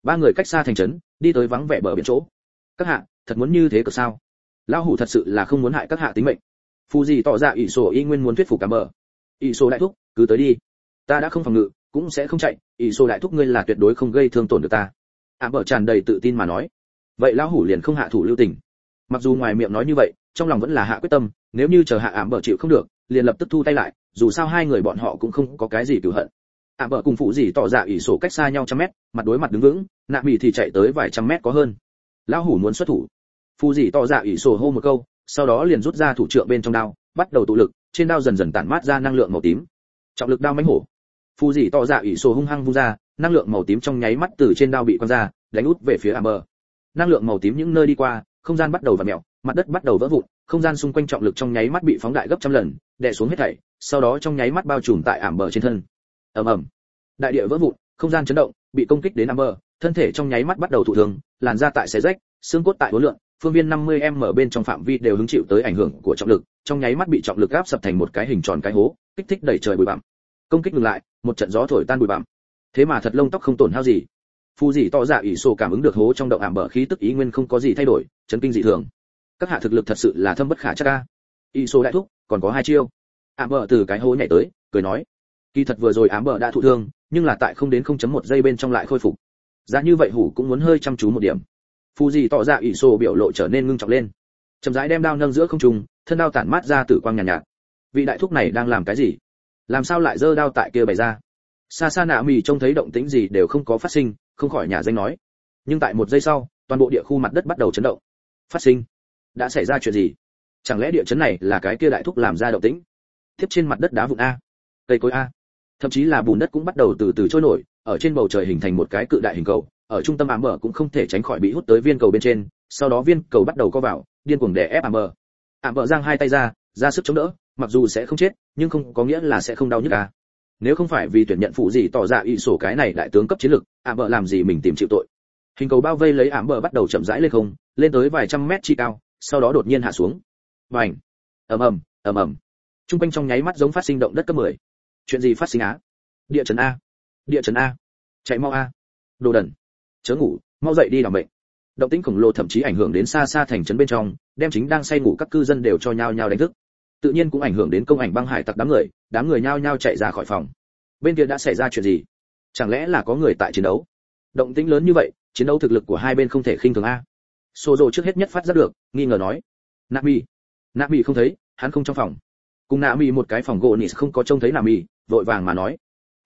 Ba người cách xa thành trấn, đi tới vắng vẻ bờ biển chỗ. Các hạ, thật muốn như thế cơ sao? Lão hủ thật sự là không muốn hại các hạ tính mệnh. Phù gì tỏ ra ỷ sổ y nguyên muốn thuyết phục cả bờ. ỷ sổ đại thúc, cứ tới đi. Ta đã không phòng ngự, cũng sẽ không chạy, ỷ sổ đại thúc ngươi là tuyệt đối không gây thương tổn được ta. Bờ tràn đầy tự tin mà nói. Vậy lão hủ liền không hạ thủ lưu tình. Mặc dù ngoài miệng nói như vậy, trong lòng vẫn là hạ quyết tâm, nếu như chờ hạ bờ chịu không được, liền lập tức thu tay lại, dù sao hai người bọn họ cũng không có cái gì cừu hận. Bờ cùng phụ gì tỏ ra ỷ sổ cách xa nhau trăm mét, mặt đối mặt đứng vững, nạ mì thì chạy tới vài trăm mét có hơn. Lão hủ muốn xuất thủ. Phụ gì tỏ ra ỷ sổ hô một câu, sau đó liền rút ra thủ trượng bên trong đao, bắt đầu tụ lực, trên đao dần dần tản mát ra năng lượng màu tím. Trọng lực đao mãnh hổ. Phụ gì tỏ ra ỷ sổ hung hăng vung ra, năng lượng màu tím trong nháy mắt từ trên đao bị quăng ra, đánh út về phía Bờ. Năng lượng màu tím những nơi đi qua, không gian bắt đầu vặn mèo, mặt đất bắt đầu vỡ vụn, không gian xung quanh trọng lực trong nháy mắt bị phóng đại gấp trăm lần, đè xuống hết thảy, sau đó trong nháy mắt bao trùm tại Bờ trên thân. Ầm ầm. Đại địa vỡ vụn, không gian chấn động, bị công kích đến Bờ, thân thể trong nháy mắt bắt đầu thụ thương, làn da tại xé rách, xương cốt tại uốn lượn, phương viên 50m bên trong phạm vi đều hứng chịu tới ảnh hưởng của trọng lực, trong nháy mắt bị trọng lực áp sập thành một cái hình tròn cái hố, kích thích đẩy trời bụi bặm. Công kích ngừng lại, một trận gió thổi tan bụi bặm. Thế mà thật lông tóc không tổn hao gì. Phù gì tỏ ra ỷ sổ cảm ứng được hố trong động Bờ khí tức ý nguyên không có gì thay đổi, chấn kinh dị thường. Các hạ thực lực thật sự là thâm bất khả trắc a. ỷ sổ đại thúc, còn có hai chiêu. Bờ từ cái hố nhảy tới, cười nói. Kỳ thật vừa rồi Bờ đã thụ thương, nhưng là tại không đến 0.1 giây bên trong lại khôi phục. Giá như vậy hủ cũng muốn hơi chăm chú một điểm. Phù gì tỏ ra ỷ sổ biểu lộ trở nên ngưng trọng lên. Chậm rãi đem đao nâng giữa không trung, thân đao tản mát ra tử quang nhàn nhạt. Vị đại thúc này đang làm cái gì? Làm sao lại giơ đao tại kia bày ra? Xa xa nạ mì trông thấy động tĩnh gì đều không có phát sinh, không khỏi nhả danh nói. Nhưng tại một giây sau, toàn bộ địa khu mặt đất bắt đầu chấn động. Phát sinh? Đã xảy ra chuyện gì? Chẳng lẽ địa chấn này là cái kia đại thúc làm ra động tĩnh? Tiếp trên mặt đất đá vụn a, cây cối a, thậm chí là bùn đất cũng bắt đầu từ từ trôi nổi, ở trên bầu trời hình thành một cái cự đại hình cầu, ở trung tâm Bờ cũng không thể tránh khỏi bị hút tới viên cầu bên trên, sau đó viên cầu bắt đầu co vào, điên cuồng đè ép Bờ. Bờ giang hai tay ra sức chống đỡ, mặc dù sẽ không chết, nhưng không có nghĩa là sẽ không đau nhức a. Nếu không phải vì tuyển nhận phụ gì tỏ ra ỷ sổ cái này đại tướng cấp chiến lực, Bờ làm gì mình tìm chịu tội. Hình cầu bao vây lấy Bờ bắt đầu chậm rãi lên không, lên tới vài trăm mét chi cao, sau đó đột nhiên hạ xuống. Bành! Ầm ầm, ầm ầm. Trung quanh trong nháy mắt giống phát sinh động đất cấp 10. Chuyện gì phát sinh á? Địa chấn a! Địa chấn a! Chạy mau a! Đồ đần! Chớ ngủ, mau dậy đi làm bệnh. Động tĩnh khổng lồ thậm chí ảnh hưởng đến xa xa thành trấn bên trong, đem chính đang say ngủ các cư dân đều cho nhau nhau đánh thức. Tự nhiên cũng ảnh hưởng đến công ảnh băng hải tặc đám người nhao nhao chạy ra khỏi phòng. Bên kia đã xảy ra chuyện gì? Chẳng lẽ là có người tại chiến đấu? Động tĩnh lớn như vậy, chiến đấu thực lực của hai bên không thể khinh thường a. Sozo trước hết nhất phát giác được, nghi ngờ nói. Nami không thấy, hắn không trong phòng. Cùng Nami một cái phòng gỗ nỉ không có trông thấy Nami, vội vàng mà nói.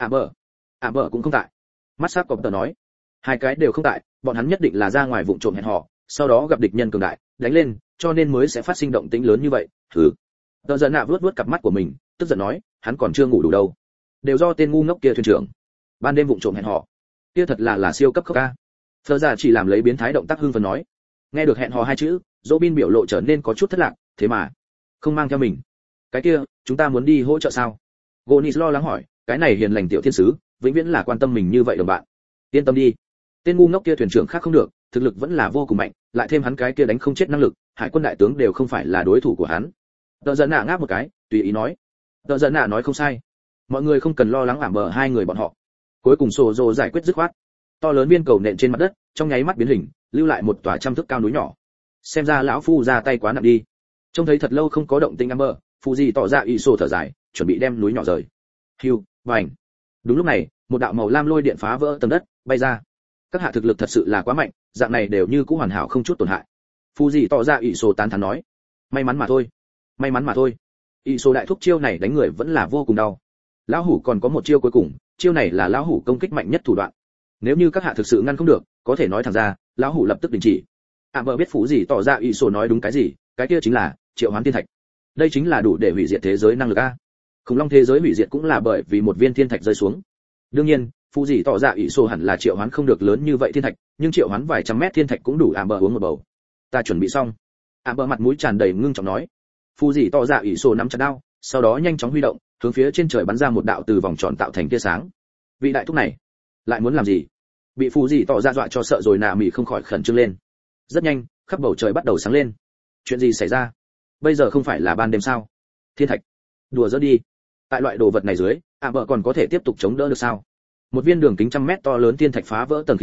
Bờ cũng không tại. Mắt sắc cọp tờ nói. Hai cái đều không tại, bọn hắn nhất định là ra ngoài vụng trộm hẹn hò, sau đó gặp địch nhân cường đại, đánh lên, cho nên mới sẽ phát sinh động tĩnh lớn như vậy. Thử. Tờ giận nạ vuốt cặp mắt của mình, tức giận nói, hắn còn chưa ngủ đủ đâu. Đều do tên ngu ngốc kia thuyền trưởng. Ban đêm vụng trộm hẹn hò. Kia thật là siêu cấp khốc ca. Phờ giả chỉ làm lấy biến thái động tác hưng phấn nói. Nghe được hẹn hò hai chữ, Robin biểu lộ trở nên có chút thất lạc, thế mà không mang theo mình. Cái kia, chúng ta muốn đi hỗ trợ sao? Gonis lo lắng hỏi, cái này hiền lành tiểu thiên sứ, vĩnh viễn là quan tâm mình như vậy đồng bạn. Yên tâm đi. Tên ngu ngốc kia thuyền trưởng khác không được, thực lực vẫn là vô cùng mạnh, lại thêm hắn cái kia đánh không chết năng lực, hải quân đại tướng đều không phải là đối thủ của hắn. Tờ giận nạ ngáp một cái, tùy ý nói. Tờ giận nạ nói không sai. Mọi người không cần lo lắng Bờ hai người bọn họ. Cuối cùng Sozo giải quyết dứt khoát. To lớn viên cầu nện trên mặt đất, trong nháy mắt biến hình, lưu lại một tòa trăm thước cao núi nhỏ. Xem ra lão phu ra tay quá nặng đi. Trông thấy thật lâu không có động tĩnh Bờ, phụ gì tỏ ra ỷ sổ thở dài, chuẩn bị đem núi nhỏ rời. Hưu, vành. Đúng lúc này, một đạo màu lam lôi điện phá vỡ tầng đất, bay ra. Các hạ thực lực thật sự là quá mạnh, dạng này đều như cũ hoàn hảo không chút tổn hại. Phụ gì tỏ ra ỷ sổ tán thán nói. May mắn mà thôi. May mắn mà thôi. ỷ sổ đại thúc chiêu này đánh người vẫn là vô cùng đau. Lão hủ còn có một chiêu cuối cùng, chiêu này là lão hủ công kích mạnh nhất thủ đoạn. Nếu như các hạ thực sự ngăn không được, có thể nói thẳng ra, lão hủ lập tức đình chỉ. Bờ biết phụ gì tỏ ra ỷ sổ nói đúng cái gì, cái kia chính là triệu hoán thiên thạch. Đây chính là đủ để hủy diệt thế giới năng lực a. Khủng long thế giới hủy diệt cũng là bởi vì một viên thiên thạch rơi xuống. Đương nhiên, phụ gì tỏ ra ỷ sổ hẳn là triệu hoán không được lớn như vậy thiên thạch, nhưng triệu hoán vài trăm mét thiên thạch cũng đủ Bờ uống một bầu. Ta chuẩn bị xong. Bờ mặt mũi tràn đầy ngưng trọng nói. Phụ gì tỏ ra ỷ sổ nắm chặt đao, sau đó nhanh chóng huy động, hướng phía trên trời bắn ra một đạo từ vòng tròn tạo thành tia sáng. Vị đại thúc này lại muốn làm gì? Bị phụ gì tỏ ra dọa cho sợ rồi nạ mỉ không khỏi khẩn trương lên. Rất nhanh, khắp bầu trời bắt đầu sáng lên. Chuyện gì xảy ra? Bây giờ không phải là ban đêm sao? Thiên thạch, đùa giỡn đi. Tại loại đồ vật này dưới, Bờ còn có thể tiếp tục chống đỡ được sao? Một viên đường kính trăm mét to lớn thiên thạch phá vỡ tầng khí quyển,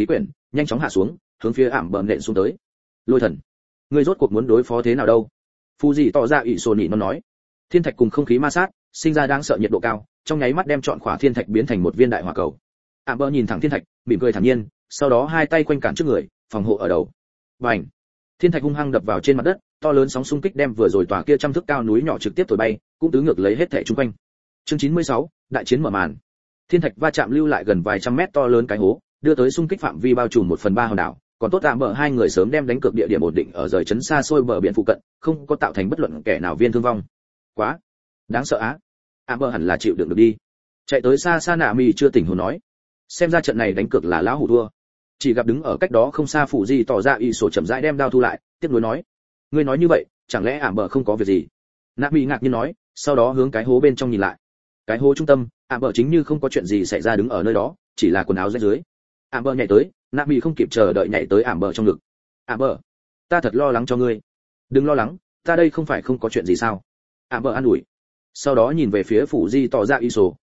nhanh chóng hạ xuống, hướng phía ảm bờ nện xuống tới. Lôi thần, ngươi rốt cuộc muốn đối phó thế nào đâu? Phù gì tỏ ra ỷ sổ nỉ nó nói. Thiên thạch cùng không khí ma sát, sinh ra đáng sợ nhiệt độ cao, trong nháy mắt đem trọn khỏa thiên thạch biến thành một viên đại hỏa cầu. Ảm bờ nhìn thẳng thiên thạch, mỉm cười thản nhiên, sau đó hai tay quanh cản trước người, phòng hộ ở đầu. Bành! Thiên thạch hung hăng đập vào trên mặt đất, to lớn sóng xung kích đem vừa rồi tòa kia trăm thước cao núi nhỏ trực tiếp thổi bay, cũng tứ ngược lấy hết thảy xung quanh. Chương 96, đại chiến mở màn. Thiên thạch va chạm lưu lại gần vài trăm mét to lớn cái hố, đưa tới xung kích phạm vi bao trùm 1/3 hòn đảo, còn tốt tạm bờ hai người sớm đem đánh cược địa điểm ổn định ở rời trấn xa xôi bờ biển phụ cận, không có tạo thành bất luận kẻ nào viên thương vong. Quá đáng sợ á. Bờ hẳn là chịu đựng được đi. Chạy tới xa xa nạ mì chưa tỉnh hồn nói, xem ra trận này đánh cược là lão hủ thua. Chỉ gặp đứng ở cách đó không xa phụ gì tỏ ra y sổ chậm rãi đem đao thu lại, tiếp nối nói, ngươi nói như vậy, chẳng lẽ bờ không có việc gì? Nạ mì ngạc nhiên nói, sau đó hướng cái hố bên trong nhìn lại. Cái hố trung tâm, bờ chính như không có chuyện gì xảy ra đứng ở nơi đó, chỉ là quần áo rách dưới. Bờ nhảy tới, nạ mì không kịp chờ đợi nhảy tới bờ trong ngực. Bờ, ta thật lo lắng cho ngươi. Đừng lo lắng, ta đây không phải không có chuyện gì sao? Bờ an ủi. Sau đó nhìn về phía phụ di tỏ ra y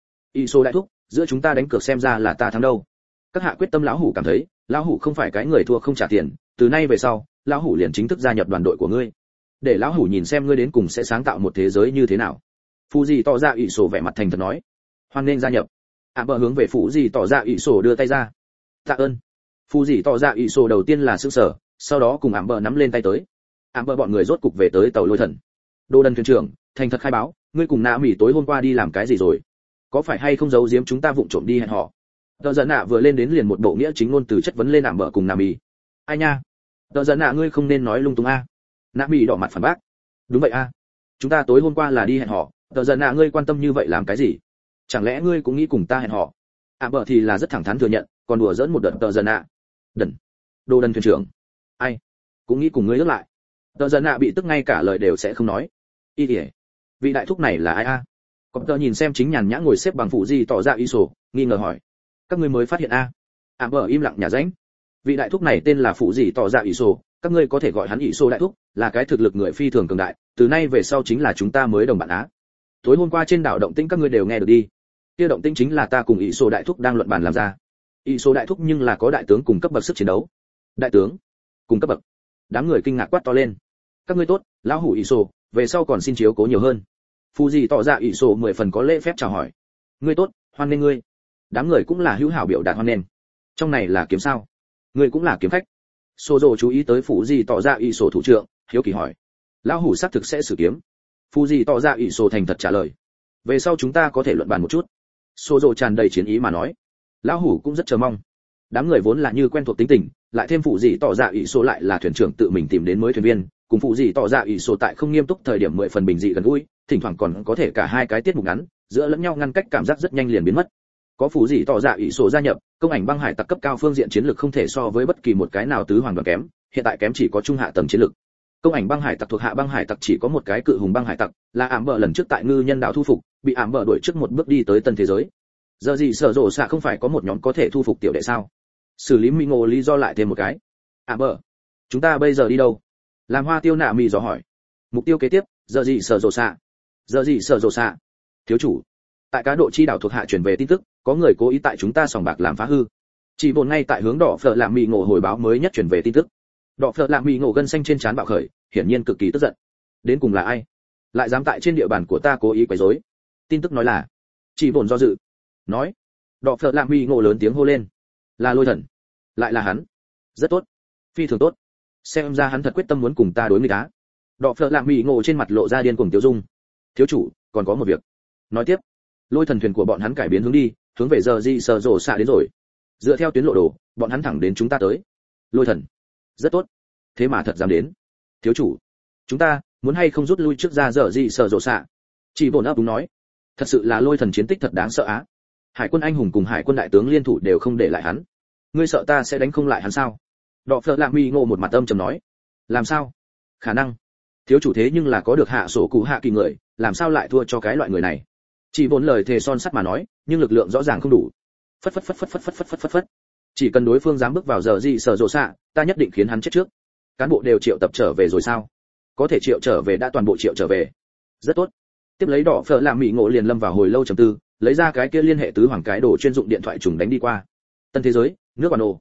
sổ đại thúc, giữa chúng ta đánh cược xem ra là ta thắng đâu. Các hạ quyết tâm lão hủ cảm thấy, lão hủ không phải cái người thua không trả tiền, từ nay về sau, lão hủ liền chính thức gia nhập đoàn đội của ngươi. Để lão hủ nhìn xem ngươi đến cùng sẽ sáng tạo một thế giới như thế nào. Phụ gì tỏ ra ỷ sổ vẻ mặt thành thật nói, hoan nên gia nhập. Bờ hướng về phụ gì tỏ ra ỷ sổ đưa tay ra. Tạ ơn. Phụ gì tỏ ra ỷ sổ đầu tiên là sững sờ, sau đó cùng bờ nắm lên tay tới. Bờ bọn người rốt cục về tới tàu lôi thần. Đô đần thuyền trưởng, thành thật khai báo, ngươi cùng nạ mỉ tối hôm qua đi làm cái gì rồi? Có phải hay không giấu giếm chúng ta vụng trộm đi hẹn hò? Tờ giận nạ vừa lên đến liền một bộ nghĩa chính ngôn từ chất vấn lên bờ cùng nạ mỉ. Ai nha? Tờ giận nạ ngươi không nên nói lung tung a. Nạ mỉ đỏ mặt phản bác. Đúng vậy a. Chúng ta tối hôm qua là đi hẹn hò, tờ giận nạ ngươi quan tâm như vậy làm cái gì? Chẳng lẽ ngươi cũng nghĩ cùng ta hẹn hò? Bờ thì là rất thẳng thắn thừa nhận, còn đùa giỡn một đợt tờ giận nạ. Đần. Đồ đần thuyền trưởng. Ai? Cũng nghĩ cùng ngươi ước lại. Tờ giận nạ bị tức ngay cả lời đều sẽ không nói. Y kìa, vị đại thúc này là ai a? Cọp tờ nhìn xem chính nhàn nhã ngồi xếp bằng phụ di tỏ ra y sổ, nghi ngờ hỏi, các ngươi mới phát hiện a? Bờ im lặng nhả ránh. Vị đại thúc này tên là phụ di tỏ ra y sổ, các ngươi có thể gọi hắn y sổ đại thúc, là cái thực lực người phi thường cường đại, từ nay về sau chính là chúng ta mới đồng bạn á. Tối hôm qua trên đảo động tĩnh các ngươi đều nghe được đi. Kia động tĩnh chính là ta cùng y sổ đại thúc đang luận bàn làm ra. Y sổ đại thúc nhưng là có đại tướng cùng cấp bậc sức chiến đấu. Đại tướng cùng cấp bậc? Đám người kinh ngạc quát to lên. Các ngươi tốt, lão hủ y sổ, về sau còn xin chiếu cố nhiều hơn. Phụ gì tỏ ra ỷ sổ 10 phần có lễ phép chào hỏi. Ngươi tốt, hoan nghênh ngươi. Đám người cũng là hữu hảo biểu đạt hoan nghênh. Trong này là kiếm sao? Ngươi cũng là kiếm khách. Sô dô chú ý tới phụ gì tỏ ra ỷ sổ thủ trưởng, hiếu kỳ hỏi. Lão hủ xác thực sẽ sử kiếm. Phụ gì tỏ ra ỷ sổ thành thật trả lời. Về sau chúng ta có thể luận bàn một chút. Sô dô tràn đầy chiến ý mà nói. Lão hủ cũng rất chờ mong. Đám người vốn là như quen thuộc tính tình, lại thêm phụ gì tỏ ra ỷ sổ lại là thuyền trưởng tự mình tìm đến mới thuyền viên, cùng phụ gì tỏ ra ỷ sổ tại không nghiêm túc thời điểm 10 phần bình dị gần gũi, thỉnh thoảng còn có thể cả hai cái tiết mục ngắn, giữa lẫn nhau ngăn cách cảm giác rất nhanh liền biến mất. Có phụ gì tỏ ra ỷ sổ gia nhập, công ảnh băng hải tặc cấp cao phương diện chiến lược không thể so với bất kỳ một cái nào tứ hoàng đoàn kém, hiện tại kém chỉ có trung hạ tầng chiến lược. Công ảnh băng hải tặc thuộc hạ băng hải tặc chỉ có một cái cự hùng băng hải tặc, là bờ lần trước tại ngư nhân đảo thu phục, bị bờ đuổi trước một bước đi tới tân thế giới. Giờ gì sở rộ xạ không phải có một nhóm có thể thu phục tiểu đệ sao? Xử lý Minh Ngộ lý do lại thêm một cái. Bờ, chúng ta bây giờ đi đâu? Làm Hoa Tiêu Nạ Mì dò hỏi. Mục tiêu kế tiếp, giờ gì sở rộ xạ. Giờ gì sở rộ xạ? Thiếu chủ, tại cá độ chi đảo thuộc hạ truyền về tin tức, có người cố ý tại chúng ta sòng bạc làm phá hư. Chỉ buồn ngay tại hướng đỏ phở làm Mì Ngộ hồi báo mới nhất truyền về tin tức. Đỏ phở làm Mì Ngộ gân xanh trên trán bạo khởi, hiển nhiên cực kỳ tức giận. Đến cùng là ai? Lại dám tại trên địa bàn của ta cố ý quấy rối? Tin tức nói là. Chỉ buồn do dự. Nói. Đỏ phở làm Mì Ngộ lớn tiếng hô lên. Là Lôi Thần. Lại là hắn. Rất tốt. Phi thường tốt. Xem ra hắn thật quyết tâm muốn cùng ta đối nghịch á. Đỏ phở làm Mì Ngộ trên mặt lộ ra điên cuồng tiêu dung. Thiếu chủ, còn có một việc. Nói tiếp. Lôi Thần thuyền của bọn hắn cải biến hướng đi, hướng về giờ gì sở rộ xạ đến rồi. Dựa theo tuyến lộ đồ, bọn hắn thẳng đến chúng ta tới. Lôi Thần. Rất tốt. Thế mà thật dám đến. Thiếu chủ, chúng ta muốn hay không rút lui trước ra giờ gì sở rộ xạ? Chỉ bổn ấp đúng nói. Thật sự là Lôi Thần chiến tích thật đáng sợ á. Hải quân anh hùng cùng hải quân đại tướng liên thủ đều không để lại hắn. Ngươi sợ ta sẽ đánh không lại hắn sao? Đọ phở làm Mì Ngộ một mặt âm trầm nói. Làm sao? Khả năng. Thiếu chủ thế nhưng là có được hạ sổ cụ hạ kỳ người, làm sao lại thua cho cái loại người này? Chỉ vốn lời thề son sắt mà nói, nhưng lực lượng rõ ràng không đủ. Phất phất phất phất phất phất phất phất phất phất. Chỉ cần đối phương dám bước vào giờ gì sở rộ xạ, ta nhất định khiến hắn chết trước. Cán bộ đều triệu tập trở về rồi sao? Có thể triệu trở về đã toàn bộ triệu trở về. Rất tốt. Tiếp lấy đỏ phở làm Mì Ngộ liền lâm vào hồi lâu trầm tư, lấy ra cái kia liên hệ tứ hoàng cái đồ chuyên dụng điện thoại trùng đánh đi qua. Tân thế giới, nước bản đồ.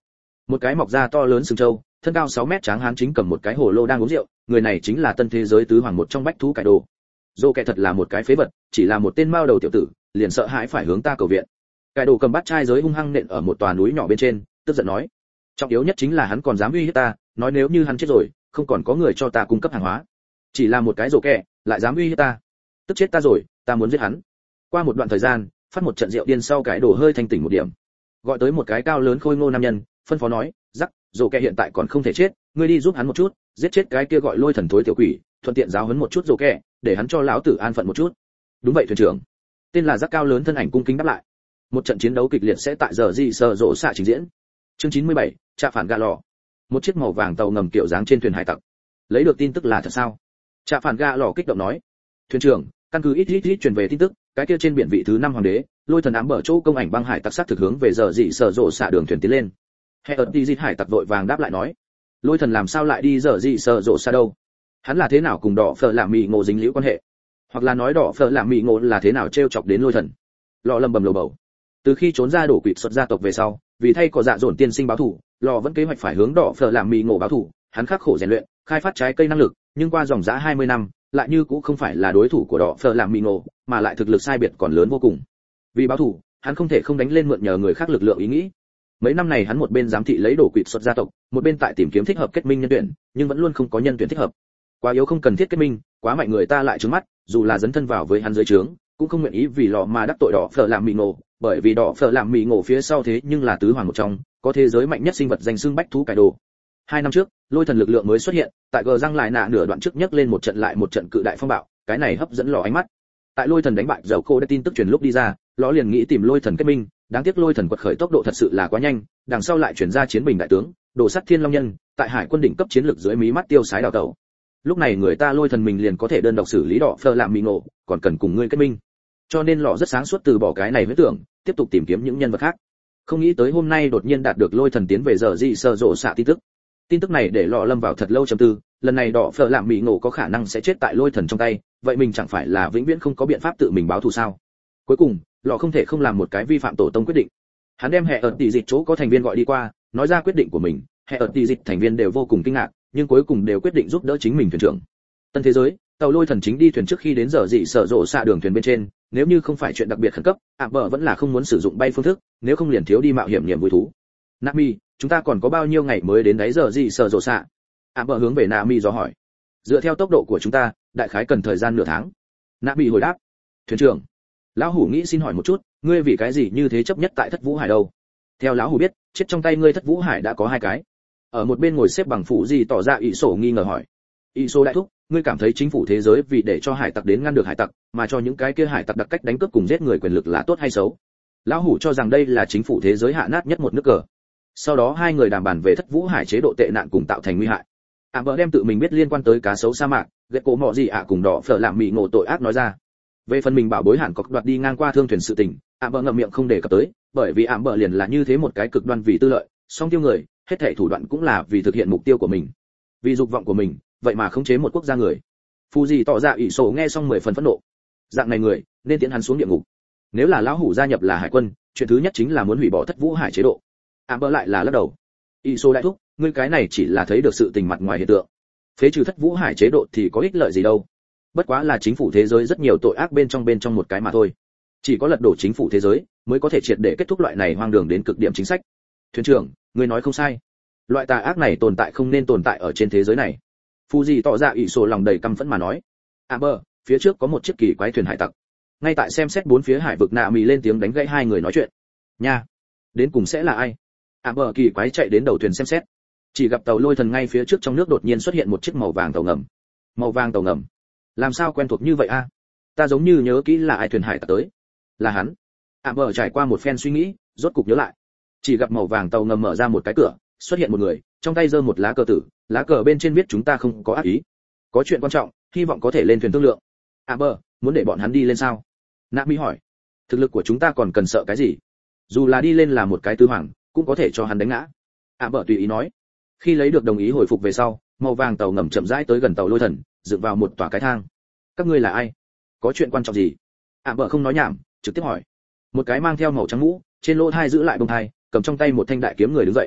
Một cái mọc da to lớn sừng trâu, thân cao 6 mét tráng hán chính cầm một cái hồ lô đang uống rượu, người này chính là tân thế giới tứ hoàng một trong bách thú cải đồ. Dô kẻ thật là một cái phế vật, chỉ là một tên mao đầu tiểu tử, liền sợ hãi phải hướng ta cầu viện. Cải đồ cầm bát chai giới hung hăng nện ở một tòa núi nhỏ bên trên, tức giận nói: trọng yếu nhất chính là hắn còn dám uy hiếp ta, nói nếu như hắn chết rồi, không còn có người cho ta cung cấp hàng hóa. Chỉ là một cái rổ kẻ, lại dám uy hiếp ta, tức chết ta rồi, ta muốn giết hắn. Qua một đoạn thời gian, phát một trận rượu điên sau cái đồ hơi thanh tỉnh một điểm, gọi tới một cái cao lớn khôi ngô nam nhân, phân phó nói: rắc, rổ kẻ hiện tại còn không thể chết, ngươi đi giúp hắn một chút, giết chết cái kia gọi lôi thần thối tiểu quỷ, thuận tiện giáo huấn một chút rổ kẻ, để hắn cho lão tử an phận một chút. Đúng vậy thuyền trưởng. Tên là rắc cao lớn thân ảnh cung kính đáp lại. Một trận chiến đấu kịch liệt sẽ tại giờ gì sờ rộ xạ trình diễn. Chương 97, trạ phản gà lò. Một chiếc màu vàng tàu ngầm kiểu dáng trên thuyền hải tặc. Lấy được tin tức là thật sao? Trạ phản gà lò kích động nói: thuyền trưởng, căn cứ ít truyền về tin tức, cái kia trên biển vị thứ 5 hoàng đế, lôi thần ám bờ chỗ công ảnh băng hải tặc sát thực hướng về giờ dị sở rộ xạ đường thuyền tiến lên. Hệ ợt đi dịch hải tặc vội vàng đáp lại nói: lôi thần làm sao lại đi giờ dị sở rộ xạ đâu? Hắn là thế nào cùng đỏ phở làm mì ngộ dính liễu quan hệ? Hoặc là nói đỏ phở làm mì ngộ là thế nào trêu chọc đến lôi thần? Lò lầm bầm lầu bầu. Từ khi trốn ra đổ quỵt xuất gia tộc về sau, vì thay có dạ dồn tiên sinh báo thù, lò vẫn kế hoạch phải hướng đỏ phở làm mì ngộ báo thù. Hắn khắc khổ rèn luyện, khai phát trái cây năng lực, nhưng qua dòng dã 20 năm, lại như cũng không phải là đối thủ của đỏ phở làm mì ngộ, mà lại thực lực sai biệt còn lớn vô cùng. Vì báo thù, hắn không thể không đánh lên mượn nhờ người khác lực lượng ý nghĩ. Mấy năm này hắn một bên giám thị lấy đổ quỵt xuất gia tộc, một bên tại tìm kiếm thích hợp kết minh nhân tuyển, nhưng vẫn luôn không có nhân tuyển thích hợp. Quá yếu không cần thiết kết minh, quá mạnh người ta lại trướng mắt, dù là dấn thân vào với hắn dưới trướng, cũng không nguyện ý vì lò mà đắc tội đỏ phở làm mì ngộ, bởi vì đỏ phở làm mì ngộ phía sau thế nhưng là tứ hoàng một trong, có thế giới mạnh nhất sinh vật danh xưng bách thú cải đồ. 2 năm trước, lôi thần lực lượng mới xuất hiện, tại gờ răng lại nạ nửa đoạn trước nhấc lên một trận lại một trận cự đại phong bạo, cái này hấp dẫn lò ánh mắt. Tại lôi thần đánh bại dầu cô đã tin tức truyền lúc đi ra, lò liền nghĩ tìm lôi thần kết minh, đáng tiếc lôi thần quật khởi tốc độ thật sự là quá nhanh, đằng sau lại chuyển ra chiến bình đại tướng, đồ sắt thiên long nhân, tại hải quân đỉnh cấp chiến lược dưới mí mắt tiêu sái đào tẩu. Lúc này người ta lôi thần mình liền có thể đơn độc xử lý đỏ phở làm mì ngộ, còn cần cùng ngươi kết minh. Cho nên lò rất sáng suốt từ bỏ cái này với tưởng, tiếp tục tìm kiếm những nhân vật khác. Không nghĩ tới hôm nay đột nhiên đạt được lôi thần tiến về giờ dị sơ rộ xạ tin tức. Tin tức này để lò lâm vào thật lâu trầm tư, lần này đỏ phở làm mì ngộ có khả năng sẽ chết tại lôi thần trong tay, vậy mình chẳng phải là vĩnh viễn không có biện pháp tự mình báo thù sao? Cuối cùng, lò không thể không làm một cái vi phạm tổ tông quyết định. Hắn đem hệ ở tỷ dịch chỗ có thành viên gọi đi qua, nói ra quyết định của mình. Hệ ở tỷ dịch thành viên đều vô cùng kinh ngạc, nhưng cuối cùng đều quyết định giúp đỡ chính mình thuyền trưởng. Tân thế giới, tàu lôi thần chính đi thuyền trước khi đến giờ dị sở rộ xạ đường thuyền bên trên, nếu như không phải chuyện đặc biệt khẩn cấp, bờ vẫn là không muốn sử dụng bay phương thức, nếu không liền thiếu đi mạo hiểm niềm vui thú. Nami, chúng ta còn có bao nhiêu ngày mới đến đáy giờ dị sở rộ xạ? Bờ hướng về Nami dò hỏi. Dựa theo tốc độ của chúng ta, đại khái cần thời gian nửa tháng. Nami hồi đáp. Thuyền trưởng, lão hủ nghĩ xin hỏi một chút, ngươi vì cái gì như thế chấp nhất tại Thất Vũ Hải đâu? Theo lão hủ biết, chết trong tay ngươi Thất Vũ Hải đã có 2 cái. Ở một bên ngồi xếp bằng phụ gì tỏ ra ỷ sổ nghi ngờ hỏi. Ỷ sổ đại thúc, ngươi cảm thấy chính phủ thế giới vì để cho hải tặc đến ngăn được hải tặc, mà cho những cái kia hải tặc đặc cách đánh cướp cùng giết người quyền lực là tốt hay xấu? Lão hủ cho rằng đây là chính phủ thế giới hạ nát nhất một nước cờ. Sau đó 2 người đàm bàn về Thất Vũ Hải chế độ tệ nạn cùng tạo thành nguy hại. Bờ đem tự mình biết liên quan tới cá sấu sa mạc, ghét cổ mọ gì cùng đỏ phở làm mì ngộ tội ác nói ra. Về phần mình bảo bối hạn cọc đoạt đi ngang qua thương thuyền sự tình, Bờ ngậm miệng không đề cập tới, bởi vì Bờ liền là như thế một cái cực đoan vì tư lợi, song tiêu người, hết thảy thủ đoạn cũng là vì thực hiện mục tiêu của mình, vì dục vọng của mình, vậy mà khống chế một quốc gia người. Phu gì tỏ ra ỷ sổ nghe xong 10 phần phẫn nộ. Dạng này người, nên tiễn hắn xuống địa ngục. Nếu là lão hủ gia nhập là hải quân, chuyện thứ nhất chính là muốn hủy bỏ Thất Vũ Hải chế độ. Bờ lại là lắc đầu. Ỷ sổ đại thúc, ngươi cái này chỉ là thấy được sự tình mặt ngoài hiện tượng. Phế trừ Thất Vũ Hải chế độ thì có ích lợi gì đâu? Bất quá là chính phủ thế giới rất nhiều tội ác bên trong một cái mà thôi. Chỉ có lật đổ chính phủ thế giới mới có thể triệt để kết thúc loại này hoang đường đến cực điểm chính sách. Thuyền trưởng, ngươi nói không sai. Loại tà ác này tồn tại không nên tồn tại ở trên thế giới này. Phu gì tỏ ra ỷ sổ lòng đầy căm phẫn mà nói. Bờ, phía trước có một chiếc kỳ quái thuyền hải tặc. Ngay tại xem xét bốn phía hải vực Nạ Mì lên tiếng đánh gãy 2 người nói chuyện. Nha, đến cùng sẽ là ai? Bờ kỳ quái chạy đến đầu thuyền xem xét. Chỉ gặp tàu lôi thần ngay phía trước trong nước đột nhiên xuất hiện một chiếc màu vàng tàu ngầm. Màu vàng tàu ngầm? Làm sao quen thuộc như vậy a? Ta giống như nhớ kỹ là ai thuyền hải tặc tới. Là hắn. Bờ trải qua một phen suy nghĩ, rốt cục nhớ lại. Chỉ gặp màu vàng tàu ngầm mở ra một cái cửa, xuất hiện một người, trong tay giơ một lá cờ tử, lá cờ bên trên viết chúng ta không có ác ý, có chuyện quan trọng, hy vọng có thể lên thuyền thương lượng. Bờ, muốn để bọn hắn đi lên sao? Nami hỏi. Thực lực của chúng ta còn cần sợ cái gì? Dù là đi lên là một cái tứ hoàng, cũng có thể cho hắn đánh ngã. Bờ tùy ý nói. Khi lấy được đồng ý hồi phục về sau, màu vàng tàu ngầm chậm rãi tới gần tàu lôi thần, dựng vào một tòa cái thang. Các ngươi là ai? Có chuyện quan trọng gì? Bờ không nói nhảm, trực tiếp hỏi. Một cái mang theo màu trắng mũ, trên lỗ thai giữ lại bông thai, cầm trong tay một thanh đại kiếm người đứng dậy.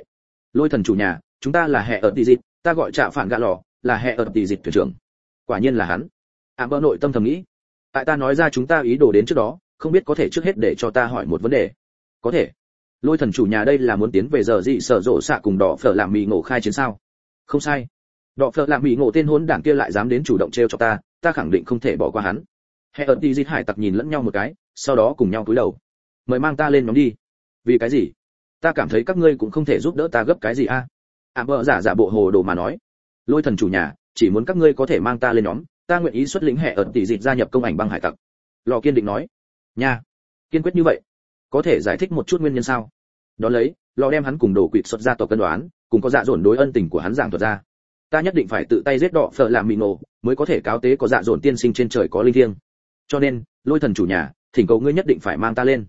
Lôi thần chủ nhà, chúng ta là hệ ở tỷ dịch, ta gọi trạ phản gạ lò, là hệ ở tỷ dịch thuyền trưởng. Quả nhiên là hắn. Amber nội tâm thầm nghĩ. Tại ta nói ra chúng ta ý đồ đến trước đó, không biết có thể trước hết để cho ta hỏi một vấn đề. Có thể. Lôi thần chủ nhà đây là muốn tiến về giờ gì sở rộ xạ cùng đỏ phở làm mì ngộ khai chiến sao? Không sai. Đỏ phở làm mì ngộ tên hỗn đảng kia lại dám đến chủ động trêu cho ta khẳng định không thể bỏ qua hắn. Hệ ở tỷ dịch hải tặc nhìn lẫn nhau một cái, sau đó cùng nhau cúi đầu. Mời mang ta lên nhóm đi. Vì cái gì? Ta cảm thấy các ngươi cũng không thể giúp đỡ ta gấp cái gì a. Amber giả bộ hồ đồ mà nói. Lôi thần chủ nhà, chỉ muốn các ngươi có thể mang ta lên nhóm, ta nguyện ý xuất lĩnh hệ ở tỷ dịch gia nhập công ảnh băng hải tặc. Lò kiên định nói. Nha, kiên quyết như vậy. Có thể giải thích một chút nguyên nhân sao? Đó lấy, Lò đem hắn cùng đồ quỵt xuất ra tộc cân đoán, cùng có dạ dồn đối ân tình của hắn giảng thuật ra. Ta nhất định phải tự tay giết đỏ phở làm mì nổ, mới có thể cáo tế có dạ dồn tiên sinh trên trời có linh thiêng. Cho nên, Lôi thần chủ nhà, thỉnh cầu ngươi nhất định phải mang ta lên.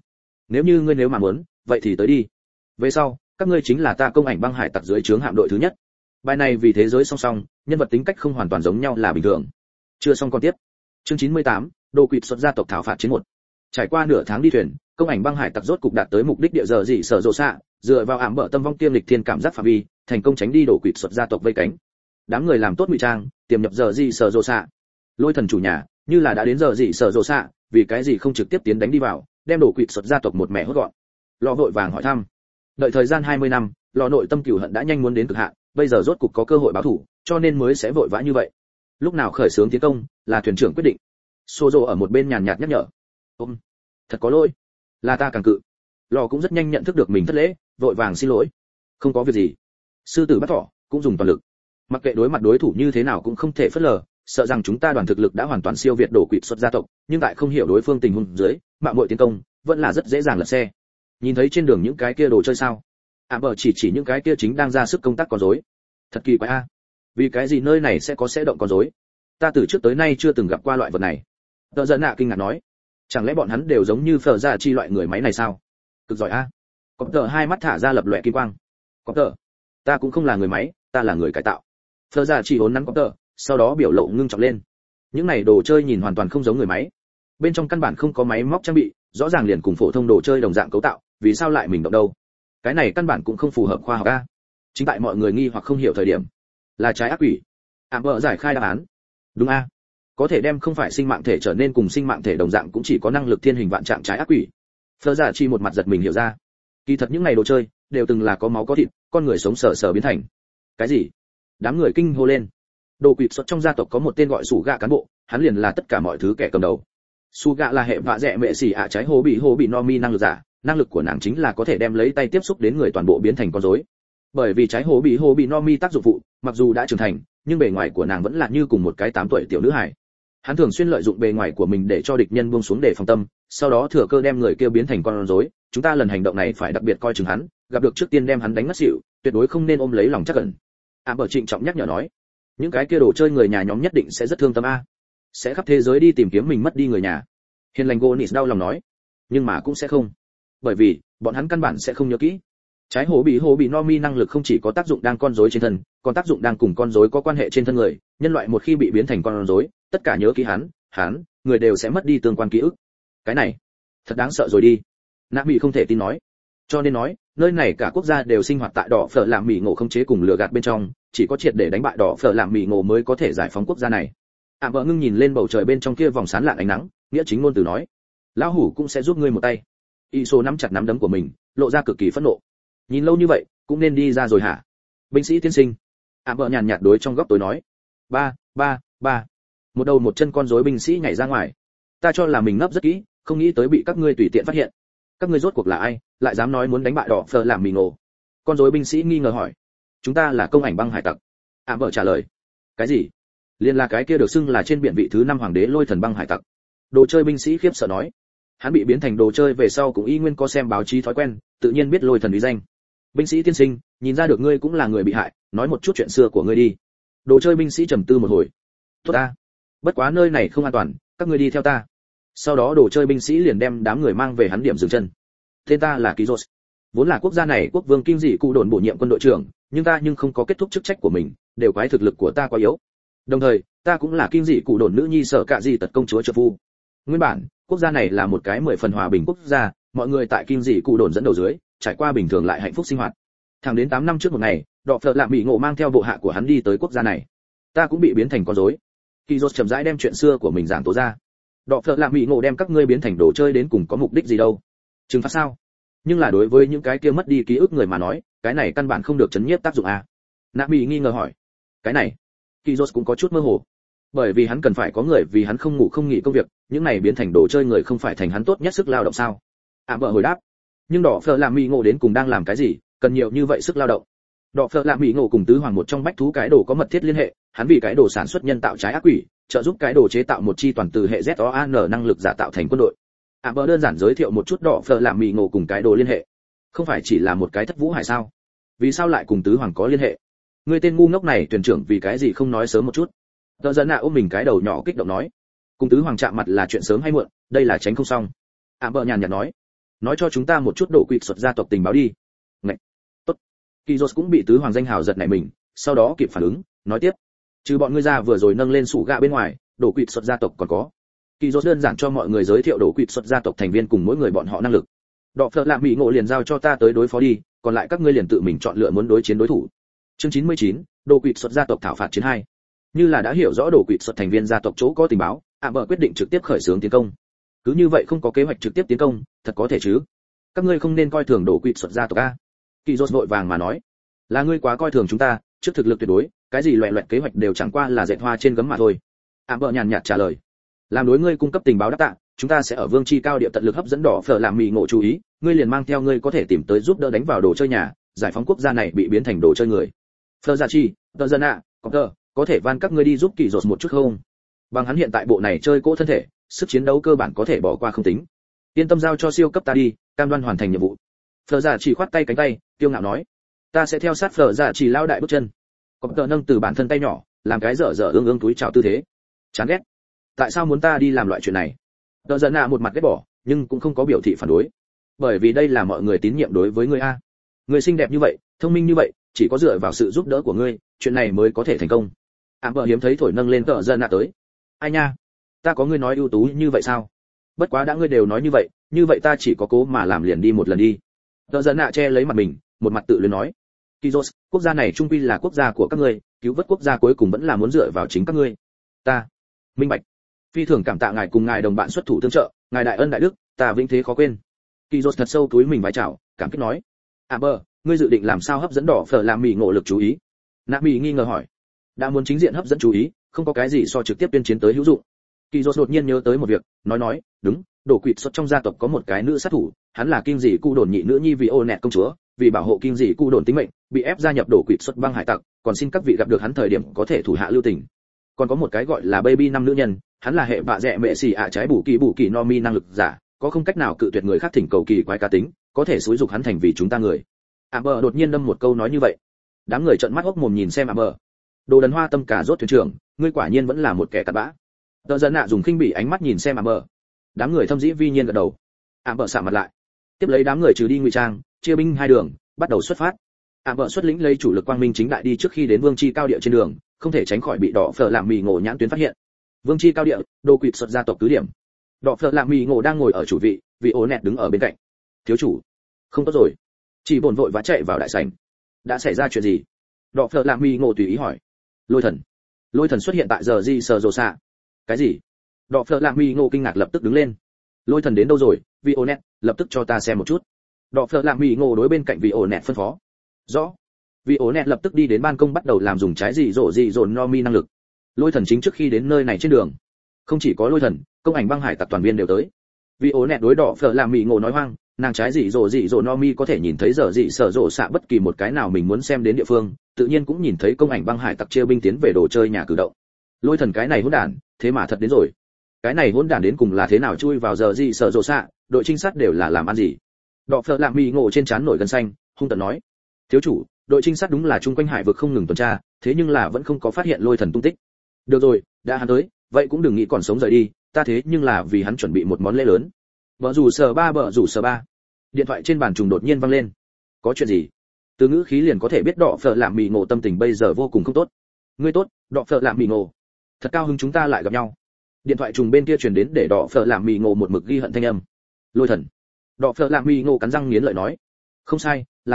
Nếu mà muốn, vậy thì tới đi. Về sau, các ngươi chính là ta công ảnh băng hải tặc dưới trướng hạm đội thứ nhất. Bài này vì thế giới song song, nhân vật tính cách không hoàn toàn giống nhau là bình thường. Chưa xong con tiếp. Chương 98, đồ quỵt xuất gia tộc thảo phạt chiến 1. Trải qua nửa tháng đi thuyền, công ảnh băng hải tặc rốt cục đạt tới mục đích địa giờ gì sở rộ xạ, dựa vào ảm bợ tâm vong tiêm lịch thiên cảm giác phạm vi, thành công tránh đi đồ quỵt xuất gia tộc vây cánh. Đám người làm tốt ngụy trang, tiềm nhập giờ gì sở rộ xạ. Lôi thần chủ nhà, như là đã đến giờ gì sở rộ xạ, vì cái gì không trực tiếp tiến đánh đi vào, đem đồ quỵt xuất gia tộc một mẹ hốt gọn. Lò vội vàng hỏi thăm. Đợi thời gian 20 năm, Lò nội tâm cừu hận đã nhanh muốn đến cực hạn, bây giờ rốt cục có cơ hội báo thù, cho nên mới sẽ vội vã như vậy. Lúc nào khởi xướng tiến công, là thuyền trưởng quyết định. Sozo ở một bên nhàn nhạt nhắc nhở. Thật có lỗi, là ta càng cự. Lò cũng rất nhanh nhận thức được mình thất lễ, vội vàng xin lỗi. Không có việc gì. Sư tử bắt thỏ, cũng dùng toàn lực. Mặc kệ đối mặt đối thủ như thế nào cũng không thể phớt lờ, sợ rằng chúng ta đoàn thực lực đã hoàn toàn siêu việt đổ quỵt xuất gia tộc, nhưng tại không hiểu đối phương tình huống dưới, mạo muội tiến công, vẫn là rất dễ dàng lật xe. Nhìn thấy trên đường những cái kia đồ chơi sao? Bờ chỉ những cái kia chính đang ra sức công tác con rối. Thật kỳ quái a. Vì cái gì nơi này sẽ động con rối? Ta từ trước tới nay chưa từng gặp qua loại vật này. Tợ giận nạ kinh ngạc nói. Chẳng lẽ bọn hắn đều giống như phở ra chi loại người máy này sao? Cực giỏi a. Cọp tợ hai mắt thả ra lập lòe kim quang. Cọp tợ, ta cũng không là người máy, ta là người cải tạo. Phở ra chi hốn nắn cọp tợ, sau đó biểu lộ ngưng trọng lên. Những này đồ chơi nhìn hoàn toàn không giống người máy. Bên trong căn bản không có máy móc trang bị, rõ ràng liền cùng phổ thông đồ chơi đồng dạng cấu tạo, vì sao lại mình động đâu? Cái này căn bản cũng không phù hợp khoa học a. Chính tại mọi người nghi hoặc không hiểu thời điểm, là trái ác quỷ. Amber giải khai đáp án. Đúng a. Có thể đem không phải sinh mạng thể trở nên cùng sinh mạng thể đồng dạng cũng chỉ có năng lực thiên hình vạn trạng trái ác quỷ. Phở giả chi một mặt giật mình hiểu ra. Kỳ thật những này đồ chơi đều từng là có máu có thịt, con người sống sờ biến thành. Cái gì? Đám người kinh hô lên. Đồ quỵt xuất trong gia tộc có một tên gọi Sủ Gạ cán bộ, hắn liền là tất cả mọi thứ kẻ cầm đầu. Sủ Gạ là hệ vạ rẻ mẹ xỉ ạ trái hố bị no mi năng lực giả, năng lực của nàng chính là có thể đem lấy tay tiếp xúc đến người toàn bộ biến thành con rối. Bởi vì trái hố bị no mi tác dụng phụ, mặc dù đã trưởng thành, nhưng bề ngoài của nàng vẫn là như cùng một cái 8 tuổi tiểu nữ hài. Hắn thường xuyên lợi dụng bề ngoài của mình để cho địch nhân buông xuống để phòng tâm, sau đó thừa cơ đem người kia biến thành con rối. Chúng ta lần hành động này phải đặc biệt coi chừng hắn, gặp được trước tiên đem hắn đánh ngất xỉu, tuyệt đối không nên ôm lấy lòng chắc ẩn. Amber trịnh trọng nhắc nhở nói, những cái kia đồ chơi người nhà nhóm nhất định sẽ rất thương tâm a, sẽ khắp thế giới đi tìm kiếm mình mất đi người nhà. Hiền lành Gonis đau lòng nói, nhưng mà cũng sẽ không, bởi vì bọn hắn căn bản sẽ không nhớ kỹ. Trái hố bị no mi năng lực không chỉ có tác dụng đang con rối trên thân, còn tác dụng đang cùng con rối có quan hệ trên thân người. Nhân loại một khi bị biến thành con rối, tất cả nhớ kỹ hắn, người đều sẽ mất đi tương quan ký ức. Cái này thật đáng sợ rồi đi. Nạp Mỹ không thể tin nói. Cho nên nói, nơi này cả quốc gia đều sinh hoạt tại đỏ phở làm mì ngộ không chế cùng lừa gạt bên trong, chỉ có triệt để đánh bại đỏ phở làm mì ngộ mới có thể giải phóng quốc gia này. Vợ ngưng nhìn lên bầu trời bên trong kia vòng sáng lạn ánh nắng, nghĩa chính ngôn từ nói, lão hủ cũng sẽ giúp ngươi một tay. Iso nắm chặt nắm đấm của mình, lộ ra cực kỳ phẫn nộ. Nhìn lâu như vậy, cũng nên đi ra rồi hả? Binh sĩ tiên sinh. Vợ nhàn nhạt đối trong góc tối nói, ba. Một đầu một chân con rối binh sĩ nhảy ra ngoài. Ta cho là mình ngấp rất kỹ, không nghĩ tới bị các ngươi tùy tiện phát hiện. Các ngươi rốt cuộc là ai, lại dám nói muốn đánh bại đỏ phở làm mì ngộ? Con rối binh sĩ nghi ngờ hỏi. Chúng ta là công ảnh băng hải tặc. Vợ trả lời. Cái gì? Liên là cái kia được xưng là trên biển vị thứ 5 hoàng đế Lôi thần băng hải tặc. Đồ chơi binh sĩ khiếp sợ nói. Hắn bị biến thành đồ chơi về sau cũng y nguyên có xem báo chí thói quen, tự nhiên biết Lôi thần uy danh. Binh sĩ tiên sinh, nhìn ra được ngươi cũng là người bị hại, nói một chút chuyện xưa của ngươi đi. Đồ chơi binh sĩ trầm tư một hồi. Tốt ta, bất quá nơi này không an toàn, các ngươi đi theo ta. Sau đó đồ chơi binh sĩ liền đem đám người mang về hắn điểm dừng chân. Tên ta là Kizos, vốn là quốc gia này quốc vương Kim Dị Cụ đồn bổ nhiệm quân đội trưởng, nhưng ta không có kết thúc chức trách của mình, đều quái thực lực của ta quá yếu. Đồng thời, ta cũng là Kim Dị Cụ đồn nữ nhi Sở Cạ Dị Tật công chúa trợ phu. Nguyên bản, quốc gia này là một cái 10 phần hòa bình quốc gia, mọi người tại Kim Dị Cụ đồn dẫn đầu dưới, trải qua bình thường lại hạnh phúc sinh hoạt. Thẳng đến 8 năm trước một ngày, Đọ Phở Lạm Mỹ Ngộ mang theo bộ hạ của hắn đi tới quốc gia này. Ta cũng bị biến thành con rối. Kỳ Dột chậm rãi đem chuyện xưa của mình giảng tố ra. Đọ Phở Lạm Mỹ Ngộ đem các ngươi biến thành đồ chơi đến cùng có mục đích gì đâu? Trừng phạt sao? Nhưng là đối với những cái kia mất đi ký ức người mà nói, cái này căn bản không được chấn nhiếp tác dụng à? Nạp Mỹ nghi ngờ hỏi. Cái này, Kỳ Dột cũng có chút mơ hồ. Bởi vì hắn cần phải có người vì hắn không ngủ không nghỉ công việc, những này biến thành đồ chơi người không phải thành hắn tốt nhất sức lao động sao? Bợ hồi đáp. Nhưng Đọ Phở Lạm Mỹ Ngộ đến cùng đang làm cái gì, cần nhiều như vậy sức lao động? Đọ Phở Lạm Mỹ Ngộ cùng tứ hoàng một trong bách thú cái đồ có mật thiết liên hệ, hắn vì cái đồ sản xuất nhân tạo trái ác quỷ, trợ giúp cái đồ chế tạo một chi toàn từ hệ ZOAN năng lực giả tạo thành quân đội. Bợ đơn giản giới thiệu một chút Đọ Phở Lạm Mỹ Ngộ cùng cái đồ liên hệ. Không phải chỉ là một cái thất vũ hải sao? Vì sao lại cùng tứ hoàng có liên hệ? Ngươi tên ngu ngốc này thuyền trưởng vì cái gì không nói sớm một chút? Tờ giận nạ ôm mình cái đầu nhỏ kích động nói, cùng tứ hoàng chạm mặt là chuyện sớm hay muộn, đây là tránh không xong. Bợ nhàn nhạt nói cho chúng ta một chút độ quỵt xuất gia tộc tình báo đi. Ngậy. Tốt. Kỳ Dột cũng bị tứ hoàng danh hào giật nảy mình, sau đó kịp phản ứng, nói tiếp. Trừ bọn ngươi ra vừa rồi nâng lên sủ gạ bên ngoài, độ quỵt xuất gia tộc còn có. Kỳ Dột đơn giản cho mọi người giới thiệu độ quỵt xuất gia tộc thành viên cùng mỗi người bọn họ năng lực. Đọ Phở Lạm Mỹ Ngộ liền giao cho ta tới đối phó đi, còn lại các ngươi liền tự mình chọn lựa muốn đối chiến đối thủ. Chương 99, độ quỵt xuất gia tộc thảo phạt chiến 2. Như là đã hiểu rõ độ quỵt xuất thành viên gia tộc chỗ có tình báo, Bợ quyết định trực tiếp khởi xướng tiến công. Cứ như vậy không có kế hoạch trực tiếp tiến công, thật có thể chứ? Các ngươi không nên coi thường độ quỵt xuất gia tộc a. Kỳ Dột vội vàng mà nói, là ngươi quá coi thường chúng ta, trước thực lực tuyệt đối, cái gì loẹt loẹt kế hoạch đều chẳng qua là dệt hoa trên gấm mà thôi. Bợ nhàn nhạt trả lời, làm đối ngươi cung cấp tình báo đáp tạ, chúng ta sẽ ở vương chi cao địa tận lực hấp dẫn Đọ Phở Lạm Mỹ Ngộ chú ý, ngươi liền mang theo ngươi có thể tìm tới giúp đỡ đánh vào đồ chơi nhà, giải phóng quốc gia này bị biến thành đồ chơi người. Phở Gia Chi, Tờ Dân ạ, có thể van các ngươi đi giúp Kỳ Dột một chút không? Bằng hắn hiện tại bộ này chơi cỗ thân thể, sức chiến đấu cơ bản có thể bỏ qua không tính. Yên tâm giao cho siêu cấp ta đi, cam đoan hoàn thành nhiệm vụ. Phở Gia Chỉ khoát tay cánh tay, kiêu ngạo nói, ta sẽ theo sát Phở Gia Chỉ lao đại bước chân. Nâng từ bản thân tay nhỏ, làm cái dở dở ương ương túi chào tư thế. Chán ghét. Tại sao muốn ta đi làm loại chuyện này? Tờ Dân ạ một mặt ghét bỏ, nhưng cũng không có biểu thị phản đối. Bởi vì đây là mọi người tín nhiệm đối với ngươi a. Ngươi xinh đẹp như vậy, thông minh như vậy, chỉ có dựa vào sự giúp đỡ của ngươi, chuyện này mới có thể thành công. Bợ hiếm thấy thổi nâng lên Tờ Dân ạ tới. Ai nha, ta có ngươi nói ưu tú như vậy sao? Bất quá đã ngươi đều nói như vậy ta chỉ có cố mà làm liền đi một lần đi. Tờ Dân ạ che lấy mặt mình, một mặt tự luyến nói. Kizos, quốc gia này trung quy là quốc gia của các ngươi, cứu vớt quốc gia cuối cùng vẫn là muốn dựa vào chính các ngươi. Ta, minh bạch. Phi thường cảm tạ ngài cùng ngài đồng bạn xuất thủ tương trợ, ngài đại ân đại đức, ta vĩnh thế khó quên. Kizos thật sâu túi mình vái chào, cảm kích nói. Bợ, ngươi dự định làm sao hấp dẫn Đọ Phở Lạm Mỹ Ngộ lực chú ý? Nạ Mỹ nghi ngờ hỏi. Đã muốn chính diện hấp dẫn chú ý, không có cái gì so trực tiếp tuyên chiến tới hữu dụng. Kizos đột nhiên nhớ tới một việc, nói, đúng, đổ quỵt xuất trong gia tộc có một cái nữ sát thủ, hắn là Kim Dị Cu Đồn nhị nữ nhi vì ô nẹt công chúa, vì bảo hộ Kim Dị Cu Đồn tính mệnh, bị ép gia nhập đổ quỵt xuất băng hải tặc, còn xin các vị gặp được hắn thời điểm có thể thủ hạ lưu tình. Còn có một cái gọi là Baby năm nữ nhân, hắn là hệ vạ rẻ mẹ xì ạ trái bù kỳ no mi năng lực giả, có không cách nào cự tuyệt người khác thỉnh cầu kỳ quái cá tính, có thể xúi dục hắn thành vì chúng ta người. Bợ đột nhiên đâm một câu nói như vậy. Đám người trợn mắt hốc mồm nhìn xem Bợ. Đồ đần hoa tâm cả rốt thuyền trưởng, ngươi quả nhiên vẫn là một kẻ cặn bã. Tờ Dân ạ dùng khinh bỉ ánh mắt nhìn xem Bợ. Đám người thâm dĩ vi nhiên gật đầu. Bợ sạm mặt lại. Tiếp lấy đám người trừ đi ngụy trang, chia binh hai đường, bắt đầu xuất phát. Bợ xuất lĩnh lấy chủ lực quang minh chính đại đi trước khi đến vương chi cao địa trên đường, không thể tránh khỏi bị Đọ Phở Lạm Mỹ Ngộ nhãn tuyến phát hiện. Vương chi cao địa, đồ quỵt xuất gia tộc cứ điểm. Đọ Phở Lạm Mỹ Ngộ đang ngồi ở chủ vị, vị ố nẹt đứng ở bên cạnh. Thiếu chủ, không tốt rồi. Chỉ bồn vội vã chạy vào đại sảnh. Đã xảy ra chuyện gì? Đọ Phở Lạm Mỹ Ngộ tùy ý hỏi. Lôi thần xuất hiện tại giờ gì sờ rồ xạ. Cái gì? Đọ Phở Lạm Mỹ Ngộ kinh ngạc lập tức đứng lên. Lôi thần đến đâu rồi? Vị ố nẹt, lập tức cho ta xem một chút. Đọ Phở Lạm Mỹ Ngộ đối bên cạnh vị ố nẹt phân phó. Rõ. Vị ố nẹt lập tức đi đến ban công bắt đầu làm dùng trái dị dồn no mi năng lực. Lôi thần chính trước khi đến nơi này trên đường, không chỉ có lôi thần, công ảnh băng hải tặc toàn viên đều tới. Vị ố nẹt đối Đọ Phở Lạm Mỹ Ngộ nói hoang, nàng trái dị dồn no mi có thể nhìn thấy giờ dị sở rộ xạ bất kỳ một cái nào mình muốn xem đến địa phương, tự nhiên cũng nhìn thấy công ảnh băng hải tặc chia binh tiến về đồ chơi nhà cử động. Lôi thần cái này hỗn đản, thế mà thật đến rồi. Cái này hỗn đản đến cùng là thế nào chui vào giờ dị sở rộ xạ, đội trinh sát đều là làm ăn gì? Đọ Phở Lạm Mỹ Ngộ trên trán nổi gân xanh, hung tợn nói. Thiếu chủ, đội trinh sát đúng là chung quanh hải vực không ngừng tuần tra, thế nhưng là vẫn không có phát hiện lôi thần tung tích. Được rồi, đã hắn tới, vậy cũng đừng nghĩ còn sống rời đi, ta thế nhưng là vì hắn chuẩn bị một món lễ lớn. Bợ rủ sờ ba. Điện thoại trên bàn trùng đột nhiên vang lên. Có chuyện gì? Từ ngữ khí liền có thể biết Đọ Phở Lạm Mỹ Ngộ tâm tình bây giờ vô cùng không tốt. Ngươi tốt, Đọ Phở Lạm Mỹ Ngộ. Thật cao hứng chúng ta lại gặp nhau. Điện thoại trùng bên kia truyền đến để Đọ Phở Lạm Mỹ Ngộ một mực ghi hận thanh âm. Lôi thần. Đọ Phở Lạm Mỹ Ngộ cắn răng nghiến lợi nói. Không sai, là ta,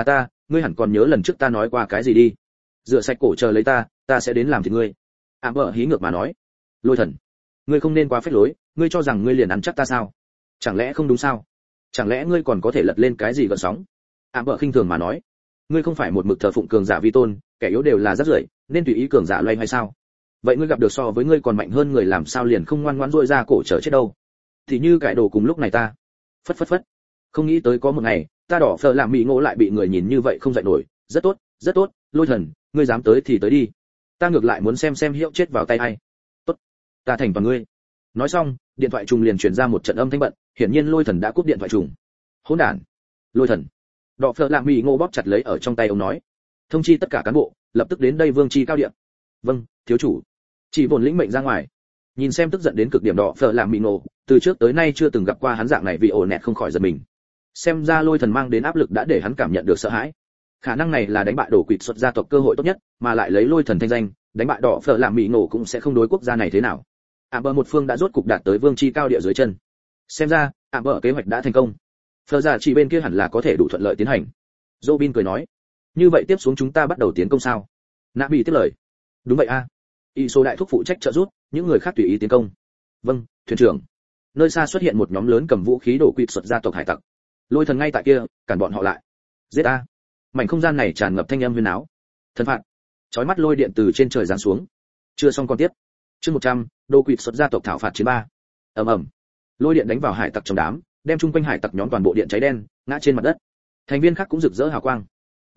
ngươi hẳn còn nhớ lần trước ta nói qua cái gì đi. Rửa sạch cổ chờ lấy ta sẽ đến làm thịt ngươi. Ảm bờ hí ngược mà nói. Lôi thần, ngươi không nên quá phết lối, ngươi cho rằng ngươi liền ăn chắc ta sao? Chẳng lẽ không đúng sao? Chẳng lẽ ngươi còn có thể lật lên cái gì gợn sóng? Ảm bờ khinh thường mà nói. Ngươi không phải một mực thờ phụng cường giả vi tôn, kẻ yếu đều là rất rưởi, nên tùy ý cường giả loay hay sao? Vậy ngươi gặp được so với ngươi còn mạnh hơn người làm sao liền không ngoan ngoãn rũa ra cổ chờ chết đâu? Thì như cải đồ cùng lúc này ta. Phất phất phất. Không nghĩ tới có một ngày, ta đỏ phờ làm mị ngộ lại bị người nhìn như vậy không dậy nổi. Rất tốt, rất tốt, Lôi thần, ngươi dám tới thì tới đi. Ta ngược lại muốn xem hiệu chết vào tay ai. Tốt, ta thành toàn ngươi. Nói xong, điện thoại trùng liền truyền ra một trận âm thanh bận, hiển nhiên Lôi thần đã cúp điện thoại trùng. Hỗn đản. Lôi thần. Đỏ phờ làm mị ngộ bóp chặt lấy ở trong tay ông nói. Thông chi tất cả cán bộ, lập tức đến đây vương chi cao điện. Vâng, thiếu chủ. Chỉ bổn lĩnh mệnh ra ngoài. Nhìn xem tức giận đến cực điểm đỏ phờ làm mị ngộ, từ trước tới nay chưa từng gặp qua hắn dạng này vì ổ nẹt không khỏi giật mình. Xem ra Lôi thần mang đến áp lực đã để hắn cảm nhận được sợ hãi. Khả năng này là đánh bại đổ quỵt xuất gia tộc cơ hội tốt nhất, mà lại lấy Lôi thần thanh danh, đánh bại đỏ phở làm mị nổ cũng sẽ không đối quốc gia này thế nào. Bờ một phương đã rốt cục đạt tới vương chi cao địa dưới chân. Xem ra, bờ kế hoạch đã thành công. Phở giả chỉ bên kia hẳn là có thể đủ thuận lợi tiến hành. Robin cười nói, như vậy tiếp xuống chúng ta bắt đầu tiến công sao? Nạ bị tiếp lời, đúng vậy a. Y số đại thúc phụ trách trợ giúp, những người khác tùy ý tiến công. Vâng, thuyền trưởng. Nơi xa xuất hiện một nhóm lớn cầm vũ khí đổ quỵt xuất gia tộc hải tặc. Lôi thần ngay tại kia, cản bọn họ lại. Giết a. Mảnh không gian này tràn ngập thanh âm huyên áo. Thần phạt. Chói mắt lôi điện từ trên trời giáng xuống. Chưa xong còn tiếp. Chương 100, đô quỵt xuất gia tộc thảo phạt chiến 3. Ầm ầm. Lôi điện đánh vào hải tặc trong đám, đem chung quanh hải tặc nhóm toàn bộ điện cháy đen, ngã trên mặt đất. Thành viên khác cũng rực rỡ hào quang.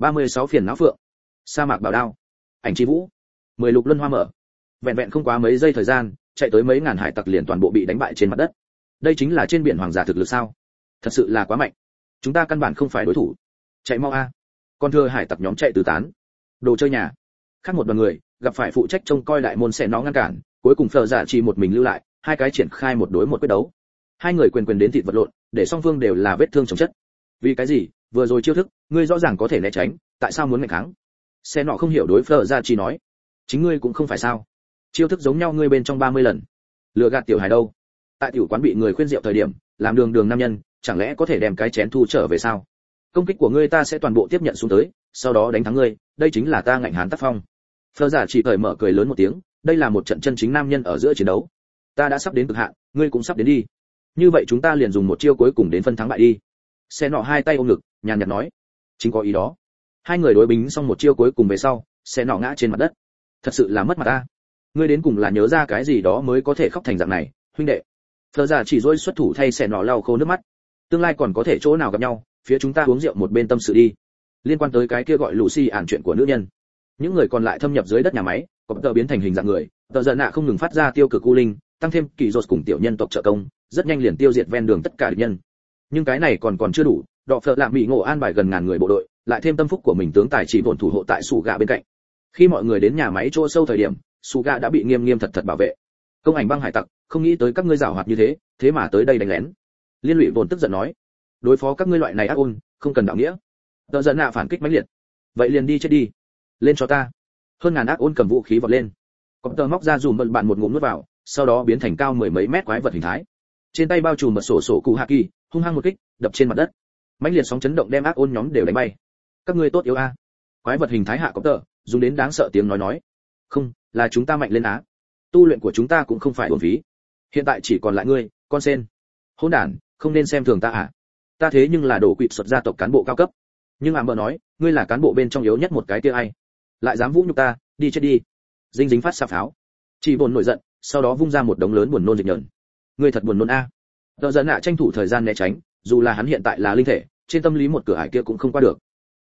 36 phiền não phượng. Sa mạc bảo đao. Ảnh chi vũ. 10 lục luân hoa mở. Vẹn vẹn không quá mấy giây thời gian, chạy tới mấy ngàn hải tặc liền toàn bộ bị đánh bại trên mặt đất. Đây chính là trên biển hoàng giả thực lực sao? Thật sự là quá mạnh. Chúng ta căn bản không phải đối thủ. Chạy mau a. Con thưa hải tặc nhóm chạy tứ tán. Đồ chơi nhà. Khác một đoàn người gặp phải phụ trách trông coi đại môn sẽ nó ngăn cản, cuối cùng Phở giả chỉ một mình lưu lại, hai cái triển khai một đối một quyết đấu. Hai người quyền đến thịt vật lộn, để song phương đều là vết thương chồng chất. Vì cái gì? Vừa rồi chiêu thức, ngươi rõ ràng có thể né tránh, tại sao muốn nghịch kháng? Xe nọ không hiểu đối Phở giả chỉ nói, chính ngươi cũng không phải sao? Chiêu thức giống nhau ngươi bên trong 30 lần. Lừa gạt tiểu hài đâu? Tại tiểu quán bị người khuyên rượu thời điểm, làm đường nam nhân, chẳng lẽ có thể đem cái chén thu trở về sao? Công kích của ngươi ta sẽ toàn bộ tiếp nhận xuống tới, sau đó đánh thắng ngươi, đây chính là ta ngạnh hán tác phong. Phở giả chỉ cởi mở cười lớn một tiếng, đây là một trận chân chính nam nhân ở giữa chiến đấu. Ta đã sắp đến cực hạn, ngươi cũng sắp đến đi. Như vậy chúng ta liền dùng một chiêu cuối cùng đến phân thắng bại đi. Xe nọ hai tay ôm ngực, nhàn nhạt nói, chính có ý đó. Hai người đối bính xong một chiêu cuối cùng về sau, xe nọ ngã trên mặt đất. Thật sự là mất mặt ta. Ngươi đến cùng là nhớ ra cái gì đó mới có thể khóc thành dạng này, huynh đệ. Phở giả chỉ dối xuất thủ thay xe nọ lau khô nước mắt. Tương lai còn có thể chỗ nào gặp nhau, phía chúng ta uống rượu một bên tâm sự đi. Liên quan tới cái kia gọi Lucy ản chuyện của nữ nhân, những người còn lại thâm nhập dưới đất nhà máy, cọp tờ biến thành hình dạng người, tờ giận nạ không ngừng phát ra tiêu cực u linh, tăng thêm kỳ rột cùng tiểu nhân tộc trợ công, rất nhanh liền tiêu diệt ven đường tất cả địch nhân. Nhưng cái này còn chưa đủ, đọ phở lạm bị ngộ an bài gần ngàn người bộ đội, lại thêm tâm phúc của mình tướng tài chỉ bổn thủ hộ tại sủ gạ bên cạnh. Khi mọi người đến nhà máy chỗ sâu thời điểm, sủ gạ đã bị nghiêm thật bảo vệ. Công ảnh băng hải tặc, không nghĩ tới các ngươi giàu hoạt như thế, thế mà tới đây đánh lén. Liên lụy bổn tức giận nói, đối phó các ngươi loại này ác ôn, không cần đạo nghĩa. Tờ giận nạ phản kích mãnh liệt, vậy liền đi chết đi, lên cho ta. Hơn ngàn ác ôn cầm vũ khí vọt lên, cọp tờ móc ra dùm bạn một ngụm nuốt vào, sau đó biến thành cao mười mấy mét quái vật hình thái, trên tay bao trùm mật sổ cụ hạ kỳ, hung hăng một kích đập trên mặt đất, mãnh liệt sóng chấn động đem ác ôn nhóm đều đánh bay. Các ngươi tốt yếu a. Quái vật hình thái hạ cọp tờ dùng đến đáng sợ tiếng nói, không là chúng ta mạnh lên á, tu luyện của chúng ta cũng không phải uổng phí, hiện tại chỉ còn lại ngươi, con sen. Hỗn đản, không nên xem thường ta à, ta thế nhưng là đổ quỵt xuất gia tộc cán bộ cao cấp. Nhưng mờ nói, ngươi là cán bộ bên trong yếu nhất một cái kia ai, lại dám vũ nhục ta, đi chết đi. Dinh dính phát xạ pháo, chỉ buồn nổi giận, sau đó vung ra một đống lớn buồn nôn dịch nhờn. Ngươi thật buồn nôn a. Tờ giận nạ tranh thủ thời gian né tránh, dù là hắn hiện tại là linh thể, trên tâm lý một cửa ải kia cũng không qua được.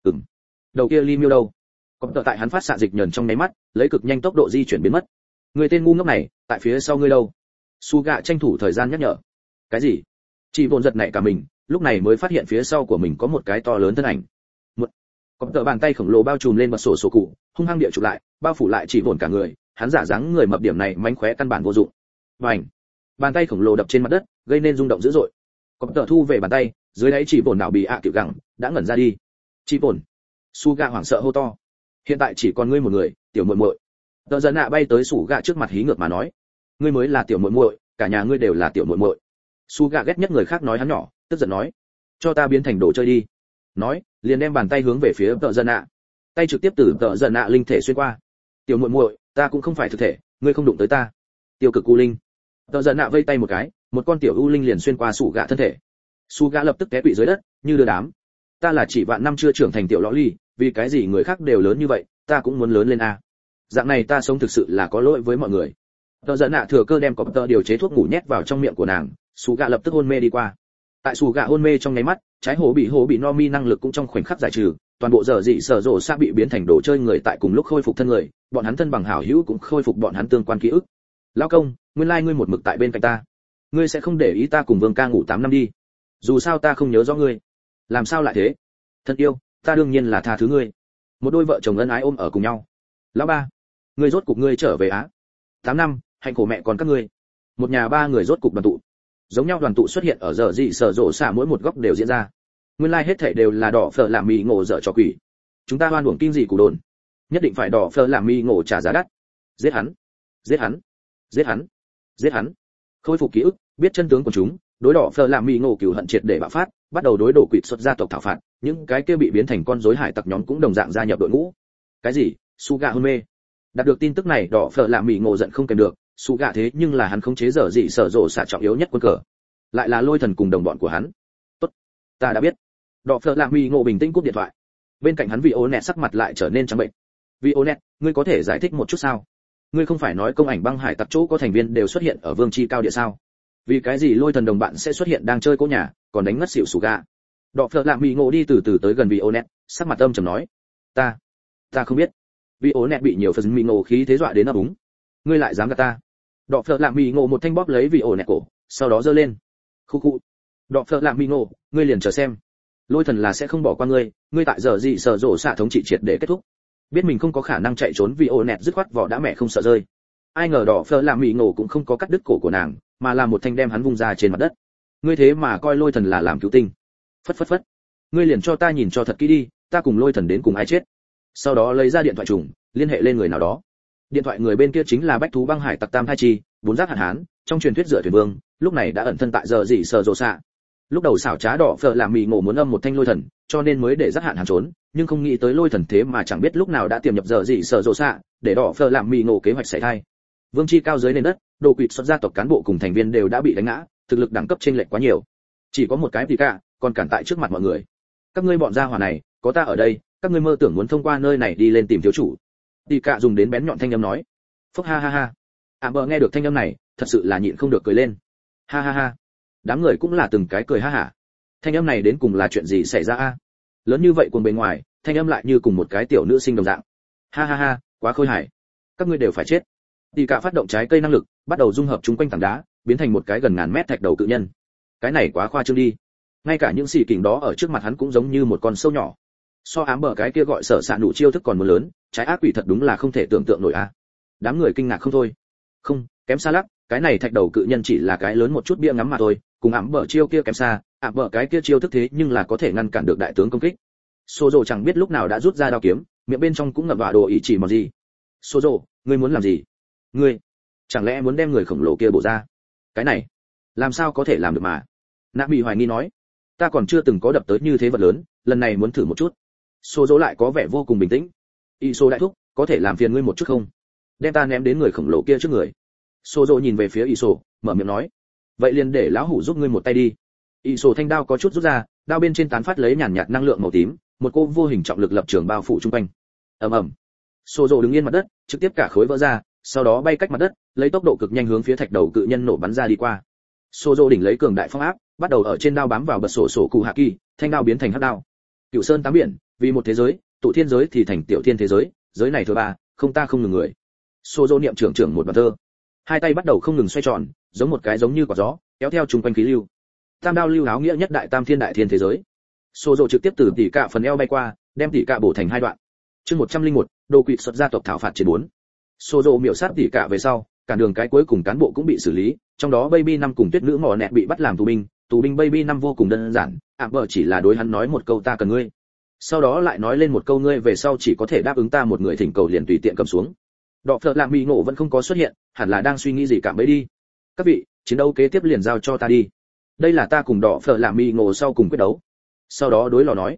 Đầu kia Ly Miêu đâu? Còn tờ tại hắn phát xạ dịch nhờn trong nháy mắt, lấy cực nhanh tốc độ di chuyển biến mất. Người tên ngu ngốc này, tại phía sau ngươi đâu? Su gạ tranh thủ thời gian nhắc nhở. Cái gì? Chỉ buồn giật nảy cả mình, lúc này mới phát hiện phía sau của mình có một cái to lớn thân ảnh. Còn tờ bàn tay khổng lồ bao trùm lên mặt sổ cụ, hung hăng địa chụp lại, bao phủ lại chỉ buồn cả người, hắn giả dáng người mập điểm này mánh khóe căn bản vô dụng. Bành! Bàn tay khổng lồ đập trên mặt đất, gây nên rung động dữ dội. Còn tờ thu về bàn tay, dưới đáy chỉ buồn nào bị tiểu gẳng đã ngẩn ra đi. Chỉ buồn! Su gạ hoảng sợ hô to. Hiện tại chỉ còn ngươi một người, tiểu muội muội. Tờ giận nạ bay tới Su gạ trước mặt hí ngược mà nói, ngươi mới là tiểu muội muội, cả nhà ngươi đều là tiểu muội muội. Su gạ ghét nhất người khác nói hắn nhỏ, tức giận nói, cho ta biến thành đồ chơi đi. Nói, liền đem bàn tay hướng về phía tợ giận ạ. Tay trực tiếp từ tợ giận ạ linh thể xuyên qua. Tiểu muội muội, ta cũng không phải thực thể, ngươi không đụng tới ta. Tiêu cực u linh. Tợ giận ạ vây tay một cái, một con tiểu u linh liền xuyên qua sủ gạ thân thể. Sủ gạ lập tức té quỵ dưới đất, như đưa đám. Ta là chỉ vạn năm chưa trưởng thành tiểu lõ ly, vì cái gì người khác đều lớn như vậy, ta cũng muốn lớn lên a. Dạng này ta sống thực sự là có lỗi với mọi người. Tợ giận ạ thừa cơ đem cọp tợ điều chế thuốc ngủ nhét vào trong miệng của nàng, sủ gạ lập tức hôn mê đi qua. Tại sủ gạ hôn mê trong nháy mắt, trái hồ bị no mi năng lực cũng trong khoảnh khắc giải trừ, toàn bộ giờ dị sở rộ xa bị biến thành đồ chơi người tại cùng lúc khôi phục thân người, bọn hắn thân bằng hảo hữu cũng khôi phục bọn hắn tương quan ký ức. Lão công, nguyên lai ngươi một mực tại bên cạnh ta, ngươi sẽ không để ý ta cùng Vương ca ngủ 8 năm đi? Dù sao ta không nhớ rõ ngươi. Làm sao lại thế? Thân yêu, ta đương nhiên là tha thứ ngươi. Một đôi vợ chồng ân ái ôm ở cùng nhau. Lão ba, ngươi rốt cục ngươi trở về á? 8 năm, hạnh khổ mẹ còn các ngươi. Một nhà ba người rốt cục đoàn tụ. Giống nhau đoàn tụ xuất hiện ở giờ dị sở rộ xả mỗi một góc đều diễn ra. Nguyên lai hết thảy đều là đỏ phở làm mì ngộ dở cho quỷ. Chúng ta hoan uổng kim gì củ đồn, nhất định phải đỏ phở làm mì ngộ trả giá đắt. Giết hắn, giết hắn, giết hắn, giết hắn. Khôi phục ký ức, biết chân tướng của chúng, đối đỏ phở làm mì ngộ cừu hận triệt để bạo phát, bắt đầu đối đổ quỷ xuất gia tộc thảo phạt, những cái kia bị biến thành con rối hải tặc nhóm cũng đồng dạng gia nhập đội ngũ. Cái gì? Suga hôn mê. Đạt được tin tức này, đỏ phở làm mì ngộ giận không kèm được, Suga thế nhưng là hắn khống chế dở dị sở rộ xả trọng yếu nhất quân cờ, lại là lôi thần cùng đồng bọn của hắn. Tốt, ta đã biết. Đỏ phở làm mì ngộ bình tĩnh cúp điện thoại. Bên cạnh hắn vị ô nẹt sắc mặt lại trở nên trắng bệnh. Vị ô nẹt, ngươi có thể giải thích một chút sao? Ngươi không phải nói công ảnh băng hải tặc chỗ có thành viên đều xuất hiện ở vương chi cao địa sao? Vì cái gì lôi thần đồng bạn sẽ xuất hiện đang chơi cỗ nhà, còn đánh ngất xỉu Suga? Đỏ phở làm mì ngộ đi từ từ tới gần vị ô nẹt, sắc mặt âm trầm nói, ta không biết. Vị ô nẹt bị nhiều phần mì ngộ khí thế dọa đến ấp úng. Ngươi lại dám gạt ta? Đỏ phở làm mì ngộ một thanh bóp lấy vị ô nẹt cổ, sau đó giơ lên. Khu khu. Đỏ phở làm mì ngộ, ngươi liền chờ xem. Lôi thần là sẽ không bỏ qua ngươi, ngươi tại giờ gì sở rộ xạ thống trị triệt để kết thúc. Biết mình không có khả năng chạy trốn vì ô nẹt dứt khoát vỏ đã mẹ không sợ rơi. Ai ngờ đỏ phở làm mì ngộ cũng không có cắt đứt cổ của nàng, mà là một thanh đem hắn vung ra trên mặt đất. Ngươi thế mà coi lôi thần là làm cứu tinh? Phất phất phất. Ngươi liền cho ta nhìn cho thật kỹ đi, ta cùng lôi thần đến cùng ai chết. Sau đó lấy ra điện thoại trùng, liên hệ lên người nào đó. Điện thoại người bên kia chính là bách thú băng hải tặc Tam Thai Chi, bốn giác hạn hán, trong truyền thuyết dựa thuyền vương, lúc này đã ẩn thân tại giờ gì sở rộ xạ. Lúc đầu xảo trá đỏ phở làm mì ngộ muốn âm một thanh lôi thần, cho nên mới để giác hạn hán trốn, nhưng không nghĩ tới lôi thần thế mà chẳng biết lúc nào đã tiềm nhập giờ gì sở rộ xạ, để đỏ phở làm mì ngộ kế hoạch xảy thai. Vương chi cao dưới nền đất, đồ quỵt xuất gia tộc cán bộ cùng thành viên đều đã bị đánh ngã, thực lực đẳng cấp chênh lệch quá nhiều. Chỉ có một cái thì cả, còn cản tại trước mặt mọi người. Các ngươi bọn gia hỏa này, có ta ở đây, các ngươi mơ tưởng muốn thông qua nơi này đi lên tìm thiếu chủ. Tỷ cả dùng đến bén nhọn thanh âm nói. Phốc ha ha ha. Bờ nghe được thanh âm này, thật sự là nhịn không được cười lên. Ha ha ha. Đám người cũng là từng cái cười ha hả. Thanh âm này đến cùng là chuyện gì xảy ra a? Lớn như vậy cuồng bề ngoài, thanh âm lại như cùng một cái tiểu nữ sinh đồng dạng. Ha ha ha, quá khôi hài. Các ngươi đều phải chết. Tỷ cả phát động trái cây năng lực, bắt đầu dung hợp chúng quanh tảng đá, biến thành một cái gần ngàn mét thạch đầu cự nhân. Cái này quá khoa trương đi. Ngay cả những xì kình đó ở trước mặt hắn cũng giống như một con sâu nhỏ. So bờ cái kia gọi sở sạn đủ chiêu thức còn muốn lớn, trái ác quỷ thật đúng là không thể tưởng tượng nổi a. Đám người kinh ngạc không thôi. Không, kém xa lắm, cái này thạch đầu cự nhân chỉ là cái lớn một chút bia ngắm mà thôi, cùng bờ chiêu kia kém xa, bờ cái kia chiêu thức thế nhưng là có thể ngăn cản được đại tướng công kích. Sozo chẳng biết lúc nào đã rút ra đao kiếm, miệng bên trong cũng ngậm vào đồ ý chỉ mòn gì. Sozo, ngươi muốn làm gì? Ngươi, chẳng lẽ muốn đem người khổng lồ kia bổ ra? Cái này, làm sao có thể làm được mà? Nạ bị hoài nghi nói, ta còn chưa từng có đập tới như thế vật lớn, lần này muốn thử một chút. Sozo lại có vẻ vô cùng bình tĩnh. Iso đại thúc, có thể làm phiền ngươi một chút không? Đem ta ném đến người khổng lồ kia trước người. Sozo nhìn về phía Iso, mở miệng nói, vậy liền để lão hủ giúp ngươi một tay đi. Iso thanh đao có chút rút ra, đao bên trên tán phát lấy nhàn nhạt năng lượng màu tím, một cô vô hình trọng lực lập trường bao phủ chung quanh. Ầm ầm. Sozo đứng yên mặt đất, trực tiếp cả khối vỡ ra, sau đó bay cách mặt đất, lấy tốc độ cực nhanh hướng phía thạch đầu cự nhân nổ bắn ra đi qua. Sozo đỉnh lấy cường đại phong áp, bắt đầu ở trên đao bám vào bật sổ cụ hạ kỳ, thanh đao biến thành hắc đao. Cửu sơn tám biển, vì một thế giới, tụ thiên giới thì thành tiểu thiên thế giới, giới này thứ ba, không ta không ngừng người. Sozo niệm trưởng một bản thơ, hai tay bắt đầu không ngừng xoay tròn, giống một cái giống như quả gió, kéo theo chung quanh khí lưu. Tam đao lưu áo nghĩa nhất đại tam thiên đại thiên thế giới. Sozo trực tiếp từ tỉ cạ phần eo bay qua, đem tỉ cạ bổ thành hai đoạn. Chương 101, đồ quỵt xuất gia tộc thảo phạt chiến 4. Sozo miểu sát tỉ cạ về sau, cả đường cái cuối cùng cán bộ cũng bị xử lý, trong đó Baby năm cùng Tuyết nữ mỏ nẹt bị bắt làm tù binh Baby năm vô cùng đơn giản, bờ chỉ là đối hắn nói một câu ta cần ngươi. Sau đó lại nói lên một câu ngươi về sau chỉ có thể đáp ứng ta một người thỉnh cầu liền tùy tiện cầm xuống. Đọ phở làm mì ngộ vẫn không có xuất hiện, hẳn là đang suy nghĩ gì cảm bấy đi. Các vị, chiến đấu kế tiếp liền giao cho ta đi. Đây là ta cùng đọ phở làm mì ngộ sau cùng quyết đấu. Sau đó đối lò nói,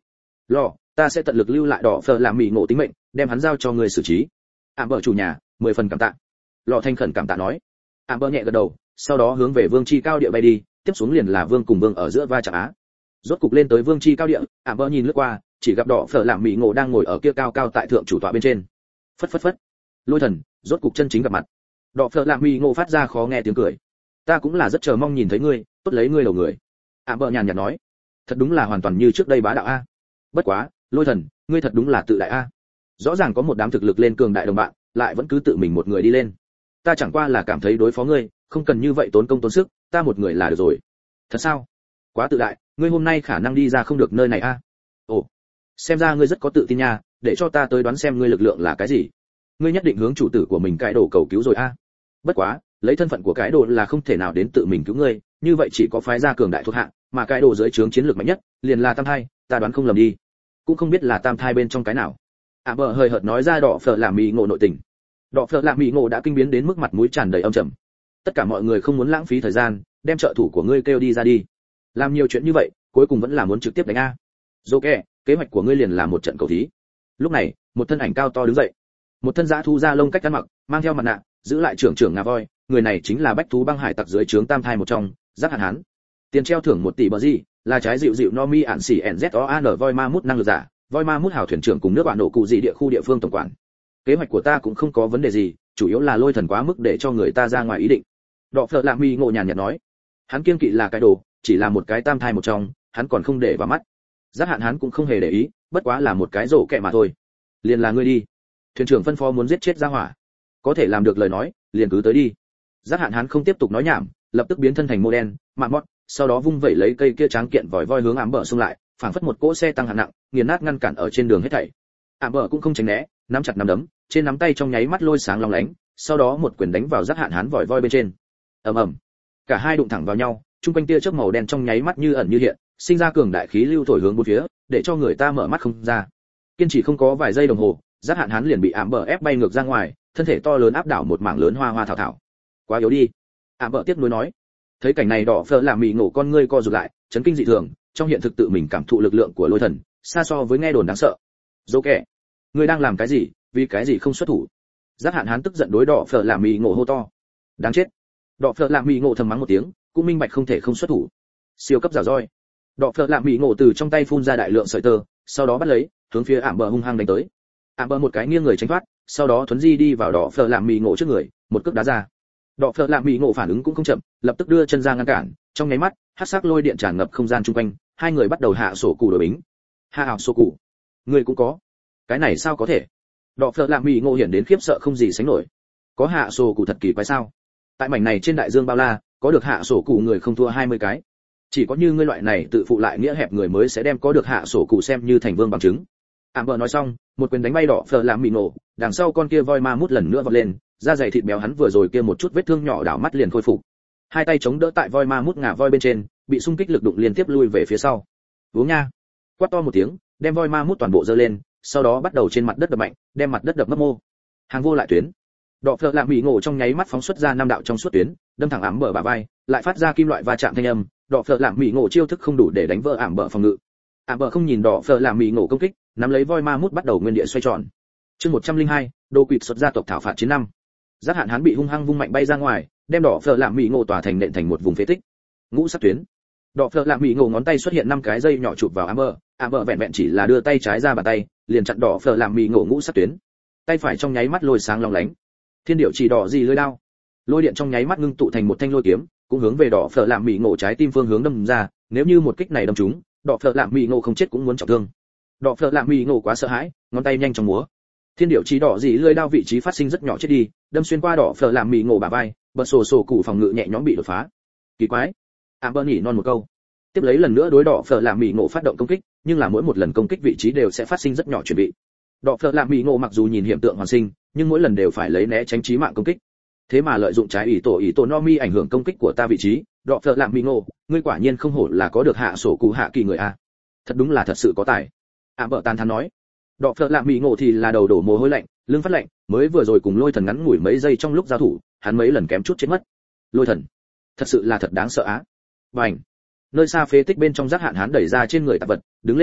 Lò, ta sẽ tận lực lưu lại đỏ phở làm mì ngộ tính mệnh, đem hắn giao cho người xử trí. Bờ chủ nhà, 10 phần cảm tạ. Lò thanh khẩn cảm tạ nói. Bờ nhẹ gật đầu, sau đó hướng về vương chi cao địa bay đi, tiếp xuống liền là vương cùng vương ở giữa va chạm á. Rốt cục lên tới vương chi cao địa, Bờ nhìn lướt qua, chỉ gặp đỏ phở làm mì ngộ đang ngồi ở kia cao cao tại thượng chủ tọa bên trên. Phất phất phất. Lôi thần, rốt cục chân chính gặp mặt. Đỏ phở làm mì ngộ phát ra khó nghe tiếng cười. Ta cũng là rất chờ mong nhìn thấy ngươi, tốt lấy ngươi đầu người. Bờ nhàn nhạt nói. Thật đúng là hoàn toàn như trước đây bá đạo a. Bất quá, Lôi thần, ngươi thật đúng là tự đại a. Rõ ràng có một đám thực lực lên cường đại đồng bạn, lại vẫn cứ tự mình một người đi lên. Ta chẳng qua là cảm thấy đối phó ngươi, không cần như vậy tốn công tốn sức, ta một người là được rồi. Thật sao? Quá tự đại, ngươi hôm nay khả năng đi ra không được nơi này a. Ồ, xem ra ngươi rất có tự tin nha, để cho ta tới đoán xem ngươi lực lượng là cái gì. Ngươi nhất định hướng chủ tử của mình cái đồ cầu cứu rồi a. Bất quá, lấy thân phận của cái đồ là không thể nào đến tự mình cứu ngươi, như vậy chỉ có phái gia cường đại thuộc hạ, mà cái đồ dưới trướng chiến lược mạnh nhất, liền là Tam Thai, ta đoán không lầm đi. Cũng không biết là Tam Thai bên trong cái nào. Bờ hơi hợt nói ra đỏ phở làm mì ngộ nội tình. Đỏ phở làm mì ngộ đã kinh biến đến mức mặt mũi tràn đầy âm trầm. Tất cả mọi người không muốn lãng phí thời gian, đem trợ thủ của ngươi kêu đi ra đi. Làm nhiều chuyện như vậy, cuối cùng vẫn là muốn trực tiếp đánh a. Joker, kế hoạch của ngươi liền là một trận cầu thí. Lúc này, một thân ảnh cao to đứng dậy. Một thân dã thu da lông cách ăn mặc, mang theo mặt nạ, giữ lại trưởng ngà voi, người này chính là bách thú băng hải tặc dưới trướng Tam Thai một trong, Giác Hạn Hán. Tiền treo thưởng 1 tỷ bờ gì, là trái dịu dịu Nomi ản xỉ NZOAN voi ma mút năng lực giả, voi ma mút hào thuyền trưởng cùng nước bạn nổ cụ gì địa khu địa phương tổng quản. Kế hoạch của ta cũng không có vấn đề gì, chủ yếu là Lôi thần quá mức để cho người ta ra ngoài ý định. Đọ Phở Lạm Mi ngộ nhàn nhạt nói. Hắn kiêng kỵ là cái đồ, chỉ là một cái Tam Thai một trong, hắn còn không để vào mắt. Giác Hạn Hán cũng không hề để ý, bất quá là một cái rổ kẹ mà thôi. Liền là ngươi đi. Thuyền trưởng phân phó muốn giết chết ra hỏa. Có thể làm được lời nói, liền cứ tới đi. Giác Hạn Hán không tiếp tục nói nhảm, lập tức biến thân thành mô đen, mạn mót, sau đó vung vẩy lấy cây kia tráng kiện vòi voi hướng Bờ xung lại, phảng phất một cỗ xe tăng hạng nặng, nghiền nát ngăn cản ở trên đường hết thảy. Bờ cũng không tránh né, nắm chặt nắm đấm, trên nắm tay trong nháy mắt lôi sáng long lánh, sau đó một quyền đánh vào Giác Hạn Hán vòi voi bên trên. Ầm ầm. Cả hai đụng thẳng vào nhau, trung quanh tia chớp màu đen trong nháy mắt như ẩn như hiện, sinh ra cường đại khí lưu thổi hướng bốn phía, để cho người ta mở mắt không ra. Kiên trì không có vài giây đồng hồ, Giác Hạn Hán liền bị Bờ ép bay ngược ra ngoài, thân thể to lớn áp đảo một mảng lớn hoa hoa thảo thảo. Quá yếu đi. Bờ tiếp nối nói. Thấy cảnh này đỏ phở làm mì ngộ con ngươi co rụt lại, chấn kinh dị thường, trong hiện thực tự mình cảm thụ lực lượng của Lôi thần, xa so với nghe đồn đáng sợ. Dỗ kẻ, ngươi đang làm cái gì, vì cái gì không xuất thủ? Giác Hạn Hán tức giận đối đỏ phở làm mì ngộ hô to. Đáng chết. Đỏ phở làm mì ngộ thầm mắng một tiếng, cũng minh bạch không thể không xuất thủ. Siêu cấp giả roi. Đỏ phở làm mì ngộ từ trong tay phun ra đại lượng sợi tơ, sau đó bắt lấy, hướng phía Bờ hung hăng đánh tới. Bờ một cái nghiêng người tránh thoát, sau đó thuấn di đi vào đỏ phở làm mì ngộ trước người, một cước đá ra. Đọ Phở Lạm Mị ngộ phản ứng cũng không chậm, lập tức đưa chân ra ngăn cản, trong nháy mắt, hắc sắc lôi điện tràn ngập không gian chung quanh, hai người bắt đầu hạ sổ cụ đổi bính. Hạ ảo sổ cụ, người cũng có. Cái này sao có thể? Đọ Phở Lạm Mị ngộ hiện đến khiếp sợ không gì sánh nổi. Có hạ sổ cụ thật kỳ quái sao? Tại mảnh này trên đại dương bao la, có được hạ sổ cụ người không thua 20 cái. Chỉ có như ngươi loại này tự phụ lại nghĩa hẹp người mới sẽ đem có được hạ sổ cụ xem như thành vương bằng chứng. Bờ nói xong, một quyền đánh bay Đọ Phở Lạm Mị ngộ, đằng sau con kia voi ma mút lần nữa vọt lên, da dày thịt béo hắn vừa rồi kia một chút vết thương nhỏ đảo mắt liền khôi phục. Hai tay chống đỡ tại voi ma mút ngả voi bên trên, bị xung kích lực đụng liên tiếp lui về phía sau. Uống nha. Quát to một tiếng, đem voi ma mút toàn bộ giơ lên, sau đó bắt đầu trên mặt đất đập mạnh, đem mặt đất đập mất mô. Hàng vô lại tuyến. Đọ Phở Lạm Mị ngộ trong nháy mắt phóng xuất ra 5 đạo trong suốt tuyến, đâm thẳng Bờ bả vai, lại phát ra kim loại va chạm thanh âm. Đọ Phở Lạm Mị ngộ chiêu thức không đủ để đánh vỡ Bờ phòng ngự. Bờ không nhìn Đọ Phở Lạm Mị ngộ công kích, nắm lấy voi ma mút bắt đầu nguyên địa xoay tròn. Chương 102, Đồ Quỷ xuất gia tộc thảo phạt chiến năm. Giác Hạn Hán bị hung hăng vung mạnh bay ra ngoài, đem Đọ Phở Lạm Mị ngộ tỏa thành nện thành một vùng phế tích. Ngũ sắc tuyến. Đọ Phở Lạm Mị ngộ ngón tay xuất hiện 5 cái dây nhỏ chụp vào Bờ vẹn vẹn chỉ là đưa tay trái ra bàn tay, liền chặn Đọ Phở Lạm Mị ngộ ngũ sắc tuyến. Tay phải trong nháy mắt lôi sáng long lánh. Thiên điệu chỉ đỏ gì lưỡi đao. Lôi điện trong nháy mắt ngưng tụ thành một thanh lôi kiếm, cũng hướng về Đọ Phở Lạm Mị ngộ trái tim phương hướng đâm ra, nếu như một kích này đâm trúng, Đọ Phở Lạm Mị ngộ không chết cũng muốn trọng thương. Đọ Phở Lạm Mị ngộ quá sợ hãi, ngón tay nhanh chóng múa. Thiên điệu chỉ đỏ gì lưỡi đao vị trí phát sinh rất nhỏ chết đi, đâm xuyên qua Đọ Phở Lạm Mị ngộ bả vai, bật sổ cụ phòng ngự nhẹ nhõm bị đột phá. Kỳ quái. Bờ nhỉ non một câu. Tiếp lấy lần nữa đối Đọ Phở Lạm Mị ngộ phát động công kích, nhưng là mỗi một lần công kích vị trí đều sẽ phát sinh rất nhỏ chuẩn bị. Đọ Phở Lạm Mị ngộ mặc dù nhìn hiện tượng hoàn sinh, nhưng mỗi lần đều phải lấy né tránh chí mạng công kích. Thế mà lợi dụng trái ý tổ Nomi ảnh hưởng công kích của ta vị trí, Đọ Phở Lạm Mị ngộ, ngươi quả nhiên không hổ là có được hạ sổ cụ hạ kỳ người a. Thật đúng là thật sự có tài. Bờ tán thán nói. Đọ Phở Lạm Mị ngộ thì là đầu đổ mồ hôi lạnh, lưng phát lạnh, mới vừa rồi cùng Lôi thần ngắn ngủi mấy giây trong lúc giao thủ, hắn mấy lần kém chút chết mất. Lôi thần, thật sự là thật đáng sợ á. Bành. Nơi xa phế tích bên trong Giác Hạn Hán đẩy ra trên người tạp vật, đứng lên,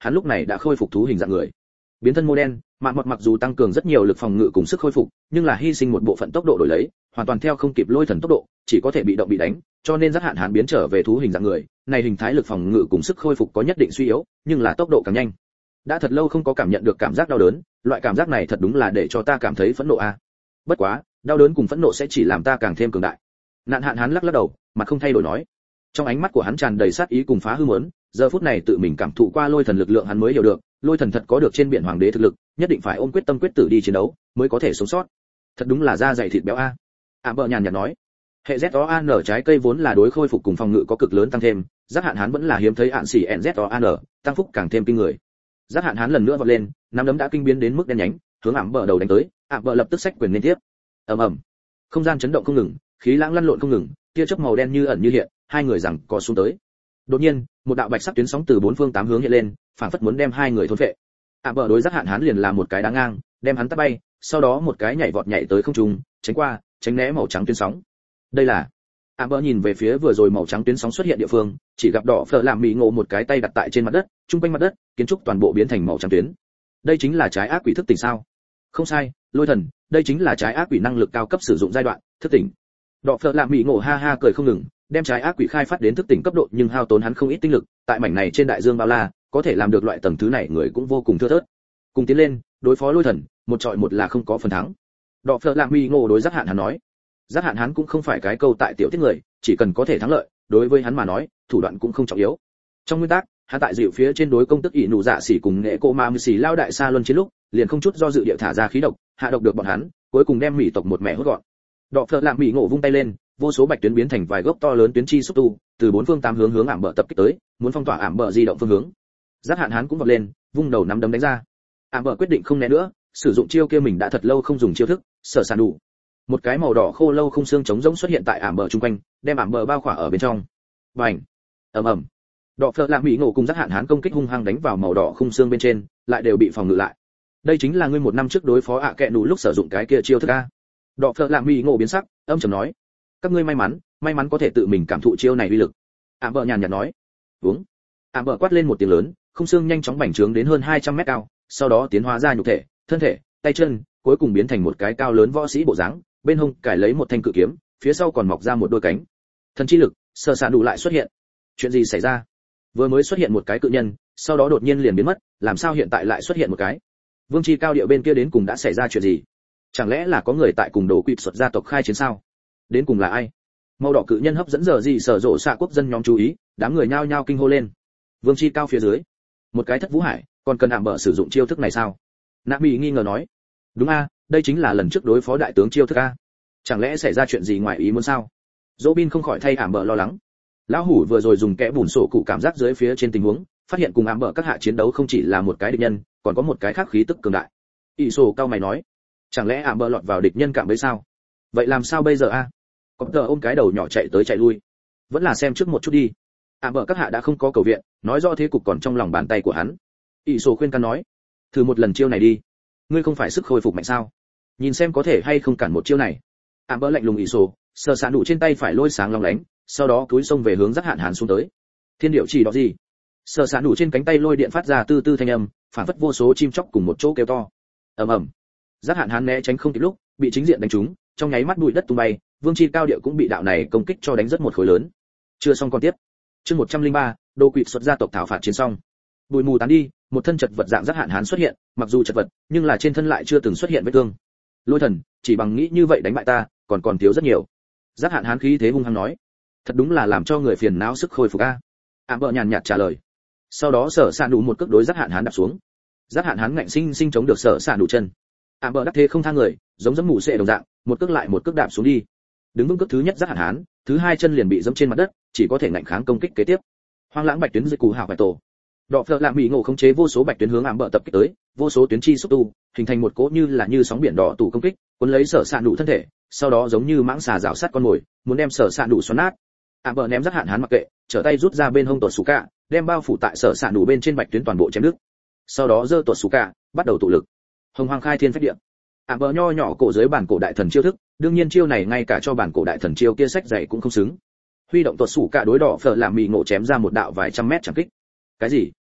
hắn lúc này đã khôi phục thú hình dạng người. Biến thân mô đen, mạn mọt mặc dù tăng cường rất nhiều lực phòng ngự cùng sức khôi phục, nhưng là hy sinh một bộ phận tốc độ đổi lấy, hoàn toàn theo không kịp lôi thần tốc độ, chỉ có thể bị động bị đánh, cho nên rất hạn hán biến trở về thú hình dạng người, này hình thái lực phòng ngự cùng sức khôi phục có nhất định suy yếu, nhưng là tốc độ càng nhanh. Đã thật lâu không có cảm nhận được cảm giác đau đớn, loại cảm giác này thật đúng là để cho ta cảm thấy phẫn nộ a. Bất quá, đau đớn cùng phẫn nộ sẽ chỉ làm ta càng thêm cường đại. Nạn hạn hán lắc lắc đầu, mặt không thay đổi nói. Trong ánh mắt của hắn tràn đầy sát ý cùng phá hư muốn, giờ phút này tự mình cảm thụ qua lôi thần lực lượng hắn mới hiểu được, lôi thần thật có được trên biển hoàng đế thực lực, nhất định phải ôm quyết tâm quyết tử đi chiến đấu, mới có thể sống sót. Thật đúng là da dày thịt béo a. Bợ nhàn nhạt nói. Hệ ZOAN trái cây vốn là đối khôi phục cùng phòng ngự có cực lớn tăng thêm, giác hạn hán vẫn là hiếm thấy hạn xỉ NZOAN, tăng phúc càng thêm kinh người. Giác hạn hán lần nữa vọt lên, nắm đấm đã kinh biến đến mức đen nhánh, hướng Bợ đầu đánh tới, Bợ lập tức xách quyền liên tiếp. Ầm ầm. Không gian chấn động không ngừng, khí lãng lăn lộn không ngừng, tia chớp màu đen như ẩn như hiện, hai người giằng co xuống tới. Đột nhiên, một đạo bạch sắc tuyến sóng từ bốn phương tám hướng hiện lên, phảng phất muốn đem hai người thôn phệ. Bợ đối giác hạn hán liền là một cái đá ngang, đem hắn tát bay, sau đó một cái nhảy vọt nhảy tới không trung, tránh qua, tránh né màu trắng tuyến sóng. Đây là Bợ nhìn về phía vừa rồi màu trắng tuyến sóng xuất hiện địa phương, chỉ gặp đỏ phở làm mị ngộ một cái tay đặt tại trên mặt đất, trung quanh mặt đất, kiến trúc toàn bộ biến thành màu trắng tuyến. Đây chính là trái ác quỷ thức tỉnh sao? Không sai, lôi thần, đây chính là trái ác quỷ năng lực cao cấp sử dụng giai đoạn, thức tỉnh. Đỏ phở làm mị ngộ ha ha cười không ngừng, đem trái ác quỷ khai phát đến thức tỉnh cấp độ nhưng hao tốn hắn không ít tinh lực, tại mảnh này trên đại dương bao la, có thể làm được loại tầng thứ này người cũng vô cùng thưa thớt. Cùng tiến lên, đối phó lôi thần, một trọi một là không có phần thắng. Đỏ phở làm mị ngộ đối giác hạn hắn nói. Giác hạn hắn cũng không phải cái câu tại tiểu tiết người, chỉ cần có thể thắng lợi, đối với hắn mà nói, thủ đoạn cũng không trọng yếu. Trong nguyên tắc, hắn tại dịu phía trên đối công tức ỷ nụ dạ xỉ cùng nghệ cô ma xỉ lao đại xa luân chiến lúc, liền không chút do dự địa thả ra khí độc, hạ độc được bọn hắn, cuối cùng đem mỹ tộc một mẹ hốt gọn. Đọ phở làm mỹ ngộ vung tay lên, vô số bạch tuyến biến thành vài gốc to lớn tuyến chi xúc tu, từ bốn phương tám hướng Bợ tập kích tới, muốn phong tỏa Bợ di động phương hướng. Giác hạn hắn cũng vọt lên, vung đầu nắm đấm đánh ra. Bợ quyết định không né nữa, sử dụng chiêu kia mình đã thật lâu không dùng chiêu thức, sở sản đủ. Một cái màu đỏ khô lâu không xương trống rỗng xuất hiện tại Bợ trung quanh, đem Bợ bao khỏa ở bên trong. Bành! Ầm ầm. Đọ phở làm mỹ ngộ cùng giác hạn hắn công kích hung hăng đánh vào màu đỏ khung xương bên trên, lại đều bị phòng ngự lại. Đây chính là ngươi một năm trước đối phó kẹ nụ lúc sử dụng cái kia chiêu thức a. Đọ phở làm mỹ ngộ biến sắc, âm trầm nói: các ngươi may mắn có thể tự mình cảm thụ chiêu này uy lực. Bợ nhàn nhạt nói. Uống. Bợ quát lên một tiếng lớn, khung xương nhanh chóng bành trướng đến hơn 200 mét cao, sau đó tiến hóa ra nhục thể, thân thể, tay chân, cuối cùng biến thành một cái cao lớn võ sĩ bộ dáng, bên hông cài lấy một thanh cự kiếm, phía sau còn mọc ra một đôi cánh. Thần chi lực, sở sản đủ lại xuất hiện. Chuyện gì xảy ra? Vừa mới xuất hiện một cái cự nhân, sau đó đột nhiên liền biến mất, làm sao hiện tại lại xuất hiện một cái? Vương chi cao địa bên kia đến cùng đã xảy ra chuyện gì? Chẳng lẽ là có người tại cùng đồ quỵt xuất gia tộc khai chiến sao? Đến cùng là ai? Màu đỏ cự nhân hấp dẫn giờ gì sở rộ xạ quốc dân nhóm chú ý, đám người nhao nhao kinh hô lên. Vương chi cao phía dưới, một cái thất vũ hải, còn cần Bợ sử dụng chiêu thức này sao? Nạp Mỹ nghi ngờ nói. Đúng a, đây chính là lần trước đối phó đại tướng chiêu thức a. Chẳng lẽ xảy ra chuyện gì ngoài ý muốn sao? Robin không khỏi thay Bợ lo lắng. Lão hủ vừa rồi dùng kẽ bùn sổ cụ cảm giác dưới phía trên tình huống, phát hiện cùng Bợ các hạ chiến đấu không chỉ là một cái địch nhân, còn có một cái khác khí tức cường đại. Y sổ cao mày nói, chẳng lẽ Bợ lọt vào địch nhân cạm bẫy sao? Vậy làm sao bây giờ a? Có tờ ôm cái đầu nhỏ chạy tới chạy lui. Vẫn là xem trước một chút đi. Bợ các hạ đã không có cầu viện, nói rõ thế cục còn trong lòng bàn tay của hắn. Y sổ khuyên can nói, thử một lần chiêu này đi. Ngươi không phải sức khôi phục mạnh sao? Nhìn xem có thể hay không cản một chiêu này. Bợ lạnh lùng Y sổ, sờ sạn đủ trên tay phải lôi sáng long lánh, sau đó cúi xông về hướng giác hạn hán xuống tới. Thiên điệu chỉ đó gì? Sờ sạn đủ trên cánh tay lôi điện phát ra tư tư thanh âm, phản phất vô số chim chóc cùng một chỗ kêu to. Ầm ầm. Giác hạn hán né tránh không kịp lúc, bị chính diện đánh trúng, trong nháy mắt bụi đất tung bay, vương chi cao địa cũng bị đạo này công kích cho đánh rất một khối lớn. Chưa xong con tiếp. Chương 103, đồ quỵt xuất gia tộc thảo phạt chiến xong. Bụi mù tán đi, một thân chật vật dạng giác hạn hán xuất hiện, mặc dù chật vật, nhưng là trên thân lại chưa từng xuất hiện vết thương. Lôi thần, chỉ bằng nghĩ như vậy đánh bại ta, còn thiếu rất nhiều. Giác hạn hán khí thế hung hăng nói. Thật đúng là làm cho người phiền não sức khôi phục a. Bợ nhàn nhạt trả lời. Sau đó sở sạn đủ một cước đối giác hạn hán đạp xuống. Giác hạn hán ngạnh sinh chống được sở sạn đủ chân. Bợ đắc thế không tha người, giống dẫm mù sệ đồng dạng, một cước lại một cước đạp xuống đi. Đứng vững cước thứ nhất giác hạn hán, thứ hai chân liền bị dẫm trên mặt đất, chỉ có thể ngạnh kháng công kích kế tiếp. Hoang lãng bạch tuyến dưới cù hào phải tổ. Đọ phở làm mỹ ngộ khống chế vô số bạch tuyến hướng Bợ tập kích tới, vô số tuyến chi xúc tu, hình thành một cỗ như sóng biển đỏ tủ công kích, cuốn lấy sở sạn đủ thân thể, sau đó giống như mãng xà rào sát con mồi, muốn đem sở sạn đủ xoắn nát. Bợ ném giác hạn hán mặc kệ, trở tay rút ra bên hông tuột sủ cả, đem bao phủ tại sở sạn đủ bên trên bạch tuyến toàn bộ chém đứt. Sau đó giơ tuột sủ cả, bắt đầu tụ lực. Hồng Hoàng khai thiên phách địa. Bợ nho nhỏ cổ dưới bản cổ đại thần chiêu thức, đương nhiên chiêu này ngay cả cho bản cổ đại thần chiêu kia sách dạy cũng không xứng. Huy động tuột sủ cả đối đỏ phở làm mì ngộ chém ra một đạo vài trăm mét chẳng kích. Cái gì?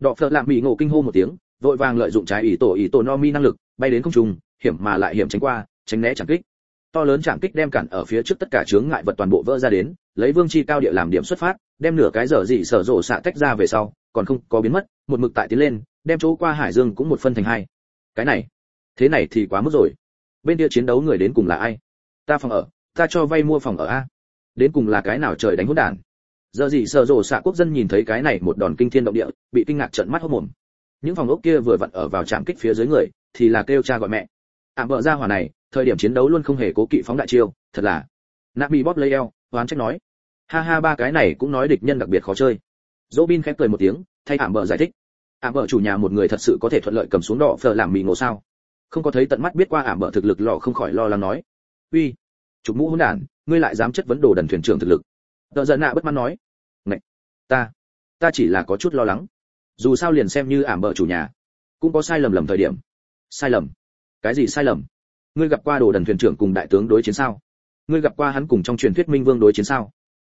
Đọ phợ lạm bị ngộ kinh hô một tiếng, vội vàng lợi dụng trái ý tổ no mi năng lực bay đến không trung, hiểm mà lại hiểm tránh qua, tránh né chạm kích. To lớn chạm kích đem cản ở phía trước tất cả chướng ngại vật toàn bộ vỡ ra đến, lấy vương chi cao địa làm điểm xuất phát, đem nửa cái giờ dị sở rộ xạ tách ra về sau, còn không có biến mất, một mực tại tiến lên, đem chỗ qua hải dương cũng một phân thành hai. Cái này, thế này thì quá mức rồi. Bên kia chiến đấu người đến cùng là ai? Ta phòng ở, ta cho vay mua phòng ở a. Đến cùng là cái nào trời đánh hỗn đản. Giờ gì sở rộ xạ quốc dân nhìn thấy cái này một đòn kinh thiên động địa, bị kinh ngạc trợn mắt hốt mồm. Những phòng ốc kia vừa vặn ở vào trạm kích phía dưới người, thì là kêu cha gọi mẹ. Bợ ra hỏa này, thời điểm chiến đấu luôn không hề cố kỵ phóng đại chiêu, thật là. Nabi bóp lấy eo, oán trách nói. Ha ha, ba cái này cũng nói địch nhân đặc biệt khó chơi. Robin khẽ cười một tiếng, thay Bợ giải thích. Bợ chủ nhà một người thật sự có thể thuận lợi cầm xuống đỏ phở làm mì ngộ sao? Không có thấy tận mắt biết qua Bợ thực lực lọ không khỏi lo lắng nói. Uy, chụp mũ hỗn đản, ngươi lại dám chất vấn đồ đần thuyền trưởng thực lực? Tợ giận nạ bất mãn nói. Này, ta chỉ là có chút lo lắng. Dù sao liền xem như Bợ chủ nhà, cũng có sai lầm thời điểm. Sai lầm? Cái gì sai lầm? Ngươi gặp qua đồ đần thuyền trưởng cùng đại tướng đối chiến sao? Ngươi gặp qua hắn cùng trong truyền thuyết minh vương đối chiến sao?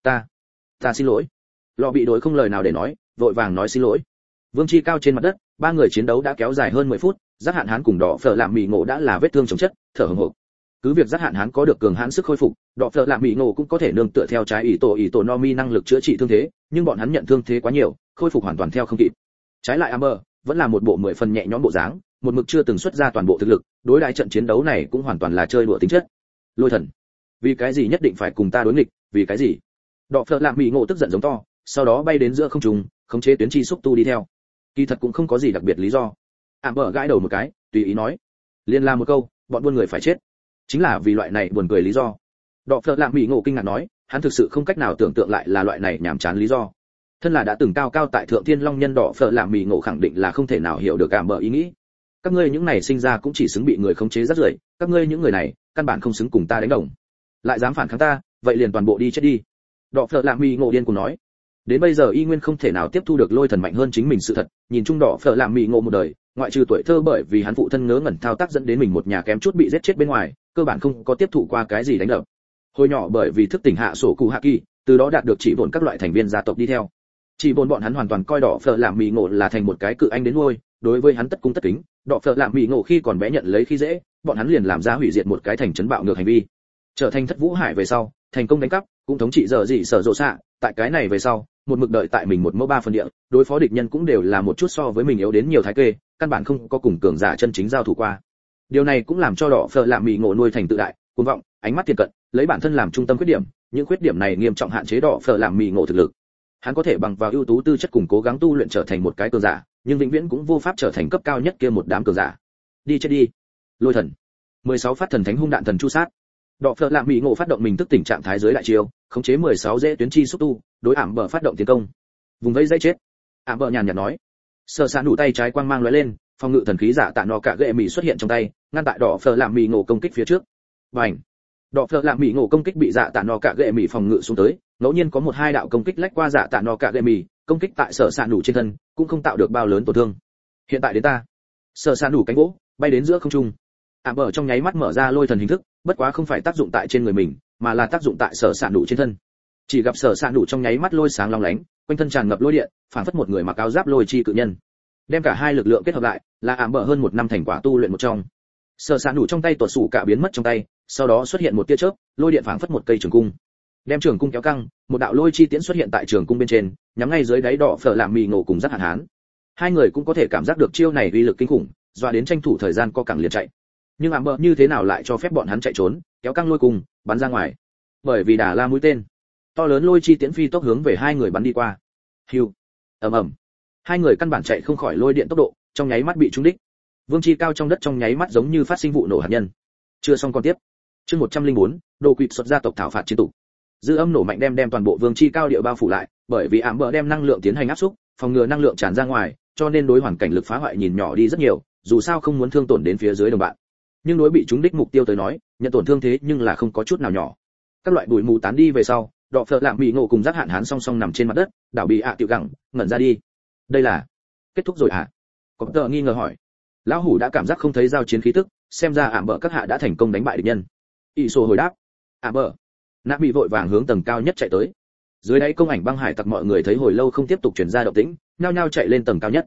Ta xin lỗi. Lọ bị đối không lời nào để nói, vội vàng nói xin lỗi. Vương chi cao trên mặt đất, ba người chiến đấu đã kéo dài hơn 10 phút, Giác Hạn Hán cùng Đỏ Phở Lạm Mị Ngộ đã là vết thương chồng chất, thở hổn hộc. Cứ việc Giác Hạn Hán có được cường hãn sức khôi phục, Đỏ Phở Lạm Mị Ngộ cũng có thể nương tựa theo trái ý tổ no mi năng lực chữa trị thương thế, nhưng bọn hắn nhận thương thế quá nhiều, khôi phục hoàn toàn theo không kịp. Trái lại Amber vẫn là một bộ 10 phần nhẹ nhõm bộ dáng, một mực chưa từng xuất ra toàn bộ thực lực, đối đãi trận chiến đấu này cũng hoàn toàn là chơi đùa tính chất. Lôi thần, vì cái gì nhất định phải cùng ta đối nghịch, vì cái gì? Đỏ Phở Lạm Mị Ngộ tức giận giống to, sau đó bay đến giữa không trung, khống chế tuyến chi xúc tu đi theo. Kỳ thật cũng không có gì đặc biệt lý do. Amber gãi đầu một cái, tùy ý nói, liên la một câu, bọn buôn người phải chết. Chính là vì loại này buồn cười lý do. Đỏ Phở Lạm Mị Ngộ kinh ngạc nói, hắn thực sự không cách nào tưởng tượng lại là loại này nhảm chán lý do. Thân là đã từng cao tại thượng thiên long nhân, Đỏ Phở Lạm Mị Ngộ khẳng định là không thể nào hiểu được Amber ý nghĩ. Các ngươi những này sinh ra cũng chỉ xứng bị người khống chế rất rưởi, các ngươi những người này căn bản không xứng cùng ta đánh đồng. Lại dám phản kháng ta, vậy liền toàn bộ đi chết đi. Đỏ Phở Lạm Mị Ngộ điên cuồng nói. Đến bây giờ y nguyên không thể nào tiếp thu được lôi thần mạnh hơn chính mình sự thật, nhìn chung Đỏ Phở Lạm Mị Ngộ một đời, ngoại trừ tuổi thơ bởi vì hắn phụ thân ngớ ngẩn thao tác dẫn đến mình một nhà kém chút bị giết chết bên ngoài, cơ bản không có tiếp thụ qua cái gì đánh đập. Hồi nhỏ bởi vì thức tỉnh hạ sổ cụ hạ kỳ, từ đó đạt được chỉ bổn các loại thành viên gia tộc đi theo. Chỉ bổn bọn hắn hoàn toàn coi Đỏ Phở Lạm Mị Ngộ là thành một cái cự anh đến nuôi, đối với hắn tất cung tất kính. Đỏ Phở Lạm Mị Ngộ khi còn bé nhận lấy khi dễ, bọn hắn liền làm ra hủy diệt một cái thành trấn bạo ngược hành vi. Trở thành Thất Vũ Hải về sau, thành công đánh cắp, cũng thống trị giờ gì sở rộ xạ, tại cái này về sau, một mực đợi tại mình một mẫu ba phần địa, đối phó địch nhân cũng đều là một chút so với mình yếu đến nhiều thái kê, căn bản không có cùng cường giả chân chính giao thủ qua. Điều này cũng làm cho Đỏ Phở Lạm Mị Ngộ nuôi thành tự đại, cuồng vọng, ánh mắt tiền cận, lấy bản thân làm trung tâm khuyết điểm, những khuyết điểm này nghiêm trọng hạn chế Đỏ Phở Lạm Mị Ngộ thực lực. Hắn có thể bằng vào ưu tú tư chất cùng cố gắng tu luyện trở thành một cái cường giả, nhưng vĩnh viễn cũng vô pháp trở thành cấp cao nhất kia một đám cường giả. Đi chết đi. Lôi thần. 16 phát thần thánh hung đạn thần chu sát. Đỏ Phở Lạm Mị Ngộ phát động mình thức tỉnh trạng thái dưới đại chiêu, khống chế 16 dễ tuyến chi xúc tu, đối Amber phát động tiến công. Vùng vây dây chết. Amber nhàn nhạt nói. Sở Sán đủ tay trái quang mang lóe lên, phòng ngự thần khí giả tạ nọ cả gệ mì xuất hiện trong tay, ngăn tại Đỏ Phở Lạm Mị Ngộ công kích phía trước. Bành. Đỏ Phở Lạm Mị Ngộ công kích bị giả tạ nọ cả gệ mì phòng ngự xuống tới, ngẫu nhiên có một hai đạo công kích lách qua giả tạ nọ cả gệ mì, công kích tại Sở Sán đủ trên thân, cũng không tạo được bao lớn tổn thương. Hiện tại đến ta. Sở Sán đủ cánh gỗ, bay đến giữa không trung. Amber trong nháy mắt mở ra lôi thần hình thức, bất quá không phải tác dụng tại trên người mình, mà là tác dụng tại Sở Sán đủ trên thân. Chỉ gặp Sở Sán đủ trong nháy mắt lôi sáng long lánh, quanh thân tràn ngập lôi điện, phản phất một người mặc áo giáp lôi chi cự nhân. Đem cả hai lực lượng kết hợp lại, là Amber hơn một năm thành quả tu luyện một trong. Sở Sán đủ trong tay tuột sủ cả biến mất trong tay, sau đó xuất hiện một tia chớp, lôi điện phảng phất một cây trường cung. Đem trường cung kéo căng, một đạo lôi chi tiễn xuất hiện tại trường cung bên trên, nhắm ngay dưới đáy Đỏ Phở Lạm Mị Ngộ cùng Giác Hạn Hán. Hai người cũng có thể cảm giác được chiêu này uy lực kinh khủng, dọa đến tranh thủ thời gian co cẳng liền chạy. Nhưng Amber như thế nào lại cho phép bọn hắn chạy trốn, kéo căng lôi cùng, bắn ra ngoài. Bởi vì đả la mũi tên, to lớn lôi chi tiễn phi tốc hướng về hai người bắn đi qua. Hưu, ầm ầm. Hai người căn bản chạy không khỏi lôi điện tốc độ, trong nháy mắt bị trúng đích. Vương chi cao trong đất trong nháy mắt giống như phát sinh vụ nổ hạt nhân. Chưa xong con tiếp. Chương 104, đồ quỵt xuất gia tộc thảo phạt chiến tụ. Dư âm nổ mạnh đem toàn bộ vương chi cao địa bao phủ lại, bởi vì Amber đem năng lượng tiến hành áp xúc, phòng ngừa năng lượng tràn ra ngoài, cho nên đối hoàn cảnh lực phá hoại nhìn nhỏ đi rất nhiều, dù sao không muốn thương tổn đến phía dưới đồng bạn. Nhưng đối bị trúng đích mục tiêu tới nói, nhận tổn thương thế nhưng là không có chút nào nhỏ. Các loại bụi mù tán đi về sau, Đỏ Phở Lạm Mị Ngộ cùng Giác Hạn Hán song song nằm trên mặt đất, đảo bị tiểu gẳng ngẩn ra đi. Đây là kết thúc rồi à? Có tờ nghi ngờ hỏi. Lão hủ đã cảm giác không thấy giao chiến khí tức, xem ra Amber các hạ đã thành công đánh bại địch nhân. Iso hồi đáp. Amber. Nạp bị vội vàng hướng tầng cao nhất chạy tới. Dưới đáy công ảnh băng hải tặc mọi người thấy hồi lâu không tiếp tục truyền ra động tĩnh, nhao nhao chạy lên tầng cao nhất.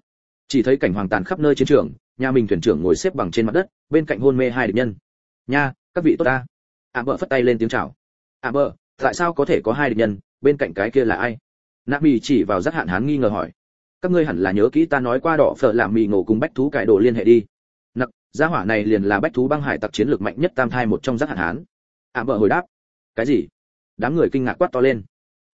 Chỉ thấy cảnh hoàng tàn khắp nơi chiến trường, nhà mình thuyền trưởng ngồi xếp bằng trên mặt đất, bên cạnh hôn mê hai địch nhân. Nha, các vị tốt ta. Bợ phất tay lên tiếng chào. Bợ, tại sao có thể có hai địch nhân, bên cạnh cái kia là ai? Nạ Mị chỉ vào Giác Hạn Hán nghi ngờ hỏi. Các ngươi hẳn là nhớ kỹ ta nói qua đỏ phở làm mì ngộ cùng bách thú cải đồ liên hệ đi. Nặc, gia hỏa này liền là bách thú băng hải tặc chiến lược mạnh nhất tam thai một trong Giác Hạn Hán. Bợ hồi đáp. Cái gì? Đám người kinh ngạc quát to lên.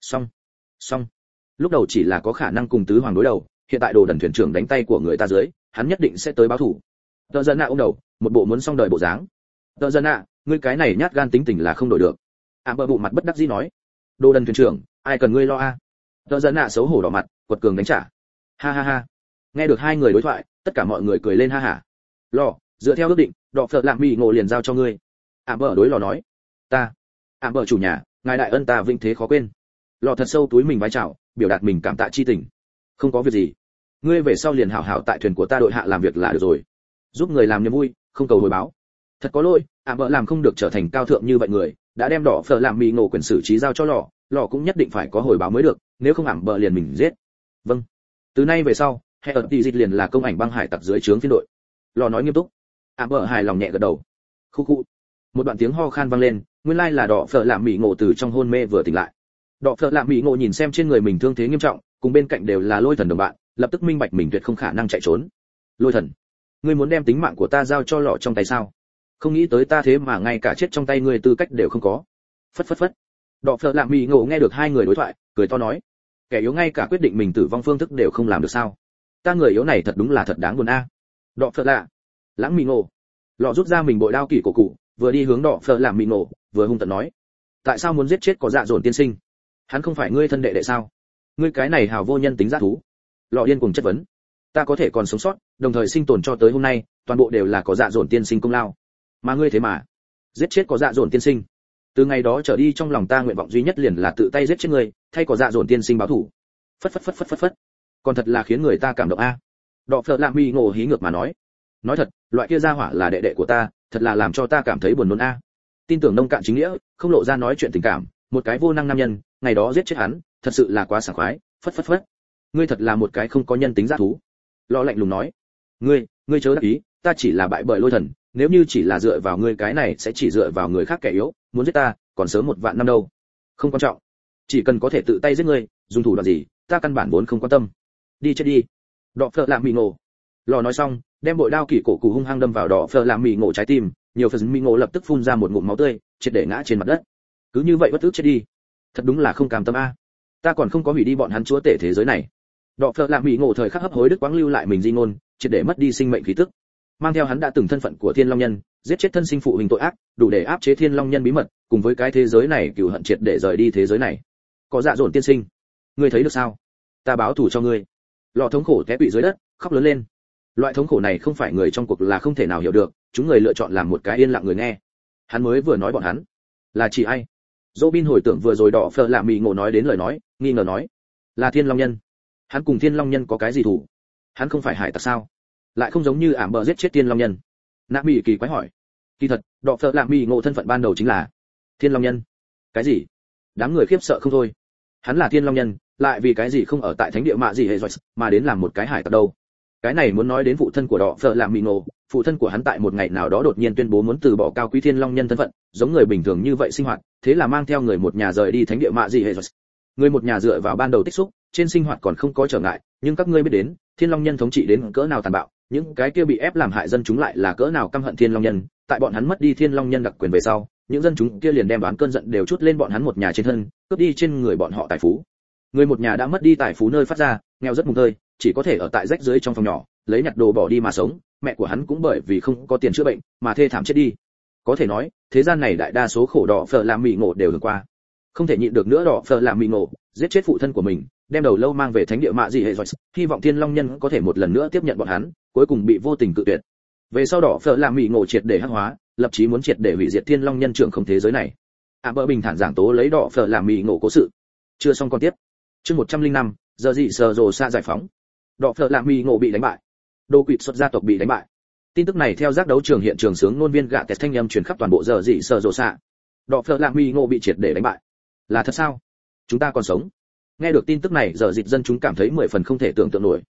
Xong. Lúc đầu chỉ là có khả năng cùng tứ hoàng đối đầu, hiện tại đồ đần thuyền trưởng đánh tay của người ta dưới, hắn nhất định sẽ tới báo thù. Tờ Dân Nạ ôm đầu, một bộ muốn xong đời bộ dáng. Tờ Dân Nạ, ngươi cái này nhát gan tính tình là không đổi được. Bợ bụ mặt bất đắc dĩ nói. Đồ đần thuyền trưởng, ai cần ngươi lo a? Tờ Dân Nạ xấu hổ đỏ mặt, quật cường đánh trả. Ha ha ha. Nghe được hai người đối thoại, tất cả mọi người cười lên ha hả. Lò, dựa theo ước định, đọ phật làm mì ngộ liền giao cho ngươi. Bợ đối lò nói. Ta. Bợ chủ nhà, ngài đại ân ta vinh thế khó quên. Lò thật sâu túi mình vái chào, biểu đạt mình cảm tạ chi tình. Không có việc gì, ngươi về sau liền hảo hảo tại thuyền của ta đội hạ làm việc là được rồi. Giúp người làm niềm vui, không cầu hồi báo. Thật có lỗi, Bợ làm không được trở thành cao thượng như vậy người, đã đem đỏ phở làm mì ngộ quyền xử trí giao cho lò, lò cũng nhất định phải có hồi báo mới được, nếu không Bợ liền mình giết. Vâng. Từ nay về sau, hệ ở tỷ dịch liền là công ảnh băng hải tặc dưới trướng phiên đội. Lò nói nghiêm túc. Bợ hài lòng nhẹ gật đầu. Khu khu. Một đoạn tiếng ho khan vang lên, nguyên lai là đỏ phở làm mì ngộ từ trong hôn mê vừa tỉnh lại. Đọ phật lạm mỹ ngộ nhìn xem trên người mình thương thế nghiêm trọng, cùng bên cạnh đều là lôi thần đồng bạn, lập tức minh bạch mình tuyệt không khả năng chạy trốn. Lôi thần, ngươi muốn đem tính mạng của ta giao cho lọ trong tay sao? Không nghĩ tới ta thế mà ngay cả chết trong tay ngươi tư cách đều không có. Phất. Đọ phật lạm mỹ ngộ nghe được hai người đối thoại, cười to nói, kẻ yếu ngay cả quyết định mình tử vong phương thức đều không làm được sao? Ta người yếu này thật đúng là thật đáng buồn a. Đọ phật lạ, lãng mỹ ngộ, lọ rút ra mình bội đao kỷ cổ cụ, vừa đi hướng đọ phật lạm mỹ ngộ, vừa hung tợn nói, tại sao muốn giết chết có dạ dồn tiên sinh? Hắn không phải ngươi thân đệ đệ sao? Ngươi cái này hào vô nhân tính dã thú. Lọ điên cùng chất vấn. Ta có thể còn sống sót, đồng thời sinh tồn cho tới hôm nay, toàn bộ đều là có dạ dồn tiên sinh công lao. Mà ngươi thế mà giết chết có dạ dồn tiên sinh. Từ ngày đó trở đi trong lòng ta nguyện vọng duy nhất liền là tự tay giết chết ngươi, thay có dạ dồn tiên sinh báo thù. Phất. Còn thật là khiến người ta cảm động a. Đọ phật lạm mi ngộ hí ngược mà nói. Nói thật, loại kia gia hỏa là đệ đệ của ta, thật là làm cho ta cảm thấy buồn nôn a. Tin tưởng nông cạn chính nghĩa, không lộ ra nói chuyện tình cảm, một cái vô năng nam nhân, ngày đó giết chết hắn, thật sự là quá sảng khoái. Phất. Ngươi thật là một cái không có nhân tính dã thú. Lo lạnh lùng nói. Ngươi chớ đắc ý, ta chỉ là bại bởi lôi thần, nếu như chỉ là dựa vào ngươi cái này sẽ chỉ dựa vào người khác kẻ yếu, muốn giết ta, còn sớm một vạn năm đâu. Không quan trọng, chỉ cần có thể tự tay giết ngươi, dùng thủ đoạn gì, ta căn bản vốn không quan tâm. Đi chết đi. Đọ phật làm mì ngộ. Lò nói xong, đem bội đao kỷ cổ cụ hung hăng đâm vào đọ phật làm mì ngộ trái tim, nhiều phần mì ngộ lập tức phun ra một ngụm máu tươi, triệt để ngã trên mặt đất. Cứ như vậy bất tức chết đi. Thật đúng là không cam tâm a. Ta còn không có hủy đi bọn hắn chúa tể thế giới này. Đọ phật làm mì ngộ thời khắc hấp hối đức quáng lưu lại mình di ngôn, triệt để mất đi sinh mệnh khí tức. Mang theo hắn đã từng thân phận của Thiên Long Nhân, giết chết thân sinh phụ huynh tội ác, đủ để áp chế Thiên Long Nhân bí mật, cùng với cái thế giới này cừu hận triệt để rời đi thế giới này. Có dạ dồn tiên sinh, ngươi thấy được sao? Ta báo thù cho ngươi. Lọ thống khổ té quỵ dưới đất, khóc lớn lên. Loại thống khổ này không phải người trong cuộc là không thể nào hiểu được, chúng người lựa chọn làm một cái yên lặng người nghe. Hắn mới vừa nói bọn hắn, là chỉ ai? Robin hồi tưởng vừa rồi đỏ phở lạ mì ngộ nói đến lời nói, nghi ngờ nói, là Thiên Long Nhân. Hắn cùng Thiên Long Nhân có cái gì thù? Hắn không phải hải tặc sao? Lại không giống như ảm bờ giết chết Thiên Long Nhân. Nạ Mỹ kỳ quái hỏi. Kỳ thật, đỏ phở lạ mì ngộ thân phận ban đầu chính là Thiên Long Nhân. Cái gì? Đám người khiếp sợ không thôi. Hắn là Thiên Long Nhân, lại vì cái gì không ở tại thánh địa mạ gì hệ rồi, mà đến làm một cái hải tặc đâu? Cái này muốn nói đến phụ thân của đỏ phở lạ mì ngộ, phụ thân của hắn tại một ngày nào đó đột nhiên tuyên bố muốn từ bỏ cao quý Thiên Long Nhân thân phận, giống người bình thường như vậy sinh hoạt, thế là mang theo người một nhà rời đi thánh địa mạ gì hệ rồi. Người một nhà dựa vào ban đầu tích xúc, trên sinh hoạt còn không có trở ngại, nhưng các ngươi biết đến, Thiên Long Nhân thống trị đến cỡ nào tàn bạo, những cái kia bị ép làm hại dân chúng lại là cỡ nào căm hận Thiên Long Nhân, tại bọn hắn mất đi Thiên Long Nhân đặc quyền về sau, những dân chúng kia liền đem đoán cơn giận đều chút lên bọn hắn một nhà trên thân, cướp đi trên người bọn họ tài phú. Người một nhà đã mất đi tài phú nơi phát ra, nghèo rất mùng tơi, chỉ có thể ở tại rách dưới trong phòng nhỏ, lấy nhặt đồ bỏ đi mà sống, mẹ của hắn cũng bởi vì không có tiền chữa bệnh mà thê thảm chết đi. Có thể nói, thế gian này đại đa số khổ đỏ phở làm mì ngộ đều hưởng qua. Không thể nhịn được nữa đỏ phở làm mì ngộ, giết chết phụ thân của mình, đem đầu lâu mang về thánh địa mạ gì hệ rồi, hy vọng Thiên Long Nhân có thể một lần nữa tiếp nhận bọn hắn, cuối cùng bị vô tình cự tuyệt. Về sau đỏ phở làm mì ngộ triệt để hắc hóa, lập chí muốn triệt để hủy diệt Thiên Long Nhân trưởng không thế giới này. Bợ bình thản giảng tố lấy đỏ phở làm mì ngộ cố sự. Chưa xong còn tiếp. Chương 105, giờ gì sờ rồ xa giải phóng. Đỏ phở làm mì ngộ bị đánh bại. Đồ quỷ xuất gia tộc bị đánh bại. Tin tức này theo giác đấu trường hiện trường sướng ngôn viên gạ tẹt thanh âm truyền khắp toàn bộ giờ gì sờ rồ xa. Đỏ phở làm mì ngộ bị triệt để đánh bại. Là thật sao? Chúng ta còn sống? Nghe được tin tức này, giờ dịch dân chúng cảm thấy 10 phần không thể tưởng tượng nổi.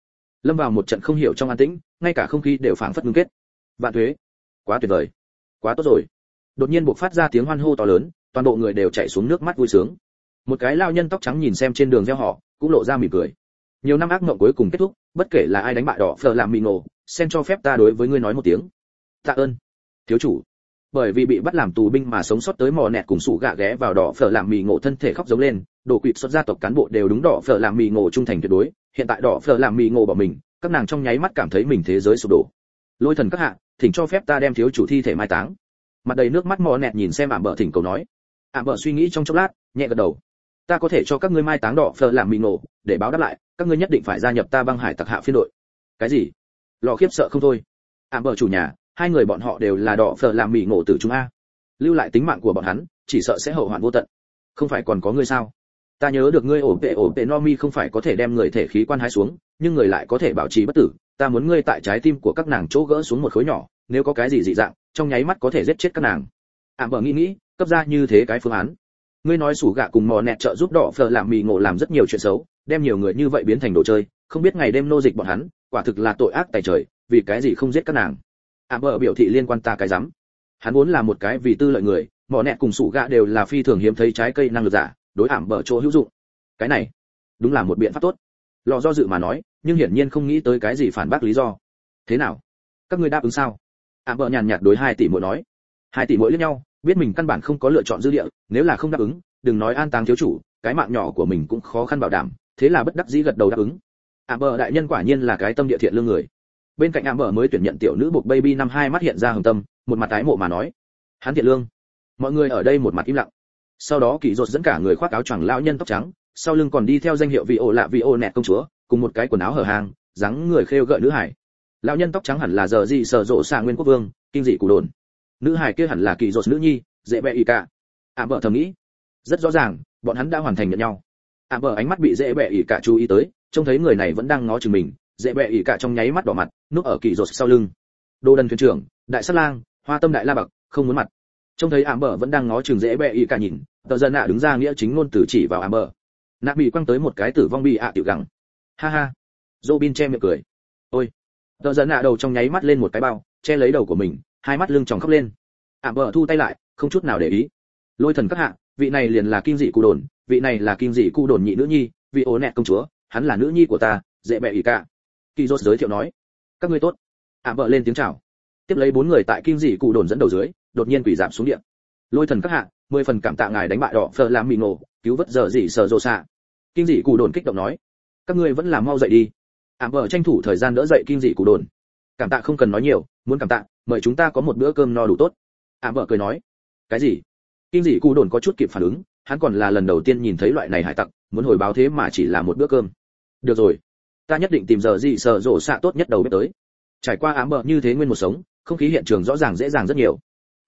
lâm vào một trận không hiểu trong an tĩnh, ngay cả không khí đều phảng phất ngưng kết. Vạn tuế, quá tuyệt vời, quá tốt rồi. Đột nhiên bộc phát ra tiếng hoan hô to lớn, toàn bộ người đều chảy xuống nước mắt vui sướng. Một cái lao nhân tóc trắng nhìn xem trên đường gieo họ, cũng lộ ra mỉm cười. Nhiều năm ác mộng cuối cùng kết thúc, bất kể là ai đánh bại đỏ phở làm mì nổ, sen cho phép ta đối với ngươi nói một tiếng. Tạ ơn, thiếu chủ. Bởi vì bị bắt làm tù binh mà sống sót tới mò nẹt cùng sủ gạ ghé vào đỏ phở làm mì ngộ thân thể khóc giống lên, đổ quỵt xuất gia tộc cán bộ đều đúng đỏ phở làm mì ngộ trung thành tuyệt đối, hiện tại đỏ phở làm mì ngộ bỏ mình, các nàng trong nháy mắt cảm thấy mình thế giới sụp đổ. Lôi thần các hạ, thỉnh cho phép ta đem thiếu chủ thi thể mai táng. Mặt đầy nước mắt mò nẹt nhìn xem ảm bợ thỉnh cầu nói. Ảm bợ suy nghĩ trong chốc lát, nhẹ gật đầu. Ta có thể cho các ngươi mai táng đỏ phở làm mì ngộ, để báo đáp lại, các ngươi nhất định phải gia nhập ta băng hải tặc hạ phiên đội. Cái gì? Lọ khiếp sợ không thôi. Ảm bợ chủ nhà, hai người bọn họ đều là đỏ phở làm mì ngộ tử chúng a. Lưu lại tính mạng của bọn hắn, chỉ sợ sẽ hậu hoạn vô tận. Không phải còn có ngươi sao? Ta nhớ được ngươi ổn tệ no mi không phải có thể đem người thể khí quan hái xuống, nhưng người lại có thể bảo trì bất tử. Ta muốn ngươi tại trái tim của các nàng chỗ gỡ xuống một khối nhỏ, nếu có cái gì dị dạng, trong nháy mắt có thể giết chết các nàng. Ảm bợ nghĩ, cấp ra như thế cái phương án. Ngươi nói sủ gạ cùng mò nẹt trợ giúp đỏ phở làm mì ngộ làm rất nhiều chuyện xấu, đem nhiều người như vậy biến thành đồ chơi, không biết ngày đêm nô dịch bọn hắn, quả thực là tội ác tày trời, vì cái gì không giết các nàng? Ảm bợ biểu thị liên quan ta cái rắm. Hắn vốn là một cái vì tư lợi người, mỏ nẹt cùng sủ gạ đều là phi thường hiếm thấy trái cây năng lực giả, đối ảm bợ chỗ hữu dụng. Cái này đúng là một biện pháp tốt. Lò do dự mà nói, nhưng hiển nhiên không nghĩ tới cái gì phản bác lý do. Thế nào, các ngươi đáp ứng sao? Ảm bợ nhàn nhạt đối 2 tỷ muội nói. 2 tỷ muội liếc nhau, biết mình căn bản không có lựa chọn dư địa, nếu là không đáp ứng, đừng nói an táng thiếu chủ, cái mạng nhỏ của mình cũng khó khăn bảo đảm, thế là bất đắc dĩ gật đầu đáp ứng. Ảm bợ đại nhân quả nhiên là cái tâm địa thiện lương người. Bên cạnh Ảm bợ mới tuyển nhận tiểu nữ buộc baby năm 2 mắt hiện ra hồng tâm, một mặt tái mộ mà nói, hắn thiện lương. Mọi người ở đây một mặt im lặng. Sau đó Kỳ Dột dẫn cả người khoác áo choàng lão nhân tóc trắng, sau lưng còn đi theo danh hiệu vị ổ nẹt công chúa, cùng một cái quần áo hở hang, dáng người khêu gợi nữ hải. Lão nhân tóc trắng hẳn là giờ gì sở rộ xạ nguyên quốc vương, kinh dị cụ đồn. Nữ hải kia hẳn là Kỳ Dột nữ nhi, dễ bẹ y cả. Ảm bợ thầm nghĩ, rất rõ ràng, bọn hắn đã hoàn thành nhận nhau. Ảm bợ ánh mắt bị dễ bẹ y cả chú ý tới, trông thấy người này vẫn đang ngó chừng mình, dễ bẹ y cả trong nháy mắt đỏ mặt, núp ở Kỳ Dột sau lưng. Đô đần thuyền trưởng, đại sát lang, hoa tâm đại la bậc, không muốn mặt. Trông thấy Ảm bợ vẫn đang ngó chừng dễ bẹ y cả nhìn, tờ dân nạ đứng ra nghĩa chính ngôn từ chỉ vào Ảm bợ. Nạ bị quăng tới một cái tử vong bị tiểu gẳng. Ha ha. Robin che miệng cười. Ôi. Tờ dân nạ đầu trong nháy mắt lên một cái bao, che lấy đầu của mình, hai mắt lưng tròng khóc lên. Ảm bợ thu tay lại, không chút nào để ý. Lôi thần các hạ, vị này liền là kim dị cụ đồn, vị này là kim dị cụ đồn nhị nữ nhi, vị ố nẹt công chúa, hắn là nữ nhi của ta, dễ bẹ y cả. Kỳ Dốt giới thiệu nói. Các ngươi tốt. Ảm bợ lên tiếng chào. Tiếp lấy 4 người tại kim dị cụ đồn dẫn đầu dưới, đột nhiên quỳ giảm xuống địa. Lôi thần các hạ, 10 phần cảm tạ ngài đánh bại đỏ phở làm mì ngộ, cứu vớt giờ gì sở rồ xạ. Kim dị cụ đồn kích động nói. Các ngươi vẫn là mau dậy đi. Ảm bợ tranh thủ thời gian đỡ dậy kim dị cụ đồn. Cảm tạ không cần nói nhiều, muốn cảm tạ, mời chúng ta có một bữa cơm no đủ tốt. Ảm bợ cười nói. Cái gì? Kim dị cụ đồn có chút kịp phản ứng, hắn còn là lần đầu tiên nhìn thấy loại này hải tặc, muốn hồi báo thế mà chỉ là một bữa cơm. Được rồi, ta nhất định tìm giờ gì sở rồ xạ tốt nhất đầu bếp tới. Trải qua Ảm bợ như thế nguyên một sống, không khí hiện trường rõ ràng dễ dàng rất nhiều.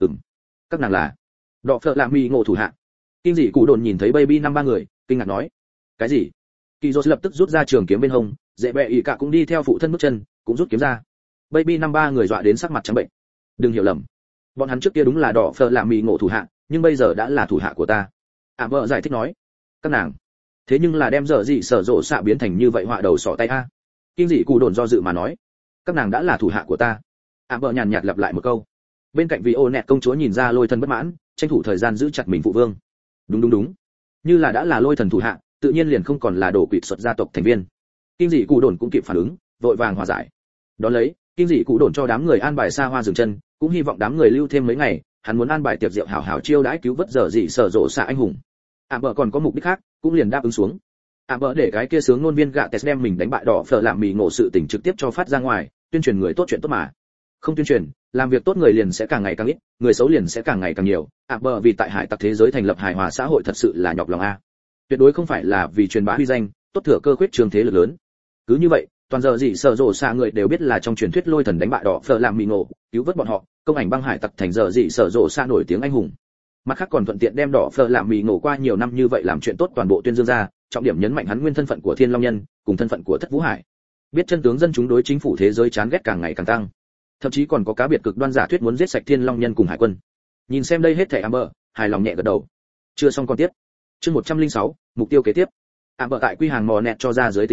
Các nàng là đọ phợ làm mì ngộ thủ hạ. Kim dị cụ đồn nhìn thấy baby năm 3 người, kinh ngạc nói. Cái gì? Kỳ Dốt lập tức rút ra trường kiếm bên hông, dễ bẹ y cả cũng đi theo phụ thân bước chân, cũng rút kiếm ra. Baby năm 3 người dọa đến sắc mặt trắng bệnh. Đừng hiểu lầm, bọn hắn trước kia đúng là đỏ phở làm mì ngộ thủ hạ, nhưng bây giờ đã là thủ hạ của ta. Ảm bợ giải thích nói. Các nàng, thế nhưng là đem giờ gì sở rộ xạ biến thành như vậy họa đầu sọ tay a. Kim dị cụ đồn do dự mà nói. Các nàng đã là thủ hạ của ta. Ảm bợ nhàn nhạt lặp lại một câu. Bên cạnh vị ô nẹt công chúa nhìn ra lôi thần bất mãn, tranh thủ thời gian giữ chặt mình phụ vương. Đúng, như là đã là lôi thần thủ hạ, tự nhiên liền không còn là đổ quỵt xuất gia tộc thành viên. Kim dị cụ đồn cũng kịp phản ứng, vội vàng hòa giải. Đón lấy, kim dị cụ đồn cho đám người an bài xa hoa dừng chân, cũng hy vọng đám người lưu thêm mấy ngày, hắn muốn an bài tiệc rượu hảo hảo chiêu đãi cứu vớt giờ dị sở rộ xạ anh hùng. Ảm bợ còn có mục đích khác, cũng liền đáp ứng xuống. Ảm bợ để cái kia sướng ngôn viên gạ tes đem mình đánh bại đỏ phở làm mì ngộ sự tình trực tiếp cho phát ra ngoài, tuyên truyền người tốt chuyện tốt mà. Không tuyên truyền, làm việc tốt người liền sẽ càng ngày càng ít, người xấu liền sẽ càng ngày càng nhiều. Ảm bợ vì tại hải tặc thế giới thành lập hài hòa xã hội thật sự là nhọc lòng a. Tuyệt đối không phải là vì truyền bá uy danh, tốt thừa cơ khuyết trường thế lực lớn. Cứ như vậy, toàn giờ dị sở rộ xạ người đều biết là trong truyền thuyết lôi thần đánh bại đỏ phở làm mì ngộ, cứu vớt bọn họ, công ảnh băng hải tặc thành giờ dị sở rộ xạ nổi tiếng anh hùng. Mặt khác còn thuận tiện đem đỏ phở làm mì ngộ qua nhiều năm như vậy làm chuyện tốt toàn bộ tuyên dương ra, trọng điểm nhấn mạnh hắn nguyên thân phận của Thiên Long Nhân, cùng thân phận của Thất Vũ Hải. Biết chân tướng dân chúng đối chính phủ thế giới chán ghét càng ngày càng tăng. Thậm chí còn có cá biệt cực đoan giả thuyết muốn giết sạch Thiên Long Nhân cùng hải quân. Nhìn xem đây hết thảy Amber, hài lòng nhẹ gật đầu. Chưa xong còn tiếp. Chương 106, mục tiêu kế tiếp. Amber tại quy hàng mò nẹt cho ra dưới tình báo,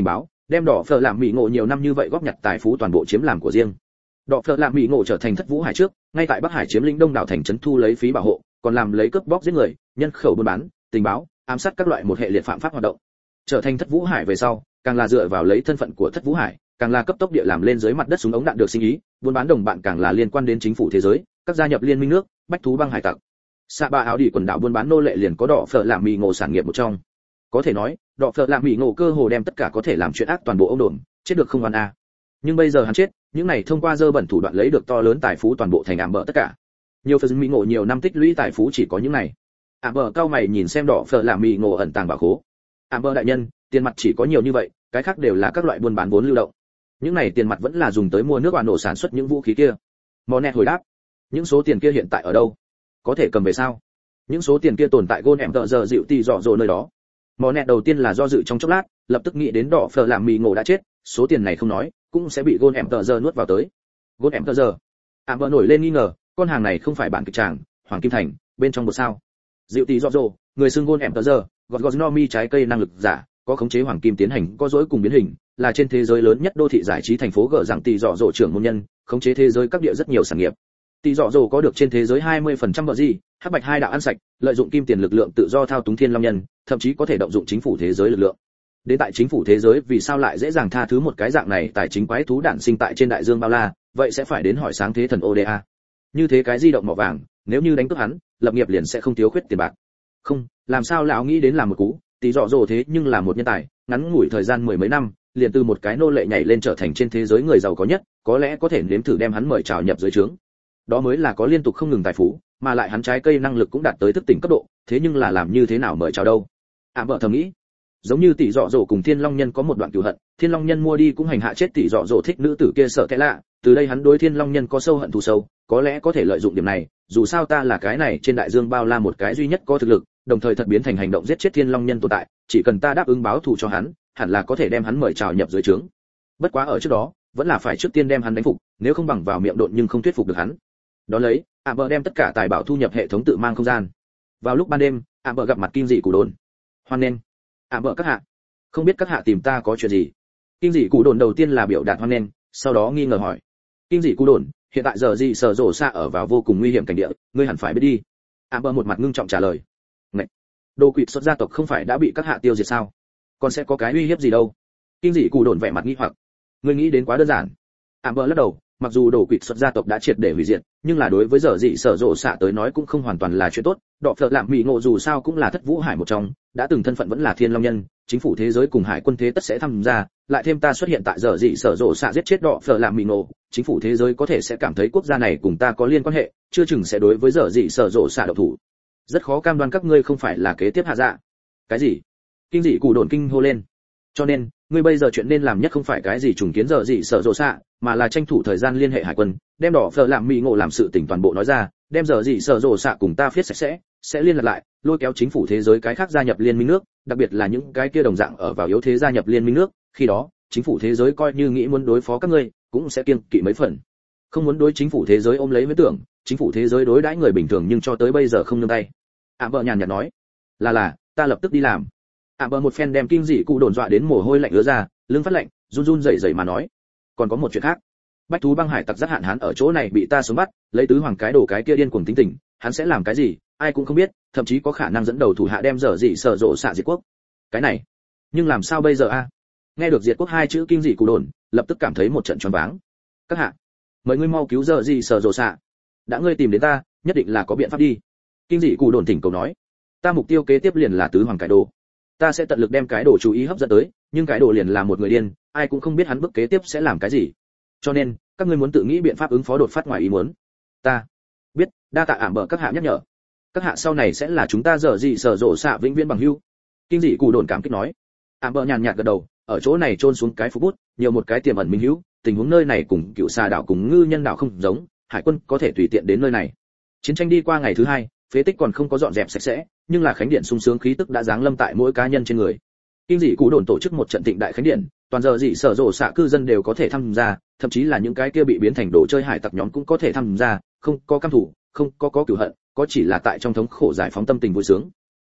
đem đỏ phở làm mỹ ngộ nhiều năm như vậy góp nhặt tài phú toàn bộ chiếm làm của riêng. Đỏ phở làm mỹ ngộ trở thành Thất Vũ Hải trước, ngay tại Bắc Hải chiếm lĩnh Đông đảo thành trấn thu lấy phí bảo hộ, còn làm lấy cướp bóc giết người, nhân khẩu buôn bán, tình báo, ám sát các loại một hệ liệt phạm pháp hoạt động. Trở thành Thất Vũ Hải về sau, càng là dựa vào lấy thân phận của Thất Vũ Hải, càng là cấp tốc địa làm lên dưới mặt đất súng ống đạn được sinh ý, buôn bán đồng bạn càng là liên quan đến chính phủ thế giới, các gia nhập liên minh nước, bách thú băng hải tặc. Xạ Ba áo đỉ quần đảo buôn bán nô lệ liền có đỏ phở làm mỹ ngộ sản nghiệp một trong. Có thể nói, đỏ phở làm mỹ ngộ cơ hồ đem tất cả có thể làm chuyện ác toàn bộ ông đồn, chết được không oan a. Nhưng bây giờ hắn chết, những này thông qua dơ bẩn thủ đoạn lấy được to lớn tài phú toàn bộ thành ảm bợ tất cả. Nhiều phở mỹ ngộ nhiều năm tích lũy tài phú chỉ có những này. Ảm bợ cao mày nhìn xem đỏ phở làm mỹ ngộ ẩn tàng bảo khố. Ảm bợ đại nhân, tiền mặt chỉ có nhiều như vậy, cái khác đều là các loại buôn bán vốn lưu động. Những này tiền mặt vẫn là dùng tới mua nước hoàn nổ sản xuất những vũ khí kia. Monet hồi đáp, những số tiền kia hiện tại ở đâu? Có thể cầm về sao? Những số tiền kia tồn tại Gôn em tợ giờ dịu tì dọ dỗ nơi đó. Monet đầu tiên là do dự trong chốc lát, lập tức nghĩ đến đỏ phở làm mì ngộ đã chết, số tiền này không nói, cũng sẽ bị Gôn em tợ giờ nuốt vào tới. Gôn em tợ giờ. Vợ nổi lên nghi ngờ, con hàng này không phải bản kịch tràng, Hoàng Kim Thành, bên trong một sao? Dịu tì dọ dỗ, người xưng Gôn em tợ giờ, gọt nomi trái cây năng lực giả, có khống chế hoàng kim tiến hành có dối cùng biến hình, là trên thế giới lớn nhất đô thị giải trí thành phố gở rằng tỷ dọ dỗ trưởng môn nhân, khống chế thế giới các địa rất nhiều sản nghiệp. Tỷ dọ dỗ có được trên thế giới 20% bờ gì, hắc bạch hai đạo ăn sạch, lợi dụng kim tiền lực lượng tự do thao túng thiên long nhân, thậm chí có thể động dụng chính phủ thế giới lực lượng. Đến tại chính phủ thế giới vì sao lại dễ dàng tha thứ một cái dạng này tài chính quái thú đản sinh tại trên đại dương bao la, vậy sẽ phải đến hỏi sáng thế thần Oda. Như thế cái di động mỏ vàng, nếu như đánh cướp hắn, lập nghiệp liền sẽ không thiếu khuyết tiền bạc. Không, làm sao lão nghĩ đến làm một cú, tỷ dọ dỗ thế nhưng là một nhân tài, ngắn ngủi thời gian mười mấy năm, liền từ một cái nô lệ nhảy lên trở thành trên thế giới người giàu có nhất, có lẽ có thể nếm thử đem hắn mời chào nhập dưới trướng. Đó mới là có liên tục không ngừng tài phú, mà lại hắn trái cây năng lực cũng đạt tới thức tỉnh cấp độ, thế nhưng là làm như thế nào mời chào đâu? Vợ thầm nghĩ, giống như tỷ dọ dỗ cùng Thiên Long Nhân có một đoạn cừu hận, Thiên Long Nhân mua đi cũng hành hạ chết tỷ dọ dỗ thích nữ tử kia sợ cái lạ, từ đây hắn đối Thiên Long Nhân có sâu hận thù sâu, có lẽ có thể lợi dụng điểm này, dù sao ta là cái này trên đại dương bao la một cái duy nhất có thực lực, đồng thời thật biến thành hành động giết chết Thiên Long Nhân tồn tại, chỉ cần ta đáp ứng báo thù cho hắn, hẳn là có thể đem hắn mời chào nhập dưới trướng. Bất quá ở trước đó, vẫn là phải trước tiên đem hắn đánh phục, nếu không bằng vào miệng độn nhưng không thuyết phục được hắn. Đó lấy, Amber đem tất cả tài bảo thu nhập hệ thống tự mang không gian. Vào lúc ban đêm, Amber gặp mặt Kim Dị Cụ Đồn. Hoan nghênh. Amber các hạ, không biết các hạ tìm ta có chuyện gì? Kim Dị Cụ Đồn đầu tiên là biểu đạt hoan nghênh, sau đó nghi ngờ hỏi. Kim Dị Cụ Đồn, hiện tại giờ gì sở rổ xa ở vào vô cùng nguy hiểm cảnh địa, ngươi hẳn phải biết đi. Amber một mặt ngưng trọng trả lời. Ngậy, đồ quỷ xuất gia tộc không phải đã bị các hạ tiêu diệt sao? Còn sẽ có cái uy hiếp gì đâu? Kim Dị Cụ Đồn vẻ mặt nghi hoặc. Ngươi nghĩ đến quá đơn giản. Amber lắc đầu, mặc dù đồ quỷ xuất gia tộc đã triệt để hủy diệt, nhưng là đối với giờ dị sở rộ xạ tới nói cũng không hoàn toàn là chuyện tốt. Đọ phở làm mỹ ngộ dù sao cũng là Thất Vũ Hải một trong, đã từng thân phận vẫn là Thiên Long Nhân, chính phủ thế giới cùng hải quân thế tất sẽ tham gia, lại thêm ta xuất hiện tại giờ dị sở rộ xạ giết chết đọ phở làm mỹ ngộ, chính phủ thế giới có thể sẽ cảm thấy quốc gia này cùng ta có liên quan hệ, chưa chừng sẽ đối với giờ dị sở rộ xạ độc thủ. Rất khó cam đoan các ngươi không phải là kế tiếp hạ dạ. Cái gì? Kinh dị cụ đồn kinh hô lên. Cho nên, ngươi bây giờ chuyện nên làm nhất không phải cái gì trùng kiến giờ dị sở rộ xạ, mà là tranh thủ thời gian liên hệ hải quân, đem đỏ phở làm mỹ ngộ làm sự tình toàn bộ nói ra, đem giờ dị sở rộ xạ cùng ta viết sạch sẽ liên lạc lại, lôi kéo chính phủ thế giới cái khác gia nhập liên minh nước, đặc biệt là những cái kia đồng dạng ở vào yếu thế gia nhập liên minh nước, khi đó, chính phủ thế giới coi như nghĩ muốn đối phó các ngươi, cũng sẽ kiêng kỵ mấy phần. Không muốn đối chính phủ thế giới ôm lấy huyễn tưởng, chính phủ thế giới đối đãi người bình thường nhưng cho tới bây giờ không nương tay. Vợ nhàn nhạt nói, là, ta lập tức đi làm. Vợ một phen đem kinh dị cụ đồn dọa đến mồ hôi lạnh ứa ra, lưng phát lạnh, run run rẩy rẩy mà nói, còn có một chuyện khác. Bách thú băng hải tặc rất hạn hán ở chỗ này bị ta sống bắt, lấy tứ hoàng cái đồ cái kia điên cuồng tính tình, hắn sẽ làm cái gì, ai cũng không biết, thậm chí có khả năng dẫn đầu thủ hạ đem dở dị sở rộ xạ diệt quốc. Cái này, nhưng làm sao bây giờ a? Nghe được diệt quốc hai chữ kinh dị cụ đồn, lập tức cảm thấy một trận choáng váng. Các hạ, mời ngươi mau cứu dở dị sở rộ xạ. Đã ngươi tìm đến ta, nhất định là có biện pháp đi. Kinh dị cụ đồn thỉnh cầu nói, ta mục tiêu kế tiếp liền là tứ hoàng cái đồ. Ta sẽ tận lực đem cái đồ chú ý hấp dẫn tới, nhưng cái đồ liền là một người điên, ai cũng không biết hắn bước kế tiếp sẽ làm cái gì. Cho nên, các ngươi muốn tự nghĩ biện pháp ứng phó đột phát ngoài ý muốn. Ta biết, đa tạ ảm bờ các hạ nhắc nhở. Các hạ sau này sẽ là chúng ta dở dị sở rộ xạ vĩnh viễn bằng hữu. Kinh dị cụ đồn cảm kích nói. Ảm bờ nhàn nhạt gật đầu, ở chỗ này trôn xuống cái phú bút, nhiều một cái tiềm ẩn minh hữu, tình huống nơi này cùng cựu xà đảo cùng ngư nhân đảo không giống, hải quân có thể tùy tiện đến nơi này. Chiến tranh đi qua ngày thứ hai, phế tích còn không có dọn dẹp sạch sẽ, nhưng là khánh điện sung sướng khí tức đã giáng lâm tại mỗi cá nhân trên người. Kinh dị cụ đồn tổ chức một trận thịnh đại khánh điện, toàn giờ dị sở rộ xạ cư dân đều có thể tham gia, thậm chí là những cái kia bị biến thành đồ chơi hải tặc nhóm cũng có thể tham gia, không có căm thủ, không có cửu hận, có chỉ là tại trong thống khổ giải phóng tâm tình vui sướng.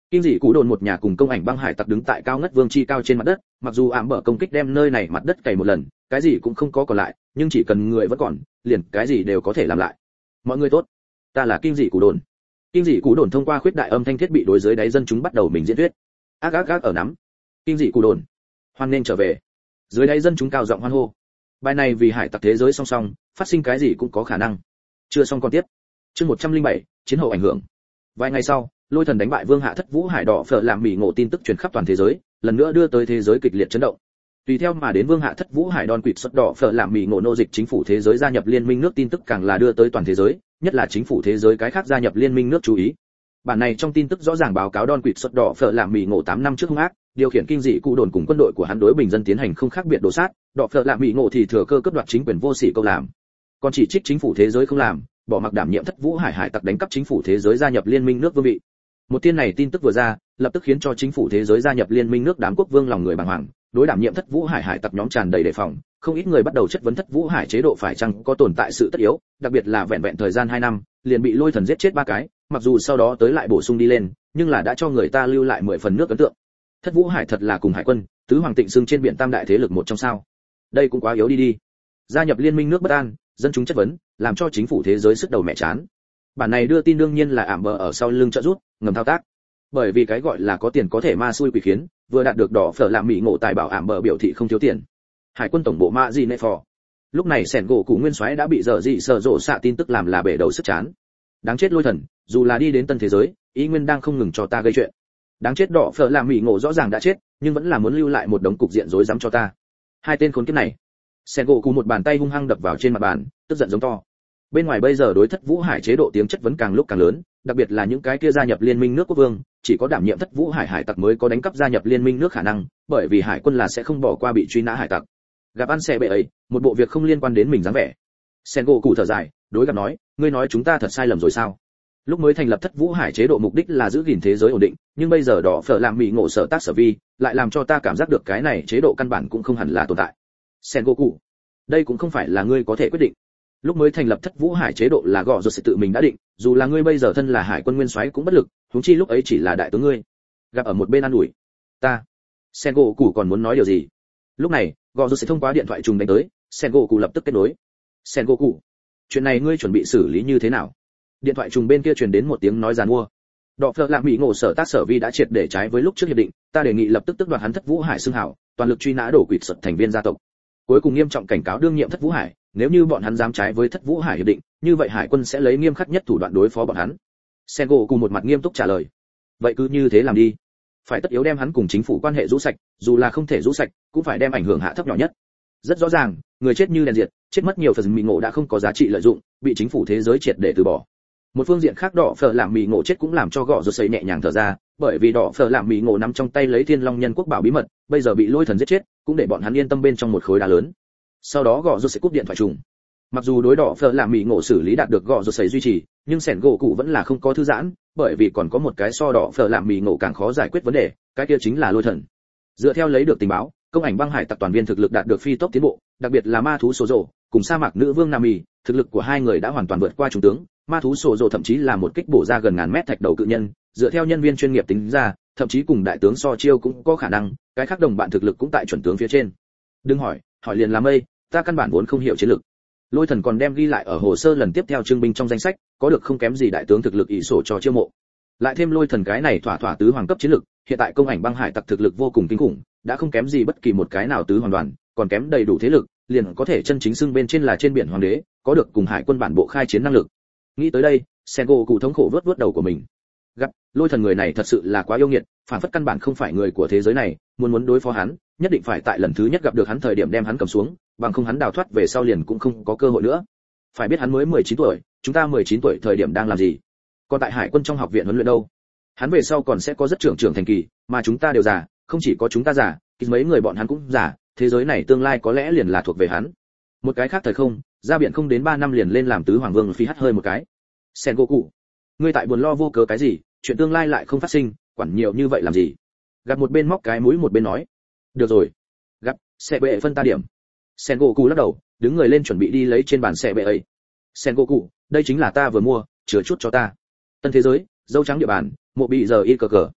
Kinh dị cú đồn một nhà cùng công ảnh băng hải tặc đứng tại cao ngất vương chi cao trên mặt đất, mặc dù ảm bờ công kích đem nơi này mặt đất cày một lần, cái gì cũng không có còn lại, nhưng chỉ cần người vẫn còn, liền cái gì đều có thể làm lại. Mọi người tốt, ta là kinh dị cú đồn. Kinh dị cú đồn thông qua khuyết đại âm thanh thiết bị đối dưới đáy dân chúng bắt đầu mình diễn thuyết. Ác ác ác ở nắm. Kinh dị cú đồn. Hoan nên trở về. Dưới đáy dân chúng cao giọng hoan hô. Bài này vì hải tặc thế giới song song, phát sinh cái gì cũng có khả năng. Chưa xong còn tiếp. Chương 107, chiến hậu ảnh hưởng. Vài ngày sau, Lôi Thần đánh bại Vương Hạ Thất Vũ Hải Đỏ Phở làm mỉ ngộ tin tức truyền khắp toàn thế giới, lần nữa đưa tới thế giới kịch liệt chấn động. Tùy theo mà đến Vương Hạ Thất Vũ Hải Đòn quỵt xuất Đỏ Phở làm mỉ ngộ nô dịch chính phủ thế giới gia nhập liên minh nước tin tức càng là đưa tới toàn thế giới, nhất là chính phủ thế giới cái khác gia nhập liên minh nước chú ý. Bản này trong tin tức rõ ràng báo cáo Đòn quỵt xuất Đỏ Phở làm mỉ ngộ 8 năm trước hung ác, điều khiển kinh dị cụ đồn cùng quân đội của hắn đối bình dân tiến hành không khác biệt đổ sát, Đỏ Phở làm mỉ ngộ thì thừa cơ cướp đoạt chính quyền vô sỉ câu làm. Còn chỉ trích chính phủ thế giới không làm, bỏ mặc đảm nhiệm Thất Vũ Hải hải tặc đánh cắp chính phủ thế giới gia nhập liên minh nước vương vị. Một tin này tin tức vừa ra, lập tức khiến cho chính phủ thế giới gia nhập liên minh nước đám quốc vương lòng người bàng hoàng, đối đảm nhiệm Thất Vũ Hải hải tặc nhóm tràn đầy đề phòng, không ít người bắt đầu chất vấn Thất Vũ Hải chế độ phải chăng có tồn tại sự tất yếu, đặc biệt là vẹn vẹn thời gian 2 năm, liền bị Lôi Thần giết chết 3 cái, mặc dù sau đó tới lại bổ sung đi lên, nhưng là đã cho người ta lưu lại 10 phần nước ấn tượng. Thất Vũ Hải thật là cùng hải quân, tứ hoàng tịnh xưng trên biển tam đại thế lực một trong sao? Đây cũng quá yếu đi. Gia nhập liên minh nước bất an, dân chúng chất vấn, làm cho chính phủ thế giới sức đầu mẹ chán. Bản này đưa tin đương nhiên là ảm bờ ở sau lưng trợ giúp, ngầm thao tác. Bởi vì cái gọi là có tiền có thể ma xui quỷ khiến, vừa đạt được Đỏ Phở làm mỉ ngộ tài bảo ảm bờ biểu thị không thiếu tiền. Hải quân tổng bộ mạ gì nệ phò. Lúc này sẻn gỗ cụ nguyên soái đã bị dở dị sở rộ xạ tin tức làm là bể đầu sức chán. Đáng chết Lôi Thần, dù là đi đến tân thế giới, ý nguyên đang không ngừng cho ta gây chuyện. Đáng chết Đỏ Phở làm mỉ ngộ rõ ràng đã chết, nhưng vẫn là muốn lưu lại một đống cục diện rối rắm cho ta. Hai tên khốn kiếp này. Sẻn gỗ cụ một bàn tay hung hăng đập vào trên mặt bàn, tức giận giống to. Bên ngoài bây giờ đối Thất Vũ Hải chế độ tiếng chất vấn càng lúc càng lớn, đặc biệt là những cái kia gia nhập liên minh nước quốc vương, chỉ có đảm nhiệm Thất Vũ Hải hải tặc mới có đánh cắp gia nhập liên minh nước khả năng, bởi vì hải quân là sẽ không bỏ qua bị truy nã hải tặc. Gặp ăn xe bệ ấy, một bộ việc không liên quan đến mình dáng vẻ. Sengo cụ thở dài, đối gặp nói, ngươi nói chúng ta thật sai lầm rồi sao? Lúc mới thành lập Thất Vũ Hải chế độ mục đích là giữ gìn thế giới ổn định, nhưng bây giờ Đỏ Phở làm mỉ ngộ sở tác sở vi, lại làm cho ta cảm giác được cái này chế độ căn bản cũng không hẳn là tồn tại. Sengo cụ, đây cũng không phải là ngươi có thể quyết định. Lúc mới thành lập Thất Vũ Hải chế độ là gọ rồi sẽ tự mình đã định, dù là ngươi bây giờ thân là hải quân nguyên soái cũng bất lực, huống chi lúc ấy chỉ là đại tướng ngươi. Gặp ở một bên an ủi. Ta. Sengo cụ còn muốn nói điều gì? Lúc này, gọ rồi sẽ thông qua điện thoại trùng đánh tới, Sengo cụ lập tức kết nối. Sengo cụ, chuyện này ngươi chuẩn bị xử lý như thế nào? Điện thoại trùng bên kia truyền đến một tiếng nói giàn mua. Đỏ Phở làm mỉ ngộ sở tác sở vi đã triệt để trái với lúc trước hiệp định, ta đề nghị lập tức tước đoạt hắn Thất Vũ Hải xưng hảo, toàn lực truy nã đổ quỵt sật thành viên gia tộc. Cuối cùng nghiêm trọng cảnh cáo đương nhiệm Thất Vũ Hải, nếu như bọn hắn dám trái với Thất Vũ Hải hiệp định, như vậy hải quân sẽ lấy nghiêm khắc nhất thủ đoạn đối phó bọn hắn. Sengo cùng một mặt nghiêm túc trả lời. Vậy cứ như thế làm đi. Phải tất yếu đem hắn cùng chính phủ quan hệ rũ sạch, dù là không thể rũ sạch, cũng phải đem ảnh hưởng hạ thấp nhỏ nhất. Rất rõ ràng, người chết như đèn diệt, chết mất nhiều phần mì ngộ đã không có giá trị lợi dụng, bị chính phủ thế giới triệt để từ bỏ. Một phương diện khác Đỏ Phở làm mì ngộ chết cũng làm cho gọ rột xây nhẹ nhàng thở ra, bởi vì Đỏ Phở làm mì ngộ nắm trong tay lấy Thiên Long Nhân quốc bảo bí mật, bây giờ bị Lôi Thần giết chết, cũng để bọn hắn yên tâm bên trong một khối đá lớn. Sau đó gọ rột sẽ cúp điện thoại trùng. Mặc dù đối Đỏ Phở làm mì ngộ xử lý đạt được gọ rột xây duy trì, nhưng sẻn gỗ cụ vẫn là không có thư giãn, bởi vì còn có một cái so Đỏ Phở làm mì ngộ càng khó giải quyết vấn đề, cái kia chính là Lôi Thần. Dựa theo lấy được tình báo, công ảnh băng hải tặc toàn viên thực lực đạt được phi tốc tiến bộ, đặc biệt là ma thú sổ rồ cùng sa mạc nữ vương Nami, thực lực của hai người đã hoàn toàn vượt qua trung tướng. Ma thú sổ rồ thậm chí là một kích bổ ra gần ngàn mét thạch đầu cự nhân, dựa theo nhân viên chuyên nghiệp tính ra, thậm chí cùng đại tướng so chiêu cũng có khả năng, cái khác đồng bạn thực lực cũng tại chuẩn tướng phía trên. Đừng hỏi liền làm mây, ta căn bản vốn không hiểu chiến lược. Lôi Thần còn đem ghi lại ở hồ sơ lần tiếp theo trưng binh trong danh sách, có được không kém gì đại tướng thực lực ỷ sổ cho chiêu mộ. Lại thêm Lôi Thần cái này thỏa thỏa tứ hoàng cấp chiến lực, hiện tại công ảnh băng hải tặc thực lực vô cùng kinh khủng, đã không kém gì bất kỳ một cái nào tứ hoàng đoàn, còn kém đầy đủ thế lực, liền có thể chân chính xưng bên trên là trên biển hoàng đế, có được cùng hải quân bản bộ khai chiến năng lực. Nghĩ tới đây, Sengo cụ thống khổ vớt vớt đầu của mình. Gặp, Lôi Thần người này thật sự là quá yêu nghiệt, phản phất căn bản không phải người của thế giới này, muốn đối phó hắn, nhất định phải tại lần thứ nhất gặp được hắn thời điểm đem hắn cầm xuống, bằng không hắn đào thoát về sau liền cũng không có cơ hội nữa. Phải biết hắn mới 19 tuổi, chúng ta 19 tuổi thời điểm đang làm gì? Còn tại hải quân trong học viện huấn luyện đâu? Hắn về sau còn sẽ có rất trưởng thành kỳ, mà chúng ta đều già, không chỉ có chúng ta già, mấy người bọn hắn cũng già, thế giới này tương lai có lẽ liền là thuộc về hắn. Một cái khác thời không, ra biển không đến 3 năm liền lên làm tứ hoàng vương phi hắt hơi một cái. Sengoku, ngươi tại buồn lo vô cớ cái gì, chuyện tương lai lại không phát sinh, quản nhiều như vậy làm gì? Gặp một bên móc cái mũi một bên nói. Được rồi. Gặp, sẽ bệ phân ta điểm. Sengoku lắc đầu, đứng người lên chuẩn bị đi lấy trên bàn xe bệ ấy. Sengoku, đây chính là ta vừa mua, chứa chút cho ta. Tân thế giới, dâu trắng địa bàn, mộ bị giờ y cờ cờ.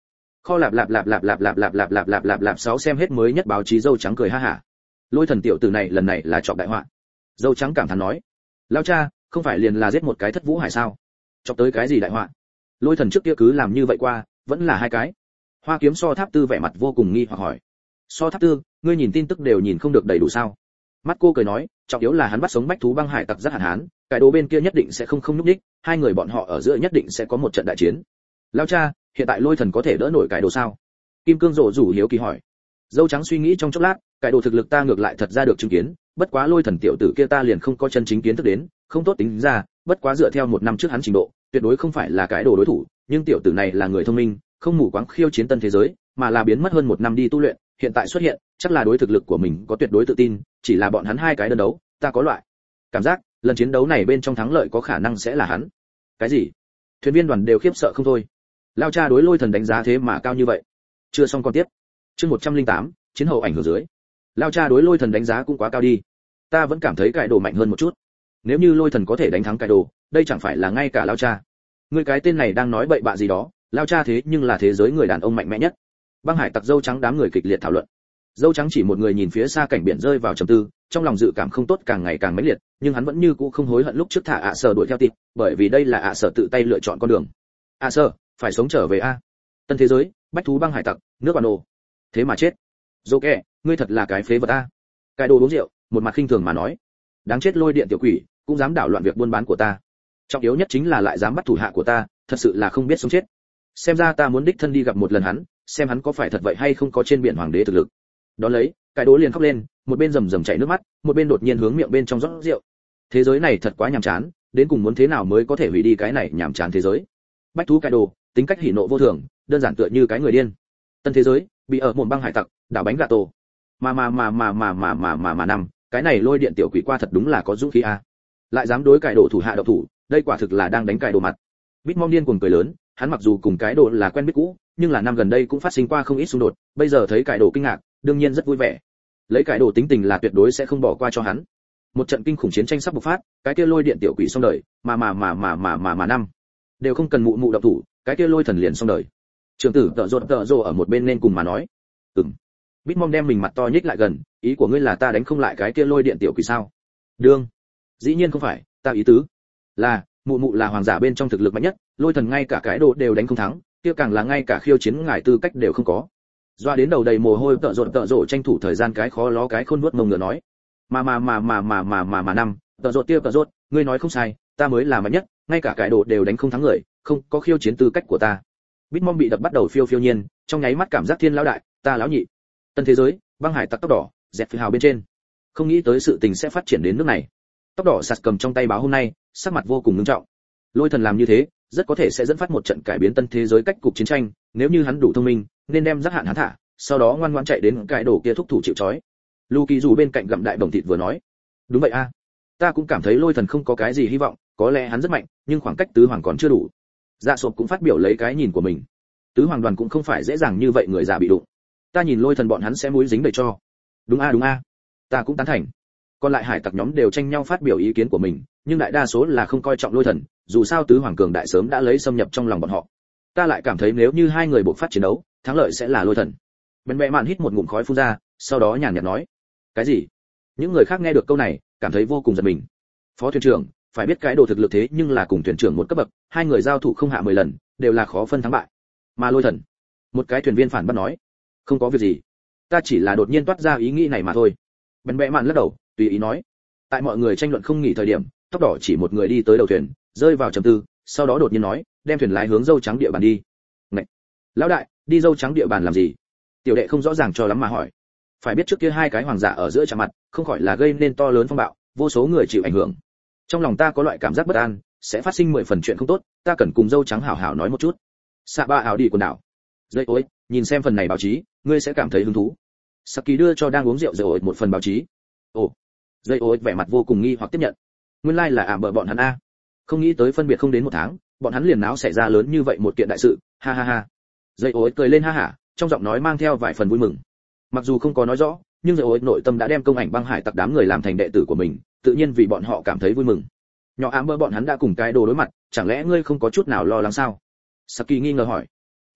Kho lạp 6 xem hết mới nhất báo chí dâu trắng cười ha hả. Lôi Thần tiểu tử này lần này là chọc đại họa. Dâu trắng cảm thán nói, lão cha, không phải liền là giết một cái Thất Vũ Hải sao? Chọc tới cái gì đại họa? Lôi Thần trước kia cứ làm như vậy qua, vẫn là hai cái. Hoa Kiếm So Tháp Tư vẻ mặt vô cùng nghi hoặc hỏi, So Tháp Tư, ngươi nhìn tin tức đều nhìn không được đầy đủ sao? Mắt cô cười nói, trọng yếu là hắn bắt sống bách thú băng hải tặc rất hạn hán, cái đồ bên kia nhất định sẽ không nhúc nhích, hai người bọn họ ở giữa nhất định sẽ có một trận đại chiến. Lão cha, hiện tại Lôi Thần có thể đỡ nổi cái đồ sao? Kim Cương rồ rủ hiếu kỳ hỏi. Dâu trắng suy nghĩ trong chốc lát, cái đồ thực lực ta ngược lại thật ra được chứng kiến, bất quá Lôi Thần tiểu tử kia ta liền không có chân chính kiến thức đến, không tốt tính ra, bất quá dựa theo một năm trước hắn trình độ, tuyệt đối không phải là cái đồ đối thủ, nhưng tiểu tử này là người thông minh, không mù quáng khiêu chiến tân thế giới, mà là biến mất hơn một năm đi tu luyện, hiện tại xuất hiện, chắc là đối thực lực của mình có tuyệt đối tự tin, chỉ là bọn hắn hai cái đơn đấu, ta có loại cảm giác, lần chiến đấu này bên trong thắng lợi có khả năng sẽ là hắn. Cái gì? Thuyền viên đoàn đều khiếp sợ không thôi. Lao cha đối Lôi Thần đánh giá thế mà cao như vậy. Chưa xong con tiếp. Chương 108, chiến hậu ảnh hưởng dưới. Lao cha đối Lôi Thần đánh giá cũng quá cao đi. Ta vẫn cảm thấy cái đồ mạnh hơn một chút. Nếu như Lôi Thần có thể đánh thắng cái đồ, đây chẳng phải là ngay cả Lao cha. Ngươi cái tên này đang nói bậy bạ gì đó, Lao cha thế nhưng là thế giới người đàn ông mạnh mẽ nhất. Băng hải tặc dâu trắng đám người kịch liệt thảo luận. Dâu trắng chỉ một người nhìn phía xa cảnh biển rơi vào trầm tư, trong lòng dự cảm không tốt càng ngày càng mãnh liệt, nhưng hắn vẫn như cũ không hối hận lúc trước thả Sở đuổi theo tịp, bởi vì đây là Sở tự tay lựa chọn con đường. Sở, phải sống trở về a. Tân thế giới, bách thú băng hải tặc, nước bản đồ. Thế mà chết. Dô kẹ, ngươi thật là cái phế vật a. Cái đồ uống rượu, một mặt khinh thường mà nói. Đáng chết Lôi Điện tiểu quỷ, cũng dám đảo loạn việc buôn bán của ta. Trọng yếu nhất chính là lại dám bắt thủ hạ của ta, thật sự là không biết sống chết. Xem ra ta muốn đích thân đi gặp một lần hắn, xem hắn có phải thật vậy hay không có trên biển hoàng đế thực lực. Đó lấy, cái đố liền khóc lên, một bên rầm rầm chảy nước mắt, một bên đột nhiên hướng miệng bên trong rót rượu. Thế giới này thật quá nhàm chán, đến cùng muốn thế nào mới có thể hủy đi cái này nhàm chán thế giới. Bách thú cái đồ, tính cách hỉ nộ vô thường, đơn giản tựa như cái người điên. Tân thế giới, bị ở một băng hải tặc, đảo bánh gà tổ. Mà năm, cái này Lôi Điện tiểu quỷ qua thật đúng là có dũng khí a. Lại dám đối cái đồ thủ hạ độc thủ, đây quả thực là đang đánh cái đồ mặt. Bitmom điên cuồng cười lớn, hắn mặc dù cùng cái đồ là quen biết cũ, nhưng là năm gần đây cũng phát sinh qua không ít xung đột, bây giờ thấy cái đồ kinh ngạc, đương nhiên rất vui vẻ. Lấy cái đồ tính tình là tuyệt đối sẽ không bỏ qua cho hắn. Một trận kinh khủng chiến tranh sắp bộc phát, cái kia Lôi Điện tiểu quỷ xong đời, mà năm đều không cần mụ động thủ, cái kia Lôi Thần liền xong đời. Trưởng tử tợ rồ ở một bên nên cùng mà nói. Bitmom đem mình mặt to nhích lại gần, ý của ngươi là ta đánh không lại cái kia Lôi Điện tiểu quỷ sao? Đương, dĩ nhiên không phải, ta ý tứ là mụ là hoàng giả bên trong thực lực mạnh nhất, Lôi Thần ngay cả cái đồ đều đánh không thắng, kia càng là ngay cả khiêu chiến ngài tư cách đều không có. Doa đến đầu đầy mồ hôi tợ rộ tranh thủ thời gian cái khó ló cái khôn vuốt mông ngựa nói. Mà năm, tợ rộ, ngươi nói không sai, ta mới là mạnh nhất, ngay cả cái đồ đều đánh không thắng người, không có khiêu chiến tư cách của ta. Bitmom bị đập bắt đầu phiêu nhiên, trong nháy mắt cảm giác thiên lão đại, ta lão nhị. Tân thế giới, băng hải tặc tóc đỏ, dẹp phi hào bên trên. Không nghĩ tới sự tình sẽ phát triển đến nước này. Tóc đỏ sạt cầm trong tay báo hôm nay, sắc mặt vô cùng nghiêm trọng. Lôi Thần làm như thế, rất có thể sẽ dẫn phát một trận cải biến tân thế giới cách cục chiến tranh, nếu như hắn đủ thông minh, nên đem giác hạn hắn thả, sau đó ngoan ngoãn chạy đến cái đồ kia thúc thủ chịu trói. Lucky dù bên cạnh gặm đại bổng thịt vừa nói, đúng vậy a, ta cũng cảm thấy Lôi Thần không có cái gì hy vọng, có lẽ hắn rất mạnh, nhưng khoảng cách tứ hoàng còn chưa đủ. Dạ Sộp cũng phát biểu lấy cái nhìn của mình. Tứ hoàng đoàn cũng không phải dễ dàng như vậy người già bị đụng. Ta nhìn Lôi Thần bọn hắn sẽ mũi dính đầy cho. Đúng a, ta cũng tán thành. Còn lại hải tặc nhóm đều tranh nhau phát biểu ý kiến của mình, nhưng đại đa số là không coi trọng Lôi Thần, dù sao tứ hoàng cường đại sớm đã lấy xâm nhập trong lòng bọn họ. Ta lại cảm thấy nếu như hai người buộc phát chiến đấu, thắng lợi sẽ là Lôi Thần. Bén bẹ mạn hít một ngụm khói phun ra, sau đó nhàn nhạt nói, cái gì? Những người khác nghe được câu này, cảm thấy vô cùng giật mình. Phó thuyền trưởng, phải biết cái đồ thực lực thế nhưng là cùng thuyền trưởng một cấp bậc, hai người giao thủ không hạ 10 lần, đều là khó phân thắng bại. Mà Lôi Thần, một cái thuyền viên phản bác nói, không có việc gì, ta chỉ là đột nhiên toát ra ý nghĩ này mà thôi. Bén bẹ mạn lắc đầu, tùy ý nói. Tại mọi người tranh luận không nghỉ thời điểm, tóc đỏ chỉ một người đi tới đầu thuyền, rơi vào trầm tư, sau đó đột nhiên nói, đem thuyền lái hướng dâu trắng địa bàn đi. Ngậy, lão đại, đi dâu trắng địa bàn làm gì? Tiểu đệ không rõ ràng cho lắm mà hỏi. Phải biết trước kia hai cái hoàng giả ở giữa chạm mặt, không khỏi là gây nên to lớn phong bạo, vô số người chịu ảnh hưởng. Trong lòng ta có loại cảm giác bất an, sẽ phát sinh 10 phần chuyện không tốt, ta cần cùng dâu trắng hảo hảo nói một chút. Xạ ba ảo đi quần đảo. Dây ối, nhìn xem phần này báo chí, ngươi sẽ cảm thấy hứng thú. Saki đưa cho đang uống rượu dây ối một phần báo chí. Ồ, dây ối vẻ mặt vô cùng nghi hoặc tiếp nhận. Nguyên lai là ảm bợ bọn hắn a. Không nghĩ tới phân biệt không đến một tháng, bọn hắn liền náo xảy ra lớn như vậy một kiện đại sự, ha ha ha. Dây ối cười lên ha hả, trong giọng nói mang theo vài phần vui mừng. Mặc dù không có nói rõ, nhưng dây ối nội tâm đã đem công ảnh băng hải tặc đám người làm thành đệ tử của mình, tự nhiên vì bọn họ cảm thấy vui mừng. Nhỏ ám bơ bọn hắn đã cùng cái đồ đối mặt, chẳng lẽ ngươi không có chút nào lo lắng sao? Saki nghi ngờ hỏi. Nói thật,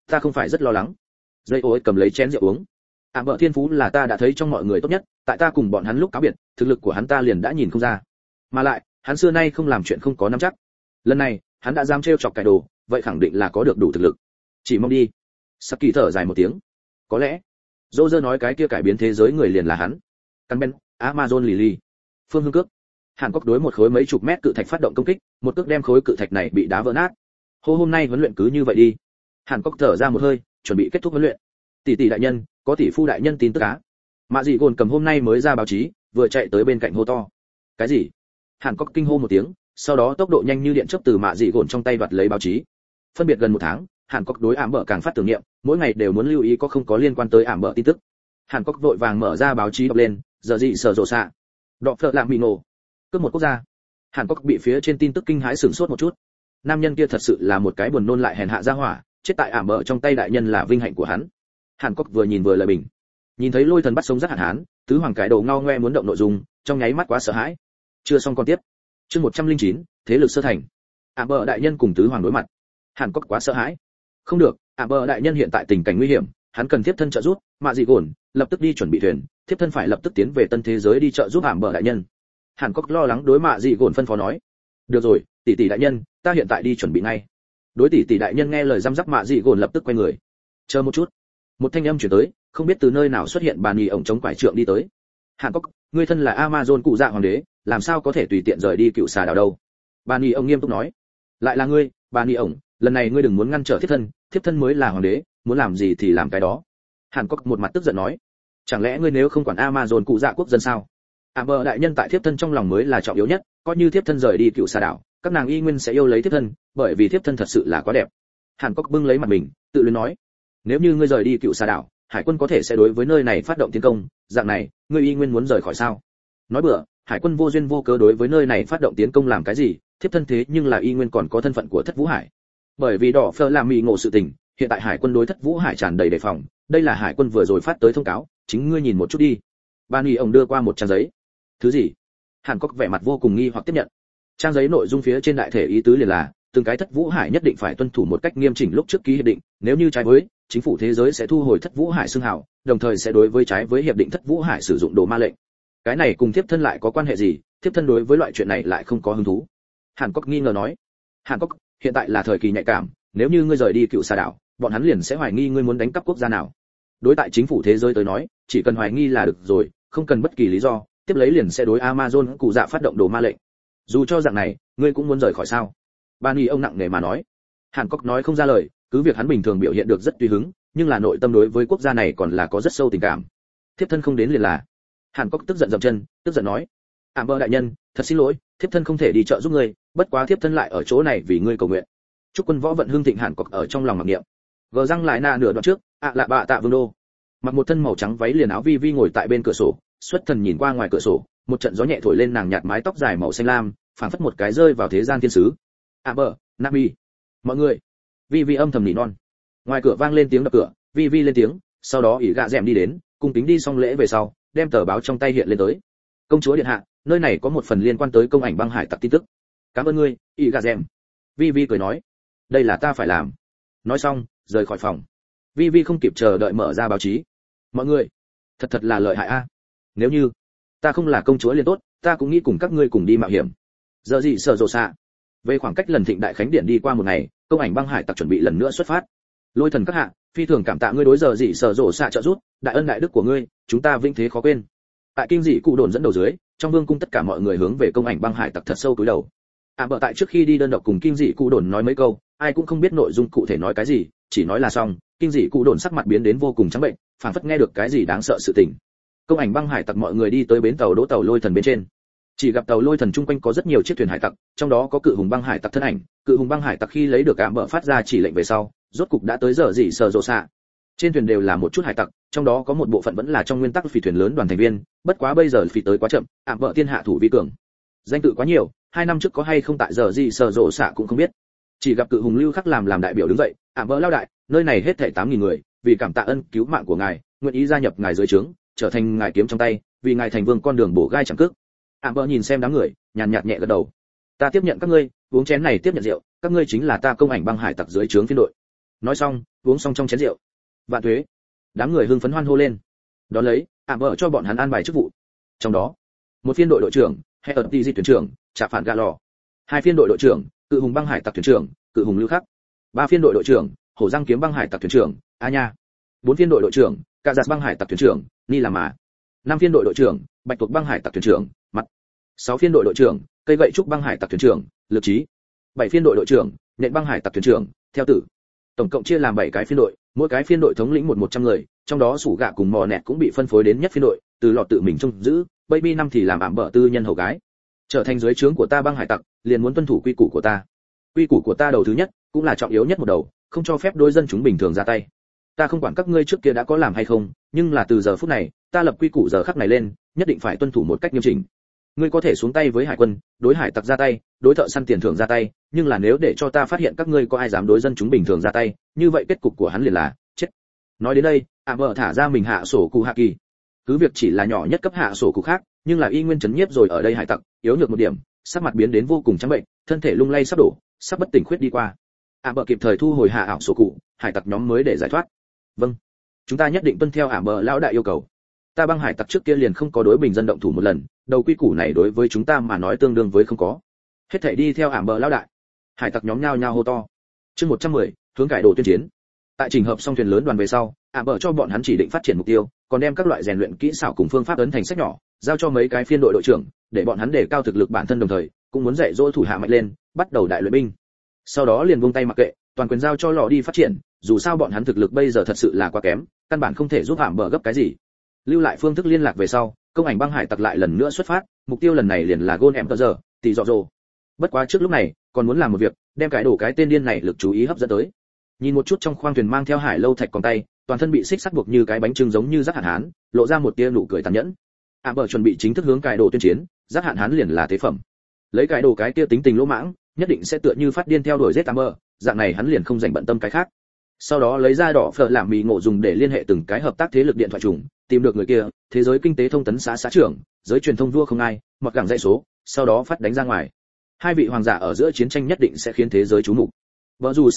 Ta không phải rất lo lắng. Dây ối cầm lấy chén rượu uống. Bợ thiên phú là ta đã thấy trong mọi người tốt nhất, tại ta cùng bọn hắn lúc cáo biệt, thực lực của hắn ta liền đã nhìn không ra. Mà lại, hắn xưa nay không làm chuyện không có nắm chắc. Lần này, hắn đã dám trêu chọc cải đồ, vậy khẳng định là có được đủ thực lực. Chỉ mong đi. Saki thở dài một tiếng. Có lẽ, Roger nói cái kia cải biến thế giới người liền là hắn. Căn Ben, Amazon Lily. Phương Hương Cước. Hàn Quốc đối một khối mấy chục mét cự thạch phát động công kích, một cước đem khối cự thạch này bị đá vỡ nát. Hôm nay huấn luyện cứ như vậy đi. Hàn Quốc thở ra một hơi, chuẩn bị kết thúc huấn luyện. Tỷ tỷ đại nhân, có tỷ phu đại nhân tin tức á. Mạ Dị Gồn cầm hôm nay mới ra báo chí, vừa chạy tới bên cạnh hô to. Cái gì? Hàn Quốc kinh hô một tiếng, sau đó tốc độ nhanh như điện chớp từ Mạ Dị Gồn trong tay đoạt lấy báo chí. Phân biệt gần một tháng, Hàn Quốc đối ảm bợ càng phát tưởng niệm, mỗi ngày đều muốn lưu ý có không có liên quan tới ảm bợ tin tức. Hàn Quốc vội vàng mở ra báo chí đọc lên, giờ gì sở rộ xạ. Đọc phở làm bị nổ. Cướp một quốc gia. Hàn Quốc bị phía trên tin tức kinh hãi sửng sốt một chút. Nam nhân kia thật sự là một cái buồn nôn lại hèn hạ ra hỏa, chết tại ảm bợ trong tay đại nhân là vinh hạnh của hắn. Hàn Quốc vừa nhìn vừa lời bình. Nhìn thấy Lôi Thần bắt sống rất hạn hán, tứ hoàng cái đầu ngao ngoe muốn động nội dung, trong nháy mắt quá sợ hãi. Chưa xong con tiếp. Chương 109, thế lực sơ thành. Ảm bợ đại nhân cùng tứ hoàng đối mặt. Hàn Quốc quá sợ hãi. Không được, ảm bợ đại nhân hiện tại tình cảnh nguy hiểm, hắn cần tiếp thân trợ giúp. Mạ Dị Gồn lập tức đi chuẩn bị thuyền, tiếp thân phải lập tức tiến về tân thế giới đi trợ giúp ảm bợ đại nhân. Hàn Quốc lo lắng đối Mạ Dị Gồn phân phó nói. Được rồi, tỷ tỷ đại nhân, ta hiện tại đi chuẩn bị ngay. Đối tỷ tỷ đại nhân nghe lời răm rắp Mạ Dị Gồn lập tức quay người. Chờ một chút. Một thanh âm truyền tới, không biết từ nơi nào xuất hiện bàn nhì ổng chống quải trượng đi tới. Hàn Quốc, ngươi thân là Amazon cụ dạ hoàng đế, làm sao có thể tùy tiện rời đi cựu xà đảo đâu? Bàn nhì ổng nghiêm túc nói. Lại là ngươi, bàn nhì ổng, lần này ngươi đừng muốn ngăn trở thiếp thân mới là hoàng đế, muốn làm gì thì làm cái đó. Hàn Quốc một mặt tức giận nói. Chẳng lẽ ngươi nếu không quản Amazon cụ dạ quốc dân sao? Bờ đại nhân tại thiếp thân trong lòng mới là trọng yếu nhất, coi như thiếp thân rời đi cựu xà đảo, các nàng y nguyên sẽ yêu lấy thiếp thân, bởi vì thiếp thân thật sự là quá đẹp. Hàn Quốc bưng lấy mặt mình, tự luyến nói. Nếu như ngươi rời đi cựu xà đảo, hải quân có thể sẽ đối với nơi này phát động tiến công, dạng này ngươi y nguyên muốn rời khỏi sao? Nói bừa, hải quân vô duyên vô cớ đối với nơi này phát động tiến công làm cái gì? Thiếp thân thế nhưng là y nguyên còn có thân phận của Thất Vũ Hải. Bởi vì đỏ phơ làm mì ngộ sự tình, hiện tại hải quân đối Thất Vũ Hải tràn đầy đề phòng, đây là hải quân vừa rồi phát tới thông cáo, chính ngươi nhìn một chút đi. Ban Nghị ông đưa qua một trang giấy. Thứ gì? Hàn Quốc vẻ mặt vô cùng nghi hoặc tiếp nhận. Trang giấy nội dung phía trên đại thể ý tứ liền là, từng cái Thất Vũ Hải nhất định phải tuân thủ một cách nghiêm chỉnh lúc trước ký hiệp định, nếu như trái với, chính phủ thế giới sẽ thu hồi Thất Vũ Hải xưng hào, đồng thời sẽ đối với trái với hiệp định Thất Vũ Hải sử dụng đồ ma lệnh. Cái này cùng thiếp thân lại có quan hệ gì? Thiếp thân đối với loại chuyện này lại không có hứng thú. Hàn Quốc nghi ngờ nói. Hàn Quốc, hiện tại là thời kỳ nhạy cảm, nếu như ngươi rời đi cựu xà đảo, bọn hắn liền sẽ hoài nghi ngươi muốn đánh cắp quốc gia nào. Đối tại chính phủ thế giới tới nói, chỉ cần hoài nghi là được rồi, không cần bất kỳ lý do, tiếp lấy liền sẽ đối Amazon cụ dạ phát động đồ ma lệnh. Dù cho dạng này, ngươi cũng muốn rời khỏi sao? Ban Nghị ông nặng nề mà nói. Hàn Quốc nói không ra lời, cứ việc hắn bình thường biểu hiện được rất tùy hứng, nhưng là nội tâm đối với quốc gia này còn là có rất sâu tình cảm. Thiếp thân không đến liền là. Hàn Quốc tức giận dậm chân, tức giận nói. Bờ đại nhân, thật xin lỗi, thiếp thân không thể đi trợ giúp ngươi, bất quá thiếp thân lại ở chỗ này vì ngươi cầu nguyện. Chúc quân võ vận hưng thịnh. Hàn Quốc ở trong lòng mặc niệm. Gờ răng lại nửa đoạn trước, lạ bạ tạ vương đô. Mặc một thân màu trắng váy liền áo vi vi ngồi tại bên cửa sổ, xuất thần nhìn qua ngoài cửa sổ, một trận gió nhẹ thổi lên nàng nhạt mái tóc dài màu xanh lam, phảng phất một cái rơi vào thế gian thiên sứ. Bờ, Nami, mọi người. Vi vi âm thầm nỉ non. Ngoài cửa vang lên tiếng đập cửa, vi vi lên tiếng, sau đó ỉ gạ dẻm đi đến, cung kính đi xong lễ về sau, đem tờ báo trong tay hiện lên tới. Công chúa điện hạ, nơi này có một phần liên quan tới công ảnh băng hải tặc tin tức. Cảm ơn ngươi, ỉ gạ dẻm. Vi vi cười nói, đây là ta phải làm. Nói xong, rời khỏi phòng. Vi vi không kịp chờ đợi mở ra báo chí. Mọi người, thật là lợi hại a. Nếu như ta không là công chúa liền tốt, ta cũng nghĩ cùng các ngươi cùng đi mạo hiểm. Giờ gì sợ rồ xạ. Về khoảng cách lần thịnh đại khánh điện đi qua một ngày, công ảnh băng hải tặc chuẩn bị lần nữa xuất phát. Lôi thần các hạ, phi thường cảm tạ ngươi đối giờ dị sở rộ xạ trợ giúp, đại ân đại đức của ngươi, chúng ta vinh thế khó quên. Tại kinh dị cụ đồn dẫn đầu dưới, trong vương cung tất cả mọi người hướng về công ảnh băng hải tặc thật sâu cúi đầu. Bợ tại trước khi đi đơn độc cùng kinh dị cụ đồn nói mấy câu, ai cũng không biết nội dung cụ thể nói cái gì, chỉ nói là xong. Kinh dị cụ đồn sắc mặt biến đến vô cùng trắng bệnh, phảng phất nghe được cái gì đáng sợ sự tình. Công ảnh băng hải tặc mọi người đi tới bến tàu đỗ tàu lôi thần bên trên, chỉ gặp tàu lôi thần chung quanh có rất nhiều chiếc thuyền hải tặc, trong đó có cự hùng băng hải tặc thân ảnh. Cự hùng băng hải tặc khi lấy được bợ phát ra chỉ lệnh về sau, rốt cục đã tới giờ dị sở rộ xạ. Trên thuyền đều là một chút hải tặc, trong đó có một bộ phận vẫn là trong nguyên tắc phi thuyền lớn đoàn thành viên, bất quá bây giờ phi tới quá chậm, bợ tiên hạ thủ vi cường. Danh tự quá nhiều, 2 năm trước có hay không tại giờ dị sở rộ xạ cũng không biết. Chỉ gặp cự hùng lưu khắc làm đại biểu đứng dậy, bợ lao đại, nơi này hết thảy 8.000 người, vì cảm tạ ân cứu mạng của ngài, nguyện ý gia nhập ngài dưới trướng, trở thành ngài kiếm trong tay, vì ngài thành vương con đường bổ gai chẳng cước. Bợ nhìn xem đám người, nhàn nhạt nhẹ gật đầu. Ta tiếp nhận các ngươi, uống chén này tiếp nhận rượu, các ngươi chính là ta công ảnh băng hải tặc dưới trướng phiên đội. Nói xong, uống xong trong chén rượu. Vạn tuế. Đám người hưng phấn hoan hô lên. Đó lấy, vợ cho bọn hắn an bài chức vụ. Trong đó, một phiên đội đội trưởng, hay ở di tuyển trưởng, trả phản gà lò. Hai phiên đội đội trưởng, cự hùng băng hải tặc thuyền trưởng, cự hùng lưu khắc. Ba phiên đội đội trưởng, hổ răng kiếm băng hải tặc thuyền trưởng, a nha. Bốn phiên đội đội trưởng, cà giặt băng hải tặc thuyền trưởng, ni là mà. Năm phiên đội đội trưởng, bạch tuộc băng hải tặc thuyền trưởng, mặt. Sáu phiên đội đội trưởng, cây gậy trúc băng hải tặc thuyền trưởng, lực trí. Bảy phiên đội đội trưởng, nhện băng hải tặc thuyền trưởng, theo tử. Tổng cộng chia làm 7 cái phiên đội, mỗi cái phiên đội thống lĩnh 100 người, trong đó sủ gạ cùng mò nẹt cũng bị phân phối đến nhất phiên đội, từ lọt tự mình trông giữ, baby năm thì làm ảm bợ tư nhân hầu gái. Trở thành dưới trướng của ta băng hải tặc, liền muốn tuân thủ quy củ của ta. Quy củ của ta đầu thứ nhất, cũng là trọng yếu nhất một đầu, không cho phép đối dân chúng bình thường ra tay. Ta không quản các ngươi trước kia đã có làm hay không, nhưng là từ giờ phút này, ta lập quy củ giờ khắc này lên, nhất định phải tuân thủ một cách nghiêm chỉnh. Ngươi có thể xuống tay với hải quân, đối hải tặc ra tay, đối thợ săn tiền thưởng ra tay, nhưng là nếu để cho ta phát hiện các ngươi có ai dám đối dân chúng bình thường ra tay, như vậy kết cục của hắn liền là chết. Nói đến đây, vợ thả ra mình hạ sổ cụ hạ kỳ. Cứ việc chỉ là nhỏ nhất cấp hạ sổ cụ khác, nhưng là y nguyên chấn nhiếp rồi ở đây hải tặc, yếu nhược một điểm, sắc mặt biến đến vô cùng trắng bệnh, thân thể lung lay sắp đổ, sắp bất tỉnh khuyết đi qua. Vợ kịp thời thu hồi hạ ảo sổ cụ, hải tặc nhóm mới để giải thoát. Vâng, chúng ta nhất định tuân theo vợ lão đại yêu cầu. Ta băng hải tặc trước kia liền không có đối bình dân động thủ một lần, đầu quy củ này đối với chúng ta mà nói tương đương với không có. Hết thảy đi theo bờ lão đại. Hải tặc nhóm nhao nhao hô to. Chương 110, hướng cải đồ tuyên chiến. Tại trình hợp xong thuyền lớn đoàn về sau, bờ cho bọn hắn chỉ định phát triển mục tiêu, còn đem các loại rèn luyện kỹ xảo cùng phương pháp ấn thành sách nhỏ, giao cho mấy cái phiên đội đội trưởng, để bọn hắn đề cao thực lực bản thân đồng thời, cũng muốn dạy dỗ thủ hạ mạnh lên, bắt đầu đại luyện binh. Sau đó liền buông tay mặc kệ, toàn quyền giao cho lò đi phát triển, dù sao bọn hắn thực lực bây giờ thật sự là quá kém, căn bản không thể giúp bờ gấp cái gì. Lưu lại phương thức liên lạc về sau, công ảnh băng hải tặc lại lần nữa xuất phát, mục tiêu lần này liền là Gôn em giờ, tỷ dọ dồ. Bất quá trước lúc này, còn muốn làm một việc, đem cái đổ cái tên điên này lực chú ý hấp dẫn tới. Nhìn một chút trong khoang thuyền mang theo hải lâu thạch còn tay, toàn thân bị xích sắt buộc như cái bánh trưng giống như Giác Hạn Hán, lộ ra một tia nụ cười tàn nhẫn. Bờ chuẩn bị chính thức hướng cái đổ tuyên chiến, Giác Hạn Hán liền là thế phẩm. Lấy cái đổ cái kia tính tình lỗ mãng, nhất định sẽ tựa như phát điên theo đuổi giết Bờ, dạng này hắn liền không dành bận tâm cái khác. Sau đó lấy ra đỏ phở làm mì ngộ dùng để liên hệ từng cái hợp tác thế lực điện thoại trùng, tìm được người kia, thế giới kinh tế thông tấn xã xã trưởng, giới truyền thông vua không ai, mặc gẳng dãy số, sau đó phát đánh ra ngoài. Hai vị hoàng giả ở giữa chiến tranh nhất định sẽ khiến thế giới chú mục. Bờ rủ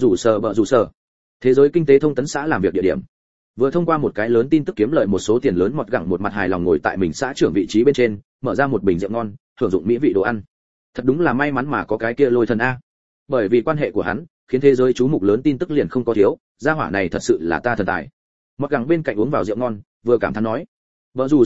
sở. Thế giới kinh tế thông tấn xã làm việc địa điểm. Vừa thông qua một cái lớn tin tức kiếm lợi một số tiền lớn, mọt gẳng một mặt hài lòng ngồi tại mình xã trưởng vị trí bên trên, mở ra một bình rượu ngon, hưởng dụng mỹ vị đồ ăn. Thật đúng là may mắn mà có cái kia lôi thần a. Bởi vì quan hệ của hắn, khiến thế giới chú mục lớn tin tức liền không có thiếu, gia hỏa này thật sự là ta thần tài. Mặc gẳng bên cạnh uống vào rượu ngon, vừa cảm thán nói, bờ rủ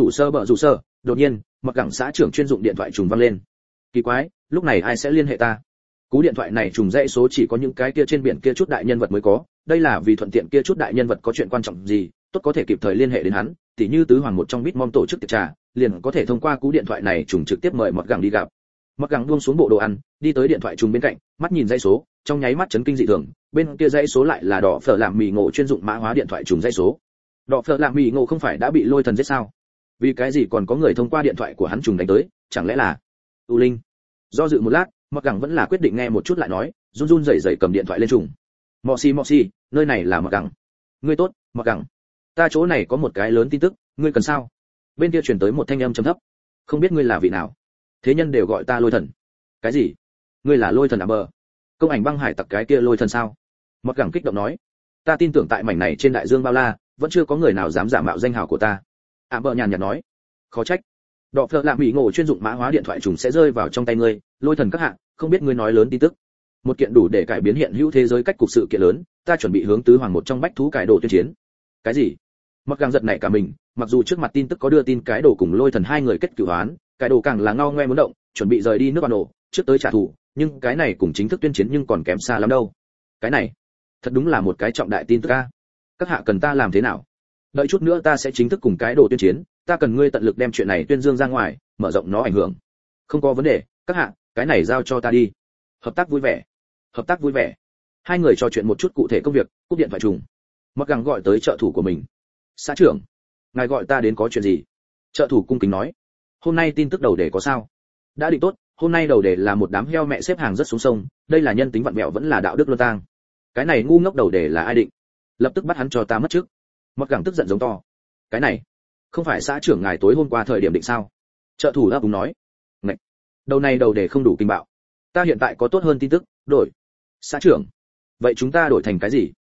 sơ. Đột nhiên, mặc gẳng xã trưởng chuyên dụng điện thoại trùng vang lên. Kỳ quái, lúc này ai sẽ liên hệ ta? Cú điện thoại này trùng dãy số chỉ có những cái kia trên biển kia chút đại nhân vật mới có, đây là vì thuận tiện kia chút đại nhân vật có chuyện quan trọng gì, tốt có thể kịp thời liên hệ đến hắn, tỉ như tứ hoàng một trong Bitmom tổ chức tiệc trà, liền có thể thông qua cú điện thoại này trùng trực tiếp mời Mặc gẳng đi gặp. Mặc gẳng buông xuống bộ đồ ăn, đi tới điện thoại trùng bên cạnh, mắt nhìn dãy số, trong nháy mắt chấn kinh dị thường, bên kia dãy số lại là đỏ phở làm mì ngộ chuyên dụng mã hóa điện thoại trùng dãy số. Đỏ phở làm mì ngộ không phải đã bị lôi thần giết sao? Vì cái gì còn có người thông qua điện thoại của hắn trùng đánh tới, chẳng lẽ là U Linh? Do dự một lát, Mặc gẳng vẫn là quyết định nghe một chút lại nói, run run rẩy rẩy cầm điện thoại lên trùng. Mọ xi, nơi này là Mặc gẳng. Ngươi tốt, Mặc gẳng. Ta chỗ này có một cái lớn tin tức, ngươi cần sao? Bên kia truyền tới một thanh âm trầm thấp. Không biết ngươi là vị nào? Thế nhân đều gọi ta lôi thần. Cái gì? Ngươi là lôi thần à bờ? Công ảnh băng hải tặc cái kia lôi thần sao? Mặc gẳng kích động nói. Ta tin tưởng tại mảnh này trên đại dương bao la, vẫn chưa có người nào dám giả mạo danh hào của ta. Bờ nhàn nhạt nói. Khó trách. Đọ phở làm bị ngộ chuyên dụng mã hóa điện thoại trùng sẽ rơi vào trong tay ngươi, lôi thần các hạ, không biết ngươi nói lớn tin tức. Một kiện đủ để cải biến hiện hữu thế giới cách cục sự kiện lớn, ta chuẩn bị hướng tứ hoàng một trong bách thú cải đồ tuyên chiến. Cái gì? Mặc gẳng giật nảy cả mình, mặc dù trước mặt tin tức có đưa tin cái đồ cùng lôi thần hai người kết cửu án, cái đồ càng là ngao ngoe muốn động, chuẩn bị rời đi nước Bà nổ, trước tới trả thù, nhưng cái này cùng chính thức tuyên chiến nhưng còn kém xa lắm đâu. Cái này, thật đúng là một cái trọng đại tin tức a. Các hạ cần ta làm thế nào? Đợi chút nữa ta sẽ chính thức cùng cái đồ tuyên chiến, ta cần ngươi tận lực đem chuyện này tuyên dương ra ngoài, mở rộng nó ảnh hưởng. Không có vấn đề, các hạ, cái này giao cho ta đi. Hợp tác vui vẻ. Hợp tác vui vẻ. Hai người trò chuyện một chút cụ thể công việc, cúp điện thoại trùng. Mặc gẳng gọi tới trợ thủ của mình. Xã trưởng, ngài gọi ta đến có chuyện gì? Trợ thủ cung kính nói. Hôm nay tin tức đầu đề có sao? Đã định tốt, hôm nay đầu đề là một đám heo mẹ xếp hàng rất xuống sông, đây là nhân tính vặn vẹo vẫn là đạo đức luân tang. Cái này ngu ngốc đầu đề là ai định? Lập tức bắt hắn cho ta mất trước. Mặc gẳng tức giận giống to. Cái này, không phải xã trưởng ngài tối hôm qua thời điểm định sao? Trợ thủ đáp ứng nói. Ngạch, đầu này đầu đề không đủ kinh bạo. Ta hiện tại có tốt hơn tin tức, đổi. Xã trưởng, vậy chúng ta đổi thành cái gì?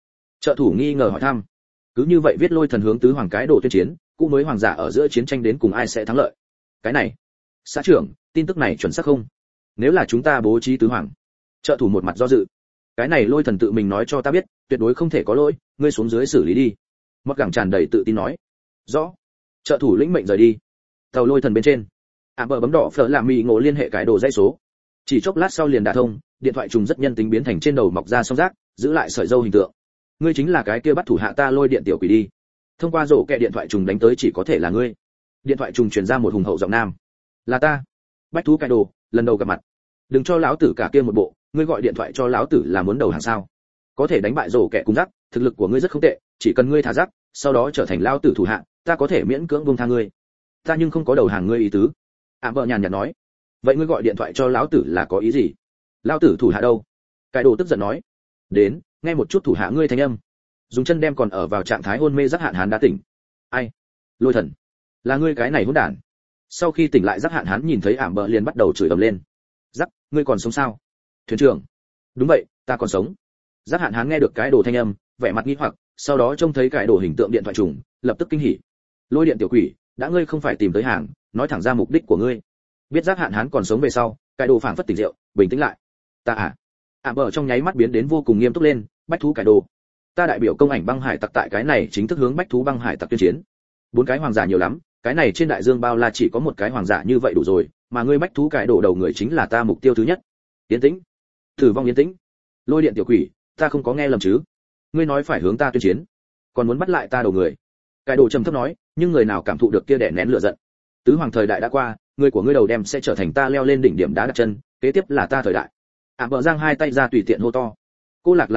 Trợ thủ nghi ngờ hỏi thăm. Cứ như vậy viết Lôi Thần hướng tứ hoàng cái đồ tuyên chiến, cũ mới hoàng giả ở giữa chiến tranh đến cùng ai sẽ thắng lợi. Cái này, xã trưởng, tin tức này chuẩn xác không? Nếu là chúng ta bố trí tứ hoàng. Trợ thủ một mặt do dự. Cái này Lôi Thần tự mình nói cho ta biết, tuyệt đối không thể có lỗi, ngươi xuống dưới xử lý đi. Mất gẳng tràn đầy tự tin nói. Rõ. Trợ thủ lĩnh mệnh rời đi. Tàu Lôi Thần bên trên, bờ bấm đỏ phở làm mì ngộ liên hệ cái đồ dãy số. Chỉ chốc lát sau liền đả thông, điện thoại trùng rất nhân tính biến thành trên đầu mọc ra song rác, giữ lại sợi râu hình tượng. Ngươi chính là cái kia bắt thủ hạ ta Lôi điện tiểu quỷ đi. Thông qua rổ kẹ điện thoại trùng đánh tới chỉ có thể là ngươi. Điện thoại trùng truyền ra một hùng hậu giọng nam. Là ta. Bách thú cái đồ, lần đầu gặp mặt. Đừng cho lão tử cả kia một bộ, ngươi gọi điện thoại cho lão tử là muốn đầu hàng sao? Có thể đánh bại rổ kẹ cùng rắc, thực lực của ngươi rất không tệ, chỉ cần ngươi thả rắc, sau đó trở thành lão tử thủ hạ, ta có thể miễn cưỡng buông tha ngươi. Ta nhưng không có đầu hàng ngươi ý tứ. Vợ nhàn nhạt nói. Vậy ngươi gọi điện thoại cho lão tử là có ý gì? Lão tử thủ hạ đâu? Cái đồ tức giận nói. Đến, nghe một chút thủ hạ ngươi thanh âm. Dùng chân đem còn ở vào trạng thái hôn mê Giác Hạn Hán đã tỉnh. Ai? Lôi Thần, là ngươi cái này hỗn đản. Sau khi tỉnh lại Giác Hạn Hán nhìn thấy Bờ liền bắt đầu chửi ầm lên. Giác, ngươi còn sống sao? Thuyền trưởng. Đúng vậy, ta còn sống. Giác Hạn Hán nghe được cái đồ thanh âm, vẻ mặt nghi hoặc, sau đó trông thấy cái đồ hình tượng điện thoại trùng, lập tức kinh hỉ. Lôi điện tiểu quỷ, đã ngươi không phải tìm tới hàng, nói thẳng ra mục đích của ngươi. Biết Giác Hạn Hán còn sống về sau, cái đồ phảng phất tỉnh rượu, bình tĩnh lại. Ta Bờ trong nháy mắt biến đến vô cùng nghiêm túc lên. Bách thú cái đồ, ta đại biểu công ảnh băng hải tặc tại cái này chính thức hướng bách thú băng hải tặc tuyên chiến. 4 cái hoàng giả nhiều lắm, cái này trên đại dương bao la chỉ có một cái hoàng giả như vậy đủ rồi, mà ngươi bách thú cái đồ đầu người chính là ta mục tiêu thứ nhất. Yên tĩnh. Tử vong yên tĩnh. Lôi điện tiểu quỷ, ta không có nghe lầm chứ? Ngươi nói phải hướng ta tuyên chiến, còn muốn bắt lại ta đầu người. Cái đồ trầm thấp nói, nhưng người nào cảm thụ được kia đè nén lửa giận. Tứ hoàng thời đại đã qua, người của ngươi đầu đem sẽ trở thành ta leo lên đỉnh điểm đá đặt chân, kế tiếp là ta thời đại. Bờ giang hai tay ra tùy tiện hô to. Cô lạc,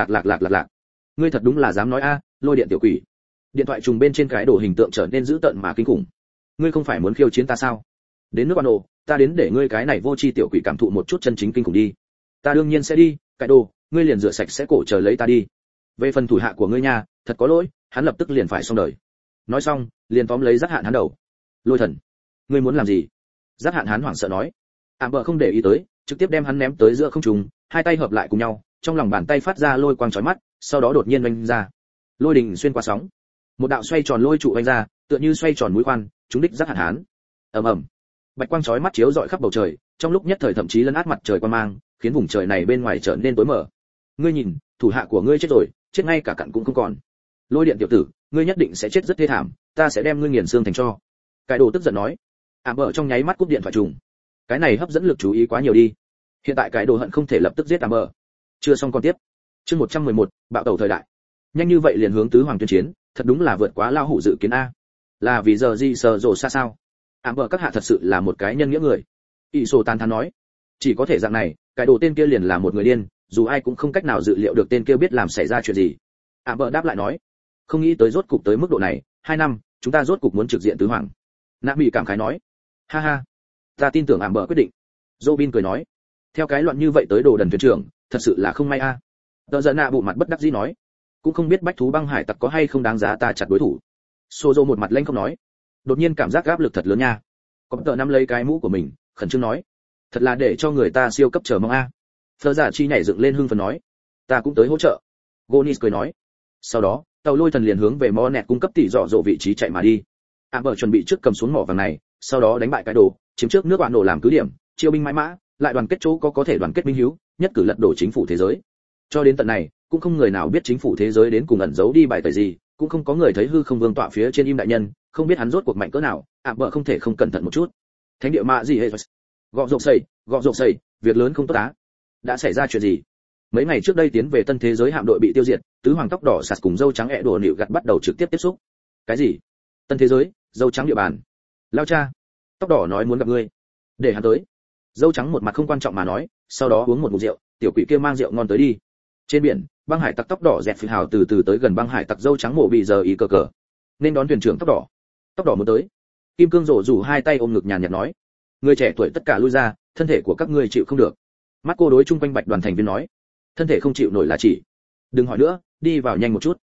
ngươi thật đúng là dám nói Lôi điện tiểu quỷ. Điện thoại trùng bên trên cái đồ hình tượng trở nên dữ tợn mà kinh khủng. Ngươi không phải muốn khiêu chiến ta sao? Đến nước quan đồ, ta đến để ngươi cái này vô tri tiểu quỷ cảm thụ một chút chân chính kinh khủng đi. Ta đương nhiên sẽ đi, cái đồ, ngươi liền rửa sạch sẽ cổ chờ lấy ta đi. Về phần thủ hạ của ngươi nha, thật có lỗi, hắn lập tức liền phải xong đời. Nói xong, liền tóm lấy Giác Hạn Hán đầu. Lôi Thần, ngươi muốn làm gì? Giác Hạn Hán hoảng sợ nói. Bờ không để ý tới, trực tiếp đem hắn ném tới giữa không trung, hai tay hợp lại cùng nhau, trong lòng bàn tay phát ra lôi quang chói mắt, sau đó đột nhiên vung ra. Lôi đình xuyên qua sóng, một đạo xoay tròn lôi trụ vung ra, tựa như xoay tròn mũi khoan, trúng đích Giác Hạn Hán. Ầm ầm, bạch quang chói mắt chiếu rọi khắp bầu trời, trong lúc nhất thời thậm chí lấn át mặt trời quang mang, khiến vùng trời này bên ngoài trở nên tối mờ. Ngươi nhìn, thủ hạ của ngươi chết rồi, chết ngay cả cặn cũng không còn. Lôi điện tiểu tử, ngươi nhất định sẽ chết rất thê thảm, ta sẽ đem ngươi nghiền xương thành tro. Cái đồ tức giận nói. Bờ trong nháy mắt cúp điện thoại trùng. Cái này hấp dẫn lực chú ý quá nhiều đi. Hiện tại cái đồ hận không thể lập tức giết Bờ. Chưa xong còn tiếp. Chương 111, bạo tẩu thời đại. Nhanh như vậy liền hướng tứ hoàng tuyên chiến, thật đúng là vượt quá lao hủ dự kiến a. Là vì giờ gì sờ rồ xa sao? Bờ các hạ thật sự là một cái nhân nghĩa người. Y Sô tán thán nói. Chỉ có thể dạng này, cái đồ tên kia liền là một người điên, dù ai cũng không cách nào dự liệu được tên kia biết làm xảy ra chuyện gì. Bờ đáp lại nói. Không nghĩ tới rốt cục tới mức độ này, 2 năm, chúng ta rốt cục muốn trực diện tứ hoàng. Nạp bị cảm khái nói. Ha ha, ta tin tưởng Bờ quyết định. Robin cười nói. Theo cái loạn như vậy tới đồ đần thuyền trưởng, thật sự là không may a. Tờ giận nạ bộ mặt bất đắc dĩ nói. Cũng không biết bách thú băng hải tặc có hay không đáng giá ta chặt đối thủ. Sozo một mặt lanh không nói. Đột nhiên cảm giác áp lực thật lớn nha. Có tờ nắm lấy cái mũ của mình, khẩn trương nói. Thật là để cho người ta siêu cấp chờ mong a. Phơ giả chi nhảy dựng lên hưng phấn nói. Ta cũng tới hỗ trợ. Gonis cười nói. Sau đó, tàu Lôi Thần liền hướng về Monet cung cấp tỷ dọ vị trí chạy mà đi. Bờ chuẩn bị trước cầm xuống mỏ vàng này, sau đó đánh bại cái đồ, chiếm trước nước bạn nổ làm cứ điểm, chiêu binh mãi mã, lại đoàn kết chỗ có thể đoàn kết binh hữu, nhất cử lật đổ chính phủ thế giới. Cho đến tận này, cũng không người nào biết chính phủ thế giới đến cùng ẩn giấu đi bài tẩy gì, cũng không có người thấy hư không vương tọa phía trên im đại nhân, không biết hắn rốt cuộc mạnh cỡ nào. Bờ không thể không cẩn thận một chút. Thánh địa mạ gì hết? Gọ rộp xây, việc lớn không tốt á. Đã xảy ra chuyện gì? Mấy ngày trước đây tiến về tân thế giới hạm đội bị tiêu diệt, tứ hoàng tóc đỏ sạt cùng dâu trắng ẹ đổ nịu gặt bắt đầu trực tiếp tiếp xúc. Cái gì? Tân thế giới, dâu trắng địa bàn. Lao cha, tóc đỏ nói muốn gặp ngươi. Để hắn tới. Dâu trắng một mặt không quan trọng mà nói, sau đó uống một ngụm rượu, tiểu quỷ kia mang rượu ngon tới đi. Trên biển, băng hải tặc tóc đỏ dẹt phi hào từ từ tới gần băng hải tặc dâu trắng mộ bị giờ ý cờ, nên đón thuyền trưởng tóc đỏ. Tóc đỏ muốn tới. Kim cương rổ rủ hai tay ôm ngực nhàn nhạt nói, người trẻ tuổi tất cả lui ra, thân thể của các ngươi chịu không được. Mắt cô đối chung quanh bạch đoàn thành viên nói, thân thể không chịu nổi là chỉ. Đừng hỏi nữa, đi vào nhanh một chút.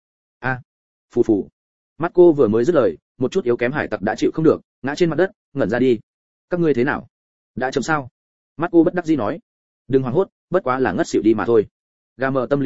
Phù phù. Mắt cô vừa mới dứt lời, một chút yếu kém hải tặc đã chịu không được, ngã trên mặt đất, ngẩn ra đi. Các ngươi thế nào? Đã chấm sao? Mắt cô bất đắc dĩ nói, đừng hoảng hốt, bất quá là ngất xỉu đi mà thôi. Gà mờ tâm lý năng lực,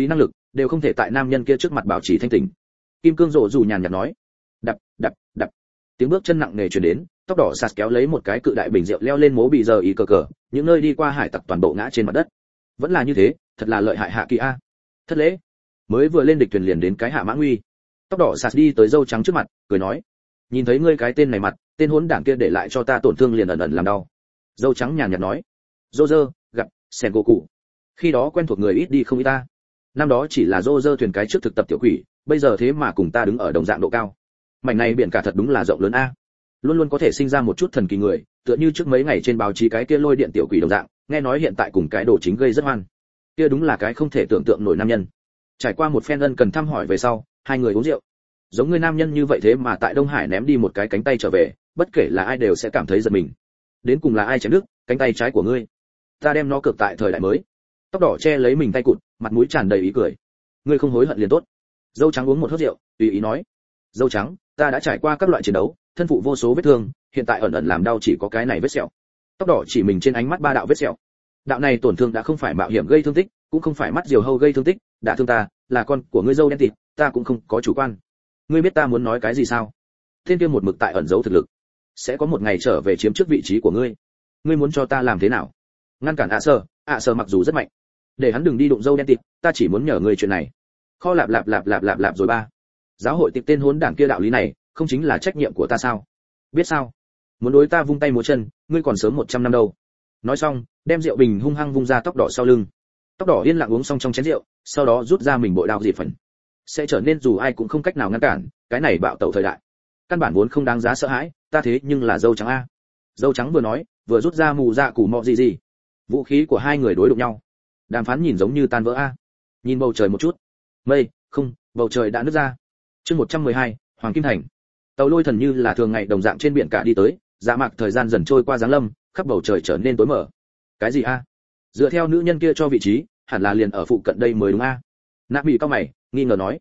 đều không thể tại nam nhân kia trước mặt bảo trì thanh tỉnh. Kim cương rồ dù nhàn nhạt nói. Đập đập đập, tiếng bước chân nặng nề truyền đến, tóc đỏ sạt kéo lấy một cái cự đại bình rượu leo lên mố bị giờ ý cờ cờ, những nơi đi qua hải tặc toàn bộ ngã trên mặt đất. Vẫn là như thế, thật là lợi hại hạ kỳ a. Thất lễ. Mới vừa lên địch thuyền liền đến cái hạ mã nguy. Tóc đỏ sạt đi tới dâu trắng trước mặt, cười nói, nhìn thấy ngươi cái tên này mặt, tên hỗn đảng kia để lại cho ta tổn thương liền ẩn ẩn làm đau. Dâu trắng nhàn nhạt nói, Roger gặp Sengoku. Khi đó quen thuộc người ít đi không ít ta. Năm đó chỉ là Roger thuyền cái trước thực tập tiểu quỷ, bây giờ thế mà cùng ta đứng ở đồng dạng độ cao. Mảnh này biển cả thật đúng là rộng lớn a. Luôn luôn có thể sinh ra một chút thần kỳ người, tựa như trước mấy ngày trên báo chí cái kia lôi điện tiểu quỷ đồng dạng, nghe nói hiện tại cùng cái đồ chính gây rất hoan. Kia đúng là cái không thể tưởng tượng nổi nam nhân. Trải qua một phen ân cần thăm hỏi về sau, hai người uống rượu. Giống người nam nhân như vậy thế mà tại Đông Hải ném đi một cái cánh tay trở về, bất kể là ai đều sẽ cảm thấy giật mình. Đến cùng là ai chém đứt cánh tay trái của ngươi? Ta đem nó cược tại thời đại mới. Tóc đỏ che lấy mình tay cụt, mặt mũi tràn đầy ý cười. Ngươi không hối hận liền tốt. Dâu trắng uống một hớp rượu, tùy ý nói. Dâu trắng, ta đã trải qua các loại chiến đấu, thân phụ vô số vết thương, hiện tại ẩn ẩn làm đau chỉ có cái này vết sẹo. Tóc đỏ chỉ mình trên ánh mắt ba đạo vết sẹo. Đạo này tổn thương đã không phải mạo hiểm gây thương tích, cũng không phải mắt diều hâu gây thương tích, đã thương ta, là con của ngươi dâu đen tịt, ta cũng không có chủ quan. Ngươi biết ta muốn nói cái gì sao? Thiên kia một mực tại ẩn giấu thực lực, sẽ có một ngày trở về chiếm trước vị trí của ngươi. Ngươi muốn cho ta làm thế nào? Ngăn cản ạ sơ mặc dù rất mạnh, để hắn đừng đi đụng dâu đen tịt, ta chỉ muốn nhờ ngươi chuyện này. Kho lạp lạp rồi ba. Giáo hội tịch tên hỗn đảng kia đạo lý này, không chính là trách nhiệm của ta sao? Biết sao? Muốn đối ta vung tay múa chân, ngươi còn sớm 100 năm đâu. Nói xong, đem rượu bình hung hăng vung ra tóc đỏ sau lưng. Tóc đỏ yên lặng uống xong trong chén rượu, sau đó rút ra mình bội đao dịp phần. Sẽ trở nên dù ai cũng không cách nào ngăn cản, cái này bạo tẩu thời đại. Căn bản vốn không đáng giá sợ hãi, ta thế nhưng là dâu trắng a. Dâu trắng vừa nói, vừa rút ra mù dạ củ mọ gì. Vũ khí của hai người đối đụng nhau. Đàm phán nhìn giống như tan vỡ a. Nhìn bầu trời một chút. Mây, không, bầu trời đã nứt ra. Chương 112, Hoàng Kim Thành. Tàu lôi thần như là thường ngày đồng dạng trên biển cả đi tới, dạ mạc thời gian dần trôi qua giáng lâm, khắp bầu trời trở nên tối mở. Cái gì a? Dựa theo nữ nhân kia cho vị trí, hẳn là liền ở phụ cận đây mới đúng a. Nạp Mỹ cao mày, nghi ngờ nói.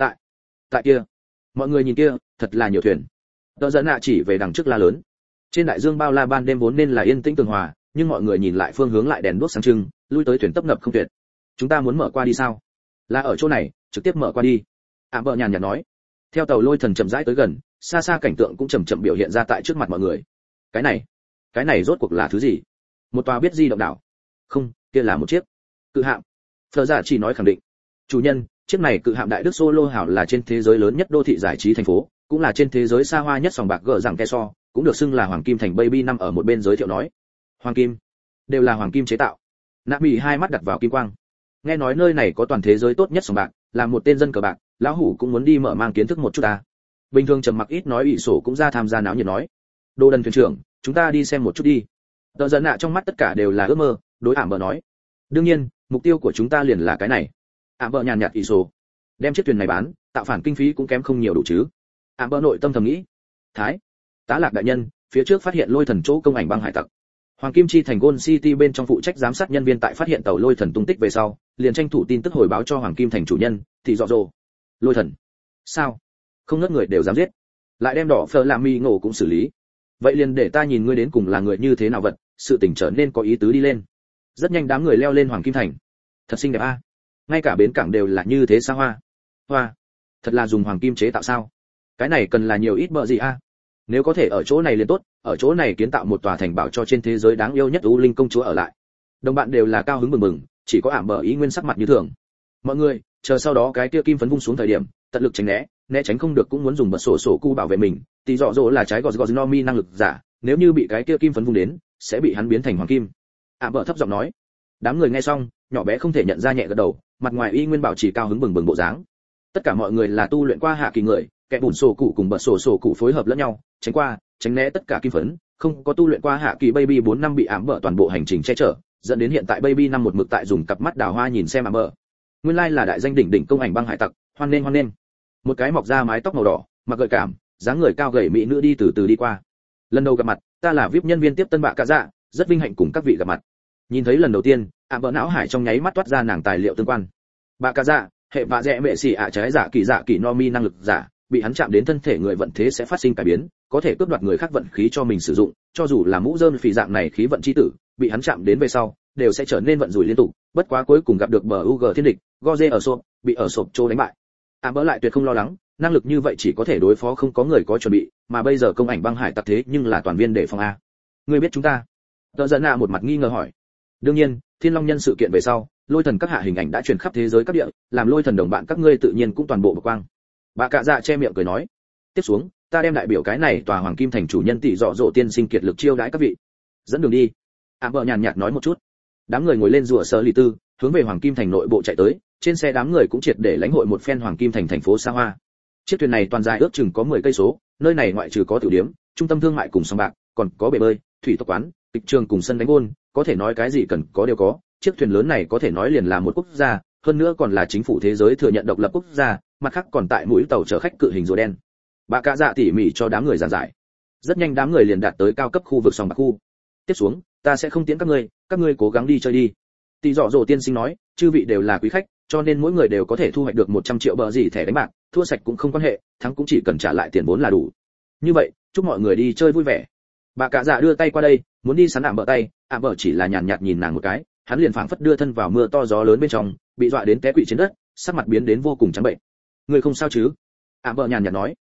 Tại kia. Mọi người nhìn kia, thật là nhiều thuyền. Tờ dẫn nạ chỉ về đằng trước la lớn. Trên đại dương bao la ban đêm vốn nên là yên tĩnh tường hòa, nhưng mọi người nhìn lại phương hướng lại đèn đuốc sáng trưng, lui tới thuyền tấp nập không tuyệt. Chúng ta muốn mở qua đi sao? Là ở chỗ này, trực tiếp mở qua đi. Bợ nhàn nhạt nói. Theo tàu lôi thần chậm rãi tới gần, xa xa cảnh tượng cũng chậm chậm biểu hiện ra tại trước mặt mọi người. Cái này rốt cuộc là thứ gì? Một tòa biết di động đảo? Không, kia là một chiếc cự hạm. Phở Dạ chỉ nói khẳng định. Chủ nhân, chiếc này cự hạm đại đức Solo hảo là trên thế giới lớn nhất đô thị giải trí thành phố, cũng là trên thế giới xa hoa nhất sòng bạc gờ rằng Keso, cũng được xưng là Hoàng Kim Thành Baby năm ở một bên giới thiệu nói. Hoàng kim, đều là hoàng kim chế tạo. Nạp Mỹ hai mắt đặt vào kim quang. Nghe nói nơi này có toàn thế giới tốt nhất sòng bạc, là một tên dân cờ bạc, lão hủ cũng muốn đi mở mang kiến thức một chút ta. Bình thường trầm mặc ít nói ỷ sổ cũng ra tham gia náo nhiệt nói. Đô đần thuyền trưởng, chúng ta đi xem một chút đi. Tờ giận nạ trong mắt tất cả đều là ước mơ, đối Bợ nói. Đương nhiên, mục tiêu của chúng ta liền là cái này. Bợ nhàn nhạt ỷ sổ. Đem chiếc thuyền này bán, tạo phản kinh phí cũng kém không nhiều đủ chứ. Bợ nội tâm thầm nghĩ. Thái, tá lạc đại nhân, phía trước phát hiện lôi thần chỗ công ảnh băng hải tặc. Hoàng Kim Chi thành Gold City bên trong phụ trách giám sát nhân viên tại phát hiện tàu lôi thần tung tích về sau, liền tranh thủ tin tức hồi báo cho Hoàng Kim thành chủ nhân, thì dọ dồ. Lôi thần? Sao? Không ngớt người đều dám giết. Lại đem đỏ phở làm mi ngộ cũng xử lý. Vậy liền để ta nhìn ngươi đến cùng là người như thế nào vật, sự tình trở nên có ý tứ đi lên. Rất nhanh đám người leo lên Hoàng Kim thành. Thật xinh đẹp a. Ngay cả bến cảng đều là như thế xa hoa. Hoa, thật là dùng hoàng kim chế tạo sao? Cái này cần là nhiều ít bợ gì a? Nếu có thể ở chỗ này liền tốt, ở chỗ này kiến tạo một tòa thành bảo cho trên thế giới đáng yêu nhất U Linh công chúa ở lại. Đồng bạn đều là cao hứng mừng mừng, chỉ có Bợ ý nguyên sắc mặt như thường. Mọi người, chờ sau đó cái kia kim phấn vung xuống thời điểm, tận lực tránh né tránh không được cũng muốn dùng bật sổ cu bảo vệ mình. Tỷ dọ dỗ là trái gọt no mi năng lực giả, nếu như bị cái kia kim phấn vung đến, sẽ bị hắn biến thành hoàng kim. Bợ thấp giọng nói. Đám người nghe xong, nhỏ bé không thể nhận ra nhẹ gật đầu, mặt ngoài y nguyên bảo chỉ cao hứng bừng bừng bộ dáng. Tất cả mọi người là tu luyện qua hạ kỳ người, kẻ bùn sổ cụ cùng bật sổ cụ phối hợp lẫn nhau, tránh né tất cả kim phấn, không có tu luyện qua hạ kỳ Baby 4 năm bị Bợ toàn bộ hành trình che chở, dẫn đến hiện tại Baby năm một mực tại dùng cặp mắt đào hoa nhìn xem Bợ. Nguyên lai là đại danh đỉnh đỉnh công ảnh băng hải tặc, hoan nghênh. Một cái mọc ra mái tóc màu đỏ, mặc gợi cảm, dáng người cao gầy mỹ nữ đi từ từ đi qua. Lần đầu gặp mặt, ta là VIP nhân viên tiếp tân bạ cả dạ, rất vinh hạnh cùng các vị gặp mặt. Nhìn thấy lần đầu tiên, Bợ não hải trong nháy mắt toát ra nàng tài liệu tương quan. Bạ cả dạ, hệ vạ rẽ mẹ xỉ trái giả kỳ no mi năng lực giả, bị hắn chạm đến thân thể người vận thế sẽ phát sinh cải biến, có thể cướp đoạt người khác vận khí cho mình sử dụng, cho dù là mũ rơm phì dạng này khí vận chi tử, bị hắn chạm đến về sau, đều sẽ trở nên vận rủi liên tục, bất quá cuối cùng gặp được bờ UG thiên địch, Goze ở sộp, bị ở sộp trô đánh bại. Bỡ lại tuyệt không lo lắng, năng lực như vậy chỉ có thể đối phó không có người có chuẩn bị, mà bây giờ công ảnh băng hải tặc thế nhưng là toàn viên để phòng a. Ngươi biết chúng ta? Tờ giận nạ một mặt nghi ngờ hỏi. Đương nhiên, Thiên Long nhân sự kiện về sau, lôi thần các hạ hình ảnh đã truyền khắp thế giới các địa, làm lôi thần đồng bạn các ngươi tự nhiên cũng toàn bộ bộc quang. Bà cạ dạ che miệng cười nói, tiếp xuống, ta đem đại biểu cái này tòa hoàng kim thành chủ nhân tỷ dọ dỗ tiên sinh kiệt lực chiêu đãi các vị. Dẫn đường đi. Bỡ nhàn nhạt nói một chút. Đám người ngồi lên rùa sở lì tư, hướng về hoàng kim thành nội bộ chạy tới, trên xe đám người cũng triệt để lãnh hội một phen hoàng kim thành thành phố xa hoa. Chiếc thuyền này toàn dài ước chừng có 10 cây số, nơi này ngoại trừ có tiểu điểm, trung tâm thương mại cùng sòng bạc, còn có bể bơi, thủy tộc quán, kịch trường cùng sân đánh gôn, có thể nói cái gì cần có đều có. Chiếc thuyền lớn này có thể nói liền là một quốc gia, hơn nữa còn là chính phủ thế giới thừa nhận độc lập quốc gia, mặt khác còn tại mũi tàu chở khách cự hình rùa đen. Bà cạ dạ tỉ mỉ cho đám người giảng giải. Rất nhanh đám người liền đạt tới cao cấp khu vực sòng bạc khu. Tiếp xuống, ta sẽ không tiễn các ngươi cố gắng đi chơi đi. Tỷ dọ dỗ tiên sinh nói, chư vị đều là quý khách, cho nên mỗi người đều có thể thu hoạch được 100 triệu bờ gì thẻ đánh bạc, thua sạch cũng không quan hệ, thắng cũng chỉ cần trả lại tiền vốn là đủ. Như vậy, chúc mọi người đi chơi vui vẻ. Bà cạ dạ đưa tay qua đây, muốn đi sắn Bỡ tay, Bỡ chỉ là nhàn nhạt nhìn nàng một cái, hắn liền phảng phất đưa thân vào mưa to gió lớn bên trong, bị dọa đến té quỵ trên đất, sắc mặt biến đến vô cùng trắng bệnh. Người không sao chứ? Bỡ nhàn nhạt nói.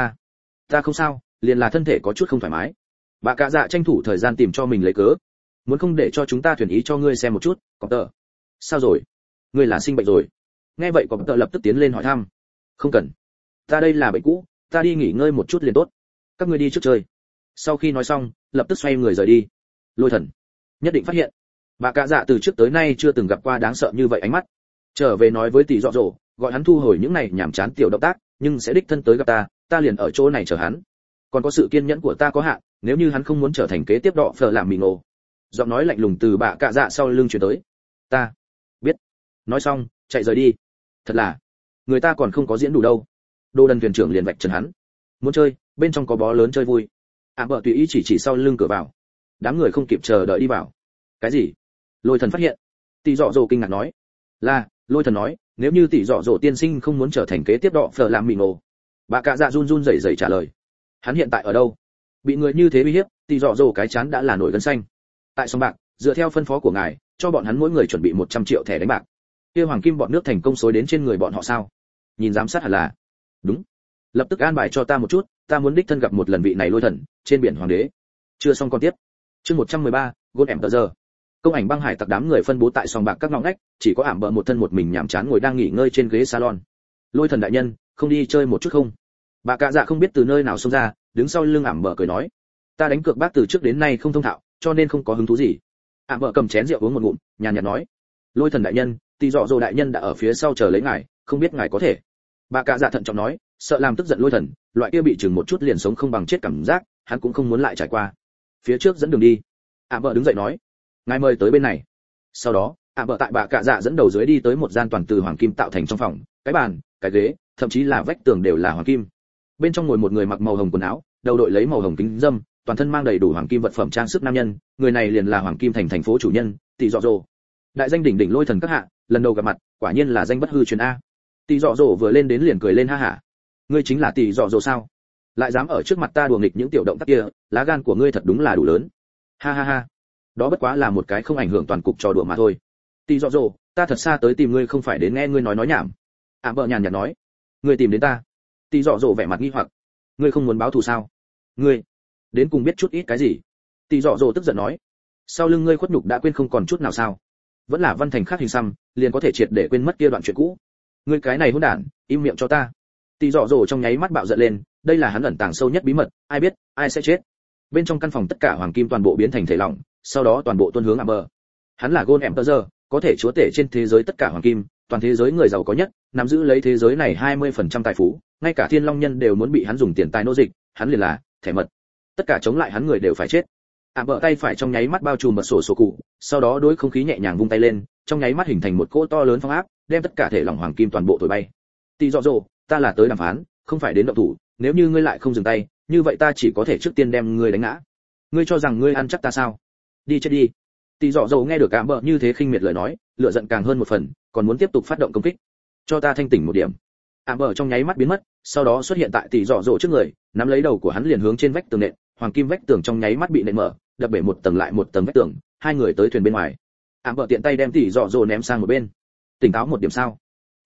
Ta không sao, liền là thân thể có chút không thoải mái. Bà cạ dạ tranh thủ thời gian tìm cho mình lấy cớ. Muốn không để cho chúng ta thuyền ý cho ngươi xem một chút, Cọp tờ. Sao rồi? Ngươi là sinh bệnh rồi? Nghe vậy Cọp tờ lập tức tiến lên hỏi thăm. Không cần. Ta đây là bệnh cũ, ta đi nghỉ ngơi một chút liền tốt. Các ngươi đi trước chơi. Sau khi nói xong, lập tức xoay người rời đi. Lôi thần, nhất định phát hiện. Bà cạ dạ từ trước tới nay chưa từng gặp qua đáng sợ như vậy ánh mắt. Trở về nói với tỷ dọ dỗ, gọi hắn thu hồi những này nhảm chán tiểu động tác, nhưng sẽ đích thân tới gặp ta liền ở chỗ này chờ hắn. Còn có sự kiên nhẫn của ta có hạn, nếu như hắn không muốn trở thành kế tiếp đọ phở làm mì ngộ. Giọng nói lạnh lùng từ bà cạ dạ sau lưng truyền tới. Ta biết. Nói xong, chạy rời đi. Thật là, người ta còn không có diễn đủ đâu. Đô đần thuyền trưởng liền vạch trần hắn. Muốn chơi, bên trong có bó lớn chơi vui. Bỡ tùy ý chỉ sau lưng cửa vào. Đám người không kịp chờ đợi đi vào. Cái gì? Lôi thần phát hiện. Tỷ dọ dỗ kinh ngạc nói. Là, lôi thần nói, nếu như tỷ dọ dỗ tiên sinh không muốn trở thành kế tiếp đọ phở làm mì ngộ. Bà cạ dạ run run rẩy rẩy trả lời. Hắn hiện tại ở đâu? Bị người như thế uy hiếp, tỷ dọ dỗ cái chán đã là nổi gân xanh. Tại sòng bạc, dựa theo phân phó của ngài, cho bọn hắn mỗi người chuẩn bị 100 triệu thẻ đánh bạc. Kia hoàng kim bọn nước thành công xối đến trên người bọn họ sao? Nhìn giám sát hẳn là. Đúng. Lập tức an bài cho ta một chút, ta muốn đích thân gặp một lần vị này lôi thần, trên biển hoàng đế. Chưa xong con tiếp. Chương 113, Gold Emperor. Công ảnh băng hải tặc đám người phân bố tại sòng bạc các ngõ ngách, chỉ có Bỡ một thân một mình nhàm chán ngồi đang nghỉ ngơi trên ghế salon. Lôi thần đại nhân, không đi chơi một chút không? Bà cạ dạ không biết từ nơi nào xông ra, đứng sau lưng Bỡ cười nói. Ta đánh cược bác từ trước đến nay không thông thạo, cho nên không có hứng thú gì. Bỡ cầm chén rượu uống một ngụm, nhàn nhạt nói. Lôi thần đại nhân, tỷ dọ dỗ đại nhân đã ở phía sau chờ lấy ngài, không biết ngài có thể. Bà cạ dạ thận trọng nói, sợ làm tức giận lôi thần, loại kia bị chừng một chút liền sống không bằng chết cảm giác, hắn cũng không muốn lại trải qua. Phía trước dẫn đường đi. Bỡ đứng dậy nói, ngài mời tới bên này. Sau đó, Bỡ tại bà cạ dạ dẫn đầu dưới đi tới một gian toàn từ hoàng kim tạo thành trong phòng, cái bàn, cái ghế, thậm chí là vách tường đều là hoàng kim. Bên trong ngồi một người mặc màu hồng quần áo, đầu đội lấy màu hồng kính dâm, toàn thân mang đầy đủ hoàng kim vật phẩm trang sức nam nhân, người này liền là hoàng kim thành phố chủ nhân, tỷ dọ dỗ. Đại danh đỉnh đỉnh lôi thần các hạ, lần đầu gặp mặt, quả nhiên là danh bất hư truyền a. Tỷ dọ dỗ vừa lên đến liền cười lên ha hả. Ngươi chính là tỷ dọ dỗ sao? Lại dám ở trước mặt ta đùa nghịch những tiểu động tác kia, lá gan của ngươi thật đúng là đủ lớn. Ha ha ha. Đó bất quá là một cái không ảnh hưởng toàn cục trò đùa mà thôi. Tỷ dọ dỗ, ta thật xa tới tìm ngươi không phải đến nghe ngươi nói nhảm. Bỡ nhàn nhạt nói. Ngươi tìm đến ta? Tỷ dọ dỗ vẻ mặt nghi hoặc. Ngươi không muốn báo thù sao? Ngươi đến cùng biết chút ít cái gì? Tỷ dọ dỗ tức giận nói. Sau lưng ngươi khuất nhục đã quên không còn chút nào sao? Vẫn là văn thành khác hình xăm, liền có thể triệt để quên mất kia đoạn chuyện cũ. Ngươi cái này hỗn đản, im miệng cho ta. Tỷ dọ dỗ trong nháy mắt bạo giận lên, đây là hắn ẩn tàng sâu nhất bí mật, ai biết, ai sẽ chết. Bên trong căn phòng tất cả hoàng kim toàn bộ biến thành thể lỏng, sau đó toàn bộ tuôn hướng Bỡ. Hắn là Gold Emperor, có thể chúa tể trên thế giới tất cả hoàng kim, toàn thế giới người giàu có nhất, nắm giữ lấy thế giới này 20% tài phú, ngay cả Thiên Long nhân đều muốn bị hắn dùng tiền tài nô dịch, hắn liền là thẻ mật. Tất cả chống lại hắn người đều phải chết. Bỡ tay phải trong nháy mắt bao trùm mật sổ cụ, sau đó đối không khí nhẹ nhàng vung tay lên, trong nháy mắt hình thành một cỗ to lớn phong áp, đem tất cả thể lỏng hoàng kim toàn bộ thổi bay. Tỷ dọ dỗ, ta là tới đàm phán, không phải đến động thủ, nếu như ngươi lại không dừng tay, như vậy ta chỉ có thể trước tiên đem ngươi đánh ngã. Ngươi cho rằng ngươi ăn chắc ta sao? Đi chết đi. Tỷ dọ dỗ nghe được Bỡ như thế khinh miệt lời nói, lửa giận càng hơn một phần, còn muốn tiếp tục phát động công kích. Cho ta thanh tỉnh một điểm. Bỡ trong nháy mắt biến mất, sau đó xuất hiện tại tỷ dọ dỗ trước người, nắm lấy đầu của hắn liền hướng trên vách tường nện, hoàng kim vách tường trong nháy mắt bị nện mở, đập bể một tầng lại một tầng vách tường, hai người tới thuyền bên ngoài. Bỡ tiện tay đem tỷ dọ dỗ ném sang một bên. Tỉnh táo một điểm sao?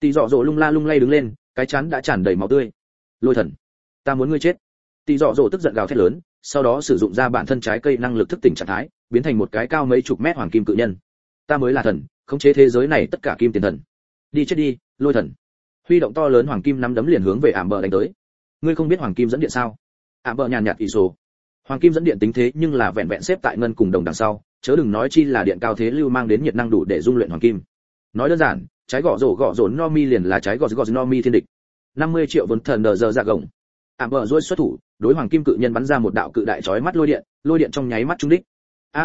Tỷ Dọ Dỗ lung la lung lay đứng lên, cái chán đã tràn đầy máu tươi. Lôi thần, ta muốn ngươi chết. Tỷ Dọ Dỗ tức giận gào thét lớn, sau đó sử dụng ra bản thân trái cây năng lực thức tỉnh trạng thái, biến thành một cái cao mấy chục mét hoàng kim cự nhân. Ta mới là thần, khống chế thế giới này tất cả kim tiền thần. Đi chết đi, lôi thần. Huy động to lớn hoàng kim nắm đấm liền hướng về ảm bờ đánh tới. Ngươi không biết hoàng kim dẫn điện sao? Ảm bờ nhàn nhạt ỷ sổ. Hoàng kim dẫn điện tính thế nhưng là vẹn vẹn xếp tại ngân cùng đồng đằng sau, chớ đừng nói chi là điện cao thế lưu mang đến nhiệt năng đủ để dung luyện hoàng kim. Nói đơn giản, trái gõ rổ Nomi liền là trái gõ Nomi thiên địch. 50 triệu vốn thần đờ giờ ra gồng. Ảm bờ rối xuất thủ, đối hoàng kim cự nhân bắn ra một đạo cự đại chói mắt lôi điện trong nháy mắt trúng đích.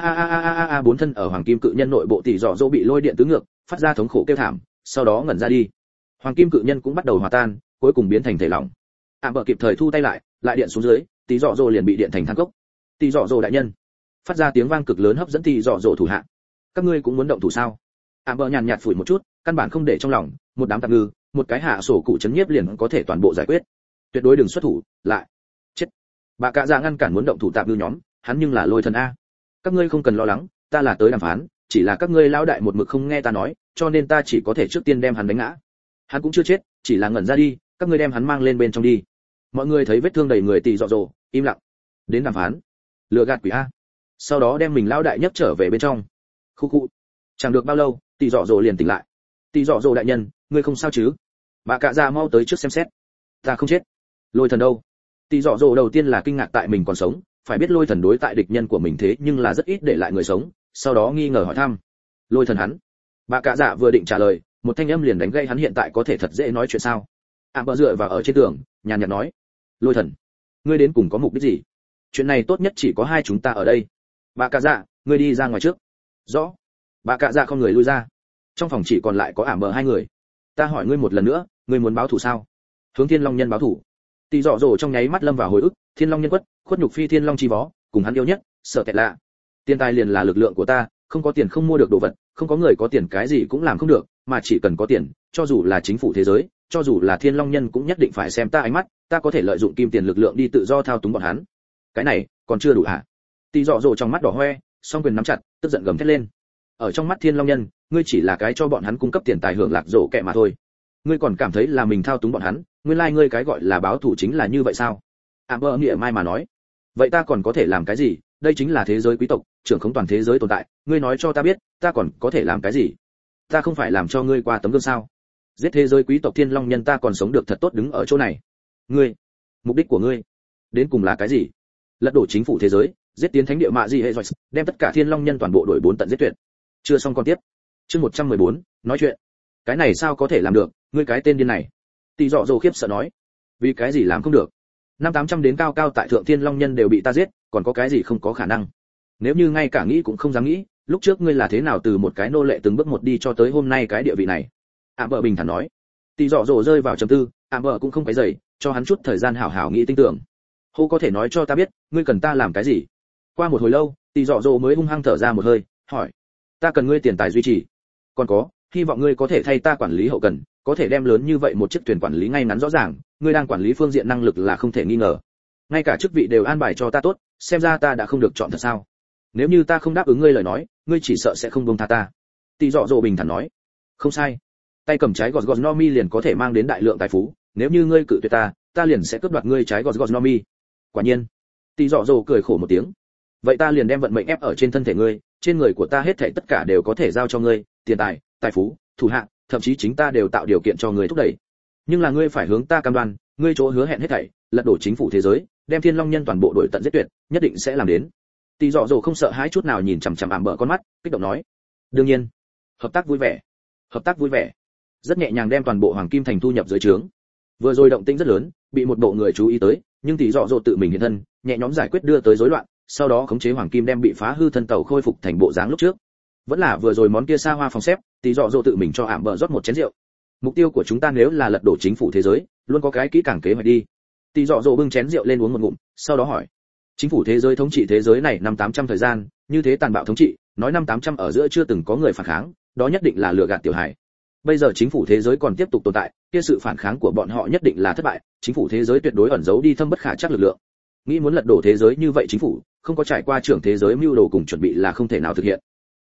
A bốn thân ở hoàng kim cự nhân nội bộ tỷ dọ dỗ bị lôi điện tứ ngược, phát ra thống khổ kêu thảm, sau đó ngẩn ra đi. Hoàng kim cự nhân cũng bắt đầu hòa tan, cuối cùng biến thành thể lỏng. Ảm bờ kịp thời thu tay lại điện xuống dưới, tỷ dọ dỗ liền bị điện thành than cốc. Tỷ dọ dỗ đại nhân, phát ra tiếng vang cực lớn hấp dẫn tỷ dọ dỗ thủ hạ. Các ngươi cũng muốn động thủ sao? Ảm bờ nhàn nhạt phủi một chút, căn bản không để trong lòng, một đám tạp ngư, một cái hạ sổ cụ chấn nhiếp liền có thể toàn bộ giải quyết. Tuyệt đối đừng xuất thủ, lại. Chết. Bà cạ dạ ngăn cản muốn động thủ tạp ngư nhóm, hắn nhưng là lôi thần a. Các ngươi không cần lo lắng, ta là tới đàm phán, chỉ là các ngươi lão đại một mực không nghe ta nói, cho nên ta chỉ có thể trước tiên đem hắn đánh ngã. Hắn cũng chưa chết, chỉ là ngẩn ra đi, các ngươi đem hắn mang lên bên trong đi. Mọi người thấy vết thương đầy người tỷ dọ dỗ, im lặng. Đến đàm phán. Lừa gạt quỷ a. Sau đó đem mình lão đại nhấc trở về bên trong. Khu khu. Chẳng được bao lâu, tỷ dọ dỗ liền tỉnh lại. Tỷ dọ dỗ đại nhân, ngươi không sao chứ? Bà cạ dạ mau tới trước xem xét. Ta không chết. Lôi thần đâu? Tỷ dọ dỗ đầu tiên là kinh ngạc tại mình còn sống, phải biết lôi thần đối tại địch nhân của mình thế nhưng là rất ít để lại người sống, sau đó nghi ngờ hỏi thăm. Lôi thần hắn? Bà cạ dạ vừa định trả lời, một thanh âm liền đánh gây hắn hiện tại có thể thật dễ nói chuyện sao? Ảm bờ dựa vào ở trên tường, nhàn nhạt nói. Lôi thần, ngươi đến cùng có mục đích gì? Chuyện này tốt nhất chỉ có hai chúng ta ở đây. Bà cạ dạ, ngươi đi ra ngoài trước. Rõ. Bà cạ dạ không người lui ra. Trong phòng chỉ còn lại có ảm bờ hai người. Ta hỏi ngươi một lần nữa, ngươi muốn báo thù sao? Hướng Thiên Long nhân báo thù. Tỷ dọ dỗ trong nháy mắt lâm vào hồi ức, Thiên Long nhân quất, khuất nhục phi Thiên Long chi vó, cùng hắn yêu nhất, sợ tẹt lạ. Tiền tài liền là lực lượng của ta, không có tiền không mua được đồ vật, không có người có tiền cái gì cũng làm không được, mà chỉ cần có tiền, cho dù là chính phủ thế giới, cho dù là Thiên Long nhân cũng nhất định phải xem ta ánh mắt, ta có thể lợi dụng kim tiền lực lượng đi tự do thao túng bọn hắn. Cái này, còn chưa đủ hả? Tỷ dọ dỗ trong mắt đỏ hoe, song quyền nắm chặt, tức giận gầm thét lên. Ở trong mắt Thiên Long nhân, ngươi chỉ là cái cho bọn hắn cung cấp tiền tài hưởng lạc rổ kẹ mà thôi. Ngươi còn cảm thấy là mình thao túng bọn hắn, nguyên lai ngươi cái gọi là báo thù chính là như vậy sao? Amber nghĩa mai mà nói. Vậy ta còn có thể làm cái gì? Đây chính là thế giới quý tộc, trưởng khống toàn thế giới tồn tại, ngươi nói cho ta biết, ta còn có thể làm cái gì? Ta không phải làm cho ngươi qua tấm gương sao? Giết thế giới quý tộc Thiên Long nhân ta còn sống được thật tốt đứng ở chỗ này. Ngươi, mục đích của ngươi đến cùng là cái gì? Lật đổ chính phủ thế giới, giết tiến thánh địa mạ gì hệ rồi, đem tất cả Thiên Long nhân toàn bộ đuổi bốn tận giết tuyệt. Chưa xong con tiếp. Chương 114, nói chuyện. Cái này sao có thể làm được, ngươi cái tên điên này. Tỷ dọ dỗ khiếp sợ nói. Vì cái gì làm không được? 5-800 đến cao cao tại thượng Thiên Long nhân đều bị ta giết, còn có cái gì không có khả năng? Nếu như ngay cả nghĩ cũng không dám nghĩ, lúc trước ngươi là thế nào từ một cái nô lệ từng bước một đi cho tới hôm nay cái địa vị này? Ảm bờ bình thản nói. Tỷ dọ dỗ rơi vào trầm tư, Ảm bờ cũng không phải dày, cho hắn chút thời gian hảo hảo nghĩ tinh tưởng. Hô có thể nói cho ta biết, ngươi cần ta làm cái gì? Qua một hồi lâu, Tỷ dọ dỗ mới hung hăng thở ra một hơi, hỏi. Ta cần ngươi tiền tài duy trì. Còn có, hy vọng ngươi có thể thay ta quản lý hậu cần, có thể đem lớn như vậy một chiếc thuyền quản lý ngay ngắn rõ ràng, ngươi đang quản lý phương diện năng lực là không thể nghi ngờ. Ngay cả chức vị đều an bài cho ta tốt, xem ra ta đã không được chọn thật sao? Nếu như ta không đáp ứng ngươi lời nói, ngươi chỉ sợ sẽ không buông tha ta. Tỷ dọ dỗ bình thản nói. Không sai. Tay cầm trái gọt Nomi liền có thể mang đến đại lượng tài phú, nếu như ngươi cự tuyệt ta, ta liền sẽ cướp đoạt ngươi trái gọt Nomi. Quả nhiên. Tỷ dọ dỗ cười khổ một tiếng. Vậy ta liền đem vận mệnh ép ở trên thân thể ngươi, trên người của ta hết thảy tất cả đều có thể giao cho ngươi, tiền tài, tài phú, thủ hạ, thậm chí chính ta đều tạo điều kiện cho ngươi thúc đẩy. Nhưng là ngươi phải hướng ta cam đoan, ngươi chỗ hứa hẹn hết thảy, lật đổ chính phủ thế giới, đem Thiên Long nhân toàn bộ đuổi tận giết tuyệt, nhất định sẽ làm đến. Tỷ dọ dỗ không sợ hãi chút nào nhìn chằm chằm Ảm bờ con mắt, kích động nói. Đương nhiên, hợp tác vui vẻ. Hợp tác vui vẻ. Rất nhẹ nhàng đem toàn bộ Hoàng Kim Thành thu nhập dưới trướng. Vừa rồi động tĩnh rất lớn, bị một bộ người chú ý tới, nhưng tỷ dọ dỗ tự mình hiện thân, nhẹ nhõm giải quyết đưa tới rối loạn, sau đó khống chế Hoàng Kim đem bị phá hư thân tàu khôi phục thành bộ dáng lúc trước. Vẫn là vừa rồi món kia xa hoa phòng xếp, tỷ dọ dỗ tự mình cho Ảm bờ rót một chén rượu. Mục tiêu của chúng ta nếu là lật đổ chính phủ thế giới, luôn có cái kỹ càng kế hoạch đi. Tỷ dọ dỗ bưng chén rượu lên uống một ngụm, sau đó hỏi. Chính phủ thế giới thống trị thế giới này 5-800 thời gian, như thế tàn bạo thống trị, nói 5-800 ở giữa chưa từng có người phản kháng, đó nhất định là lừa gạt tiểu hài. Bây giờ chính phủ thế giới còn tiếp tục tồn tại, kia sự phản kháng của bọn họ nhất định là thất bại, chính phủ thế giới tuyệt đối ẩn giấu đi thâm bất khả trắc lực lượng. Nghĩ muốn lật đổ thế giới như vậy chính phủ, không có trải qua trưởng thế giới mưu đồ cùng chuẩn bị là không thể nào thực hiện.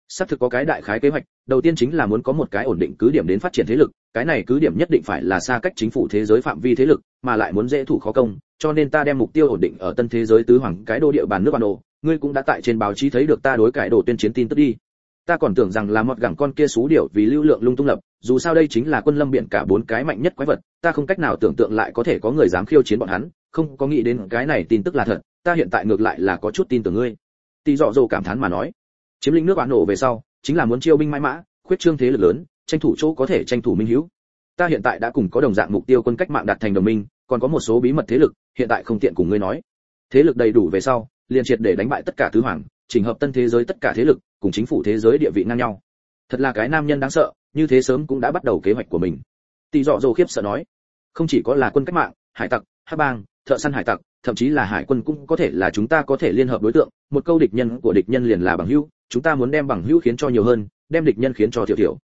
Xác thực có cái đại khái kế hoạch, đầu tiên chính là muốn có một cái ổn định cứ điểm đến phát triển thế lực, cái này cứ điểm nhất định phải là xa cách chính phủ thế giới phạm vi thế lực, mà lại muốn dễ thủ khó công, cho nên ta đem mục tiêu ổn định ở tân thế giới tứ hoàng cái đô địa bàn nước Bản Đồ, ngươi cũng đã tại trên báo chí thấy được ta đối cải đồ tuyên chiến tin tức đi. Ta còn tưởng rằng là một gẳng con kia xú điểu vì lưu lượng lung tung lập, dù sao đây chính là quân lâm biển cả bốn cái mạnh nhất quái vật, ta không cách nào tưởng tượng lại có thể có người dám khiêu chiến bọn hắn, không có nghĩ đến cái này tin tức là thật, ta hiện tại ngược lại là có chút tin tưởng ngươi. Tỷ Dọ Dồ cảm thán mà nói, chiếm lĩnh nước Bản Đồ về sau, chính là muốn chiêu binh mãi mã, khuyết trương thế lực lớn, tranh thủ chỗ có thể tranh thủ minh hữu. Ta hiện tại đã cùng có đồng dạng mục tiêu quân cách mạng đạt thành đồng minh, còn có một số bí mật thế lực, hiện tại không tiện cùng ngươi nói. Thế lực đầy đủ về sau, liền triệt để đánh bại tất cả tứ hoàng, chỉnh hợp tân thế giới tất cả thế lực, cùng chính phủ thế giới địa vị ngang nhau. Thật là cái nam nhân đáng sợ, như thế sớm cũng đã bắt đầu kế hoạch của mình. Tỷ Dọ Dồ khiếp sợ nói, không chỉ có là quân cách mạng, hải tặc, hắc bang, thợ săn hải tặc, thậm chí là hải quân cũng có thể là chúng ta có thể liên hợp đối tượng, một câu địch nhân của địch nhân liền là bằng hữu, chúng ta muốn đem bằng hữu khiến cho nhiều hơn, đem địch nhân khiến cho thiểu thiểu.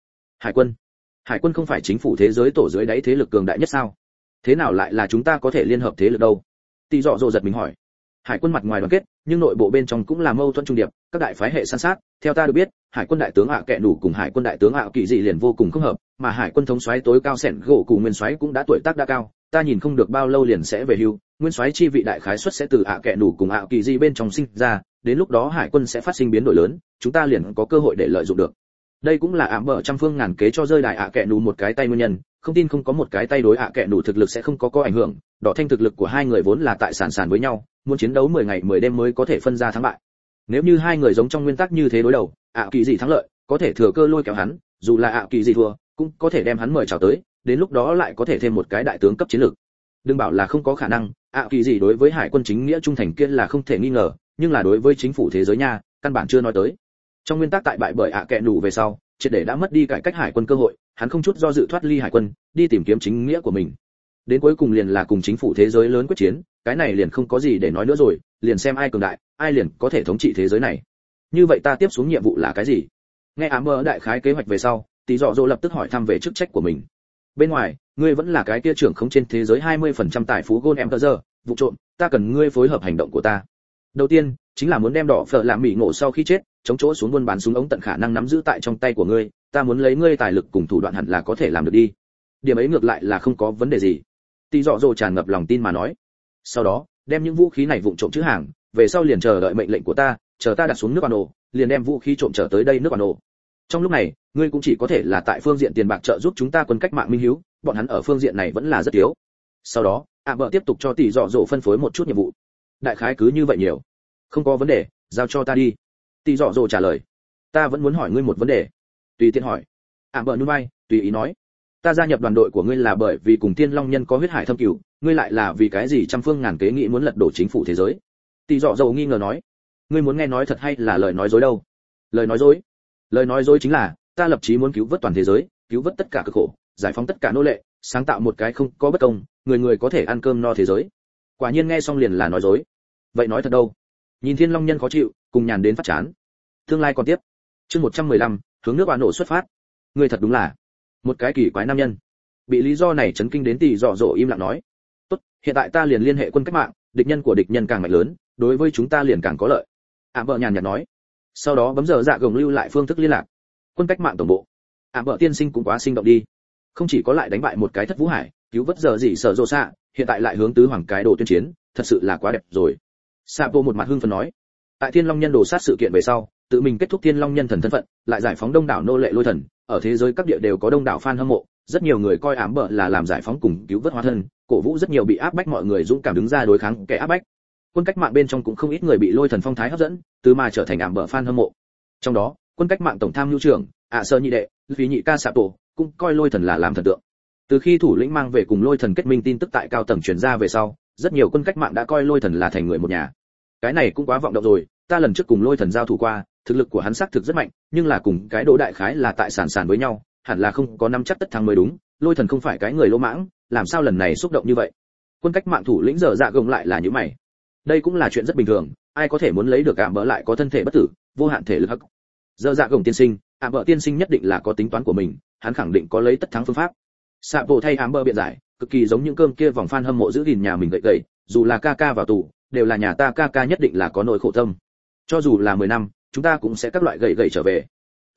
Hải quân không phải chính phủ thế giới tổ dưới đáy thế lực cường đại nhất sao? Thế nào lại là chúng ta có thể liên hợp thế lực đâu? Tỷ Dọ Dồ giật mình hỏi. Hải quân mặt ngoài đoàn kết, nhưng nội bộ bên trong cũng là mâu thuẫn trung điệp, các đại phái hệ san sát. Theo ta được biết, Hải quân đại tướng Kẹ Đủ cùng Hải quân đại tướng Kỳ Dị liền vô cùng không hợp, mà Hải quân thống soái tối cao Sẻn Gỗ Cụ Nguyên soái cũng đã tuổi tác đã cao, ta nhìn không được bao lâu liền sẽ về hưu, Nguyên soái chi vị đại khái xuất sẽ từ Kẹ Đủ cùng Kỳ Dị bên trong sinh ra, đến lúc đó Hải quân sẽ phát sinh biến đổi lớn, chúng ta liền có cơ hội để lợi dụng được. Đây cũng là ảm bờ trăm phương ngàn kế cho rơi đại Kẹ Đủ một cái tay nguyên nhân, không tin không có một cái tay đối Kẹ Đủ thực lực sẽ không có ảnh hưởng, đỏ thanh thực lực của hai người vốn là tại sàn với nhau, muốn chiến đấu 10 ngày 10 đêm mới có thể phân ra thắng bại. Nếu như hai người giống trong nguyên tắc như thế đối đầu, Kỳ Dị thắng lợi, có thể thừa cơ lôi kéo hắn, dù là Kỳ Dị thua, cũng có thể đem hắn mời chào tới, đến lúc đó lại có thể thêm một cái đại tướng cấp chiến lược. Đừng bảo là không có khả năng, Kỳ Dị đối với hải quân chính nghĩa trung thành kia là không thể nghi ngờ, nhưng là đối với chính phủ thế giới nha, căn bản chưa nói tới. Trong nguyên tắc tại bại bởi Kẹ Đủ về sau, triệt để đã mất đi cải cách hải quân cơ hội, hắn không chút do dự thoát ly hải quân, đi tìm kiếm chính nghĩa của mình. Đến cuối cùng liền là cùng chính phủ thế giới lớn quyết chiến, cái này liền không có gì để nói nữa rồi, liền xem ai cường đại, ai liền có thể thống trị thế giới này. Như vậy ta tiếp xuống nhiệm vụ là cái gì? Nghe ám mơ đại khái kế hoạch về sau, Tỷ Dọ Dồ lập tức hỏi thăm về chức trách của mình. Bên ngoài, ngươi vẫn là cái kia trưởng khống trên thế giới 20% tài phú Gold Emperor, vụ trộm, ta cần ngươi phối hợp hành động của ta. Đầu tiên, chính là muốn đem đỏ phở làm mỉ ngộ sau khi chết, chống chỗ xuống buôn bán súng ống tận khả năng nắm giữ tại trong tay của ngươi, ta muốn lấy ngươi tài lực cùng thủ đoạn hẳn là có thể làm được đi. Điểm ấy ngược lại là không có vấn đề gì. Tỷ Dọ Dồ tràn ngập lòng tin mà nói. Sau đó, đem những vũ khí này vụng trộm chữ hàng, về sau liền chờ đợi mệnh lệnh của ta, chờ ta đặt xuống nước Bản Đồ, liền đem vũ khí trộm trở tới đây nước Bản Đồ. Trong lúc này, ngươi cũng chỉ có thể là tại phương diện tiền bạc trợ giúp chúng ta quân cách mạng minh hiếu, bọn hắn ở phương diện này vẫn là rất yếu. Sau đó, vợ tiếp tục cho Tỷ Dọ Dồ phân phối một chút nhiệm vụ. Đại khái cứ như vậy nhiều. Không có vấn đề, giao cho ta đi. Tỷ Dọ Dồ trả lời. Ta vẫn muốn hỏi ngươi một vấn đề. Tùy tiện hỏi. Vợ nhún vai, tùy ý nói. Ta gia nhập đoàn đội của ngươi là bởi vì cùng Thiên Long Nhân có huyết hải thâm cửu, ngươi lại là vì cái gì trăm phương ngàn kế nghĩ muốn lật đổ chính phủ thế giới? Tỷ Dọ Dầu nghi ngờ nói, ngươi muốn nghe nói thật hay là lời nói dối đâu? Lời nói dối? Lời nói dối chính là, ta lập chí muốn cứu vớt toàn thế giới, cứu vớt tất cả cực khổ, giải phóng tất cả nô lệ, sáng tạo một cái không có bất công, người người có thể ăn cơm no thế giới. Quả nhiên nghe xong liền là nói dối. Vậy nói thật đâu? Nhìn Thiên Long Nhân khó chịu, cùng nhàn đến phát chán. Tương lai còn tiếp. Chương 115, hướng nước Bản Nổ xuất phát. Ngươi thật đúng là một cái kỳ quái nam nhân. Bị lý do này chấn kinh đến Tỷ Dọ Dồ im lặng nói, tốt, hiện tại ta liền liên hệ quân cách mạng, địch nhân của địch nhân càng mạnh lớn, đối với chúng ta liền càng có lợi. Vợ nhàn nhạt nói. Sau đó bấm giờ dạ gồng lưu lại phương thức liên lạc. Quân cách mạng tổng bộ. Vợ tiên sinh cũng quá sinh động đi, không chỉ có lại đánh bại một cái thất vũ hải, cứu vớt giờ gì sở rộ xạ, hiện tại lại hướng tứ hoàng cái đồ tuyên chiến, thật sự là quá đẹp rồi. Sapo một mặt hưng phấn nói. Tại Thiên Long Nhân đồ sát sự kiện về sau, tự mình kết thúc Thiên Long Nhân thần thân phận, lại giải phóng đông đảo nô lệ lôi thần, ở thế giới các địa đều có đông đảo fan hâm mộ, rất nhiều người coi bợ là làm giải phóng cùng cứu vớt hóa thân, cổ vũ rất nhiều bị áp bách mọi người dũng cảm đứng ra đối kháng kẻ áp bách. Quân cách mạng bên trong cũng không ít người bị lôi thần phong thái hấp dẫn, từ mà trở thành bợ fan hâm mộ. Trong đó, quân cách mạng tổng tham mưu trưởng, sơ nhị đệ, phí nhị ca Sapo, cũng coi lôi thần là làm thần tượng. Từ khi thủ lĩnh mang về cùng lôi thần kết minh tin tức tại cao tầng truyền ra về sau, rất nhiều quân cách mạng đã coi lôi thần là thành người một nhà. Cái này cũng quá vọng động rồi, ta lần trước cùng lôi thần giao thủ qua, thực lực của hắn xác thực rất mạnh, nhưng là cùng cái Đỗ đại khái là tại sàn với nhau, hẳn là không có nắm chắc tất thắng mới đúng, lôi thần không phải cái người lỗ mãng, làm sao lần này xúc động như vậy? Quân cách mạng thủ lĩnh giờ dạ gồng lại là như mày. Đây cũng là chuyện rất bình thường, ai có thể muốn lấy được bợ lại có thân thể bất tử, vô hạn thể lực hắc. Giờ dạ gồng tiên sinh, bợ tiên sinh nhất định là có tính toán của mình, hắn khẳng định có lấy tất thắng phương pháp. Sapo thay bợ biện giải, cực kỳ giống những cơm kia vòng fan hâm mộ giữ gìn nhà mình gậy gậy, dù là ca vào tù, đều là nhà ta ca nhất định là có nỗi khổ tâm. Cho dù là 10 năm, chúng ta cũng sẽ các loại gậy trở về.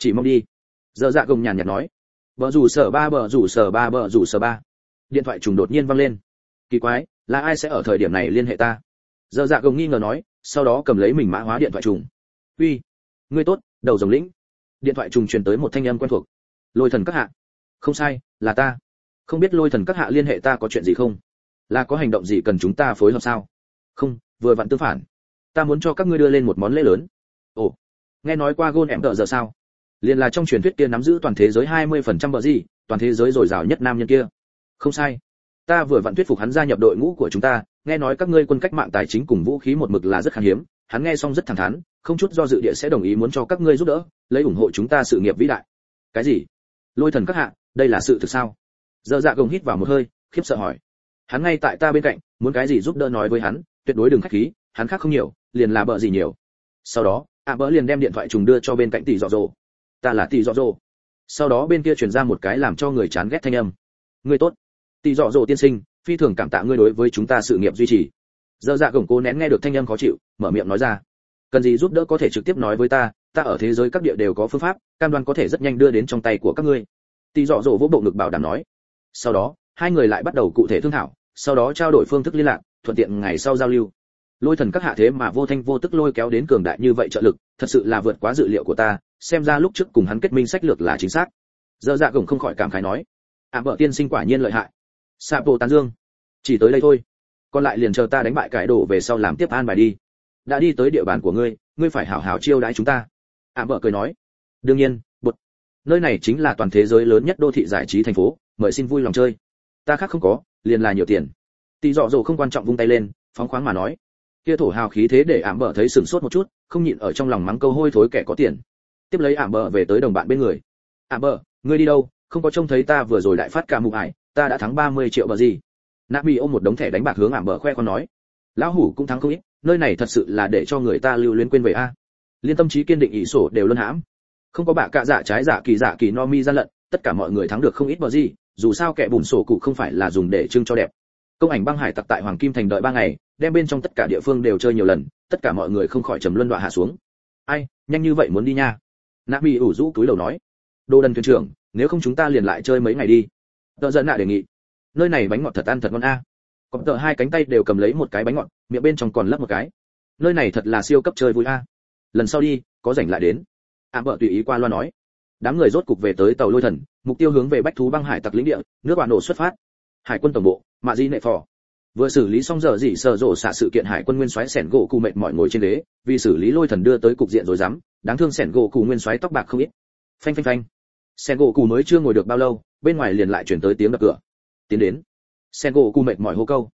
Chỉ mong đi. Giờ dạ gồng nhàn nhạt nói. Bờ rủ sở ba bờ rủ sở ba bờ rủ sở ba. Điện thoại trùng đột nhiên vang lên. Kỳ quái, là ai sẽ ở thời điểm này liên hệ ta? Giờ dạ gồng nghi ngờ nói, sau đó cầm lấy mình mã hóa điện thoại trùng. Uy, ngươi tốt, đầu rồng lĩnh. Điện thoại trùng truyền tới một thanh âm quen thuộc. Lôi thần các hạ. Không sai, là ta. Không biết lôi thần các hạ liên hệ ta có chuyện gì không? Là có hành động gì cần chúng ta phối hợp sao? Không, vừa vặn tương phản. Ta muốn cho các ngươi đưa lên một món lễ lớn. Ồ, nghe nói qua gôn em giờ sao? Liên là trong truyền thuyết kia nắm giữ toàn thế giới 20% bờ gì, toàn thế giới dồi dào nhất nam nhân kia. Không sai. Ta vừa vặn thuyết phục hắn gia nhập đội ngũ của chúng ta, nghe nói các ngươi quân cách mạng tài chính cùng vũ khí một mực là rất khan hiếm, hắn nghe xong rất thẳng thắn, không chút do dự địa sẽ đồng ý muốn cho các ngươi giúp đỡ, lấy ủng hộ chúng ta sự nghiệp vĩ đại. Cái gì? Lôi thần các hạ, đây là sự thực sao? Giờ dạ gồng hít vào một hơi, khiếp sợ hỏi. Hắn ngay tại ta bên cạnh, muốn cái gì giúp đỡ nói với hắn, tuyệt đối đừng khách khí, hắn khác không nhiều, liền là bợ gì nhiều. Sau đó, bợ liền đem điện thoại trùng đưa cho bên cạnh tỷ dọ dồ. Ta là tỷ dọ dồ. Sau đó bên kia truyền ra một cái làm cho người chán ghét thanh âm. Ngươi tốt, tỷ dọ dồ tiên sinh, phi thường cảm tạ ngươi đối với chúng ta sự nghiệp duy trì. Giờ dạ gồng cố nén nghe được thanh âm khó chịu, mở miệng nói ra. Cần gì giúp đỡ có thể trực tiếp nói với ta, ta ở thế giới các địa đều có phương pháp, cam đoan có thể rất nhanh đưa đến trong tay của các ngươi. Tỷ dọ dồ vỗ bộ ngực bảo đảm nói. Sau đó, hai người lại bắt đầu cụ thể thương thảo, sau đó trao đổi phương thức liên lạc, thuận tiện ngày sau giao lưu. Lôi thần các hạ thế mà vô thanh vô tức lôi kéo đến cường đại như vậy trợ lực, thật sự là vượt quá dự liệu của ta, xem ra lúc trước cùng hắn kết minh sách lược là chính xác. Giờ dạ gồng không khỏi cảm khái nói, vợ tiên sinh quả nhiên lợi hại. Sapo tán dương. Chỉ tới đây thôi, còn lại liền chờ ta đánh bại cải đổ về sau làm tiếp an bài đi. Đã đi tới địa bàn của ngươi, ngươi phải hảo hảo chiêu đãi chúng ta. Vợ cười nói, đương nhiên, bột. Nơi này chính là toàn thế giới lớn nhất đô thị giải trí thành phố, mời xin vui lòng chơi. Ta khác không có, liền là nhiều tiền. Tỷ dọ dồ không quan trọng vung tay lên, phóng khoáng mà nói. Kia thổ hào khí thế để bợ thấy sửng sốt một chút, không nhịn ở trong lòng mắng câu hôi thối kẻ có tiền. Tiếp lấy bợ về tới đồng bạn bên người. Bợ, ngươi đi đâu? Không có trông thấy ta vừa rồi đại phát cả mục ải, ta đã thắng 30 triệu bờ gì? Nabi ôm một đống thẻ đánh bạc hướng bợ khoe con nói. Lão hủ cũng thắng không ít, nơi này thật sự là để cho người ta lưu luyến quên về a. Liên tâm trí kiên định ỷ sổ đều luân hãm. Không có bạ cạ dạ trái dạ kỳ no mi gian lận, tất cả mọi người thắng được không ít bờ gì, dù sao kẻ bùn sổ cụ không phải là dùng để trưng cho đẹp. Công ảnh băng hải tặc tại Hoàng Kim Thành đợi 3 ngày, đem bên trong tất cả địa phương đều chơi nhiều lần, tất cả mọi người không khỏi trầm luân đọa hạ xuống. Ai, nhanh như vậy muốn đi nha? Nabi ủ rũ túi đầu nói. Đô đần thuyền trưởng, nếu không chúng ta liền lại chơi mấy ngày đi. Tợ giận nạ đề nghị. Nơi này bánh ngọt thật ăn thật ngon a. Còn tợ hai cánh tay đều cầm lấy một cái bánh ngọt, miệng bên trong còn lấp một cái. Nơi này thật là siêu cấp chơi vui a. Lần sau đi, có rảnh lại đến. Bợ tùy ý qua loa nói. Đám người rốt cục về tới tàu lôi thần, mục tiêu hướng về bách thú băng hải tặc lĩnh địa, nước bạn nổ xuất phát. Hải quân tổng bộ, Mạ Di Nệ Phò. Vừa xử lý xong giờ gì sợ rộ xạ sự kiện hải quân nguyên soái sẻn gỗ cụ mệt mỏi ngồi trên ghế, vì xử lý lôi thần đưa tới cục diện rồi dám, đáng thương sẻn gỗ cụ nguyên soái tóc bạc không ít. Phanh phanh phanh. Sẻn gỗ cụ mới chưa ngồi được bao lâu, bên ngoài liền lại chuyển tới tiếng đập cửa. Tiến đến. Sẻn gỗ cụ mệt mỏi hô câu.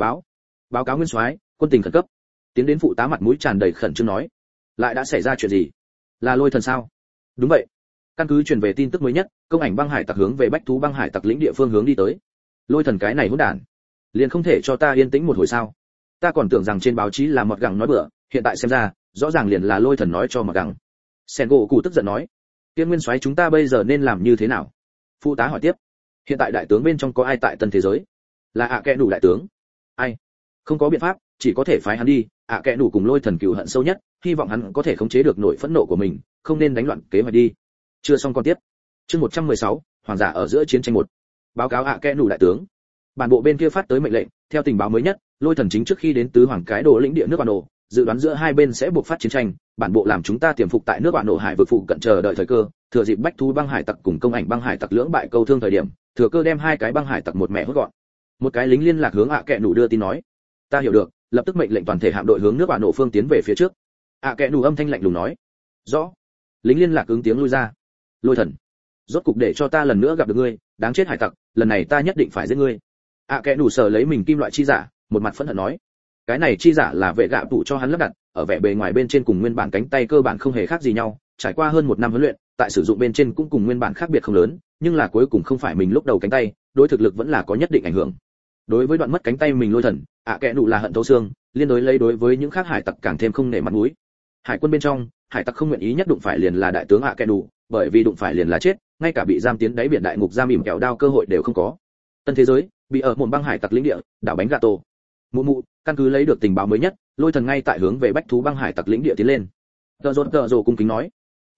Báo cáo nguyên soái, quân tình khẩn cấp. Tiến đến phụ tá mặt mũi tràn đầy khẩn trương nói. Lại đã xảy ra chuyện gì? Là lôi thần sao? Đúng vậy. Căn cứ truyền về tin tức mới nhất, công ảnh băng hải tặc hướng về bách thú băng hải tặc lĩnh địa phương hướng đi tới. Lôi thần cái này hỗn đản, liền không thể cho ta yên tĩnh một hồi sao? Ta còn tưởng rằng trên báo chí là mọt gẳng nói bừa, hiện tại xem ra, rõ ràng liền là lôi thần nói cho mọt gẳng. Sen gỗ cụ tức giận nói, tiên nguyên soái chúng ta bây giờ nên làm như thế nào? Phụ tá hỏi tiếp, hiện tại đại tướng bên trong có ai tại tân thế giới? Là kẻ đủ đại tướng. Ai? Không có biện pháp, chỉ có thể phái hắn đi. Kẻ đủ cùng lôi thần cừu hận sâu nhất, hy vọng hắn có thể khống chế được nỗi phẫn nộ của mình, không nên đánh loạn kế hoạch đi. Chưa xong còn tiếp. Chương 116, hoàng giả ở giữa chiến tranh 1. Báo cáo kẻ đủ đại tướng. Bản bộ bên kia phát tới mệnh lệnh, theo tình báo mới nhất, lôi thần chính trước khi đến tứ hoàng cái đồ lĩnh địa nước bạn nổ, dự đoán giữa hai bên sẽ buộc phát chiến tranh, bản bộ làm chúng ta tiềm phục tại nước bạn nổ hải vực phụ cận chờ đợi thời cơ, thừa dịp bách thú băng hải tặc cùng công ảnh băng hải tặc lưỡng bại câu thương thời điểm, thừa cơ đem hai cái băng hải tặc một mẹ hốt gọn. Một cái lính liên lạc hướng kẻ đủ đưa tin nói, ta hiểu được, lập tức mệnh lệnh toàn thể hạm đội hướng nước bạn nổ phương tiến về phía trước. Kẻ đủ âm thanh lạnh lùng nói, rõ. Lính liên lạc ứng tiếng lui ra. Lôi thần, rốt cục để cho ta lần nữa gặp được ngươi, đáng chết hải tặc, lần này ta nhất định phải giết ngươi. Kẻ đủ sở lấy mình kim loại chi giả, một mặt phẫn hận nói, cái này chi giả là vệ gạ tụ cho hắn lắp đặt, ở vẻ bề ngoài bên trên cùng nguyên bản cánh tay cơ bản không hề khác gì nhau, trải qua hơn 1 năm huấn luyện, tại sử dụng bên trên cũng cùng nguyên bản khác biệt không lớn, nhưng là cuối cùng không phải mình lúc đầu cánh tay, đối thực lực vẫn là có nhất định ảnh hưởng. Đối với đoạn mất cánh tay mình lôi thần, kẻ đủ là hận thấu xương, liên đối lấy đối với những khác hải tặc càng thêm không nể mặt mũi. Hải quân bên trong, hải tặc không nguyện ý nhất đụng phải liền là đại tướng kẻ đủ, bởi vì đụng phải liền là chết, ngay cả bị giam tiến đáy biển đại ngục giam ỉm kẹo đao cơ hội đều không có. Tân thế giới, bị ở một băng hải tặc lĩnh địa, đảo bánh gato. Mụ, căn cứ lấy được tình báo mới nhất, lôi thần ngay tại hướng về bách thú băng hải tặc lĩnh địa tiến lên. Tờ rồ cung kính nói,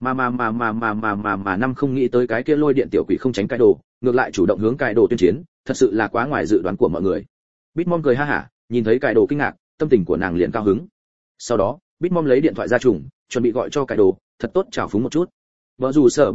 Mà năm không nghĩ tới cái kia lôi điện tiểu quỷ không tránh cái đồ, ngược lại chủ động hướng cái đồ tuyên chiến, thật sự là quá ngoài dự đoán của mọi người. Bitmom cười ha hả, nhìn thấy cái đồ kinh ngạc, tâm tình của nàng liền cao hứng. Sau đó, Bitmom lấy điện thoại ra trùng, chuẩn bị gọi cho cái đồ, thật tốt chào phúng một chút. Bờ rủ sở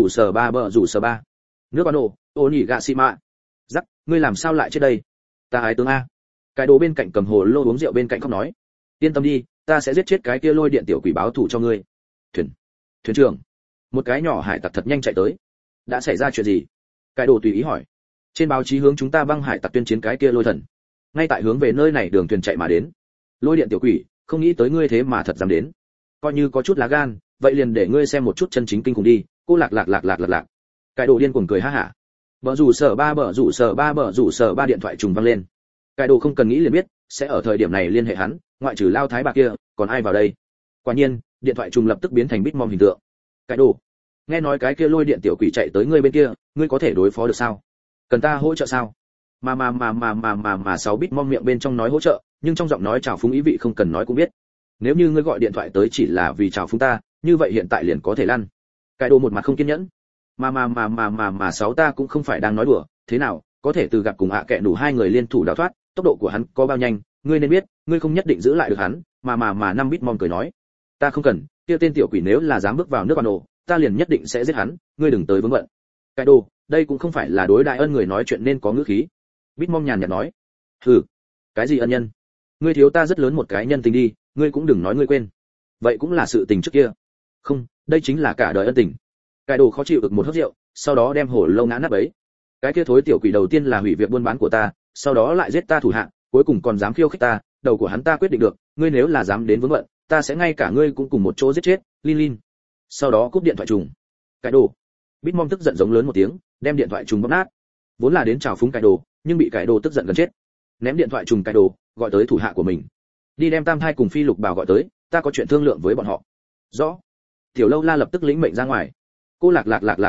ba. Nước bạn nổ, ô nhỉ gạ xì mạ. Rắc, ngươi làm sao lại chết đây? Ta ái tướng a. Cái đồ bên cạnh cầm hồ lô uống rượu bên cạnh khóc nói. Yên tâm đi, ta sẽ giết chết cái kia lôi điện tiểu quỷ báo thù cho ngươi. Thuyền trưởng. Một cái nhỏ hải tặc thật nhanh chạy tới. Đã xảy ra chuyện gì? Cái đồ tùy ý hỏi. Trên báo chí hướng chúng ta băng hải tặc tuyên chiến cái kia lôi thần. Ngay tại hướng về nơi này đường thuyền chạy mà đến. Lôi điện tiểu quỷ, không nghĩ tới ngươi thế mà thật dám đến. Coi như có chút lá gan, vậy liền để ngươi xem một chút chân chính kinh khủng đi. Cô lạc. Cái đồ điên cuồng cười ha hả. Bờ rủ sở ba điện thoại trùng vang lên. Cái đồ không cần nghĩ liền biết, sẽ ở thời điểm này liên hệ hắn, ngoại trừ lao thái bà kia, còn ai vào đây? Quả nhiên, điện thoại trùng lập tức biến thành Bitmom hình tượng. Cái đồ, nghe nói cái kia lôi điện tiểu quỷ chạy tới ngươi bên kia, ngươi có thể đối phó được sao? Cần ta hỗ trợ sao? Mà 6 Bitmom miệng bên trong nói hỗ trợ, nhưng trong giọng nói chào phúng ý vị không cần nói cũng biết. Nếu như ngươi gọi điện thoại tới chỉ là vì chào phúng ta, như vậy hiện tại liền có thể lăn. Cái đồ một mặt không kiên nhẫn. Mà 6 ta cũng không phải đang nói đùa, thế nào, có thể từ gặp cùng kẹ đủ hai người liên thủ đào thoát, tốc độ của hắn có bao nhanh, ngươi nên biết, ngươi không nhất định giữ lại được hắn, mà 5 Bitmom cười nói. Ta không cần, kia tên tiểu quỷ nếu là dám bước vào nước bạn nổ, ta liền nhất định sẽ giết hắn, ngươi đừng tới vướng bận. Cái đồ, đây cũng không phải là đối đại ân người nói chuyện nên có ngữ khí. Bitmom nhàn nhạt nói. Hừ, cái gì ân nhân? Ngươi thiếu ta rất lớn một cái nhân tình đi, ngươi cũng đừng nói ngươi quên. Vậy cũng là sự tình trước kia. Không, đây chính là cả đời ân tình. Cái đồ khó chịu ực một hớp rượu, sau đó đem hổ lô ngã nát bấy. Cái kia thối tiểu quỷ đầu tiên là hủy việc buôn bán của ta, sau đó lại giết ta thủ hạ, cuối cùng còn dám khiêu khích ta, đầu của hắn ta quyết định được, ngươi nếu là dám đến vướng bận, ta sẽ ngay cả ngươi cũng cùng một chỗ giết chết. Lin. Sau đó cúp điện thoại trùng. Cái đồ. Bitmom tức giận giống lớn một tiếng, đem điện thoại trùng bóp nát. Vốn là đến chào phúng cái đồ, nhưng bị cái đồ tức giận gần chết. Ném điện thoại trùng cái đồ, gọi tới thủ hạ của mình. Đi đem Tam Thai cùng Phi Lục Bảo gọi tới, ta có chuyện thương lượng với bọn họ. Rõ. Tiểu Lâu La lập tức lĩnh mệnh ra ngoài. Cô lạc.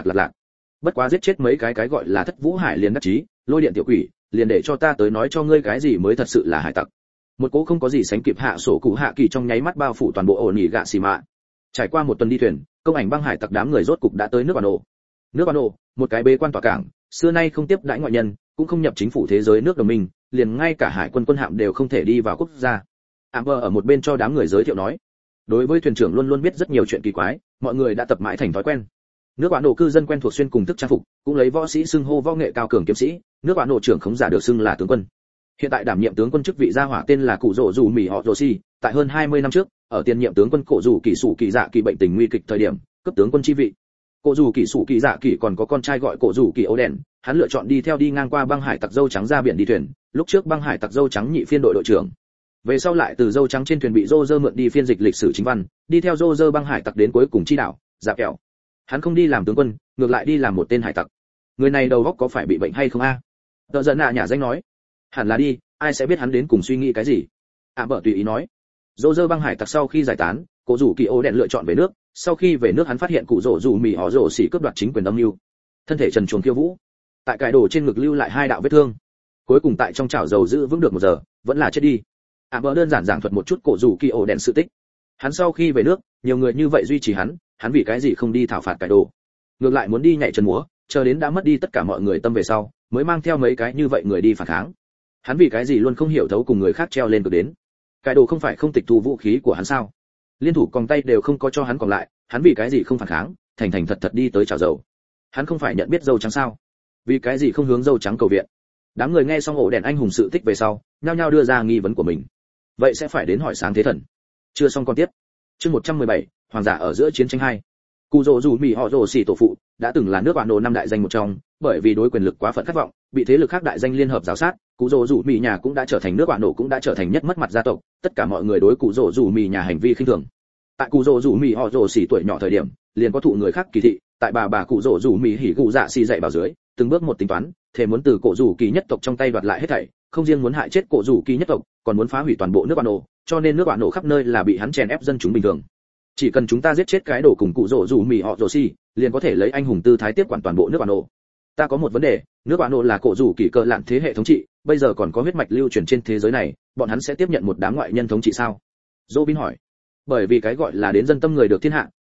Bất quá giết chết mấy cái gọi là Thất Vũ Hải liền đắc chí, lôi điện tiểu quỷ, liền để cho ta tới nói cho ngươi cái gì mới thật sự là hải tặc. Một cỗ không có gì sánh kịp hạ sổ cụ hạ kỳ trong nháy mắt bao phủ toàn bộ ổn nghỉ gạ xì mạ. Trải qua một tuần đi thuyền, công ảnh băng hải tặc đám người rốt cục đã tới nước bạn nổ. Nước bạn nổ, một cái bế quan tỏa cảng, xưa nay không tiếp đãi ngoại nhân, cũng không nhập chính phủ thế giới nước đồng minh, liền ngay cả hải quân quân hạm đều không thể đi vào quốc gia. Amber ở một bên cho đám người giới thiệu nói. Đối với thuyền trưởng luôn luôn biết rất nhiều chuyện kỳ quái, mọi người đã tập mãi thành thói quen. Nước bạn nổ cư dân quen thuộc xuyên cùng thức trang phục, cũng lấy võ sĩ xưng hô võ nghệ cao cường kiếm sĩ, nước bạn nổ trưởng khống giả được xưng là tướng quân. Hiện tại đảm nhiệm tướng quân chức vị gia hỏa tên là cụ rồ dù mì họ rồ si, tại hơn 20 năm trước, ở tiền nhiệm tướng quân cổ dù kỳ sủ kỳ dạ kỳ bệnh tình nguy kịch thời điểm, cấp tướng quân chi vị. Cổ dù kỳ sủ kỳ dạ kỳ còn có con trai gọi cổ dù kỳ ấu đèn, hắn lựa chọn đi theo đi ngang qua băng hải tặc dâu trắng ra biển đi thuyền, lúc trước băng hải tặc dâu trắng nhị phiên đội đội trưởng. Về sau lại từ dâu trắng trên thuyền bị Roger mượn đi phiên dịch lịch sử chính văn, đi theo Roger băng hải tặc đến cuối cùng chi đảo, dạ kẹo. Hắn không đi làm tướng quân, ngược lại đi làm một tên hải tặc. Người này đầu óc có phải bị bệnh hay không a? Tờ giận nhả danh nói. Hẳn là đi, ai sẽ biết hắn đến cùng suy nghĩ cái gì? Bở tùy ý nói. Roger băng hải tặc sau khi giải tán, cổ rủ kỳ ô đèn lựa chọn về nước, sau khi về nước hắn phát hiện cụ rồ dù mì họ rồ xỉ cướp đoạt chính quyền âm mưu. Thân thể trần truồng khiêu vũ, tại cài đồ trên ngực lưu lại 2 đạo vết thương. Cuối cùng tại trong chảo dầu giữ vững được 1 giờ, vẫn là chết đi. Bở đơn giản giảng thuật một chút cổ rủ kỳ ô đèn sự tích. Hắn sau khi về nước, nhiều người như vậy duy trì hắn vì cái gì không đi thảo phạt cải đồ, ngược lại muốn đi nhảy chân múa, chờ đến đã mất đi tất cả mọi người tâm về sau, mới mang theo mấy cái như vậy người đi phản kháng. Hắn vì cái gì luôn không hiểu thấu cùng người khác treo lên cực đến. Cải đồ không phải không tịch thu vũ khí của hắn sao? Liên thủ còng tay đều không có cho hắn còn lại, hắn vì cái gì không phản kháng, thành thật đi tới chảo dầu. Hắn không phải nhận biết dâu trắng sao? Vì cái gì không hướng dâu trắng cầu viện? Đám người nghe xong ổ đèn anh hùng sự tích về sau, nhao nhao đưa ra nghi vấn của mình. Vậy sẽ phải đến hỏi sáng thế thần. Chưa xong con tiếp. Chương 117, hoàng giả ở giữa chiến tranh 2. Cụ rồ dù mì họ rồ xỉ tổ phụ đã từng là nước bạn nổ 5 đại danh một trong, bởi vì đối quyền lực quá phận khát vọng, bị thế lực khác đại danh liên hợp giáo sát, cụ rồ dù mì nhà cũng đã trở thành nước bạn nổ cũng đã trở thành nhất mất mặt gia tộc, tất cả mọi người đối cụ rồ dù mì nhà hành vi khinh thường. Tại cụ rồ dù mì họ rồ xỉ tuổi nhỏ thời điểm, liền có thụ người khác kỳ thị, tại bà cụ rồ dù mì hỉ cụ dạ xỉ dạy bảo dưới, từng bước một tính toán, thể muốn từ cổ dù kỳ nhất tộc trong tay đoạt lại hết thảy, không riêng muốn hại chết cổ dù kỳ nhất tộc, còn muốn phá hủy toàn bộ nước bạn nổ, cho nên nước bạn nổ khắp nơi là bị hắn chèn ép dân chúng bình thường. Chỉ cần chúng ta giết chết cái đồ cùng cụ rồ dù mì họ rồ xỉ, liền có thể lấy anh hùng tư thái tiếp quản toàn bộ nước bạn nổ. Ta có một vấn đề, nước bạn nổ là cổ dù kỳ cờ lạn thế hệ thống trị, bây giờ còn có huyết mạch lưu truyền trên thế giới này, bọn hắn sẽ tiếp nhận một đám ngoại nhân thống trị sao? Robin hỏi. Bởi vì cái gọi là đến dân tâm người được thiên hạ,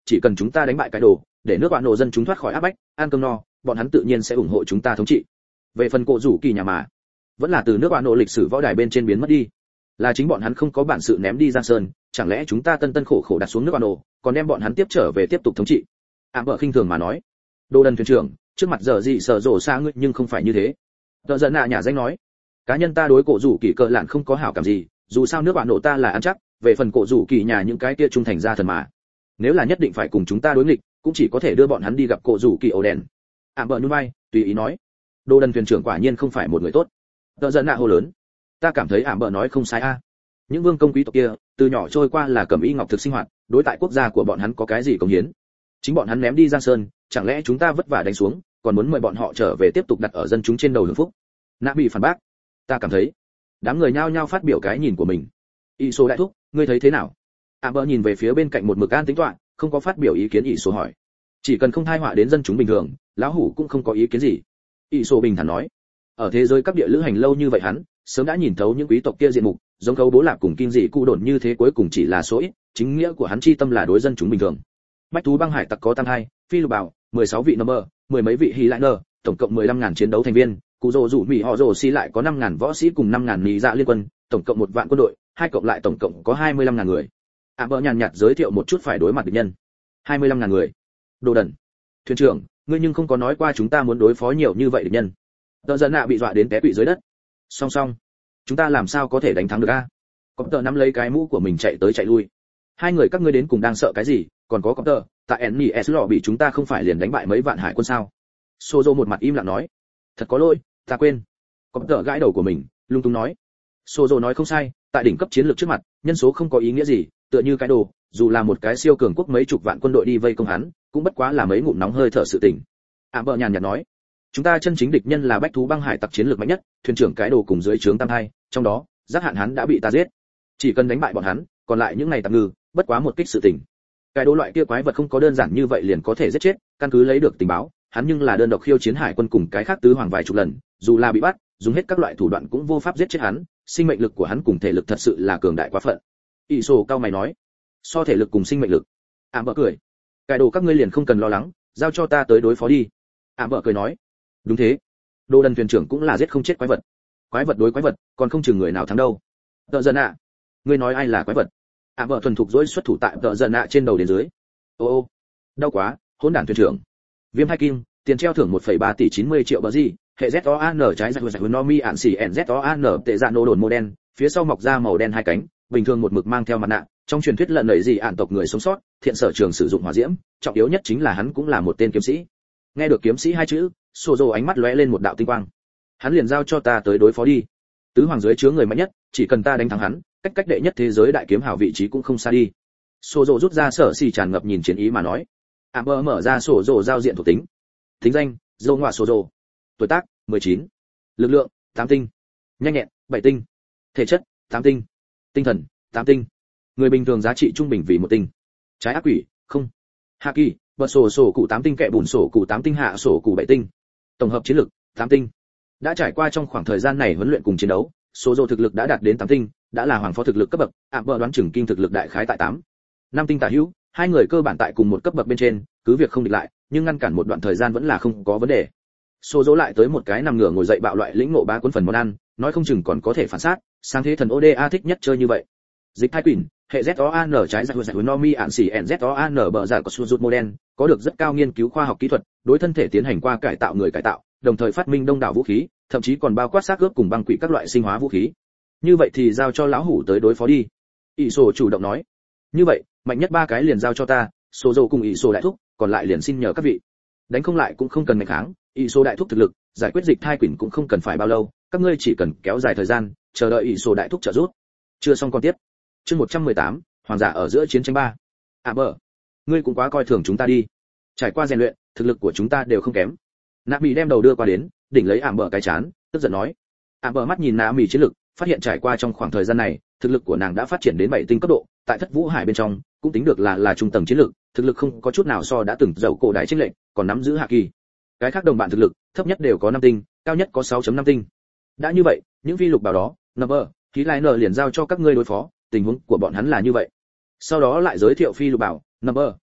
chỉ cần chúng ta đánh bại cái đồ, để nước bạn nổ dân chúng thoát khỏi áp bách, ăn cơm no, bọn hắn tự nhiên sẽ ủng hộ chúng ta thống trị. Về phần cổ rủ kỳ nhà mà, vẫn là từ nước bạn nổ lịch sử võ đài bên trên biến mất đi, là chính bọn hắn không có bản sự ném đi Giang Sơn, chẳng lẽ chúng ta tân tân khổ khổ đặt xuống nước bạn nổ, còn đem bọn hắn tiếp trở về tiếp tục thống trị? Ảm bợ khinh thường mà nói. Đồ đần thuyền trưởng, trước mặt giờ gì sở rổ xa ngươi nhưng không phải như thế. Tờ giận nạ nhà danh nói, cá nhân ta đối cổ rủ kỳ cờ lạn không có hảo cảm gì, dù sao nước bạn nổ ta là ăn chắc, về phần cổ rủ kỳ nhà những cái kia trung thành gia thần mà, nếu là nhất định phải cùng chúng ta đối nghịch, cũng chỉ có thể đưa bọn hắn đi gặp cổ rủ kỳ ổ đèn. Ảm bợ nhún vai, tùy ý nói. Đồ đần thuyền trưởng quả nhiên không phải một người tốt. Tờ giận nạ hô lớn, ta cảm thấy Ảm bợ nói không sai a. Những vương công quý tộc kia, từ nhỏ trôi qua là cầm y ngọc thực sinh hoạt, đối tại quốc gia của bọn hắn có cái gì cống hiến? Chính bọn hắn ném đi Giang Sơn, chẳng lẽ chúng ta vất vả đánh xuống, còn muốn mời bọn họ trở về tiếp tục đặt ở dân chúng trên đầu hưởng phúc? Nạ bị phản bác, ta cảm thấy. Đám người nhao nhao phát biểu cái nhìn của mình. Y số đại thúc, ngươi thấy thế nào? Ảm bợ nhìn về phía bên cạnh một mực an tính tọa, không có phát biểu ý kiến. Y số hỏi, chỉ cần không tai họa đến dân chúng bình thường, lão hủ cũng không có ý kiến gì. Y số bình thản nói, ở thế giới các địa lữ hành lâu như vậy hắn sớm đã nhìn thấu những quý tộc kia diện mục, giống Khấu Bố Lạp cùng Kim Dị Cụ đồn như thế cuối cùng chỉ là số ít, chính nghĩa của hắn chi tâm là đối dân chúng bình thường. Bách thú băng hải tặc có tam hai, phi lục bảo, 16 vị number, mười mấy vị hy lại nơ, tổng cộng 15.000 chiến đấu thành viên, cụ rồ rủ mỹ họ rồ xi lại có 5.000 võ sĩ cùng 5.000 nị dạ liên quân, tổng cộng 1 vạn quân đội, hai cộng lại tổng cộng có 25.000 người. Ảm bợ nhàn nhạt giới thiệu một chút phải đối mặt địch nhân. 25.000 người. Đồ đần. Thuyền trưởng, ngươi nhưng không có nói qua chúng ta muốn đối phó nhiều như vậy địch nhân. Tờ giận nạ bị dọa đến té quỵ dưới đất. Song song, chúng ta làm sao có thể đánh thắng được a? Cọp tờ nắm lấy cái mũ của mình chạy tới chạy lui. Hai người các ngươi đến cùng đang sợ cái gì? Còn có Cọp tờ, tại NES lọ bị chúng ta không phải liền đánh bại mấy vạn hải quân sao? Sozo một mặt im lặng nói, thật có lỗi, ta quên. Cọp tờ gãi đầu của mình, lung tung nói. Sozo nói không sai, tại đỉnh cấp chiến lược trước mặt, nhân số không có ý nghĩa gì, tựa như cái đồ, dù là một cái siêu cường quốc mấy chục vạn quân đội đi vây công hắn, cũng bất quá là mấy ngụm nóng hơi thở sự tình. Ảm bợ nhàn nhạt nói, chúng ta chân chính địch nhân là bách thú băng hải tặc chiến lược mạnh nhất, thuyền trưởng cái đồ cùng dưới trướng tam hai, trong đó giác hạn hắn đã bị ta giết, chỉ cần đánh bại bọn hắn, còn lại những ngày tạm ngư bất quá một kích sự tình. Cái đồ loại kia quái vật không có đơn giản như vậy liền có thể giết chết, căn cứ lấy được tình báo, hắn nhưng là đơn độc khiêu chiến hải quân cùng cái khác tứ hoàng vài chục lần, dù là bị bắt, dùng hết các loại thủ đoạn cũng vô pháp giết chết hắn, sinh mệnh lực của hắn cùng thể lực thật sự là cường đại quá phận. Y sổ cao mày nói, so thể lực cùng sinh mệnh lực. Ảm bợ cười, cái đồ các ngươi liền không cần lo lắng, giao cho ta tới đối phó đi. Ảm bợ cười nói, đúng thế, đồ đần thuyền trưởng cũng là giết không chết quái vật, quái vật đối quái vật, còn không chừng người nào thắng đâu. Tợ giận ạ, ngươi nói ai là quái vật? Ảm bợ thuần thục dỗi xuất thủ tại tợ giận ạ trên đầu đến dưới. Ô, đau quá, hỗn đản thuyền trưởng. Viêm hai kim, tiền treo thưởng 1,3 tỷ 90 triệu bờ gì, hệ ZOAN trái giải giải Nomi ản xỉ NZOAN tệ dạ nô đồn mô đen, phía sau mọc ra màu đen hai cánh, bình thường một mực mang theo mặt nạ, trong truyền thuyết lợn nảy gì ản tộc người sống sót, thiện sở trường sử dụng hỏa diễm, trọng yếu nhất chính là hắn cũng là một tên kiếm sĩ. Nghe được kiếm sĩ hai chữ, Sozo ánh mắt lóe lên một đạo tinh quang. Hắn liền giao cho ta tới đối phó đi. Tứ hoàng dưới chứa người mạnh nhất, chỉ cần ta đánh thắng hắn, cách đệ nhất thế giới đại kiếm hào vị trí cũng không xa đi. Sozo rút ra sở xì tràn ngập nhìn chiến ý mà nói. Amber mở ra sổ rồ giao diện thuộc tính. Tính danh, Dâu Ngoạ Sozo. Tuổi tác, 19. Lực lượng, 8 tinh. Nhanh nhẹn, 7 tinh. Thể chất, 8 tinh. Tinh thần, 8 tinh. Người bình thường giá trị trung bình vì 1 tinh. Trái ác quỷ, không. Hạ kỳ, bật sổ cụ 8 tinh kẹ bùn sổ cụ 8 tinh hạ sổ cụ 7 tinh. Tổng hợp chiến lực, 8 tinh. Đã trải qua trong khoảng thời gian này huấn luyện cùng chiến đấu, Sozo thực lực đã đạt đến 8 tinh, đã là hoàng phó thực lực cấp bậc, Amber đoán chừng kinh thực lực đại khái tại 8. 5 tinh tả hữu, hai người cơ bản tại cùng một cấp bậc bên trên, cứ việc không địch lại, nhưng ngăn cản một đoạn thời gian vẫn là không có vấn đề. Sozo lại tới một cái nằm ngửa ngồi dậy bạo loại lĩnh ngộ bá cuốn phần món ăn, nói không chừng còn có thể phản sát, sáng thế thần Oda thích nhất chơi như vậy. Dịch thai quỷ, hệ ZOAN trái giải giải Nomi ản xỉ NZOAN bờ giải của Suzut Model, có được rất cao nghiên cứu khoa học kỹ thuật, đối thân thể tiến hành qua cải tạo người cải tạo, đồng thời phát minh đông đảo vũ khí, thậm chí còn bao quát xác ướp cùng băng quỷ các loại sinh hóa vũ khí. Như vậy thì giao cho lão hủ tới đối phó đi. Ý sổ chủ động nói. Như vậy, mạnh nhất 3 cái liền giao cho ta, Sozo cùng ý sổ đại thúc, còn lại liền xin nhờ các vị. Đánh không lại cũng không cần nghịch kháng, ý sổ đại thúc thực lực, giải quyết dịch thai quỷ cũng không cần phải bao lâu, các ngươi chỉ cần kéo dài thời gian, chờ đợi ý sổ đại thúc trợ giúp. Chưa xong con tiếp. Chương 118, hoàng giả ở giữa chiến tranh 3. Bờ, ngươi cũng quá coi thường chúng ta đi. Trải qua rèn luyện, thực lực của chúng ta đều không kém. Nạ Mị đem đầu đưa qua đến, đỉnh lấy Bờ cái chán, tức giận nói. Bờ mắt nhìn Nạ Mị chiến lực, phát hiện trải qua trong khoảng thời gian này, thực lực của nàng đã phát triển đến 7 tinh cấp độ, tại Thất Vũ Hải bên trong, cũng tính được là trung tầng chiến lực, thực lực không có chút nào so đã từng dầu cổ đại chênh lệch, còn nắm giữ hạ kỳ. Cái khác đồng bạn thực lực, thấp nhất đều có 5 tinh, cao nhất có 6.5 tinh. Đã như vậy, những vi lục bảo đó, Number, khí lai nở liền giao cho các ngươi đối phó, tình huống của bọn hắn là như vậy. Sau đó lại giới thiệu phi lục bảo, Number,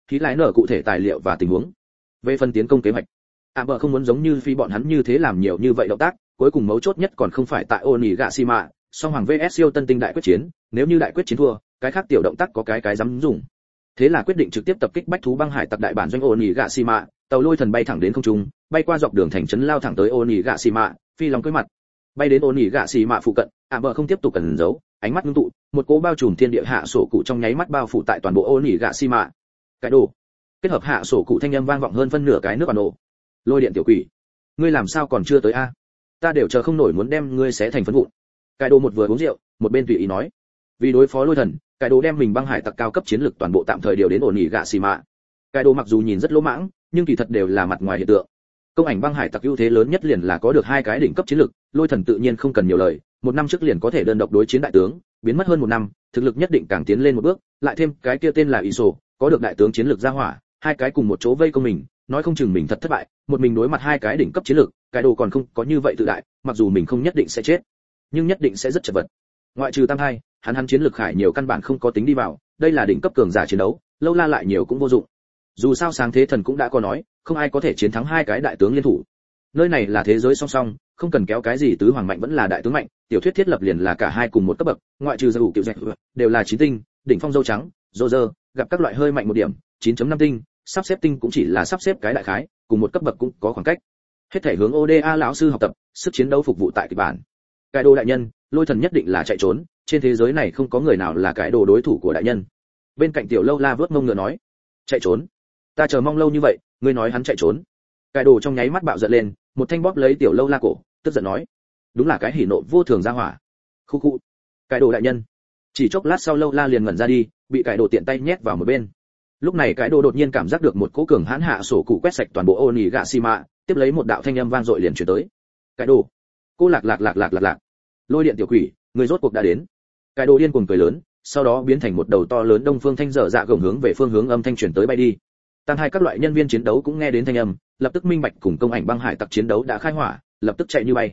khí lái nở cụ thể tài liệu và tình huống. Về phần tiến công kế hoạch, Amber không muốn giống như phi bọn hắn như thế làm nhiều như vậy động tác, cuối cùng mấu chốt nhất còn không phải tại Onigashima, song hoàng vs siêu tân tinh đại quyết chiến, nếu như đại quyết chiến thua, cái khác tiểu động tác có cái dám dùng. Thế là quyết định trực tiếp tập kích bách thú băng hải tặc đại bản doanh Onigashima, tàu lôi thần bay thẳng đến không trung, bay qua dọc đường thành trấn lao thẳng tới Onigashima, phi long cưỡi mặt. Bay đến Onigashima phụ cận, Amber không tiếp tục cẩn giấu, ánh mắt ngưng tụ, một cỗ bao trùm thiên địa hạ sổ cụ trong nháy mắt bao phủ tại toàn bộ Onigashima. Cái đồ. Kết hợp hạ sổ cụ thanh âm vang vọng hơn phân nửa cái nước bản nổ. Lôi điện tiểu quỷ, ngươi làm sao còn chưa tới a? Ta đều chờ không nổi muốn đem ngươi xé thành phấn vụn. Cái đồ một vừa uống rượu, một bên tùy ý nói. Vì đối phó lôi thần, cái đồ đem mình băng hải tặc cao cấp chiến lực toàn bộ tạm thời điều đến Onigashima. Cái đồ mặc dù nhìn rất lỗ mãng, nhưng kỳ thật đều là mặt ngoài hiện tượng. Công ảnh băng hải tặc ưu thế lớn nhất liền là có được hai cái đỉnh cấp chiến lực, lôi thần tự nhiên không cần nhiều lời, một năm trước liền có thể đơn độc đối chiến đại tướng, biến mất hơn một năm, thực lực nhất định càng tiến lên một bước, lại thêm cái kia tên là Iso, có được đại tướng chiến lực ra hỏa, hai cái cùng một chỗ vây công mình, nói không chừng mình thật thất bại, một mình đối mặt hai cái đỉnh cấp chiến lực, cái đồ còn không có như vậy tự đại, mặc dù mình không nhất định sẽ chết, nhưng nhất định sẽ rất chật vật. Ngoại trừ Tam Hai, hắn chiến lực khải nhiều căn bản không có tính đi vào, đây là đỉnh cấp cường giả chiến đấu, lâu la lại nhiều cũng vô dụng. Dù sao sáng thế thần cũng đã có nói, không ai có thể chiến thắng hai cái đại tướng liên thủ. Nơi này là thế giới song song, không cần kéo cái gì tứ hoàng mạnh vẫn là đại tướng mạnh, tiểu thuyết thiết lập liền là cả hai cùng một cấp bậc, ngoại trừ Dầu Cựu Dạch, đều là chín tinh, đỉnh phong dâu trắng, Roger, gặp các loại hơi mạnh một điểm, 9.5 tinh, sắp xếp tinh cũng chỉ là sắp xếp cái đại khái, cùng một cấp bậc cũng có khoảng cách. Hết thể hướng Oda lão sư học tập, sức chiến đấu phục vụ tại kịch bản. Cái đồ đại nhân, lôi thần nhất định là chạy trốn, trên thế giới này không có người nào là cái đồ đối thủ của đại nhân. Bên cạnh tiểu lâu la vớt mông ngựa nói, chạy trốn? Ta chờ mong lâu như vậy, ngươi nói hắn chạy trốn? Cái đồ trong nháy mắt bạo giận lên, một thanh bóp lấy tiểu lâu la cổ, tức giận nói, đúng là cái hỉ nộ vô thường ra hỏa. Khu khu. Cái đồ đại nhân. Chỉ chốc lát sau lâu la liền ngẩn ra đi, bị cái đồ tiện tay nhét vào một bên. Lúc này cái đồ đột nhiên cảm giác được một cỗ cường hãn hạ sổ cụ quét sạch toàn bộ Onigashima, tiếp lấy một đạo thanh âm vang dội liền truyền tới. Cái đồ. Cô lạc. Lôi điện tiểu quỷ, người rốt cuộc đã đến. Cái đồ điên cuồng cười lớn, sau đó biến thành một đầu to lớn đông phương thanh dở dạ gồng hướng về phương hướng âm thanh truyền tới bay đi. Tam Hai các loại nhân viên chiến đấu cũng nghe đến thanh âm, lập tức minh bạch cùng công ảnh băng hải tặc chiến đấu đã khai hỏa, lập tức chạy như bay.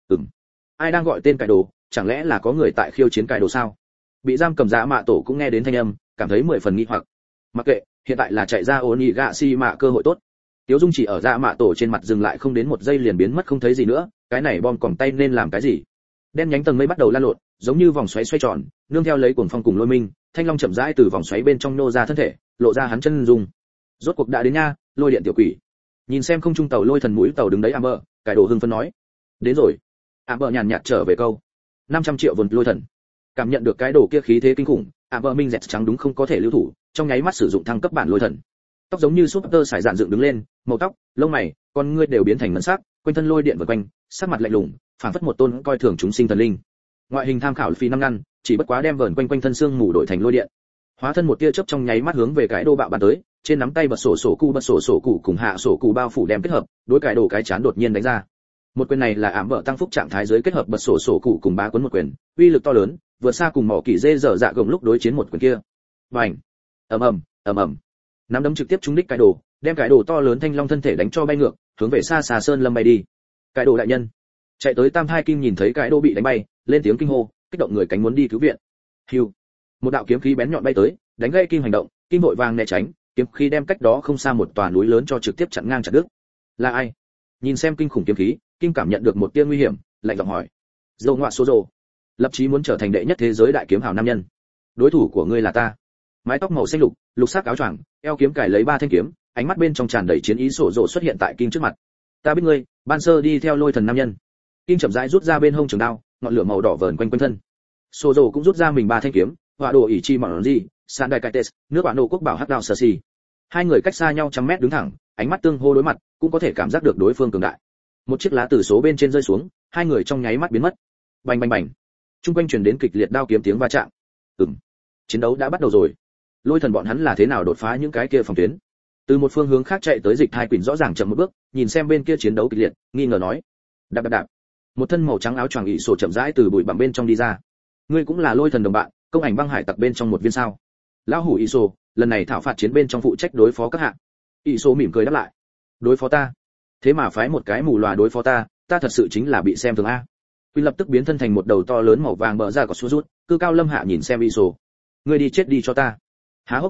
Ai đang gọi tên cái đồ, chẳng lẽ là có người tại khiêu chiến cái đồ sao? Bị giam cầm Dạ Mạ Tổ cũng nghe đến thanh âm, cảm thấy 10 phần nghi hoặc. Mặc kệ, hiện tại là chạy ra Onigashima cơ hội tốt. Tiếu Dung chỉ ở Dạ Mạ Tổ trên mặt dừng lại không đến một giây liền biến mất không thấy gì nữa, cái này bom còng tay nên làm cái gì? Đen nhánh tầng mây bắt đầu lan lộn, giống như vòng xoáy xoay tròn, nương theo lấy cuồng phong cùng lôi minh, thanh long chậm rãi từ vòng xoáy bên trong nô ra thân thể, lộ ra hắn chân dung. Rốt cuộc đã đến nha, lôi điện tiểu quỷ. Nhìn xem không trung tàu lôi thần mũi tàu đứng đấy Amber, cái đồ hưng phấn nói, đến rồi. Amber nhàn nhạt trở về câu, 500 triệu vốn lôi thần. Cảm nhận được cái đồ kia khí thế kinh khủng, Amber minh dẹt trắng đúng không có thể lưu thủ, trong nháy mắt sử dụng thăng cấp bản lôi thần. Tóc giống như super sải dạn dựng đứng lên, màu tóc, lông mày, con ngươi đều biến thành ngân sắc, quanh thân lôi điện vần quanh, sắc mặt lạnh lùng, phảng phất một tôn coi thường chúng sinh thần linh. Ngoại hình tham khảo phi năm ngăn, chỉ bất quá đem vờn quanh thân xương mù đổi thành lôi điện. Hóa thân một tia chớp trong nháy mắt hướng về cái đồ bạo bắn tới, trên nắm tay bật sổ cụ cùng hạ sổ cụ bao phủ đem kết hợp, đối cái đồ cái chán đột nhiên đánh ra. Một quyền này là ảm bợ tăng phúc trạng thái dưới kết hợp bật sổ cụ cùng bá cuốn một quyền, uy lực to lớn, vượt xa cùng mỏ kỳ dê dở dạ gồng lúc đối chiến một quyền kia. Bành! ầm ầm. Nắm đấm trực tiếp trúng đích cái đồ, đem cái đồ to lớn thanh long thân thể đánh cho bay ngược, hướng về xa xà sơn lâm bay đi. Cái đồ đại nhân, chạy tới Tam Hai Kim nhìn thấy cái đồ bị đánh bay, lên tiếng kinh hô, kích động người cánh muốn đi cứu viện. Hưu! Một đạo kiếm khí bén nhọn bay tới, đánh gây Kim hành động, Kim vội vàng né tránh, kiếm khí đem cách đó không xa một tòa núi lớn cho trực tiếp chặn ngang chặt đứt. Là ai? Nhìn xem kinh khủng kiếm khí, Kim cảm nhận được một tia nguy hiểm, lạnh giọng hỏi. Dầu ngọa số rồ, lập chí muốn trở thành đệ nhất thế giới đại kiếm hào nam nhân. Đối thủ của ngươi là ta. Mái tóc màu xanh lục, lục sắc áo choàng, eo kiếm cài lấy 3 thanh kiếm, ánh mắt bên trong tràn đầy chiến ý sổ rồ xuất hiện tại Kim trước mặt. Ta biết ngươi, ban sơ đi theo lôi thần nam nhân. Kim chậm rãi rút ra bên hông trường đao, ngọn lửa màu đỏ vờn quanh quanh thân. Sổ rồ cũng rút ra mình 3 thanh kiếm, hỏa đồ ỷ chi mỏng gì, san đại caites, nước bạn nô quốc bảo hắc đao sơ xì. Hai người cách xa nhau trăm mét đứng thẳng, ánh mắt tương hô đối mặt, cũng có thể cảm giác được đối phương cường đại. Một chiếc lá từ số bên trên rơi xuống, hai người trong nháy mắt biến mất. Bành bành bành. Trung quanh truyền đến kịch liệt đao kiếm tiếng va chạm. Chiến đấu đã bắt đầu rồi. Lôi thần bọn hắn là thế nào đột phá những cái kia phòng tuyến? Từ một phương hướng khác chạy tới Dịch Thai Quỳnh rõ ràng chậm một bước, nhìn xem bên kia chiến đấu kịch liệt, nghi ngờ nói: "Đạp đạp đạp." Một thân màu trắng áo choàng ỷ sổ chậm rãi từ bụi bặm bên trong đi ra. "Ngươi cũng là lôi thần đồng bạn, công ảnh băng hải tặc bên trong một viên sao?" Lão hủ ỷ sổ, lần này thảo phạt chiến bên trong phụ trách đối phó các hạng. ỷ sổ mỉm cười đáp lại: "Đối phó ta? Thế mà phái một cái mù lòa đối phó ta, ta thật sự chính là bị xem thường a." Quy lập tức biến thân thành một đầu to lớn màu vàng bờ ra có số rút, cư cao lâm hạ nhìn xem ỷ sổ: "Ngươi đi chết đi cho ta." Há hốc miệng ra,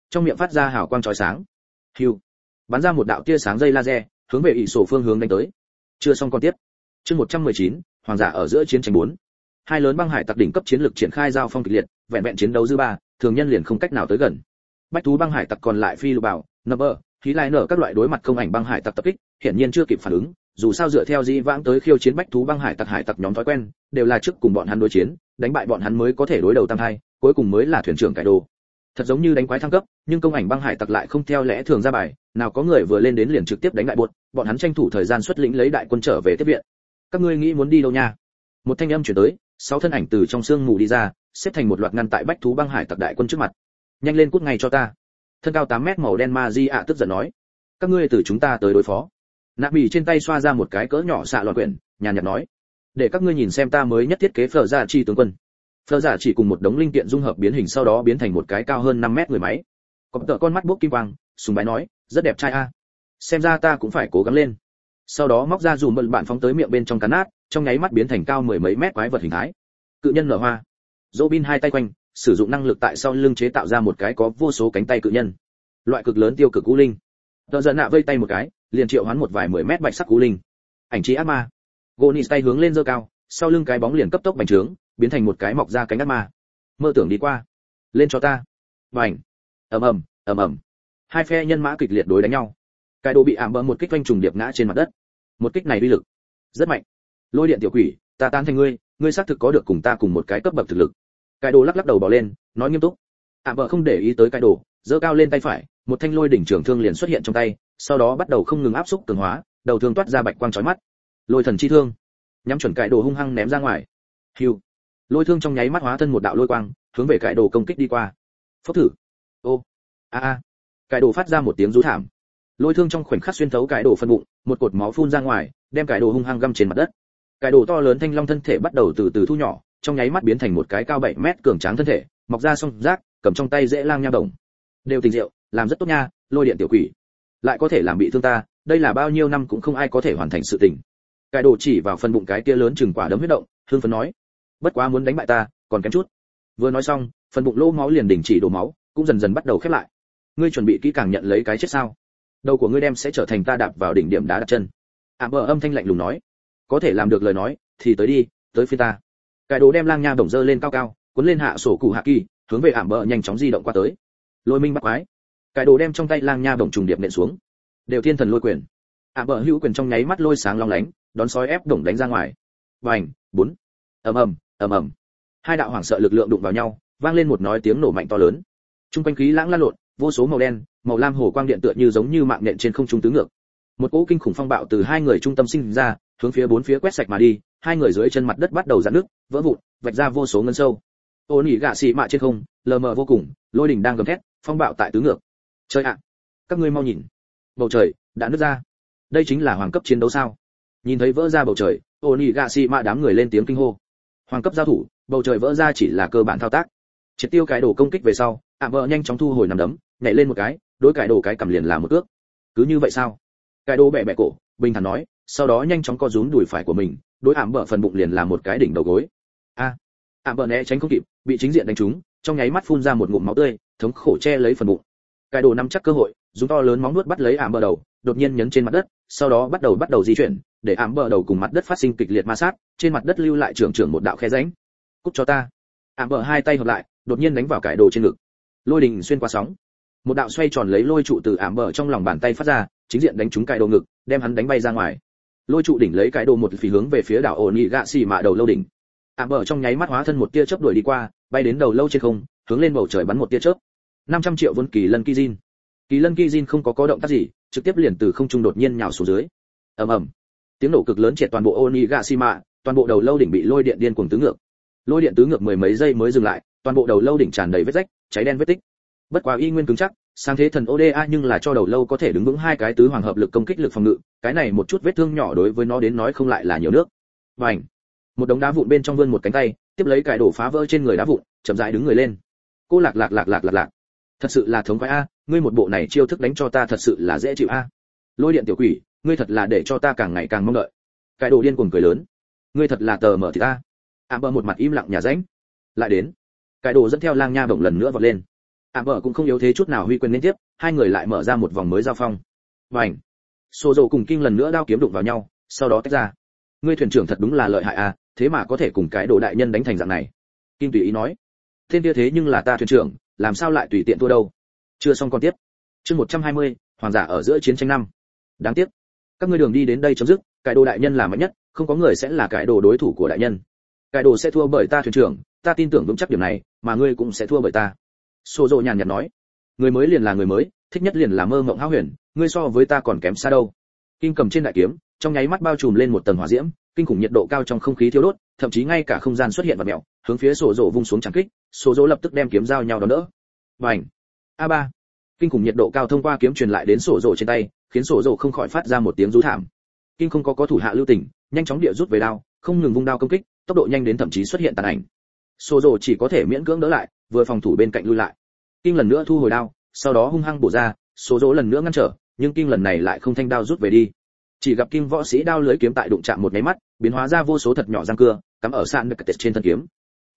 trong miệng phát ra hào quang chói sáng. Hưu, bắn ra một đạo tia sáng dây laser, hướng về ỷ sổ phương hướng đánh tới. Chưa xong còn tiếp. Chương 119, hoàng giả ở giữa chiến tranh 4. Hai lớn băng hải tặc đỉnh cấp chiến lược triển khai giao phong kịch liệt, vẹn vẹn chiến đấu dư ba, thường nhân liền không cách nào tới gần. Bách thú băng hải tặc còn lại phi lục bảo, nập bờ, khí lai nở các loại đối mặt công ảnh băng hải tặc tập kích, hiển nhiên chưa kịp phản ứng, dù sao dựa theo di vãng tới khiêu chiến bách thú băng hải tặc nhóm thói quen, đều là trước cùng bọn hắn đối chiến, đánh bại bọn hắn mới có thể đối đầu tam hai, cuối cùng mới là thuyền trưởng cải đồ. Thật giống như đánh quái thăng cấp, nhưng công ảnh băng hải tặc lại không theo lẽ thường ra bài, nào có người vừa lên đến liền trực tiếp đánh đại buột, bọn hắn tranh thủ thời gian xuất lĩnh lấy đại quân trở về tiếp viện. Các ngươi nghĩ muốn đi đâu nha? Một thanh âm truyền tới, 6 thân ảnh từ trong sương mù đi ra, xếp thành một loạt ngăn tại bách thú băng hải tặc đại quân trước mặt. Nhanh lên cút ngay cho ta. Thân cao 8 mét màu đen ma di ạ tức giận nói, các ngươi từ chúng ta tới đối phó. Nạp bì trên tay xoa ra một cái cỡ nhỏ xạ loạn quyển, nhàn nhạt nói, để các ngươi nhìn xem ta mới nhất thiết kế phở giả chi tướng quân. Phở giả chỉ cùng một đống linh kiện dung hợp biến hình sau đó biến thành một cái cao hơn 5 mét người máy. Có tợ con mắt bốc kim quang, sùng bái nói, rất đẹp trai a. Xem ra ta cũng phải cố gắng lên. Sau đó móc ra dùm bận bạn phóng tới miệng bên trong cắn nát, trong nháy mắt biến thành cao mười mấy mét quái vật hình thái. Cự nhân nở hoa. Robin hai tay quanh, sử dụng năng lực tại sau lưng chế tạo ra một cái có vô số cánh tay cự nhân. Loại cực lớn tiêu cực cú linh. Tờ giận nạ vây tay một cái, liền triệu hoán một vài 10 mét bạch sắc cú linh. Ảnh trí ác ma. Gonis tay hướng lên giơ cao, sau lưng cái bóng liền cấp tốc bành trướng, biến thành một cái mọc ra cánh ác ma. Mơ tưởng đi qua. Lên cho ta. Bành. Ầm ầm, ầm ầm. Hai phe nhân mã kịch liệt đối đánh nhau. Cái đồ bị ảm bỡ một kích vanh trùng điệp ngã trên mặt đất. Một kích này uy lực rất mạnh. Lôi điện tiểu quỷ, ta tán thành ngươi xác thực có được cùng ta cùng một cái cấp bậc thực lực. Cái đồ lắc lắc đầu bỏ lên, nói nghiêm túc. Ảm bỡ không để ý tới cái đồ, giơ cao lên tay phải, một thanh lôi đỉnh trường thương liền xuất hiện trong tay, sau đó bắt đầu không ngừng áp xúc cường hóa, đầu thương toát ra bạch quang chói mắt. Lôi thần chi thương, nhắm chuẩn cái đồ hung hăng ném ra ngoài. Hưu, lôi thương trong nháy mắt hóa thân một đạo lôi quang, hướng về cái đồ công kích đi qua. Phốc thử. Ô, a a. Cái đồ phát ra một tiếng rú thảm. Lôi thương trong khoảnh khắc xuyên thấu cái đồ phân bụng, một cột máu phun ra ngoài, đem cái đồ hung hăng găm trên mặt đất. Cái đồ to lớn thanh long thân thể bắt đầu từ từ thu nhỏ, trong nháy mắt biến thành một cái cao 7 mét cường tráng thân thể, mọc ra song rác, cầm trong tay dễ lang nha đồng. Đều tình diệu, làm rất tốt nha, lôi điện tiểu quỷ. Lại có thể làm bị thương ta, đây là bao nhiêu năm cũng không ai có thể hoàn thành sự tình. Cái đồ chỉ vào phần bụng cái kia lớn chừng quả đấm huyết động, hưng phấn nói, bất quá muốn đánh bại ta, còn kém chút. Vừa nói xong, phần bụng lỗ máu liền đình chỉ đổ máu, cũng dần dần bắt đầu khép lại. Ngươi chuẩn bị kỹ càng nhận lấy cái chết sao? Đầu của ngươi đem sẽ trở thành ta đạp vào đỉnh điểm đá đặt chân. Ảm bờ âm thanh lạnh lùng nói, có thể làm được lời nói thì tới đi, tới phía ta. Cái đồ đem lang nha bổng dơ lên cao cao, cuốn lên hạ sổ cụ hạ kỳ, hướng về Ảm bờ nhanh chóng di động qua tới. Lôi minh bắt quái. Cái đồ đem trong tay lang nha bổng trùng điệp nện xuống. Đều thiên thần lôi quyền. Ảm bờ hữu quyền trong nháy mắt lôi sáng long lánh, đón sói ép bổng đánh ra ngoài. Bành, 4. Ầm ầm, ầm ầm. Hai đạo hoảng sợ lực lượng đụng vào nhau, vang lên một nói tiếng nổ mạnh to lớn. Trung quanh khí lãng lan lộn, vô số màu đen, màu lam hồ quang điện tựa như giống như mạng nhện trên không trung tứ ngược. Một cỗ kinh khủng phong bạo từ hai người trung tâm sinh ra, hướng phía bốn phía quét sạch mà đi, hai người dưới chân mặt đất bắt đầu rạn nứt, vỡ vụn, vạch ra vô số ngân sâu. Ô nhỉ gạ xì mạ trên không, lờ mờ vô cùng, lôi đỉnh đang gầm thét, phong bạo tại tứ ngược. Trời ạ, các ngươi mau nhìn, bầu trời đã nứt ra. Đây chính là hoàng cấp chiến đấu sao? Nhìn thấy vỡ ra bầu trời, ô nhỉ gạ xì mạ đám người lên tiếng kinh hô. Hoàng cấp giao thủ, bầu trời vỡ ra chỉ là cơ bản thao tác. Triệt tiêu cái đồ công kích về sau, Ảm bờ nhanh chóng thu hồi nắm đấm, nhảy lên một cái, đối cái đồ cái cầm liền làm một cước. Cứ như vậy sao? Cái đồ bẻ bẻ cổ, bình thản nói, sau đó nhanh chóng co rúm đùi phải của mình, đối Ảm bờ phần bụng liền làm một cái đỉnh đầu gối. Ảm bờ né tránh không kịp, bị chính diện đánh trúng, trong nháy mắt phun ra một ngụm máu tươi, thống khổ che lấy phần bụng. Cái đồ nắm chắc cơ hội, dùng to lớn móng nuốt bắt lấy Ảm bờ đầu, đột nhiên nhấn trên mặt đất, sau đó bắt đầu di chuyển, để Ảm bờ đầu cùng mặt đất phát sinh kịch liệt ma sát, trên mặt đất lưu lại trưởng một đạo khe rãnh. Cút cho ta. Ảm bờ hai tay hợp lại, đột nhiên đánh vào cái đồ trên ngực. Lôi đình xuyên qua sóng, một đạo xoay tròn lấy lôi trụ từ Ảm bờ trong lòng bàn tay phát ra, chính diện đánh trúng cái đồ ngực, đem hắn đánh bay ra ngoài. Lôi trụ đỉnh lấy cái đồ một phì hướng về phía đảo ổn nhị gạ xì mạ đầu lâu đỉnh. Ảm bờ trong nháy mắt hóa thân một tia chớp đuổi đi qua, bay đến đầu lâu trên không, hướng lên bầu trời bắn một tia chớp. 500 triệu vốn kỳ lân kizin. Kỳ lân kizin không có động tác gì, trực tiếp liền từ không trung đột nhiên nhào xuống dưới. Ầm ầm. Tiếng nổ cực lớn triệt toàn bộ Onigashima, toàn bộ đầu lâu đỉnh bị lôi điện điên cuồng tứ ngược. Lôi điện tứ ngược mười mấy giây mới dừng lại, toàn bộ đầu lâu đỉnh tràn đầy vết rách, cháy đen vết tích. Bất quá y nguyên cứng chắc, sang thế thần Oda nhưng là cho đầu lâu có thể đứng vững hai cái tứ hoàng hợp lực công kích lực phòng ngự, cái này một chút vết thương nhỏ đối với nó đến nói không lại là nhiều nước. Bành. Một đống đá vụn bên trong vươn một cánh tay, tiếp lấy cái đổ phá vỡ trên người đá vụn, chậm rãi đứng người lên. Cô lạc. Thật sự là thống khoái a, ngươi một bộ này chiêu thức đánh cho ta thật sự là dễ chịu a. Lôi điện tiểu quỷ, ngươi thật là để cho ta càng ngày càng mong đợi. Cái đồ điên cuồng cười lớn. Ngươi thật là tờ mở thì ta. Bờ một mặt im lặng nhà rãnh. Lại đến. Cái đồ dẫn theo lang nha bổng lần nữa vọt lên. ảm bờ cũng không yếu thế chút nào huy quyền liên tiếp, hai người lại mở ra một vòng mới giao phong. Bành! Sô dầu cùng Kinh lần nữa đao kiếm đụng vào nhau, sau đó tách ra. Ngươi thuyền trưởng thật đúng là lợi hại à, thế mà có thể cùng cái đồ đại nhân đánh thành dạng này. Kinh tùy ý nói. Tên kia thế nhưng là ta thuyền trưởng, làm sao lại tùy tiện thua đâu. Chưa xong còn tiếp. Chương 120, hoàng giả ở giữa chiến tranh năm. Đáng tiếc, các ngươi đường đi đến đây chấm dứt, cái đồ đại nhân là mạnh nhất, không có người sẽ là cái đồ đối thủ của đại nhân. Cái đồ sẽ thua bởi ta thuyền trưởng, ta tin tưởng vững chắc điểm này, mà ngươi cũng sẽ thua bởi ta. Sô dầu nhàn nhạt nói. Người mới liền là người mới, thích nhất liền là mơ mộng hão huyền, ngươi so với ta còn kém xa đâu. Kinh cầm trên đại kiếm, trong nháy mắt bao trùm lên một tầng hỏa diễm, kinh khủng nhiệt độ cao trong không khí thiêu đốt, thậm chí ngay cả không gian xuất hiện vật mèo, hướng phía Sô dầu vung xuống chẳng kích, Sô dầu lập tức đem kiếm giao nhau đón đỡ. Bành! A3! Kinh khủng nhiệt độ cao thông qua kiếm truyền lại đến Sô dầu trên tay, khiến Sô dầu không khỏi phát ra một tiếng rú thảm. Kinh không có thủ hạ lưu tình, nhanh chóng địa rút về đao, không ngừng vung đao công kích, tốc độ nhanh đến thậm chí xuất hiện tàn ảnh. Sô dầu chỉ có thể miễn cưỡng đỡ lại, vừa phòng thủ bên cạnh lui lại. Kinh lần nữa thu hồi đao, sau đó hung hăng bổ ra, Sô dầu lần nữa ngăn trở, nhưng Kinh lần này lại không thanh đao rút về đi. Chỉ gặp Kinh võ sĩ đao lưới kiếm tại đụng chạm một cái mắt, biến hóa ra vô số thật nhỏ răng cưa, cắm ở sạn được trên thân kiếm.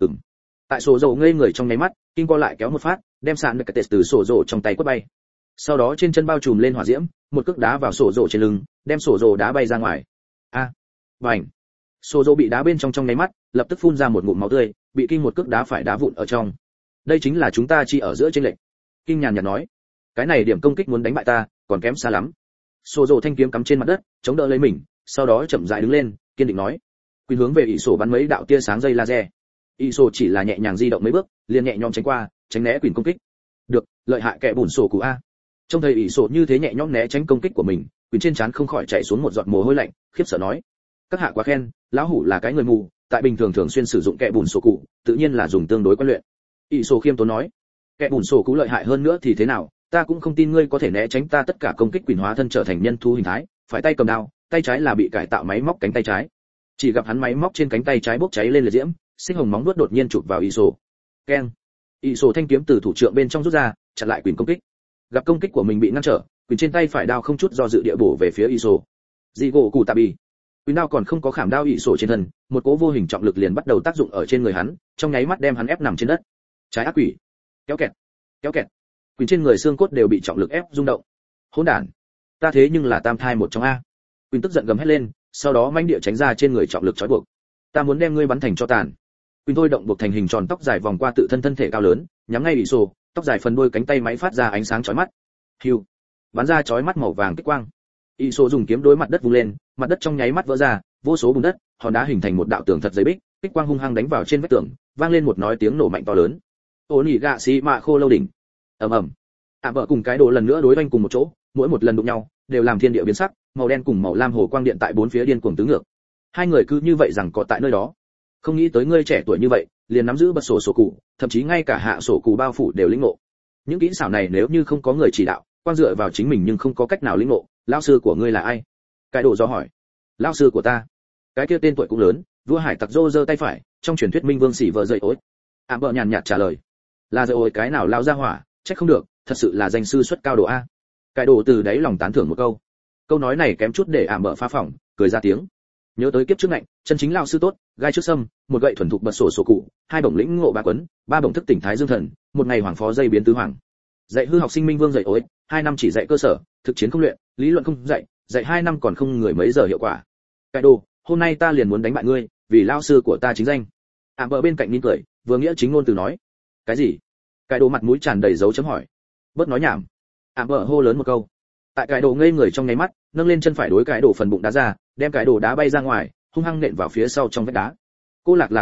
Tại Sô dầu ngây người trong nháy mắt, Kinh co lại kéo một phát, đem sạn được từ Sô dầu trong tay quất bay. Sau đó trên chân bao trùm lên hỏa diễm, một cước đá vào Sô dầu trên lưng, đem Sô dầu đá bay ra ngoài. A! Bành! Sô dầu bị đá bên trong nháy mắt, lập tức phun ra một ngụm máu tươi, bị Kinh một cước đá phải đá vụn ở trong. Đây chính là chúng ta chỉ ở giữa chênh lệch. Kinh nhàn nhạt nói, cái này điểm công kích muốn đánh bại ta, còn kém xa lắm. Sô dầu thanh kiếm cắm trên mặt đất, chống đỡ lấy mình, sau đó chậm rãi đứng lên, kiên định nói, quyền hướng về ỷ sổ bắn mấy đạo tia sáng dây laser. ỷ sổ chỉ là nhẹ nhàng di động mấy bước, liền nhẹ nhõm tránh qua, tránh né quyền công kích. Được, lợi hại kẻ bùn sổ cụ a. Trông thấy ỷ sổ như thế nhẹ nhõm né tránh công kích của mình, quyền trên trán không khỏi chảy xuống một giọt mồ hôi lạnh, khiếp sợ nói, các hạ quá khen, lão hủ là cái người mù, tại bình thường thường xuyên sử dụng kẻ bùn sổ cụ, tự nhiên là dùng tương đối quen luyện. ỷ sổ khiêm tốn nói, kẻ bùn sổ cụ lợi hại hơn nữa thì thế nào, ta cũng không tin ngươi có thể né tránh ta tất cả công kích quyền hóa thân trở thành nhân thú hình thái, phải tay cầm đao, tay trái là bị cải tạo máy móc cánh tay trái. Chỉ gặp hắn máy móc trên cánh tay trái bốc cháy lên liệt diễm, xích hồng móng vuốt đột nhiên chụp vào Iso. Keng! Iso thanh kiếm từ thủ trượng bên trong rút ra, chặn lại quyền công kích. Gặp công kích của mình bị ngăn trở, quyền trên tay phải đao không chút do dự địa bổ về phía Iso. Dị gỗ cụ tạ bì. Quyền đao còn không có khảm đao Iso trên thân, một cỗ vô hình trọng lực liền bắt đầu tác dụng ở trên người hắn, trong nháy mắt đem hắn ép nằm trên đất. Trái ác quỷ! Kéo kẹt! Kéo kẹt! Quyền trên người xương cốt đều bị trọng lực ép rung động. Hỗn đản! Ta thế nhưng là tam thai một trong a. Quyền tức giận gầm hét lên, sau đó mãnh địa tránh ra trên người trọng lực trói buộc. Ta muốn đem ngươi bắn thành cho tàn. Quyền thôi động buộc thành hình tròn tóc dài vòng qua tự thân thân thể cao lớn, nhắm ngay Iso, tóc dài phần đuôi cánh tay máy phát ra ánh sáng chói mắt. Hưu, bắn ra chói mắt màu vàng kích quang. Iso dùng kiếm đối mặt đất vung lên, mặt đất trong nháy mắt vỡ ra, vô số bùn đất, hòn đá hình thành một đạo tường thật dày bích, kích quang hung hăng đánh vào trên vách tường, vang lên một nói tiếng nổ mạnh to lớn. Ô nỉ gạ xì mạ khô lâu đỉnh. Ầm ầm. Vợ cùng cái đồ lần nữa đối oanh cùng một chỗ, mỗi một lần đụng nhau đều làm thiên địa biến sắc, màu đen cùng màu lam hồ quang điện tại bốn phía điên cuồng tứ ngược. Hai người cứ như vậy rằng có tại nơi đó. Không nghĩ tới ngươi trẻ tuổi như vậy, liền nắm giữ bật sổ cụ, thậm chí ngay cả hạ sổ cụ bao phủ đều lĩnh ngộ. Những kỹ xảo này nếu như không có người chỉ đạo, quan dựa vào chính mình nhưng không có cách nào lĩnh ngộ. Lão sư của ngươi là ai? Cái đồ do hỏi. Lão sư của ta, cái kia tên tuổi cũng lớn, vua hải tặc rô giơ tay phải, trong truyền thuyết minh vương xỉ vợ dậy ối. Vợ nhàn nhạt trả lời. Là dậy ối cái nào lao ra hỏa, trách không được, thật sự là danh sư xuất cao độ a. Cái đồ từ đáy lòng tán thưởng một câu. Câu nói này kém chút để Vợ phá phỏng, cười ra tiếng. Nhớ tới kiếp trước ngạnh, chân chính lão sư tốt, gai trước sâm, một gậy thuần thục bật sổ cụ, hai bổng lĩnh ngộ ba quấn, ba bổng thức tỉnh thái dương thần, một ngày hoàng phó dây biến tứ hoàng. Dạy hư học sinh minh vương dạy ối, 2 năm chỉ dạy cơ sở, thực chiến không luyện, lý luận không dạy, dạy 2 năm còn không người mấy giờ hiệu quả. Cái đồ, hôm nay ta liền muốn đánh bại ngươi, vì lão sư của ta chính danh. Vợ bên cạnh nín cười, vừa nghĩa chính ngôn từ nói. Cái gì? Cái đồ mặt mũi tràn đầy dấu chấm hỏi. Bớt nói nhảm. Vợ hô lớn một câu. Tại cái đồ ngây người trong nháy mắt, nâng lên chân phải đối cái đồ phần bụng đá ra, đem cái đồ đá bay ra ngoài, hung hăng nện vào phía sau trong vách đá. Cô lạc.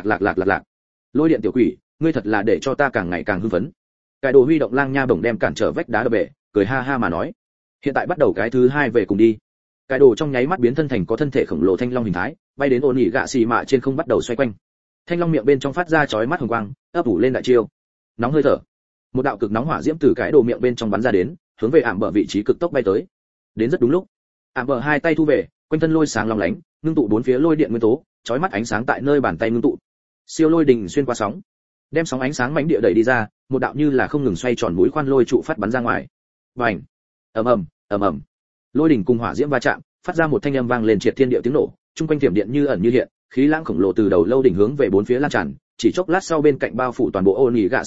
Lôi điện tiểu quỷ, ngươi thật là để cho ta càng ngày càng hưng phấn. Cái đồ huy động lang nha bổng đem cản trở vách đá đập bể, cười ha ha mà nói. Hiện tại bắt đầu cái thứ hai về cùng đi. Cái đồ trong nháy mắt biến thân thành có thân thể khổng lồ thanh long hình thái, bay đến ổn nhị gạ xì mạ trên không bắt đầu xoay quanh. Thanh long miệng bên trong phát ra chói mắt hồng quang, ấp ủ lên đại chiêu. Nóng hơi thở. Một đạo cực nóng hỏa diễm từ cái đồ miệng bên trong bắn ra đến, hướng về Bợ vị trí cực tốc bay tới. Đến rất đúng lúc. Bợ hai tay thu về, quanh thân lôi sáng long lánh, ngưng tụ 4 phía lôi điện nguyên tố, chói mắt ánh sáng tại nơi bàn tay ngưng tụ. Siêu lôi đình xuyên qua sóng, đem sóng ánh sáng mãnh địa đẩy đi ra, một đạo như là không ngừng xoay tròn mũi khoan lôi trụ phát bắn ra ngoài. Bành! Ầm ầm. Lôi đỉnh cùng hỏa diễm va chạm, phát ra một thanh âm vang lên triệt thiên địa tiếng nổ, trung quanh tiềm điện như ẩn như hiện, khí lãng khổng lồ từ đầu lâu đỉnh hướng về 4 phía lan tràn, chỉ chốc lát sau bên cạnh bao phủ toàn bộ Onigashima,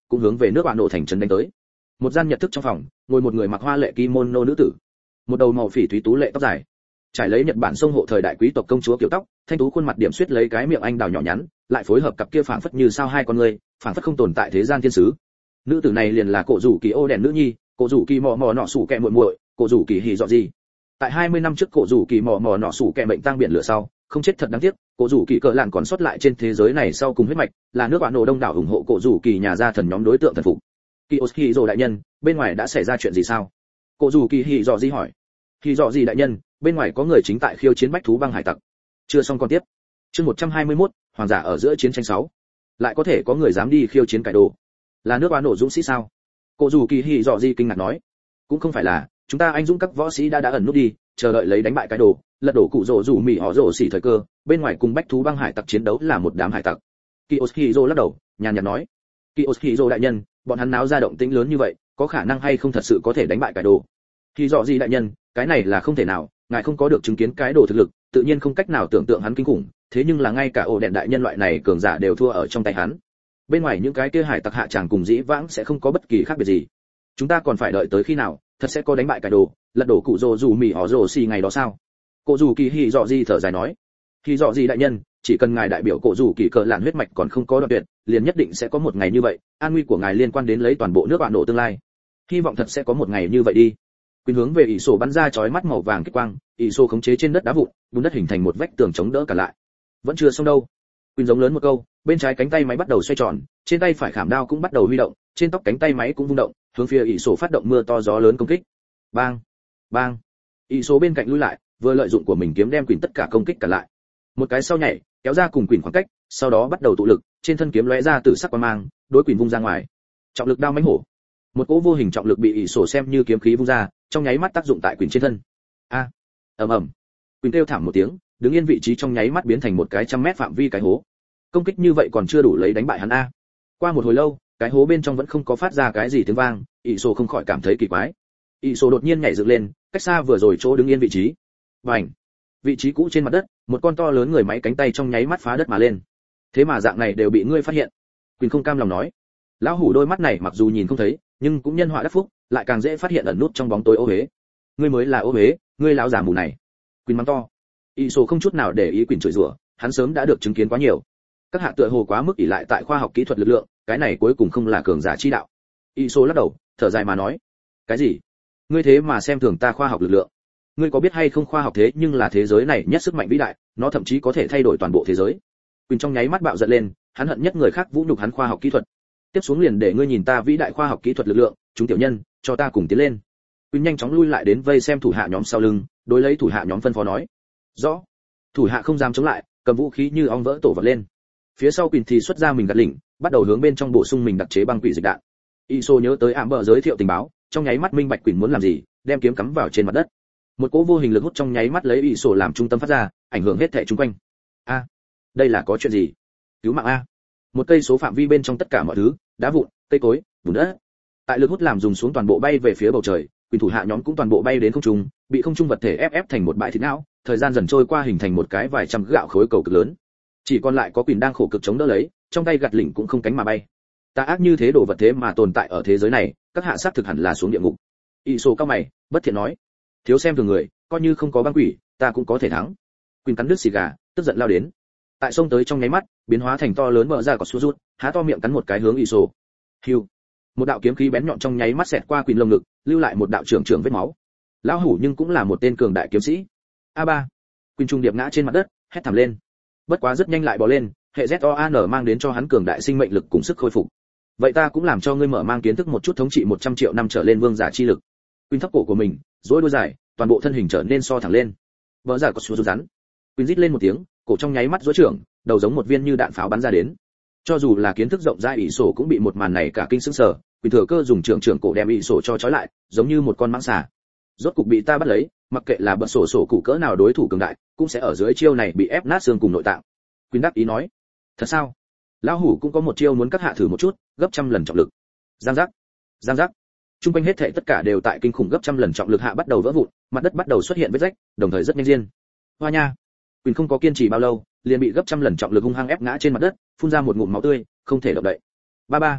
cũng hướng về nước bạn nổ thành trấn đánh tới. Một gian nhật thức trong phòng, ngồi một người mặc hoa lệ kimono nữ tử, một đầu màu phỉ thúy tú lệ tóc dài, trải lấy Nhật Bản sông hộ thời đại quý tộc công chúa kiểu tóc, thanh tú khuôn mặt điểm xuyết lấy cái miệng anh đào nhỏ nhắn, lại phối hợp cặp kia phảng phất như sao hai con người, phảng phất không tồn tại thế gian thiên sứ. Nữ tử này liền là Cổ Rủ Kỳ Ô đèn nữ nhi, Cổ Rủ Kỳ mò mò nọ sủ kẹ muội muội, Cổ Rủ Kỳ hỉ dọ gì. Tại 20 năm trước Cổ Rủ Kỳ mò mò nọ sủ kẹ bệnh tang biển lửa sau, không chết thật đáng tiếc, Cổ Rủ Kỳ cỡ lạn còn sót lại trên thế giới này sau cùng huyết mạch, là nước bạn nổ đông đảo ủng hộ Cổ Rủ Kỳ nhà gia thần nhóm đối tượng thần phục. Kiyoshi Hiro đại nhân, bên ngoài đã xảy ra chuyện gì sao? Cổ Rủ Kỳ hỉ dọ gì hỏi. Hỉ dọ gì đại nhân, bên ngoài có người chính tại khiêu chiến bách thú băng hải tặc. Chưa xong con tiếp. Chương 121, hoàng giả ở giữa chiến tranh 6. Lại có thể có người dám đi khiêu chiến cải đồ. Là nước bạn nổ dũng sĩ sao? Cổ Rủ Kỳ hỉ dọ gì kinh ngạc nói. Cũng không phải là, chúng ta anh dũng các võ sĩ đã ẩn nút đi, chờ đợi lấy đánh bại cái đồ, lật đổ cụ rồ rủ mì họ rồ xỉ thời cơ, bên ngoài cùng bách thú băng hải tặc chiến đấu là một đám hải tặc. Kiyoshiro lắc đầu, nhàn nhạt nói. Kiyoshiro đại nhân, bọn hắn náo ra động tĩnh lớn như vậy, có khả năng hay không thật sự có thể đánh bại cái đồ? Thì rõ gì đại nhân, cái này là không thể nào, ngài không có được chứng kiến cái đồ thực lực, tự nhiên không cách nào tưởng tượng hắn kinh khủng, thế nhưng là ngay cả ổ đèn đại nhân loại này cường giả đều thua ở trong tay hắn. Bên ngoài những cái kia hải tặc hạ tràng cùng dĩ vãng sẽ không có bất kỳ khác biệt gì. Chúng ta còn phải đợi tới khi nào, thật sẽ có đánh bại cái đồ, lật đổ cụ rồ rủ mì họ rồ xì ngày đó sao? Cổ Rủ Kỳ hỉ dọ gì thở dài nói. Hỉ dọ gì đại nhân, chỉ cần ngài đại biểu Cổ Rủ Kỳ cờ lạn huyết mạch còn không có đoạn tuyệt, liền nhất định sẽ có một ngày như vậy, an nguy của ngài liên quan đến lấy toàn bộ nước bạn nổ tương lai. Hy vọng thật sẽ có một ngày như vậy đi. Quyền hướng về ỷ sổ bắn ra chói mắt màu vàng kích quang, ỷ sổ khống chế trên đất đá vụn, bùn đất hình thành một vách tường chống đỡ cả lại. Vẫn chưa xong đâu. Quyền giống lớn một câu, bên trái cánh tay máy bắt đầu xoay tròn, trên tay phải khảm đao cũng bắt đầu huy động, trên tóc cánh tay máy cũng vung động, hướng phía ỷ sổ phát động mưa to gió lớn công kích. Bang, bang. Ỷ sổ bên cạnh lui lại, vừa lợi dụng của mình kiếm đem Quỳnh tất cả công kích cả lại. Một cái sau nhảy, kéo ra cùng Quỳnh khoảng cách, sau đó bắt đầu tụ lực, trên thân kiếm lóe ra tử sắc quang mang, đối Quỳnh vung ra ngoài. Trọng lực đao mãnh hổ. Một cỗ vô hình trọng lực bị ỷ sổ xem như kiếm khí vung ra, trong nháy mắt tác dụng tại Quỳnh trên thân. A! Ầm ầm. Quỳnh kêu thảm một tiếng, đứng yên vị trí trong nháy mắt biến thành một cái 100 mét phạm vi cái hố. Công kích như vậy còn chưa đủ lấy đánh bại hắn a. Qua một hồi lâu, cái hố bên trong vẫn không có phát ra cái gì tiếng vang, ỷ sổ không khỏi cảm thấy kỳ quái. Ỷ sổ đột nhiên nhảy dựng lên, cách xa vừa rồi chỗ đứng yên vị trí. Bành! Vị trí cũ trên mặt đất, một con to lớn người máy cánh tay trong nháy mắt phá đất mà lên. Thế mà dạng này đều bị ngươi phát hiện. Quỳnh không cam lòng nói. Lão hủ đôi mắt này mặc dù nhìn không thấy, nhưng cũng nhân họa đắc phúc, lại càng dễ phát hiện ẩn nút trong bóng tối ô hế. Ngươi mới là ô hế, ngươi lão già mù này. Quỳnh mắng to. Y Sô không chút nào để ý Quỳnh chửi rủa, hắn sớm đã được chứng kiến quá nhiều. Các hạ tựa hồ quá mức ỷ lại tại khoa học kỹ thuật lực lượng, cái này cuối cùng không là cường giả chi đạo. Y Sô lắc đầu, thở dài mà nói. Cái gì? Ngươi thế mà xem thường ta khoa học lực lượng? Ngươi có biết hay không khoa học thế nhưng là thế giới này nhất sức mạnh vĩ đại, nó thậm chí có thể thay đổi toàn bộ thế giới. Quỳnh trong nháy mắt bạo giận lên, hắn hận nhất người khác vũ nhục hắn khoa học kỹ thuật. Tiếp xuống liền để ngươi nhìn ta vĩ đại khoa học kỹ thuật lực lượng, chúng tiểu nhân, cho ta cùng tiến lên. Quỳnh nhanh chóng lui lại đến vây xem thủ hạ nhóm sau lưng, đối lấy thủ hạ nhóm phân phó nói. Rõ. Thủ hạ không dám chống lại, cầm vũ khí như ong vỡ tổ vật lên. Phía sau Quỳnh thì xuất ra mình gạt lỉnh, bắt đầu hướng bên trong bổ sung mình đặc chế băng quỷ dịch đạn. Iso nhớ tới ảm bờ giới thiệu tình báo, trong nháy mắt minh bạch Quỳnh muốn làm gì, đem kiếm cắm vào trên mặt đất. Một cỗ vô hình lực hút trong nháy mắt lấy Iso làm trung tâm phát ra, ảnh hưởng hết thảy xung quanh. A, đây là có chuyện gì? Cứu mạng a! Một cây số phạm vi bên trong tất cả mọi thứ, đá vụn, cây cối, bùn đất. Tại lực hút làm dùng xuống toàn bộ bay về phía bầu trời, Quỳnh thủ hạ nhóm cũng toàn bộ bay đến không trung, bị không trung vật thể ép thành một bãi thịt não, thời gian dần trôi qua hình thành một cái vài trăm gạo khối cầu cực lớn. Chỉ còn lại có Quỳnh đang khổ cực chống đỡ lấy, trong tay gạt lỉnh cũng không cánh mà bay. Tà ác như thế đồ vật thế mà tồn tại ở thế giới này, các hạ sát thực hẳn là xuống địa ngục. Iso cao mày, bất thiện nói, thiếu xem thường người, coi như không có băng quỷ, ta cũng có thể thắng. Quỳnh cắn đứt xì gà, tức giận lao đến. Tại sông tới trong nháy mắt, biến hóa thành to lớn bờ ra có rút, há to miệng cắn một cái hướng Iso. Hưu. Một đạo kiếm khí bén nhọn trong nháy mắt xẹt qua Quỳnh lồng ngực, lưu lại một đạo trưởng vết máu. Lão hủ nhưng cũng là một tên cường đại kiếm sĩ. A3. Quỳnh trung điệp ngã trên mặt đất, hét thảm lên. Bất quá rất nhanh lại bò lên, hệ ZOAN mang đến cho hắn cường đại sinh mệnh lực cùng sức khôi phục. Vậy ta cũng làm cho ngươi mở mang kiến thức một chút thống trị 100 triệu năm trở lên vương giả chi lực. Quỳnh thấp cổ của mình, duỗi đuôi dài, toàn bộ thân hình trở nên so thẳng lên. Vỡ giả có số rắn. Quỳnh rít lên một tiếng, cổ trong nháy mắt duỗi trưởng, đầu giống một viên như đạn pháo bắn ra đến. Cho dù là kiến thức rộng rãi ỷ sổ cũng bị một màn này cả kinh sững sờ, Quỳnh thừa cơ dùng trưởng cổ đem ỷ sổ cho trói lại, giống như một con mãng xà. Rốt cục bị ta bắt lấy, mặc kệ là bật sổ cụ cỡ nào đối thủ cường đại, cũng sẽ ở dưới chiêu này bị ép nát xương cùng nội tạng. Quỳnh đáp ý nói. Thật sao? Lão hủ cũng có một chiêu muốn các hạ thử một chút, gấp 100 lần trọng lực. Giang giác, giang giác. Trung quanh hết thảy tất cả đều tại kinh khủng gấp 100 lần trọng lực hạ bắt đầu vỡ vụn, mặt đất bắt đầu xuất hiện vết rách, đồng thời rất nhanh diên. Hoa nha. Quỳnh không có kiên trì bao lâu, liền bị gấp 100 lần trọng lực hung hăng ép ngã trên mặt đất, phun ra một ngụm máu tươi, không thể động đậy. Ba ba.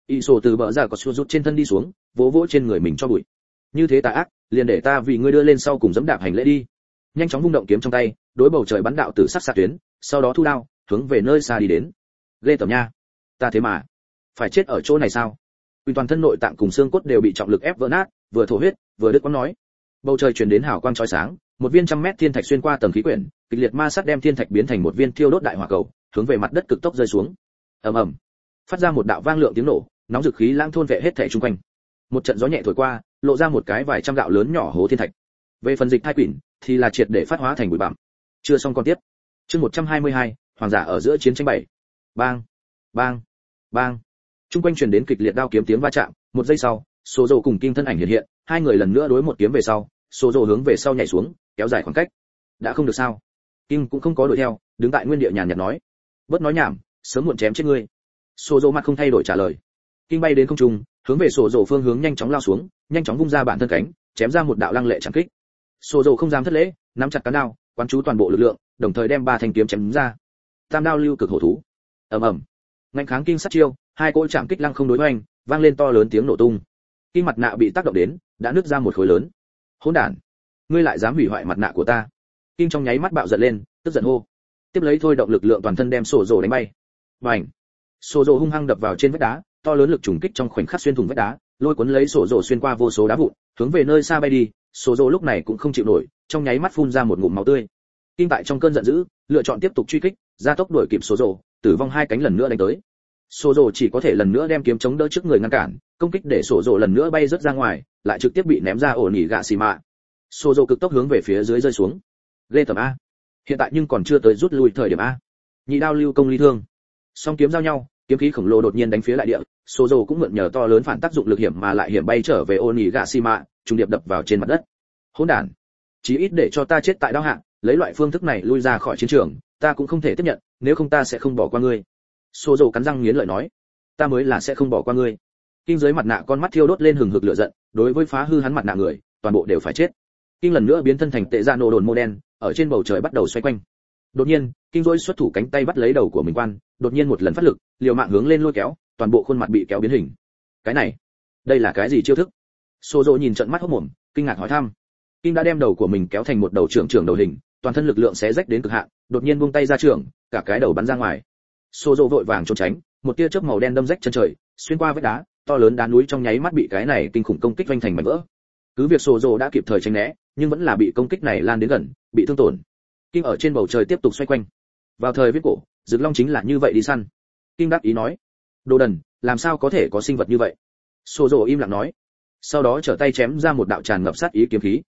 ý sổ từ bờ ra có xua rút trên thân đi xuống, vỗ vỗ trên người mình cho bụi. Như thế tà ác, liền để ta vì ngươi đưa lên sau cùng dẫm đạp hành lễ đi. Nhanh chóng vung động kiếm trong tay, đối bầu trời bắn đạo tử sắc xạ tuyến, sau đó thu đao, hướng về nơi xa đi đến. Ghê tởm nha, ta thế mà phải chết ở chỗ này sao? Quỳnh toàn thân nội tạng cùng xương cốt đều bị trọng lực ép vỡ nát, vừa thổ huyết, vừa đứt quãng nói. Bầu trời truyền đến hào quang chói sáng, một viên 100 mét thiên thạch xuyên qua tầng khí quyển, kịch liệt ma sát đem thiên thạch biến thành một viên thiêu đốt đại hỏa cầu, hướng về mặt đất cực tốc rơi xuống. Ầm ầm, phát ra một đạo vang lượng tiếng nổ, nóng dực khí lãng thôn vệ hết thảy xung quanh. Một trận gió nhẹ thổi qua, lộ ra một cái vài trăm gạo lớn nhỏ hố thiên thạch. Về phần dịch thai quỷ thì là triệt để phát hóa thành bụi bặm. Chưa xong con tiếp. Chương 122, hoàng giả ở giữa chiến tranh 7. Bang, bang, bang. Trung quanh truyền đến kịch liệt đao kiếm tiếng va chạm, một giây sau, Sô Dô cùng Kim thân ảnh hiện hiện, hai người lần nữa đối một kiếm về sau, Sô Dô hướng về sau nhảy xuống, kéo dài khoảng cách. Đã không được sao? Kim cũng không có đuổi theo, đứng tại nguyên địa nhàn nhạt nói, bớt nói nhảm, sớm muộn chém chết ngươi. Sô Dô mặt không thay đổi trả lời. Kim bay đến không trung, hướng về Sô Dô phương hướng nhanh chóng lao xuống, nhanh chóng vung ra bản thân cánh, chém ra một đạo lăng lệ chạm kích. Sô Dô không dám thất lễ, nắm chặt cán đao, quán chú toàn bộ lực lượng, đồng thời đem ba thanh kiếm chém ra. Tam đao lưu cực hổ thú. Ầm ầm. Ngạnh kháng Kim sát chiêu, hai cỗ chạm kích lăng không đối hoành, vang lên to lớn tiếng nổ tung. Kim mặt nạ bị tác động đến, đã nứt ra một khối lớn. Hỗn đản, ngươi lại dám hủy hoại mặt nạ của ta? Kim trong nháy mắt bạo giận lên, tức giận hô. Tiếp lấy thôi động lực lượng toàn thân đem Sô Dô đánh bay. Bành. Sô Dô hung hăng đập vào trên vách đá, to lớn lực trùng kích trong khoảnh khắc xuyên thủng vách đá, lôi cuốn lấy Sô Dô xuyên qua vô số đá vụn, hướng về nơi xa bay đi. Sô Dô lúc này cũng không chịu nổi, trong nháy mắt phun ra một ngụm máu tươi. Kim tại trong cơn giận dữ, lựa chọn tiếp tục truy kích, gia tốc đuổi kịp Sô Dô, tử vong hai cánh lần nữa đánh tới. Sô Dô chỉ có thể lần nữa đem kiếm chống đỡ trước người ngăn cản, công kích để Sô Dô lần nữa bay rớt ra ngoài, lại trực tiếp bị ném ra ổ nhỉ gạ xì mạ. Sô Dô cực tốc hướng về phía dưới rơi xuống. Lê tầm a. Hiện tại nhưng còn chưa tới rút lui thời điểm a. Nhị đao lưu công ly thương. Song kiếm giao nhau, kiếm khí khổng lồ đột nhiên đánh phía lại địa, Sô Dô cũng mượn nhờ to lớn phản tác dụng lực hiểm mà lại hiểm bay trở về ổ nhỉ gạ xì mạ, trùng điệp đập vào trên mặt đất. Hỗn đản, chí ít để cho ta chết tại đao hạ, lấy loại phương thức này lui ra khỏi chiến trường, ta cũng không thể tiếp nhận, nếu không ta sẽ không bỏ qua ngươi. Sô Dô cắn răng nghiến lợi nói, ta mới là sẽ không bỏ qua ngươi. Kim dưới mặt nạ con mắt thiêu đốt lên hừng hực lửa giận, đối với phá hư hắn mặt nạ người, toàn bộ đều phải chết. Kim lần nữa biến thân thành tệ dạ nổ đồn mô đen, ở trên bầu trời bắt đầu xoay quanh. Đột nhiên, Kim rỗi xuất thủ cánh tay bắt lấy đầu của mình quan, đột nhiên một lần phát lực, liều mạng hướng lên lôi kéo, toàn bộ khuôn mặt bị kéo biến hình. Cái này, đây là cái gì chiêu thức? Sô Dô nhìn trận mắt hốt mồm, kinh ngạc hỏi thăm. Kim đã đem đầu của mình kéo thành một đầu trưởng đầu hình, toàn thân lực lượng xé rách đến cực hạn, đột nhiên buông tay ra trưởng, cả cái đầu bắn ra ngoài. Sô Dô vội vàng trốn tránh, một tia chớp màu đen đâm rách chân trời, xuyên qua vách đá, to lớn đá núi trong nháy mắt bị cái này kinh khủng công kích vành thành mảnh vỡ. Cứ việc Sô Dô đã kịp thời tránh né, nhưng vẫn là bị công kích này lan đến gần, bị thương tổn. Kim ở trên bầu trời tiếp tục xoay quanh. Vào thời viết cổ, Dực Long chính là như vậy đi săn. Kim đáp ý nói, đồ đần, làm sao có thể có sinh vật như vậy? Sô Dô im lặng nói. Sau đó trở tay chém ra một đạo tràn ngập sát ý kiếm khí.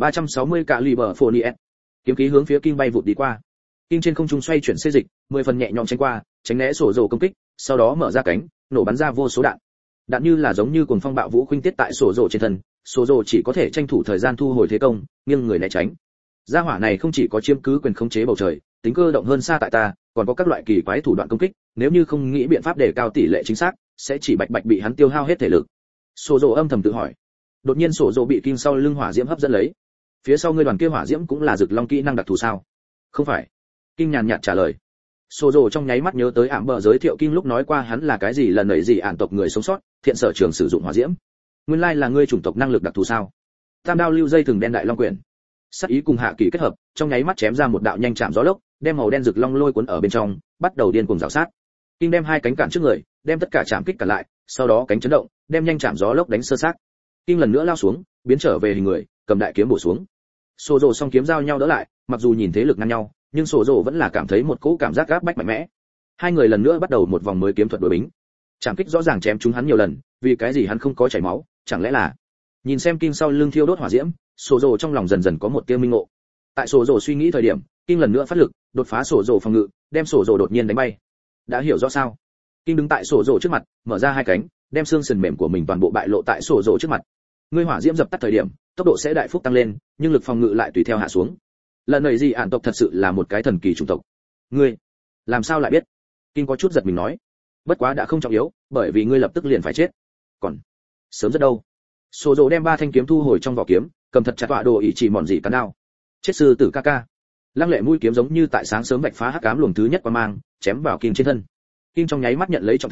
360 caliber Phonies. Kiếm khí hướng phía Kim bay vụt đi qua. Kim trên không trung xoay chuyển xê dịch, 10 phần nhẹ nhõm tránh qua, tránh né Sô Dô công kích, sau đó mở ra cánh, nổ bắn ra vô số đạn. Đạn như là giống như cuồng phong bạo vũ khuynh tiết tại Sô Dô trên thân, Sô Dô chỉ có thể tranh thủ thời gian thu hồi thế công, nghiêng người né tránh. Gia hỏa này không chỉ có chiếm cứ quyền khống chế bầu trời, tính cơ động hơn xa tại ta, còn có các loại kỳ quái thủ đoạn công kích, nếu như không nghĩ biện pháp để cao tỷ lệ chính xác, sẽ chỉ bạch bạch bị hắn tiêu hao hết thể lực. Sô Dô âm thầm tự hỏi. Đột nhiên Sô Dô bị Kim sau lưng hỏa diễm hấp dẫn lấy. Phía sau ngươi đoàn kia hỏa diễm cũng là Dực Long kỹ năng đặc thù sao? Không phải. Kim nhàn nhạt trả lời. Sô Dô trong nháy mắt nhớ tới ảm bờ giới thiệu Kim lúc nói qua hắn là cái gì lần nảy gì ản tộc người sống sót, thiện sở trường sử dụng hỏa diễm. Nguyên lai là ngươi chủng tộc năng lực đặc thù sao? Tam đao lưu dây thường đen đại long quyển. Sát ý cùng hạ kỳ kết hợp, trong nháy mắt chém ra một đạo nhanh chạm gió lốc, đem màu đen Dực Long lôi cuốn ở bên trong, bắt đầu điên cuồng rào sát. Kim đem hai cánh cản trước người, đem tất cả chạm kích cả lại, sau đó cánh chấn động, đem nhanh chạm gió lốc đánh sơ xác. Kim lần nữa lao xuống, biến trở về hình người, cầm đại kiếm bổ xuống. Sô Dô song kiếm giao nhau đỡ lại, mặc dù nhìn thế lực ngang nhau, nhưng Sô Dô vẫn là cảm thấy một cỗ cảm giác gáp bách mạnh mẽ. Hai người lần nữa bắt đầu một vòng mới kiếm thuật đối bính. Chạm kích rõ ràng chém chúng hắn nhiều lần, vì cái gì hắn không có chảy máu, chẳng lẽ là... Nhìn xem Kim sau lưng thiêu đốt hỏa diễm, Sô Dô trong lòng dần dần có một tia minh ngộ. Tại Sô Dô suy nghĩ thời điểm, Kim lần nữa phát lực, đột phá Sô Dô phòng ngự, đem Sô Dô đột nhiên đánh bay. Đã hiểu rõ sao? Kim đứng tại Sô Dô trước mặt, mở ra hai cánh, đem xương sườn mềm của mình toàn bộ bại lộ tại Sô Dô trước mặt. Ngươi hỏa diễm dập tắt thời điểm, tốc độ sẽ đại phúc tăng lên, nhưng lực phòng ngự lại tùy theo hạ xuống. Lần này gì ản tộc thật sự là một cái thần kỳ chủng tộc. Ngươi làm sao lại biết? Kim có chút giật mình nói. Bất quá đã không trọng yếu, bởi vì ngươi lập tức liền phải chết. Còn sớm rất đâu. Sô Dô đem ba thanh kiếm thu hồi trong vỏ kiếm, cầm thật chặt tọa đồ ý chỉ mòn dị cắn đao. Chết sư tử ca ca. Lăng lệ mũi kiếm giống như tại sáng sớm vạch phá hắc ám luồng thứ nhất qua mang, chém vào Kim trên thân. Kim trong nháy mắt nhận lấy trọng thương,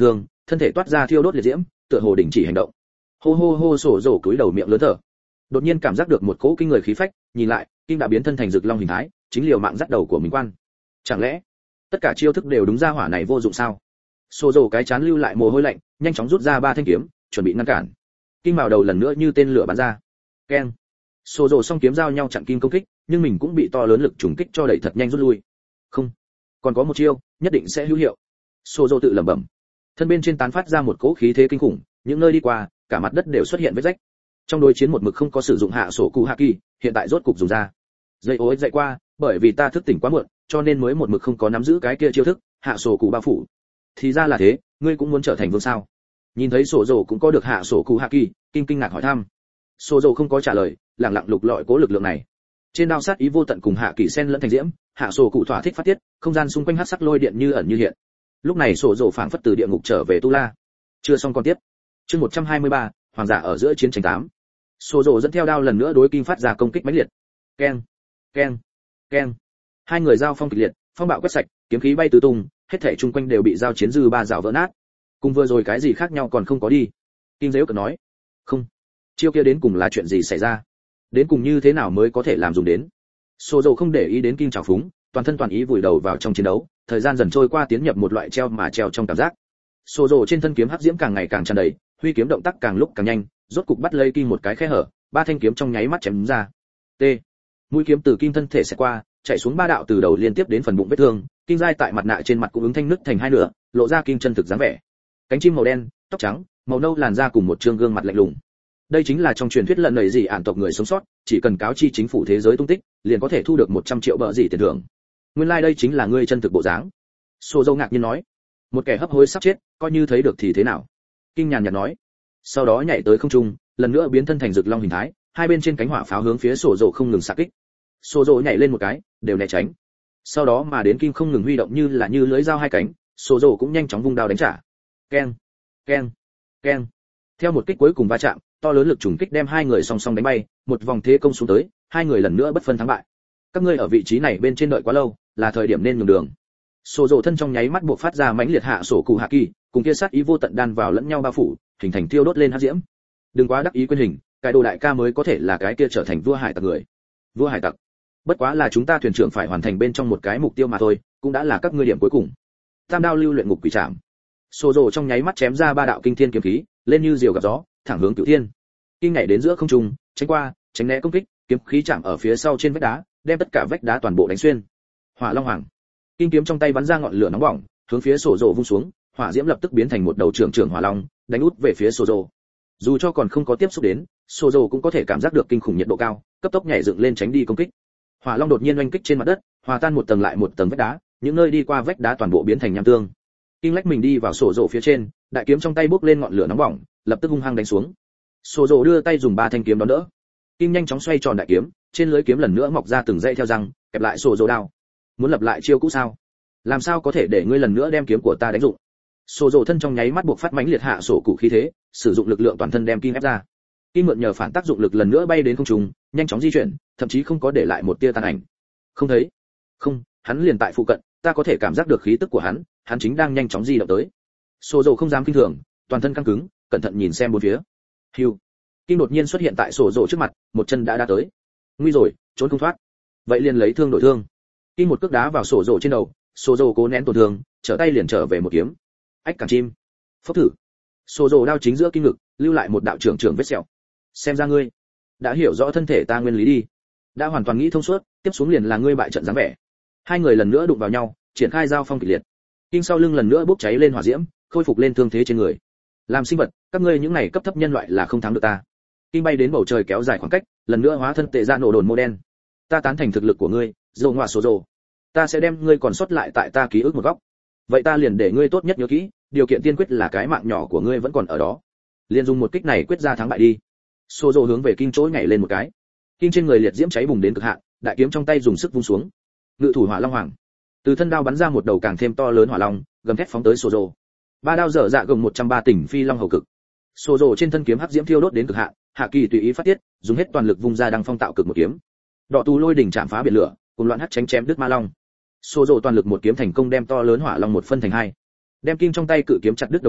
thân thể toát ra thiêu đốt liệt diễm, tựa hồ đình chỉ hành động. Hô hô hô, sổ rồ cúi đầu miệng lớn thở. Đột nhiên cảm giác được một cỗ kinh người khí phách, nhìn lại, Kim đã biến thân thành rực long hình thái, chính liều mạng dắt đầu của mình quan. Chẳng lẽ tất cả chiêu thức đều đúng ra hỏa này vô dụng sao? Sổ rồ cái chán lưu lại mồ hôi lạnh, nhanh chóng rút ra 3 thanh kiếm, chuẩn bị ngăn cản. Kim màu đầu lần nữa như tên lửa bắn ra. Keng. Sổ rồ song kiếm giao nhau chặn Kim công kích, nhưng mình cũng bị to lớn lực trùng kích cho đẩy thật nhanh rút lui. Không, còn có một chiêu, nhất định sẽ hữu hiệu. Sổ rồ tự lẩm bẩm. Thân bên trên tán phát ra một cỗ khí thế kinh khủng, những nơi đi qua, cả mặt đất đều xuất hiện vết rách. Trong đối chiến một mực không có sử dụng hạ sổ cụ hạ kỳ, hiện tại rốt cục dùng ra. Dậy ối dậy qua, bởi vì ta thức tỉnh quá muộn, cho nên mới một mực không có nắm giữ cái kia chiêu thức, hạ sổ cụ bao phủ. Thì ra là thế, ngươi cũng muốn trở thành vương sao? Nhìn thấy sổ rồ cũng có được hạ sổ cụ hạ kỳ, kinh ngạc hỏi thăm. Sổ rồ không có trả lời, lặng lặng lục lọi cố lực lượng này. Trên đao sát ý vô tận cùng hạ kỳ sen lẫn thành diễm, hạ sổ cụ thỏa thích phát tiết, không gian xung quanh hắc sắc lôi điện như ẩn như hiện. Lúc này sổ rồ phảng phất từ địa ngục trở về tu la. Chưa xong con tiếp. Chương 123, hoàng giả ở giữa chiến tranh 8. Sổ rồ dẫn theo đao lần nữa đối Kim phát ra công kích mãnh liệt. Keng, keng, keng. Hai người giao phong kịch liệt, phong bạo quét sạch, kiếm khí bay tứ tung, hết thảy chung quanh đều bị giao chiến dư ba rào vỡ nát. Cùng vừa rồi cái gì khác nhau còn không có đi. Kim giễu cợt nói. Không, chiêu kia đến cùng là chuyện gì xảy ra? Đến cùng như thế nào mới có thể làm dùng đến? Sổ rồ không để ý đến Kim trào phúng, toàn thân toàn ý vùi đầu vào trong chiến đấu, thời gian dần trôi qua tiến nhập một loại treo trong cảm giác. Sổ rồ trên thân kiếm hắc diễm càng ngày càng tràn đầy, huy kiếm động tác càng lúc càng nhanh, rốt cục bắt lấy Kim một cái khe hở, 3 thanh kiếm trong nháy mắt chém ra. T. Mũi kiếm từ Kim thân thể sẽ qua, chạy xuống 3 đạo từ đầu liên tiếp đến phần bụng vết thương, Kim dai tại mặt nạ trên mặt cũng ứng thanh nứt thành 2 nửa, lộ ra Kim chân thực dáng vẻ. Cánh chim màu đen, tóc trắng, màu nâu làn da cùng một trương gương mặt lạnh lùng. Đây chính là trong truyền thuyết lợn nảy gì ản tộc người sống sót, chỉ cần cáo chi chính phủ thế giới tung tích, liền có thể thu được 100 triệu bợ gì tiền thưởng. Nguyên lai like đây chính là ngươi chân thực bộ dáng. Sô dâu ngạc nhiên nói. Một kẻ hấp hối sắp chết, coi như thấy được thì thế nào? Kim nhàn nhạt nói. Sau đó nhảy tới không trung, lần nữa biến thân thành rực long hình thái, hai bên trên cánh hỏa pháo hướng phía sổ dầu không ngừng xạ kích. Sổ dầu nhảy lên một cái, đều né tránh. Sau đó mà đến Kim không ngừng huy động như lưới dao hai cánh, sổ dầu cũng nhanh chóng vung đao đánh trả. Keng, keng, keng. Theo một kích cuối cùng va chạm, to lớn lực trùng kích đem hai người song song đánh bay, một vòng thế công xuống tới, hai người lần nữa bất phân thắng bại. Các ngươi ở vị trí này bên trên đợi quá lâu, là thời điểm nên nhường đường. Sổ dầu thân trong nháy mắt buộc phát ra mãnh liệt hạ sổ cụ hạ kỳ, cùng kia sát ý vô tận đan vào lẫn nhau bao phủ, hình thành tiêu đốt lên hắc diễm. Đừng quá đắc ý quên hình, cái đồ đại ca mới có thể là cái kia trở thành vua hải tặc người. Vua hải tặc, bất quá là chúng ta thuyền trưởng phải hoàn thành bên trong một cái mục tiêu mà thôi, cũng đã là các ngươi điểm cuối cùng. Tam đao lưu luyện ngục quỷ trảm. Sổ dầu trong nháy mắt chém ra 3 đạo kinh thiên kiếm khí, lên như diều gặp gió, thẳng hướng cửu thiên. Kim nhảy đến giữa không trung, tránh qua, tránh né công kích, kiếm khí chạm ở phía sau trên vách đá, đem tất cả vách đá toàn bộ đánh xuyên. Hỏa Long Hoàng. Kim kiếm trong tay bắn ra ngọn lửa nóng bỏng, hướng phía sổ rồ vung xuống, hỏa diễm lập tức biến thành một đầu trưởng hỏa long, đánh út về phía sổ rồ. Dù cho còn không có tiếp xúc đến, sổ rồ cũng có thể cảm giác được kinh khủng nhiệt độ cao, cấp tốc nhảy dựng lên tránh đi công kích. Hỏa long đột nhiên oanh kích trên mặt đất, hòa tan một tầng lại một tầng vách đá, những nơi đi qua vách đá toàn bộ biến thành nham tương. Kim lách mình đi vào sổ rồ phía trên, đại kiếm trong tay bốc lên ngọn lửa nóng bỏng, lập tức hung hăng đánh xuống. Sổ rồ đưa tay dùng 3 thanh kiếm đón đỡ. Kim nhanh chóng xoay tròn đại kiếm, trên lưới kiếm lần nữa mọc ra từng dãy theo răng, kẹp lại sổ rồ đao. Muốn lập lại chiêu cũ sao? Làm sao có thể để ngươi lần nữa đem kiếm của ta đánh dụng? Sổ rồ thân trong nháy mắt buộc phát mãnh liệt hạ sổ cụ khí thế, sử dụng lực lượng toàn thân đem Kim ép ra. Kim mượn nhờ phản tác dụng lực lần nữa bay đến không trung, nhanh chóng di chuyển, thậm chí không có để lại một tia tàn ảnh. Không thấy? Không, hắn liền tại phụ cận, ta có thể cảm giác được khí tức của hắn, hắn chính đang nhanh chóng di động tới. Sổ rồ không dám kinh thường, toàn thân căng cứng, cẩn thận nhìn xem bốn phía. Hưu. Kim đột nhiên xuất hiện tại sổ rồ trước mặt, một chân đã tới. Nguy rồi, trốn không thoát. Vậy liền lấy thương đổi thương. Kim một cước đá vào sổ rồ trên đầu, sổ rồ cố nén tổn thương, trở tay liền trở về một kiếm. Ách cản chim. Phốc thử. Sổ rồ đao chính giữa kim ngực, lưu lại một đạo trưởng vết sẹo. Xem ra ngươi đã hiểu rõ thân thể ta nguyên lý đi. Đã hoàn toàn nghĩ thông suốt, tiếp xuống liền là ngươi bại trận dáng vẻ. Hai người lần nữa đụng vào nhau, triển khai giao phong kịch liệt. Kim sau lưng lần nữa bốc cháy lên hỏa diễm, khôi phục lên thương thế trên người. Làm sinh vật, các ngươi những này cấp thấp nhân loại là không thắng được ta. Kim bay đến bầu trời kéo dài khoảng cách, lần nữa hóa thân tệ ra nổ đồn mô đen. Ta tán thành thực lực của ngươi, dầu ngoạ số rồ. Ta sẽ đem ngươi còn sót lại tại ta ký ức một góc. Vậy ta liền để ngươi tốt nhất nhớ kỹ, điều kiện tiên quyết là cái mạng nhỏ của ngươi vẫn còn ở đó. Liền dùng một kích này quyết ra thắng bại đi. Sô rồ hướng về Kim chỗ nhảy lên một cái. Kim trên người liệt diễm cháy bùng đến cực hạn, đại kiếm trong tay dùng sức vung xuống. Ngự thủ Hỏa Long Hoàng. Từ thân đao bắn ra một đầu càng thêm to lớn hỏa long, gầm thét phóng tới Sô rồ. 3 đao dở dạ gồng 130 tỉnh phi long hầu cực. Sô rồ trên thân kiếm hắc diễm thiêu đốt đến cực hạn, hạ kỳ tùy ý phát tiết, dùng hết toàn lực vung ra đăng phong tạo cực một kiếm. Đỏ tù lôi đỉnh chạm phá biển lửa, cùng loạn hắc tránh chém đứt ma long. Sô rồ toàn lực một kiếm thành công đem to lớn hỏa long một phân thành hai. Đem Kim trong tay cự kiếm chặt đứt đồng thời,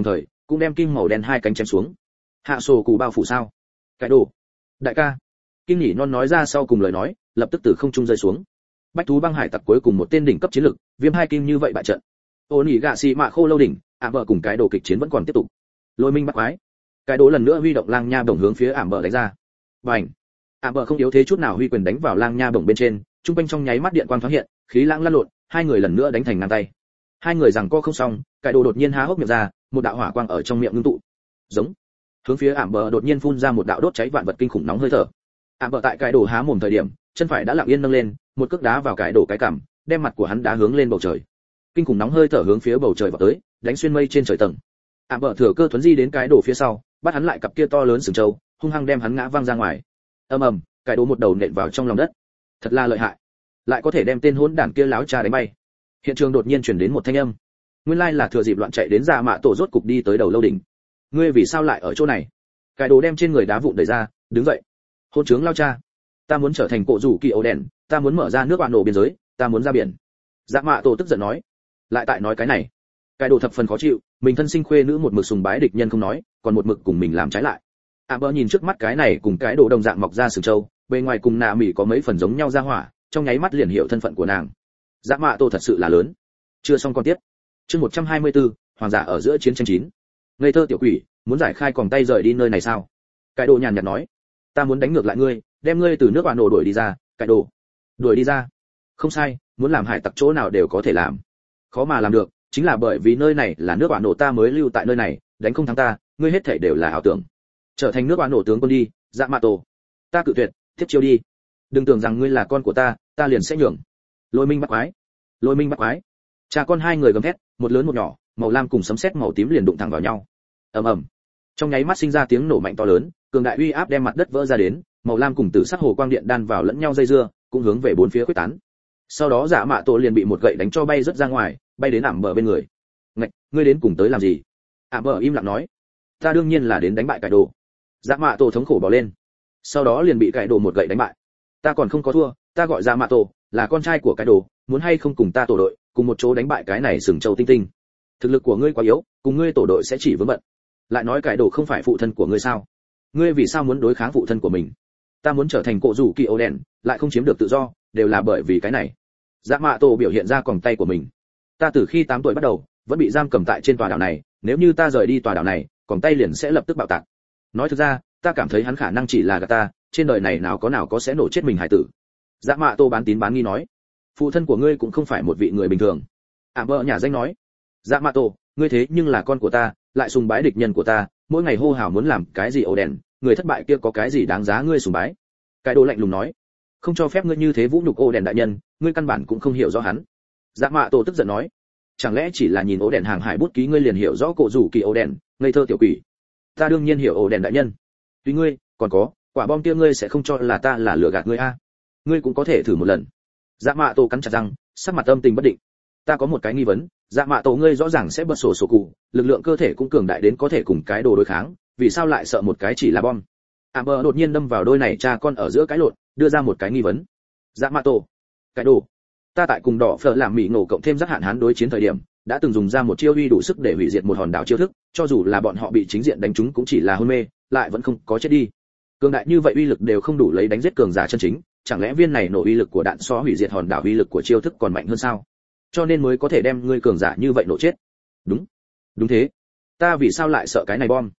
cũng đem kim màu đen hai cánh chém xuống. Hạ sổ cụ bao phủ sao? Cái đồ. Đại ca. Kim nhỉ non nói ra sau cùng lời nói, lập tức từ không trung rơi xuống. Bách thú băng hải tặc cuối cùng một tên đỉnh cấp chiến lực, viêm hai kim như vậy bại trận. Ô nhỉ gạ xì mạ khô lâu đỉnh, vợ cùng cái đồ kịch chiến vẫn còn tiếp tục. Lôi minh bắt quái. Cái đồ lần nữa huy động lang nha bổng hướng phía vợ đánh ra. Bành. Vợ không yếu thế chút nào huy quyền đánh vào lang nha bổng bên trên, trung quanh trong nháy mắt điện quang thoáng hiện, khí lãng lăn lộn, hai người lần nữa đánh thành ngang tay. Hai người giằng co không xong, cái đồ đột nhiên há hốc miệng ra, một đạo hỏa quang ở trong miệng ngưng tụ. Giống. Hướng phía vợ đột nhiên phun ra một đạo đốt cháy vạn vật kinh khủng nóng hơi thở. Vợ tại cái đồ há mồm thời điểm, chân phải đã lặng yên nâng lên, một cước đá vào cái đồ cái cằm, đem mặt của hắn đá hướng lên bầu trời. Kinh khủng nóng hơi thở hướng phía bầu trời vọt tới, đánh xuyên mây trên trời tầng. Vợ thừa cơ thuấn di đến cái đồ phía sau, bắt hắn lại cặp kia to lớn sừng trâu, hung hăng đem hắn ngã văng ra ngoài. Ầm ầm, cái đồ một đầu nện vào trong lòng đất. Thật là lợi hại, lại có thể đem tên hỗn đản kia láo cha đánh bay. Hiện trường đột nhiên truyền đến một thanh âm. Nguyên lai là thừa dịp loạn chạy đến Dạ Mạ Tổ rốt cục đi tới đầu lâu đỉnh. Ngươi vì sao lại ở chỗ này? Cái đồ đem trên người đá vụn đẩy ra, đứng dậy. Hôn trướng lao cha, ta muốn trở thành cộ rủ kỳ ổ đèn, ta muốn mở ra nước bạn nổ biên giới, ta muốn ra biển. Dạ Mạ Tổ tức giận nói. Lại tại nói cái này. Cái đồ thập phần khó chịu, mình thân sinh khuê nữ một mực sùng bái địch nhân không nói, còn một mực cùng mình làm trái lại. Bơ nhìn trước mắt cái này cùng cái đồ đồng dạng mọc ra sừng trâu, bề ngoài cùng nạ mỉ có mấy phần giống nhau ra hỏa, trong nháy mắt liền hiểu thân phận của nàng. Dạ Mạ Tổ thật sự là lớn. Chưa xong con tiếp. Chương 124, hoàng giả ở giữa chiến tranh 9. Ngây thơ tiểu quỷ, muốn giải khai còng tay rời đi nơi này sao? Cái đồ nhàn nhạt nói. Ta muốn đánh ngược lại ngươi, đem ngươi từ nước bạn nổ đuổi đi ra, cái đồ. Đuổi đi ra? Không sai, muốn làm hải tặc chỗ nào đều có thể làm. Khó mà làm được, chính là bởi vì nơi này là nước bạn nổ ta mới lưu tại nơi này, đánh không thắng ta, ngươi hết thảy đều là ảo tưởng. Trở thành nước bạn nổ tướng quân đi, Dạ Mạ Tổ. Ta cự tuyệt, tiếp chiêu đi. Đừng tưởng rằng ngươi là con của ta liền sẽ nhường. Lôi minh bắt quái. Lôi minh bắt quái. Cha con hai người gầm thét, một lớn một nhỏ, màu lam cùng sấm sét màu tím liền đụng thẳng vào nhau. Ầm ầm. Trong nháy mắt sinh ra tiếng nổ mạnh to lớn, cường đại uy áp đem mặt đất vỡ ra đến, màu lam cùng tử sắc hồ quang điện đan vào lẫn nhau dây dưa, cũng hướng về bốn phía khuếch tán. Sau đó Dạ Mạ Tổ liền bị một gậy đánh cho bay rất ra ngoài, bay đến bờ bên người. Ngạch, ngươi đến cùng tới làm gì? Bờ im lặng nói. Ta đương nhiên là đến đánh bại cải đồ. Dạ Mạ Tổ thống khổ bỏ lên. Sau đó liền bị cải đồ một gậy đánh bại. Ta còn không có thua, ta gọi Dạ Mạ Tổ, là con trai của cải đồ, muốn hay không cùng ta tổ đội, cùng một chỗ đánh bại cái này sừng châu tinh tinh. Thực lực của ngươi quá yếu, cùng ngươi tổ đội sẽ chỉ vướng bận. Lại nói cải đồ không phải phụ thân của ngươi sao? Ngươi vì sao muốn đối kháng phụ thân của mình? Ta muốn trở thành cộ rủ kỳ ô đèn, lại không chiếm được tự do, đều là bởi vì cái này. Dạ Mạ Tổ biểu hiện ra còng tay của mình. Ta từ khi 8 tuổi bắt đầu, vẫn bị giam cầm tại trên tòa đảo này, nếu như ta rời đi tòa đảo này, còng tay liền sẽ lập tức bạo tạc. Nói thực ra, ta cảm thấy hắn khả năng chỉ là gạt ta, trên đời này nào có sẽ nổ chết mình hải tử. Dạ Mạ Tổ bán tín bán nghi nói. Phụ thân của ngươi cũng không phải một vị người bình thường. Bơ nhà danh nói. Dạ Mạ Tổ, ngươi thế nhưng là con của ta, lại sùng bái địch nhân của ta, mỗi ngày hô hào muốn làm cái gì ổ đèn, người thất bại kia có cái gì đáng giá ngươi sùng bái? Cái đồ lạnh lùng nói. Không cho phép ngươi như thế vũ nhục ổ đèn đại nhân, ngươi căn bản cũng không hiểu rõ hắn. Dạ Mạ Tổ tức giận nói. Chẳng lẽ chỉ là nhìn ổ đèn hàng hải bút ký ngươi liền hiểu rõ cổ rủ kỳ ổ đèn, ngây thơ tiểu quỷ. Ta đương nhiên hiểu ổ đèn đại nhân. Tuy ngươi, còn có, quả bom kia ngươi sẽ không cho là ta là lừa gạt ngươi a? Ngươi cũng có thể thử một lần. Dạ Mạ Tổ cắn chặt răng, sắc mặt âm tình bất định. Ta có một cái nghi vấn, Dạ Mạ Tổ ngươi rõ ràng sẽ bật sổ cụ, lực lượng cơ thể cũng cường đại đến có thể cùng cái đồ đối kháng, vì sao lại sợ một cái chỉ là bom? Bơ đột nhiên đâm vào đôi này cha con ở giữa cái lộn, đưa ra một cái nghi vấn. Dạ Mạ Tổ, cái đồ, ta tại cùng đỏ phở làm mị ngộ cộng thêm giác hạn hán đối chiến thời điểm, đã từng dùng ra một chiêu uy đủ sức để hủy diệt một hòn đảo chiêu thức, cho dù là bọn họ bị chính diện đánh trúng cũng chỉ là hôn mê, lại vẫn không có chết đi. Cường đại như vậy uy lực đều không đủ lấy đánh giết cường giả chân chính, chẳng lẽ viên này nổ uy lực của đạn so hủy diệt hòn đảo uy lực của chiêu thức còn mạnh hơn sao? Cho nên mới có thể đem ngươi cường giả như vậy nổ chết. Đúng thế. Ta vì sao lại sợ cái này bom?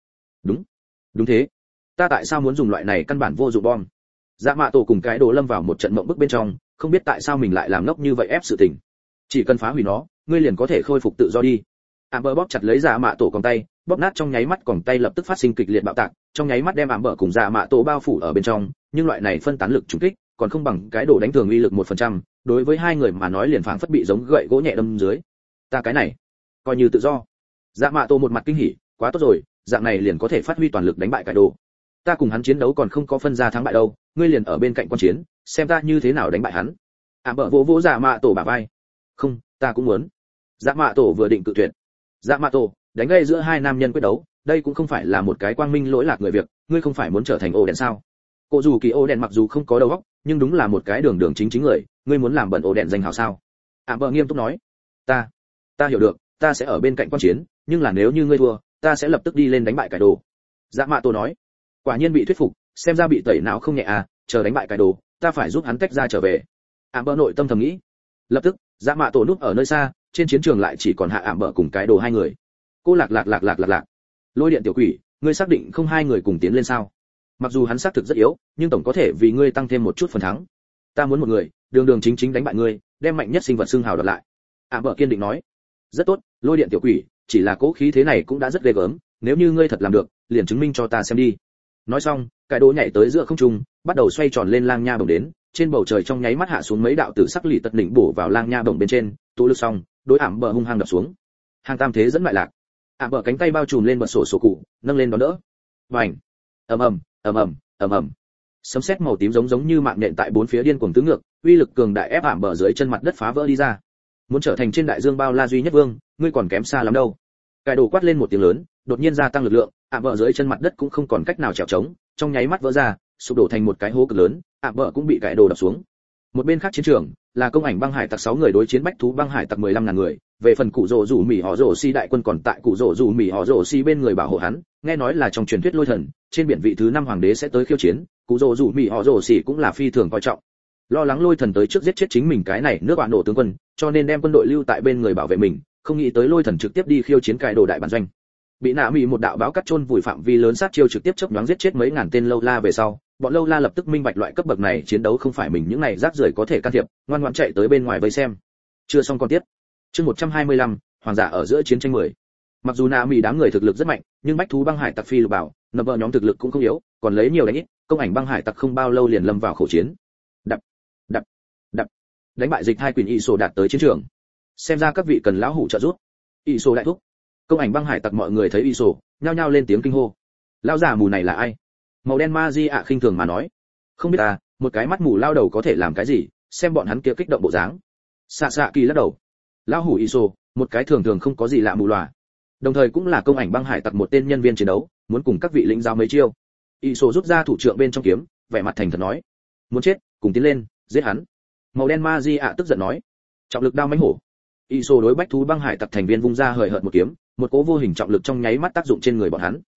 Đúng thế. Ta tại sao muốn dùng loại này căn bản vô dụng bom? Dạ Mạ Tổ cùng cái đồ lâm vào một trận mộng bức bên trong, không biết tại sao mình lại làm ngốc như vậy ép sự tình. Chỉ cần phá hủy nó, ngươi liền có thể khôi phục tự do đi. Bơ bóp chặt lấy Dạ Mạ Tổ còng tay, bóp nát trong nháy mắt còng tay lập tức phát sinh kịch liệt bạo tạc, trong nháy mắt đem Bơ cùng Dạ Mạ Tổ bao phủ ở bên trong, nhưng loại này phân tán lực trùng kích, còn không bằng cái đồ đánh thường uy lực 1%, đối với hai người mà nói liền phảng phất bị giống gậy gỗ nhẹ đâm dưới. Ta cái này, coi như tự do. Dạ Mạ Tổ một mặt kinh hỉ, quá tốt rồi, dạng này liền có thể phát huy toàn lực đánh bại cái đồ. Ta cùng hắn chiến đấu còn không có phân ra thắng bại đâu, ngươi liền ở bên cạnh quan chiến, xem ta như thế nào đánh bại hắn. Bơ vỗ Dạ Mạ Tổ bả vai. Không, ta cũng muốn. Dạ Mạ Tổ vừa định cự tuyệt. Dạ Mạ Tổ, đánh gây giữa hai nam nhân quyết đấu, đây cũng không phải là một cái quang minh lỗi lạc người việc, ngươi không phải muốn trở thành ô đèn sao? Cổ dù kỳ ô đèn mặc dù không có đầu óc, nhưng đúng là một cái đường chính người, ngươi muốn làm bẩn ô đèn danh hào sao? Bơ nghiêm túc nói. Ta hiểu được, ta sẽ ở bên cạnh quan chiến, nhưng là nếu như ngươi thua, ta sẽ lập tức đi lên đánh bại cải đồ. Dạ mạ tổ nói. Quả nhiên bị thuyết phục, xem ra bị tẩy não không nhẹ à, chờ đánh bại cải đồ, ta phải giúp hắn tách ra trở về. Ảm bờ nội tâm thầm nghĩ. Lập tức, dạ mạ tổ núp ở nơi xa, trên chiến trường lại chỉ còn hạ Ảm bờ cùng cái đồ hai người. Cô lạc. Lôi điện tiểu quỷ, ngươi xác định không hai người cùng tiến lên sao? Mặc dù hắn xác thực rất yếu, nhưng tổng có thể vì ngươi tăng thêm một chút phần thắng. Ta muốn một người, đường chính đánh bại ngươi, đem mạnh nhất sinh vật xương hào đoạt lại. Ảm bờ kiên định nói. Rất tốt, lôi điện tiểu quỷ, chỉ là cố khí thế này cũng đã rất ghê gớm, nếu như ngươi thật làm được, liền chứng minh cho ta xem đi. Nói xong, cái đồ nhảy tới giữa không trung, bắt đầu xoay tròn lên lang nha bổng đến, trên bầu trời trong nháy mắt hạ xuống mấy đạo tử sắc lì tật đỉnh bổ vào lang nha bổng bên trên, tụ lực xong, đối Ảm bờ hung hăng đập xuống. Hàng tam thế dẫn lại lạc. Ảm bờ cánh tay bao trùm lên bật sổ cụ, nâng lên đón đỡ. Bành! ầm. Sấm sét màu tím giống như mạng nhện tại bốn phía điên cuồng tứ ngược, uy lực cường đại ép Ảm bờ dưới chân mặt đất phá vỡ đi ra. Muốn trở thành trên đại dương bao la duy nhất vương, ngươi còn kém xa lắm đâu. Cái đồ quát lên một tiếng lớn, đột nhiên gia tăng lực lượng, Ảm bờ dưới chân mặt đất cũng không còn cách nào trèo trống, trong nháy mắt vỡ ra, sụp đổ thành một cái hố cực lớn, Ảm bờ cũng bị cái đồ đập xuống. Một bên khác chiến trường, là công ảnh băng hải tặc 6 người đối chiến bách thú băng hải tặc 15.000 người, về phần cụ rồ rủ mỉ họ rồ si đại quân còn tại cụ rồ rủ mỉ họ rồ si bên người bảo hộ hắn, nghe nói là trong truyền thuyết lôi thần, trên biển vị thứ 5 hoàng đế sẽ tới khiêu chiến, cụ rồ rủ mỉ họ rồ si cũng là phi thường coi trọng. Lo lắng lôi thần tới trước giết chết chính mình cái này nước bạn nổ tướng quân, cho nên đem quân đội lưu tại bên người bảo vệ mình, không nghĩ tới lôi thần trực tiếp đi khiêu chiến cải đồ đại bản doanh. Bị nạ mỉ một đạo báo cắt chôn vùi phạm vi lớn sát chiêu trực tiếp chớp nhoáng giết chết mấy ngàn tên lâu la về sau, bọn lâu la lập tức minh bạch loại cấp bậc này chiến đấu không phải mình những này rác rưởi có thể can thiệp, ngoan ngoãn chạy tới bên ngoài vây xem. Chưa xong con tiếp. Chương 125, hoàng giả ở giữa chiến tranh 10. Mặc dù nạ mỉ đám người thực lực rất mạnh, nhưng bách thú băng hải tặc phi lục bảo, nằm vợ nhóm thực lực cũng không yếu, còn lấy nhiều đánh ít, công ảnh băng hải tặc không bao lâu liền lâm vào khẩu chiến. Đập. Đánh bại dịch hai quyền y sổ đạt tới chiến trường. Xem ra các vị cần lão hủ trợ giúp. Y sổ đại thúc. Công ảnh băng hải tặc mọi người thấy y sổ, nhao nhao lên tiếng kinh hô. Lão già mù này là ai? Màu đen ma di ạ khinh thường mà nói. Không biết à, một cái mắt mù lao đầu có thể làm cái gì, xem bọn hắn kia kích động bộ dáng. Xạ kỳ lắc đầu. Lão hủ y sổ, một cái thường không có gì lạ mù lòa. Đồng thời cũng là công ảnh băng hải tặc một tên nhân viên chiến đấu, muốn cùng các vị lĩnh giao mấy chiêu. Y sổ rút ra thủ trượng bên trong kiếm, vẻ mặt thành thật nói. Muốn chết, cùng tiến lên, giết hắn. Màu đen ma di ạ tức giận nói. Trọng lực đao mãnh hổ. Y sổ đối bách thú băng hải tặc thành viên vung ra hời hợt một kiếm, một cỗ vô hình trọng lực trong nháy mắt tác dụng trên người bọn hắn.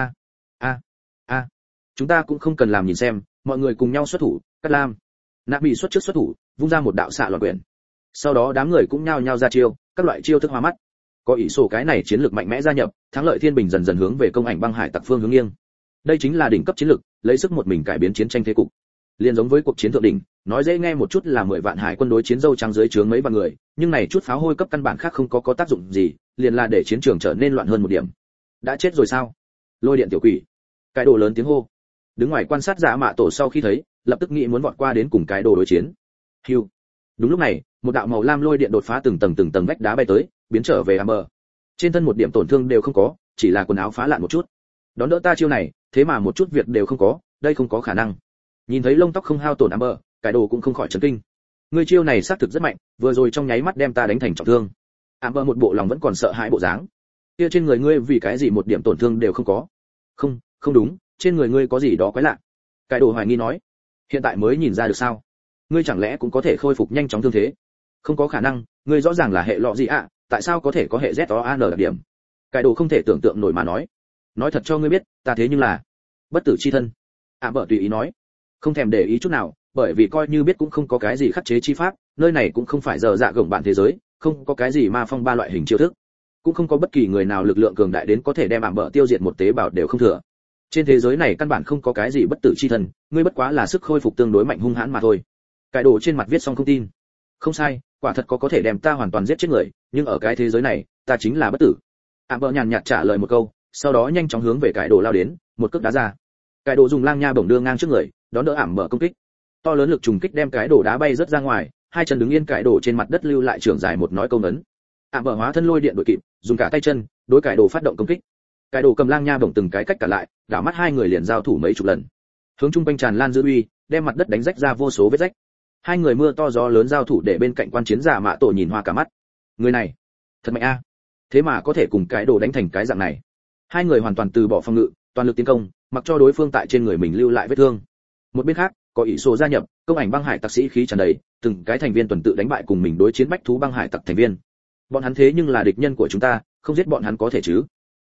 A, chúng ta cũng không cần làm nhìn xem, mọi người cùng nhau xuất thủ. Cát Lam, Nạ bị xuất thủ, vung ra một đạo xạ loạn quyền. Sau đó đám người cũng nhao nhao ra chiêu, các loại chiêu thức hoa mắt. Có ý sổ cái này chiến lược mạnh mẽ gia nhập, thắng lợi thiên bình dần dần hướng về công ảnh băng hải tặc phương hướng nghiêng. Đây chính là đỉnh cấp chiến lược, lấy sức một mình cải biến chiến tranh thế cục. Liên giống với cuộc chiến thượng đỉnh, nói dễ nghe một chút là 10 vạn hải quân đối chiến dâu trắng dưới trướng mấy vạn người, nhưng này chút pháo hôi cấp căn bản khác không có tác dụng gì, liền là để chiến trường trở nên loạn hơn một điểm. Đã chết rồi sao? Lôi điện tiểu quỷ. Cái đồ lớn tiếng hô. Đứng ngoài quan sát Dạ Mạ Tổ sau khi thấy, lập tức nghĩ muốn vọt qua đến cùng cái đồ đối chiến. Hưu. Đúng lúc này, một đạo màu lam lôi điện đột phá từng tầng vách đá bay tới, biến trở về Amber. Trên thân một điểm tổn thương đều không có, chỉ là quần áo phá lạn một chút. Đón đỡ ta chiêu này, thế mà một chút việc đều không có, đây không có khả năng. Nhìn thấy lông tóc không hao tổn Amber, cái đồ cũng không khỏi chấn kinh. Ngươi chiêu này xác thực rất mạnh, vừa rồi trong nháy mắt đem ta đánh thành trọng thương. Amber một bộ lòng vẫn còn sợ hãi bộ dáng. Kia trên người ngươi vì cái gì một điểm tổn thương đều không có? Không đúng, trên người ngươi có gì đó quái lạ. Cái đồ hoài nghi nói. Hiện tại mới nhìn ra được sao? Ngươi chẳng lẽ cũng có thể khôi phục nhanh chóng thương thế? Không có khả năng, ngươi rõ ràng là hệ lọ gì ạ, tại sao có thể có hệ ZOAN đặc điểm? Cái đồ không thể tưởng tượng nổi mà nói. Nói thật cho ngươi biết, ta thế nhưng là bất tử chi thân. Amber tùy ý nói. Không thèm để ý chút nào, bởi vì coi như biết cũng không có cái gì khắc chế chi pháp, nơi này cũng không phải giờ dạ gồng bạn thế giới, không có cái gì ma phong ba loại hình chiêu thức, cũng không có bất kỳ người nào lực lượng cường đại đến có thể đem Amber tiêu diệt một tế bào đều không thừa. Trên thế giới này căn bản không có cái gì bất tử chi thân, ngươi bất quá là sức khôi phục tương đối mạnh hung hãn mà thôi. Cái đồ trên mặt viết xong không tin. Không sai, quả thật có thể đem ta hoàn toàn giết chết người, nhưng ở cái thế giới này, ta chính là bất tử. Amber nhàn nhạt trả lời một câu, sau đó nhanh chóng hướng về cái đồ lao đến, một cước đá ra. Cái đồ dùng lang nha bổng đưa ngang trước người, đón đỡ Amber công kích. To lớn lực trùng kích đem cái đồ đá bay rất ra ngoài, hai chân đứng yên cái đồ trên mặt đất lưu lại trưởng dài một nói câu ngấn. Amber hóa thân lôi điện đuổi kịp, dùng cả tay chân, đối cái đồ phát động công kích. Cái đồ cầm lang nha bổng từng cái cách cả lại, đảo mắt hai người liền giao thủ mấy chục lần. Hướng trung quanh tràn lan dư uy, đem mặt đất đánh rách ra vô số vết rách. Hai người mưa to gió lớn giao thủ để bên cạnh quan chiến Dạ Mạ Tổ nhìn hoa cả mắt. Người này, thật mạnh a. Thế mà có thể cùng cái đồ đánh thành cái dạng này. Hai người hoàn toàn từ bỏ phòng ngự, toàn lực tiến công, mặc cho đối phương tại trên người mình lưu lại vết thương. Một bên khác, có ỷ số gia nhập, công ảnh băng hải tặc sĩ khí tràn đầy, từng cái thành viên tuần tự đánh bại cùng mình đối chiến bách thú băng hải tặc thành viên. Bọn hắn thế nhưng là địch nhân của chúng ta, không giết bọn hắn có thể chứ?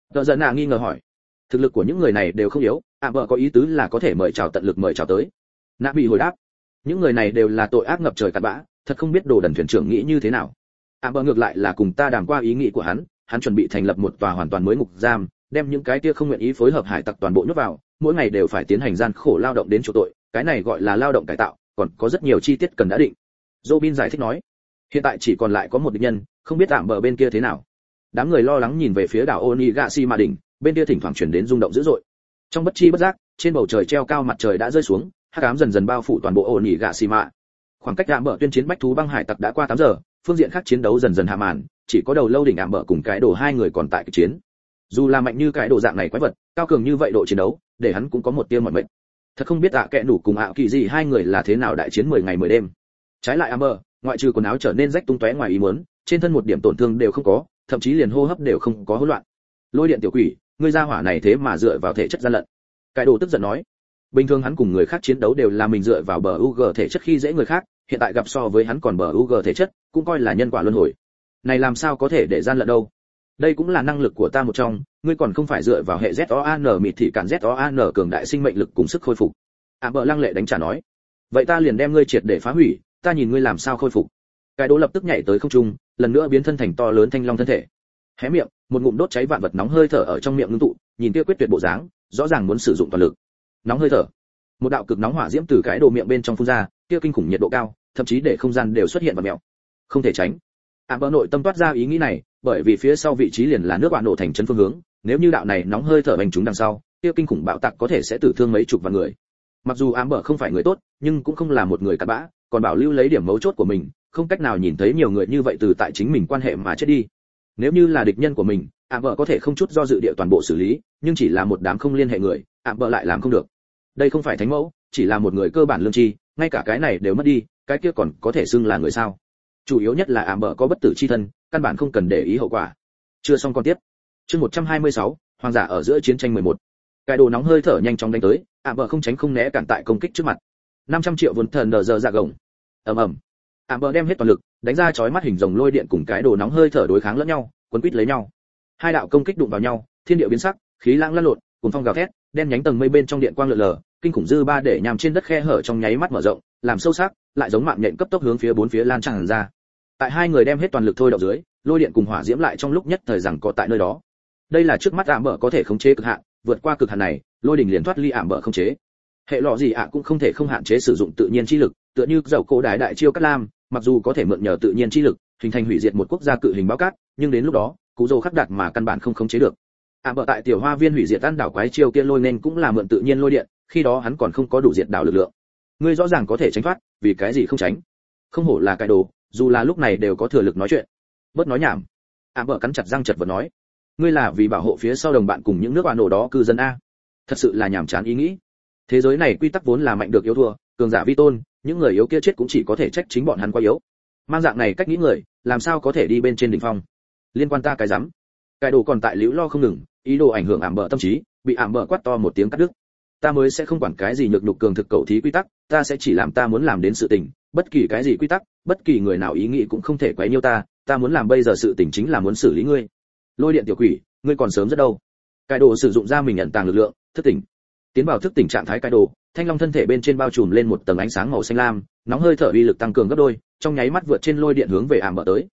Tờ giận nạ nghi ngờ hỏi. Thực lực của những người này đều không yếu, bờ có ý tứ là có thể mời chào tận lực mời chào tới. Nạ bị hồi đáp, những người này đều là tội ác ngập trời cặn bã, thật không biết đồ đần thuyền trưởng nghĩ như thế nào. Bờ ngược lại là cùng ta đàm qua ý nghĩ của hắn chuẩn bị thành lập một tòa hoàn toàn mới ngục giam, đem những cái kia không nguyện ý phối hợp hải tặc toàn bộ nhốt vào, mỗi ngày đều phải tiến hành gian khổ lao động đến chỗ tội, cái này gọi là lao động cải tạo, còn có rất nhiều chi tiết cần đã định. Robin giải thích nói, hiện tại chỉ còn lại có một địch nhân, không biết bờ bên kia thế nào. Đám người lo lắng nhìn về phía đảo Onigashima đỉnh, bên kia thỉnh thoảng truyền đến rung động dữ dội. Trong bất chi bất giác, trên bầu trời treo cao mặt trời đã rơi xuống, hắc ám dần dần bao phủ toàn bộ Onigashima. Khoảng cách bờ tuyên chiến bách thú băng hải tặc đã qua 8 giờ, phương diện khác chiến đấu dần dần hạ màn, chỉ có đầu lâu đỉnh bờ cùng cái đồ hai người còn tại cuộc chiến. Dù là mạnh như cái đồ dạng này quái vật, cao cường như vậy độ chiến đấu, để hắn cũng có một tia mỏi mệt. Thật không biết kẻ nủ cùng kỳ gì hai người là thế nào đại chiến 10 ngày 10 đêm. Trái lại bờ, ngoại trừ quần áo trở nên rách tung tóe ngoài ý muốn, trên thân một điểm tổn thương đều không có, thậm chí liền hô hấp đều không có hỗn loạn. Lôi điện tiểu quỷ, ngươi ra hỏa này thế mà dựa vào thể chất gian lận. Cái đồ tức giận nói, bình thường hắn cùng người khác chiến đấu đều là mình dựa vào bờ UG thể chất khi dễ người khác, hiện tại gặp so với hắn còn bờ UG thể chất, cũng coi là nhân quả luân hồi. Này làm sao có thể để gian lận đâu? Đây cũng là năng lực của ta một trong, ngươi còn không phải dựa vào hệ ZOAN mịt thị cản ZOAN cường đại sinh mệnh lực cùng sức khôi phục. Bờ lăng lệ đánh trả nói, vậy ta liền đem ngươi triệt để phá hủy, ta nhìn ngươi làm sao khôi phục. Cái đồ lập tức nhảy tới không trung, lần nữa biến thân thành to lớn thanh long thân thể. Hé miệng, một ngụm đốt cháy vạn vật nóng hơi thở ở trong miệng ngưng tụ, nhìn kia quyết tuyệt bộ dáng, rõ ràng muốn sử dụng toàn lực. Nóng hơi thở. Một đạo cực nóng hỏa diễm từ cái đồ miệng bên trong phun ra, kia kinh khủng nhiệt độ cao, thậm chí để không gian đều xuất hiện và mèo. Không thể tránh. Bờ nội tâm toát ra ý nghĩ này, bởi vì phía sau vị trí liền là nước bạn nổ thành chân phương hướng, nếu như đạo này nóng hơi thở bành chúng đằng sau, kia kinh khủng bạo tạc có thể sẽ tử thương mấy chục vạn người. Mặc dù bờ không phải người tốt, nhưng cũng không là một người cặn bã, còn bảo lưu lấy điểm mấu chốt của mình, không cách nào nhìn thấy nhiều người như vậy từ tại chính mình quan hệ mà chết đi. Nếu như là địch nhân của mình, bờ có thể không chút do dự địa toàn bộ xử lý, nhưng chỉ là một đám không liên hệ người, bờ lại làm không được. Đây không phải thánh mẫu, chỉ là một người cơ bản lương tri, ngay cả cái này đều mất đi, cái kia còn có thể xưng là người sao? Chủ yếu nhất là bờ có bất tử chi thân, căn bản không cần để ý hậu quả. Chưa xong con tiếp. Chương 126, hoàng giả ở giữa chiến tranh 11. Cái đồ nóng hơi thở nhanh chóng đánh tới, bờ không tránh không né cản tại công kích trước mặt. 500 triệu vốn thần giờ dạ gồng. Ầm ầm. Bờ đem hết toàn lực, đánh ra chói mắt hình rồng lôi điện cùng cái đồ nóng hơi thở đối kháng lẫn nhau, quấn quýt lấy nhau. Hai đạo công kích đụng vào nhau, thiên địa biến sắc, khí lãng lăn lộn, cuồng phong gào thét, đen nhánh tầng mây bên trong điện quang lượn lờ, kinh khủng dư ba để nhằm trên đất khe hở trong nháy mắt mở rộng, làm sâu sắc, lại giống mạng nhện cấp tốc hướng phía bốn phía lan tràn ra. Tại hai người đem hết toàn lực thôi động dưới, lôi điện cùng hỏa diễm lại trong lúc nhất thời rằng có tại nơi đó. Đây là trước mắt bờ có thể khống chế cực hạn, vượt qua cực hạn này, lôi đỉnh liền thoát ly bờ khống chế. Hệ lọ gì cũng không thể không hạn chế sử dụng tự nhiên chi lực, tựa như dầu cổ đại chiêu cắt lam, mặc dù có thể mượn nhờ tự nhiên chi lực, hình thành hủy diệt một quốc gia cự hình báo cát, nhưng đến lúc đó, cú dô khắc đạt mà căn bản không khống chế được. Bờ tại tiểu hoa viên hủy diệt tan đảo quái chiêu kia lôi nên cũng là mượn tự nhiên lôi điện, khi đó hắn còn không có đủ diệt đảo lực lượng. Ngươi rõ ràng có thể tránh thoát, vì cái gì không tránh? Không hổ là cái đồ, dù là lúc này đều có thừa lực nói chuyện. Bớt nói nhảm. Bờ cắn chặt răng chật vật nói, ngươi là vì bảo hộ phía sau đồng bạn cùng những nước bạn nổ đó cư dân a? Thật sự là nhảm chán ý nghĩ. Thế giới này quy tắc vốn là mạnh được yếu thua, cường giả vi tôn, những người yếu kia chết cũng chỉ có thể trách chính bọn hắn quá yếu. Mang dạng này cách nghĩ người, làm sao có thể đi bên trên đỉnh phong? Liên quan ta cái rắm. Cái đồ còn tại liễu lo không ngừng, ý đồ ảnh hưởng bờ tâm trí, bị bờ quát to một tiếng cắt đứt. Ta mới sẽ không quản cái gì nhược nhục cường thực cầu thí quy tắc, ta sẽ chỉ làm ta muốn làm đến sự tình, bất kỳ cái gì quy tắc, bất kỳ người nào ý nghĩ cũng không thể quấy nhiễu ta, ta muốn làm bây giờ sự tình chính là muốn xử lý ngươi. Lôi điện tiểu quỷ, ngươi còn sớm rất đâu. Cái đồ sử dụng ra mình ẩn tàng lực lượng, thức tỉnh. Tiến vào thức tỉnh trạng thái cái đồ, thanh long thân thể bên trên bao trùm lên một tầng ánh sáng màu xanh lam, nóng hơi thở uy lực tăng cường gấp đôi, trong nháy mắt vượt trên lôi điện hướng về bờ tới.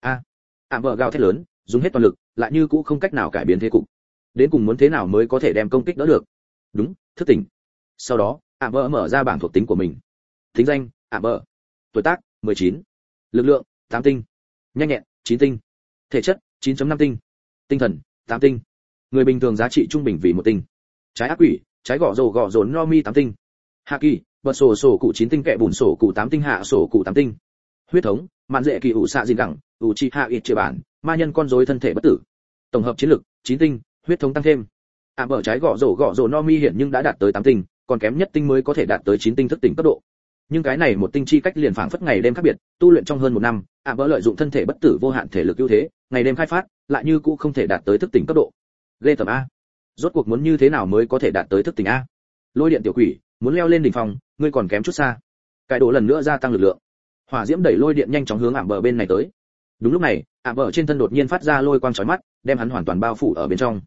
Bờ gào thét lớn, dùng hết toàn lực, lại như cũ không cách nào cải biến thế cục. Đến cùng muốn thế nào mới có thể đem công kích đỡ được? Đúng, thức tỉnh. Sau đó, bờ mở ra bảng thuộc tính của mình. Thính danh, bờ. Tuổi tác, 19. Lực lượng, 8 tinh. Nhanh nhẹn, 9 tinh. Thể chất, 9.5 tinh. Tinh thần, 8 tinh. Người bình thường giá trị trung bình vì 1 tinh. Trái ác quỷ, trái gõ rồ no mi 8 tinh. Hạ kỳ, bật sổ cụ 9 tinh, kẹ bùn sổ cụ 8 tinh, hạ sổ cụ 8 tinh. Huyết thống, mạn dễ kỳ ủ xạ gìn gẳng, ủ chi hạ ít chế bản, ma nhân con rối thân thể bất tử. Tổng hợp chiến lực, 9 tinh, huyết thống tăng thêm. Bờ trái gõ rồ no mi hiện nhưng đã đạt tới 8 tinh, còn kém nhất tinh mới có thể đạt tới 9 tinh thức tỉnh cấp độ. Nhưng cái này một tinh chi cách liền phảng phất ngày đêm khác biệt, tu luyện trong hơn 1 năm, bờ lợi dụng thân thể bất tử vô hạn thể lực ưu thế, ngày đêm khai phát, lại như cũ không thể đạt tới thức tỉnh cấp độ. Ghê tởm a. Rốt cuộc muốn như thế nào mới có thể đạt tới thức tỉnh a? Lôi điện tiểu quỷ, muốn leo lên đỉnh phong, ngươi còn kém chút xa. Cái đồ lần nữa gia tăng lực lượng. Hỏa diễm đẩy lôi điện nhanh chóng hướng bờ bên này tới. Đúng lúc này, bờ trên thân đột nhiên phát ra lôi quang chói mắt, đem hắn hoàn toàn bao phủ ở bên trong.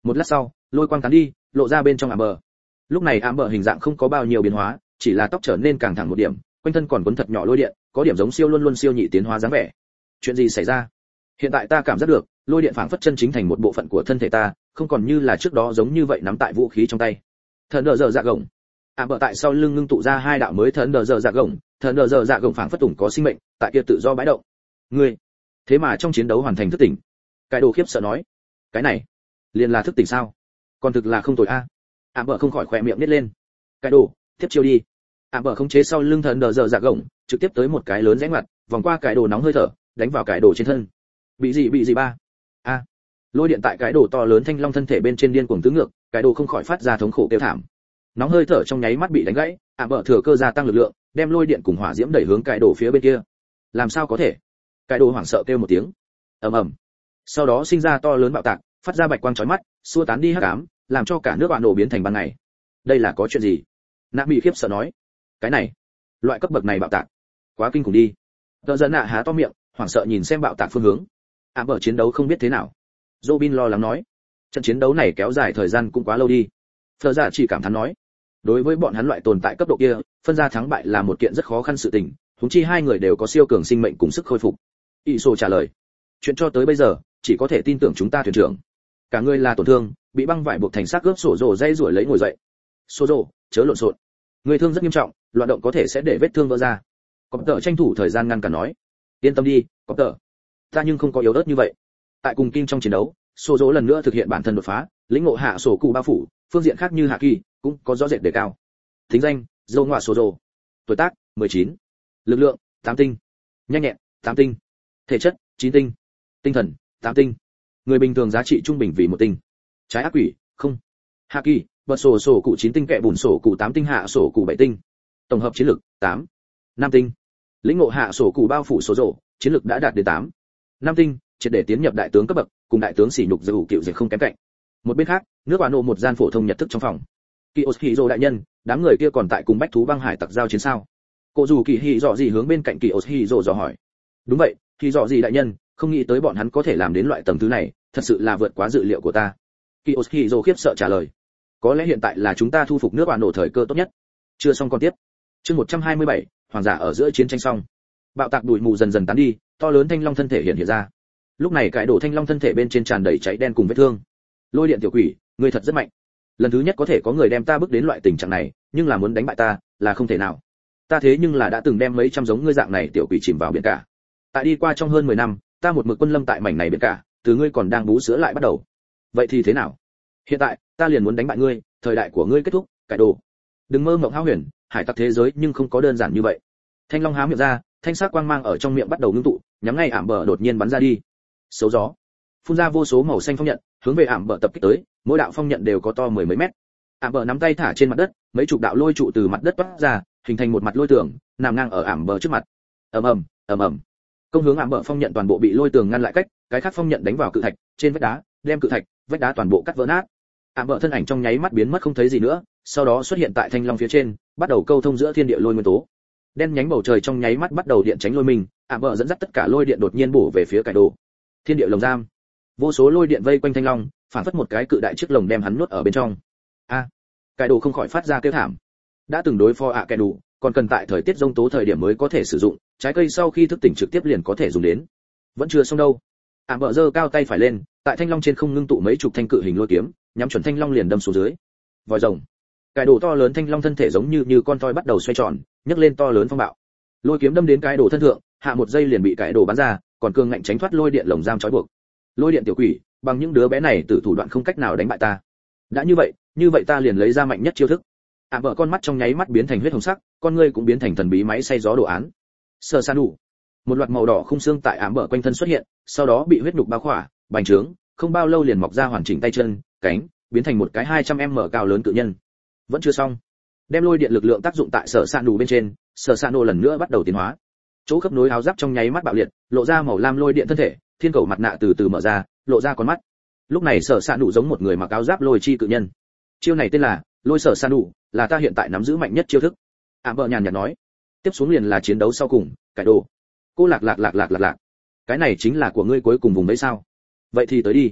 Một lát sau, lôi quang tán đi, lộ ra bên trong Amber. Lúc này Amber hình dạng không có bao nhiêu biến hóa, chỉ là tóc trở nên càng thẳng một điểm, quanh thân còn quấn thật nhỏ lôi điện, có điểm giống siêu luôn luôn siêu nhị tiến hóa dáng vẻ. Chuyện gì xảy ra? Hiện tại ta cảm giác được, lôi điện phảng phất chân chính thành một bộ phận của thân thể ta, không còn như là trước đó giống như vậy nắm tại vũ khí trong tay. Thần đờ giờ dạ gồng. Amber tại sau lưng ngưng tụ ra hai đạo mới thần đờ giờ dạ gồng, thần đờ giờ dạ gồng phảng phất tủng có sinh mệnh, tại kia tự do bãi động. Ngươi, thế mà trong chiến đấu hoàn thành thức tỉnh. Cái đồ khiếp sợ nói, cái này, liền là thức tỉnh sao? Còn thực là không tồi a. Amber không khỏi khỏe miệng nít lên. Cái đồ, tiếp chiêu đi. Amber khống chế sau lưng thần đờ giờ dạ gồng, trực tiếp tới một cái lớn rẽ ngoặt, vòng qua cái đồ nóng hơi thở, đánh vào cái đồ trên thân. Bị gì ba? A. Lôi điện tại cái đồ to lớn thanh long thân thể bên trên điên cuồng tứ ngược, cái đồ không khỏi phát ra thống khổ kêu thảm. Nóng hơi thở trong nháy mắt bị đánh gãy, Amber thừa cơ gia tăng lực lượng, đem lôi điện cùng hỏa diễm đẩy hướng cái đồ phía bên kia. Làm sao có thể? Cái đồ hoảng sợ kêu một tiếng. Ầm ầm. Sau đó sinh ra to lớn bạo tạc, phát ra bạch quang chói mắt, xua tán đi hắc ám, làm cho cả nước bạn nổ biến thành ban ngày. Đây là có chuyện gì? Nạ bị khiếp sợ nói. Cái này, loại cấp bậc này bạo tạc, quá kinh khủng đi. Tờ giận nạ há to miệng, hoảng sợ nhìn xem bạo tạc phương hướng. Amber chiến đấu không biết thế nào. Robin lo lắng nói. Trận chiến đấu này kéo dài thời gian cũng quá lâu đi. Phở Dạ chỉ cảm thán nói. Đối với bọn hắn loại tồn tại cấp độ kia, phân ra thắng bại là một kiện rất khó khăn sự tình, huống chi hai người đều có siêu cường sinh mệnh cùng sức khôi phục. Iso trả lời. Chuyện cho tới bây giờ, chỉ có thể tin tưởng chúng ta thuyền trưởng. Cả người là tổn thương, bị băng vải buộc thành xác gớp sổ rồ dây ruổi lấy ngồi dậy. Sổ rồ, chớ lộn xộn. Người thương rất nghiêm trọng, loạn động có thể sẽ để vết thương vỡ ra. Cọp tợ tranh thủ thời gian ngăn cản nói. Yên tâm đi, Cọp tợ. Ta nhưng không có yếu ớt như vậy. Tại cùng Kim trong chiến đấu, sổ rồ lần nữa thực hiện bản thân đột phá, lĩnh ngộ hạ sổ cụ bao phủ, phương diện khác như hạ kỳ cũng có rõ rệt đề cao. Thính danh, Dâu Ngoạ Sổ Rồ. Tuổi tác, 19. Lực lượng, 8 tinh. Nhanh nhẹn, 8 tinh. Thể chất, 9 tinh. Tinh thần, 8 tinh. Người bình thường giá trị trung bình vì 1 tinh. Trái ác quỷ, không. Hạ kỳ, bật sổ cụ 9 tinh kẹ bùn sổ cụ 8 tinh hạ sổ cụ 7 tinh. Tổng hợp chiến lực, 8. 5 tinh. Lĩnh ngộ hạ sổ cụ bao phủ sổ rồ, chiến lực đã đạt đến 8. 5 tinh, triệt để tiến nhập đại tướng cấp bậc, cùng đại tướng sỉ nhục dầu cựu dịch không kém cạnh. Một bên khác, nước bạn nổ một gian phổ thông nhật thức trong phòng. Kiyoshiro đại nhân, đám người kia còn tại cùng bách thú băng hải tặc giao chiến sao? Cô dù kỳ hỉ dọ gì hướng bên cạnh Kiyoshiro dò hỏi. Đúng vậy, thì dọ gì đại nhân, không nghĩ tới bọn hắn có thể làm đến loại tầng thứ này, thật sự là vượt quá dự liệu của ta. Kiyoshiro khiếp sợ trả lời. Có lẽ hiện tại là chúng ta thu phục nước bạn nổ thời cơ tốt nhất. Chưa xong còn tiếp. Chương 127, hoàng giả ở giữa chiến tranh xong. Bạo tạc bụi mù dần dần tán đi, to lớn thanh long thân thể hiện ra. Lúc này cái đổ thanh long thân thể bên trên tràn đầy cháy đen cùng vết thương. Lôi điện tiểu quỷ, ngươi thật rất mạnh. Lần thứ nhất có thể có người đem ta bước đến loại tình trạng này, nhưng là muốn đánh bại ta là không thể nào. Ta thế nhưng là đã từng đem mấy trăm giống ngươi dạng này tiểu quỷ chìm vào biển cả. Tại đi qua trong hơn 10 năm, ta một mực quân lâm tại mảnh này biển cả, từ ngươi còn đang bú sữa lại bắt đầu. Vậy thì thế nào? Hiện tại, ta liền muốn đánh bại ngươi, thời đại của ngươi kết thúc, cải đồ. Đừng mơ mộng hão huyền, hải tặc thế giới nhưng không có đơn giản như vậy. Thanh long há miệng ra, thanh sắc quang mang ở trong miệng bắt đầu ngưng tụ, nhắm ngay ảm bờ đột nhiên bắn ra đi. Xấu gió, phun ra vô số màu xanh phong nhận, hướng về ảm bờ tập kích tới, mỗi đạo phong nhận đều có to mười mấy mét. Ảm bờ nắm tay thả trên mặt đất, mấy chục đạo lôi trụ từ mặt đất toát ra, hình thành một mặt lôi tường, nằm ngang ở ảm bờ trước mặt. ầm ầm, ầm ầm. Công hướng ảm bờ phong nhận toàn bộ bị lôi tường ngăn lại cách, cái khác phong nhận đánh vào cự thạch, trên vách đá, đem cự thạch, vách đá toàn bộ cắt vỡ nát. Ảm bờ thân ảnh trong nháy mắt biến mất không thấy gì nữa, sau đó xuất hiện tại thanh long phía trên, bắt đầu câu thông giữa thiên địa lôi nguyên tố. Đen nhánh bầu trời trong nháy mắt bắt đầu điện tránh lôi mình, Ảm bờ dẫn dắt tất cả lôi điện đột nhiên bổ về phía cải đồ. Thiên địa lồng giam, vô số lôi điện vây quanh thanh long, phản phất một cái cự đại chiếc lồng đem hắn nuốt ở bên trong. A, cải đồ không khỏi phát ra kêu thảm. Đã từng đối phó cải đồ, còn cần tại thời tiết giông tố thời điểm mới có thể sử dụng, trái cây sau khi thức tỉnh trực tiếp liền có thể dùng đến. Vẫn chưa xong đâu. Ảm bờ giơ cao tay phải lên, tại thanh long trên không ngưng tụ mấy chục thanh cự hình lôi kiếm, nhắm chuẩn thanh long liền đâm xuống dưới. Vòi rồng, cái đồ to lớn thanh long thân thể giống như con toy bắt đầu xoay tròn, nhấc lên to lớn phong bạo. Lôi kiếm đâm đến cái đồ thân thượng, hạ một giây liền bị cái đồ bắn ra, còn cương ngạnh tránh thoát lôi điện lồng giam trói buộc. Lôi điện tiểu quỷ, bằng những đứa bé này từ thủ đoạn không cách nào đánh bại ta. Đã như vậy ta liền lấy ra mạnh nhất chiêu thức. Ảm bờ con mắt trong nháy mắt biến thành huyết hồng sắc, con ngươi cũng biến thành thần bí máy xay gió đồ án. Sơ san đủ. Một loạt màu đỏ khung xương tại ảm bờ quanh thân xuất hiện, sau đó bị huyết nhục bao khỏa, bành trướng, không bao lâu liền mọc ra hoàn chỉnh tay chân, cánh, biến thành một cái 200m cao lớn cự nhân. Vẫn chưa xong. Đem lôi điện lực lượng tác dụng tại sở san đủ bên trên, sở san nô lần nữa bắt đầu tiến hóa. Chỗ khớp nối áo giáp trong nháy mắt bạo liệt, lộ ra màu lam lôi điện thân thể, thiên cầu mặt nạ từ từ mở ra, lộ ra con mắt. Lúc này sở san đủ giống một người mặc áo giáp lôi chi cự nhân. Chiêu này tên là lôi sở san đủ, là ta hiện tại nắm giữ mạnh nhất chiêu thức. Ảm bờ nhàn nhạt nói. Tiếp xuống liền là chiến đấu sau cùng, cải đồ. Cô lạc. Cái này chính là của ngươi cuối cùng vùng đấy sao? Vậy thì tới đi.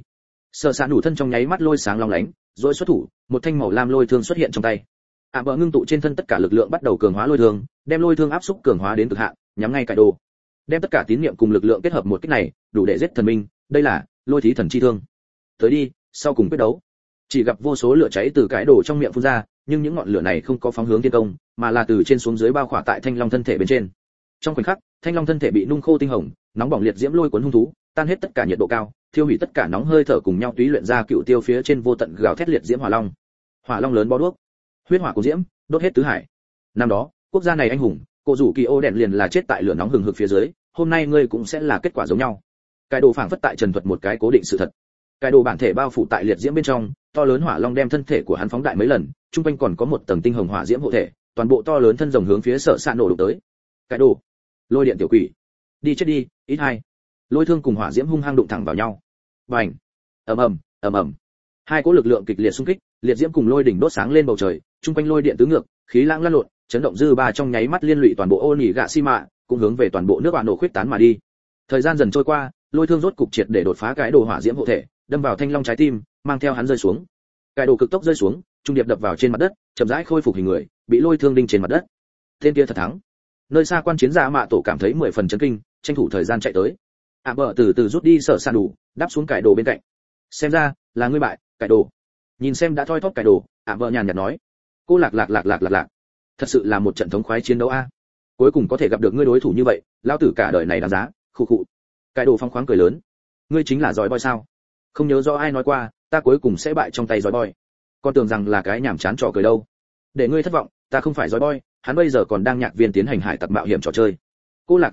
Sở Sạn đủ thân trong nháy mắt lôi sáng long lánh, rồi xuất thủ, một thanh màu lam lôi thương xuất hiện trong tay. Bờ ngưng tụ trên thân tất cả lực lượng bắt đầu cường hóa lôi thương, đem lôi thương áp xúc cường hóa đến cực hạn, nhắm ngay Cải Đồ. Đem tất cả tín niệm cùng lực lượng kết hợp một kích này, đủ để giết thần minh, đây là Lôi Thí Thần chi thương. Tới đi, sau cùng quyết đấu. Chỉ gặp vô số lửa cháy từ Cải Đồ trong miệng phun ra, nhưng những ngọn lửa này không có phóng hướng thiên công, mà là từ trên xuống dưới bao khỏa tại Thanh Long thân thể bên trên. Trong khoảnh khắc, Thanh Long thân thể bị nung khô tinh hồng, nóng bỏng liệt diễm lôi cuốn hung thú, tan hết tất cả nhiệt độ cao, thiêu hủy tất cả nóng hơi thở cùng nhau túy luyện ra cựu tiêu phía trên vô tận gào thét liệt diễm hỏa long. Hỏa long lớn bó đuốc, huyết hỏa của diễm, đốt hết tứ hải. Năm đó, quốc gia này anh hùng, cổ rủ kỳ ô đèn liền là chết tại lửa nóng hừng hực phía dưới, hôm nay ngươi cũng sẽ là kết quả giống nhau. Cái đồ phảng phất tại trần thuật một cái cố định sự thật. Cái đồ bản thể bao phủ tại liệt diễm bên trong, to lớn hỏa long đem thân thể của hắn phóng đại mấy lần, trung quanh còn có một tầng tinh hồng hỏa diễm hộ thể, toàn bộ to lớn thân rồng hướng phía Sở Sạn nổ đụng tới. Cái đồ, lôi điện tiểu quỷ, đi chết đi, ít hai. Lôi thương cùng hỏa diễm hung hăng đụng thẳng vào nhau. Bành, ầm ầm, ầm ầm. Hai cỗ lực lượng kịch liệt xung kích, liệt diễm cùng lôi đỉnh đốt sáng lên bầu trời, trung quanh lôi điện tứ ngược, khí lãng lăn lộn, chấn động dư ba trong nháy mắt liên lụy toàn bộ ô nỉ gạ xi mạ, cũng hướng về toàn bộ nước bạn nổ khuyết tán mà đi. Thời gian dần trôi qua, lôi thương rốt cục triệt để đột phá cái đồ hỏa diễm hộ thể, đâm vào Thanh Long trái tim, mang theo hắn rơi xuống. Cái đồ cực tốc rơi xuống, trung điệp đập vào trên mặt đất, chậm rãi khôi phục hình người, bị lôi thương đinh trên mặt đất. Tên kia thật thắng. Nơi xa quan chiến giả mạ tổ cảm thấy 10 phần chấn kinh, tranh thủ thời gian chạy tới. Bờ từ từ rút đi Sở Sạn đủ, đáp xuống Cải Đồ bên cạnh. Xem ra là ngươi bại, Cải Đồ. Nhìn xem đã thoi thóp Cải Đồ, Bờ nhàn nhạt nói. Cô lạc, thật sự là một trận thống khoái chiến đấu a. Cuối cùng có thể gặp được ngươi đối thủ như vậy, lao tử cả đời này đáng giá. Khụ khụ. Cải Đồ phong khoáng cười lớn. Ngươi chính là giỏi boy sao? Không nhớ rõ ai nói qua, ta cuối cùng sẽ bại trong tay giỏi boy. Con tưởng rằng là cái nhảm chán trò cười đâu. Để ngươi thất vọng, ta không phải giỏi boy, hắn bây giờ còn đang nhạc viên tiến hành hải tặc mạo hiểm trò chơi. Cô lạc.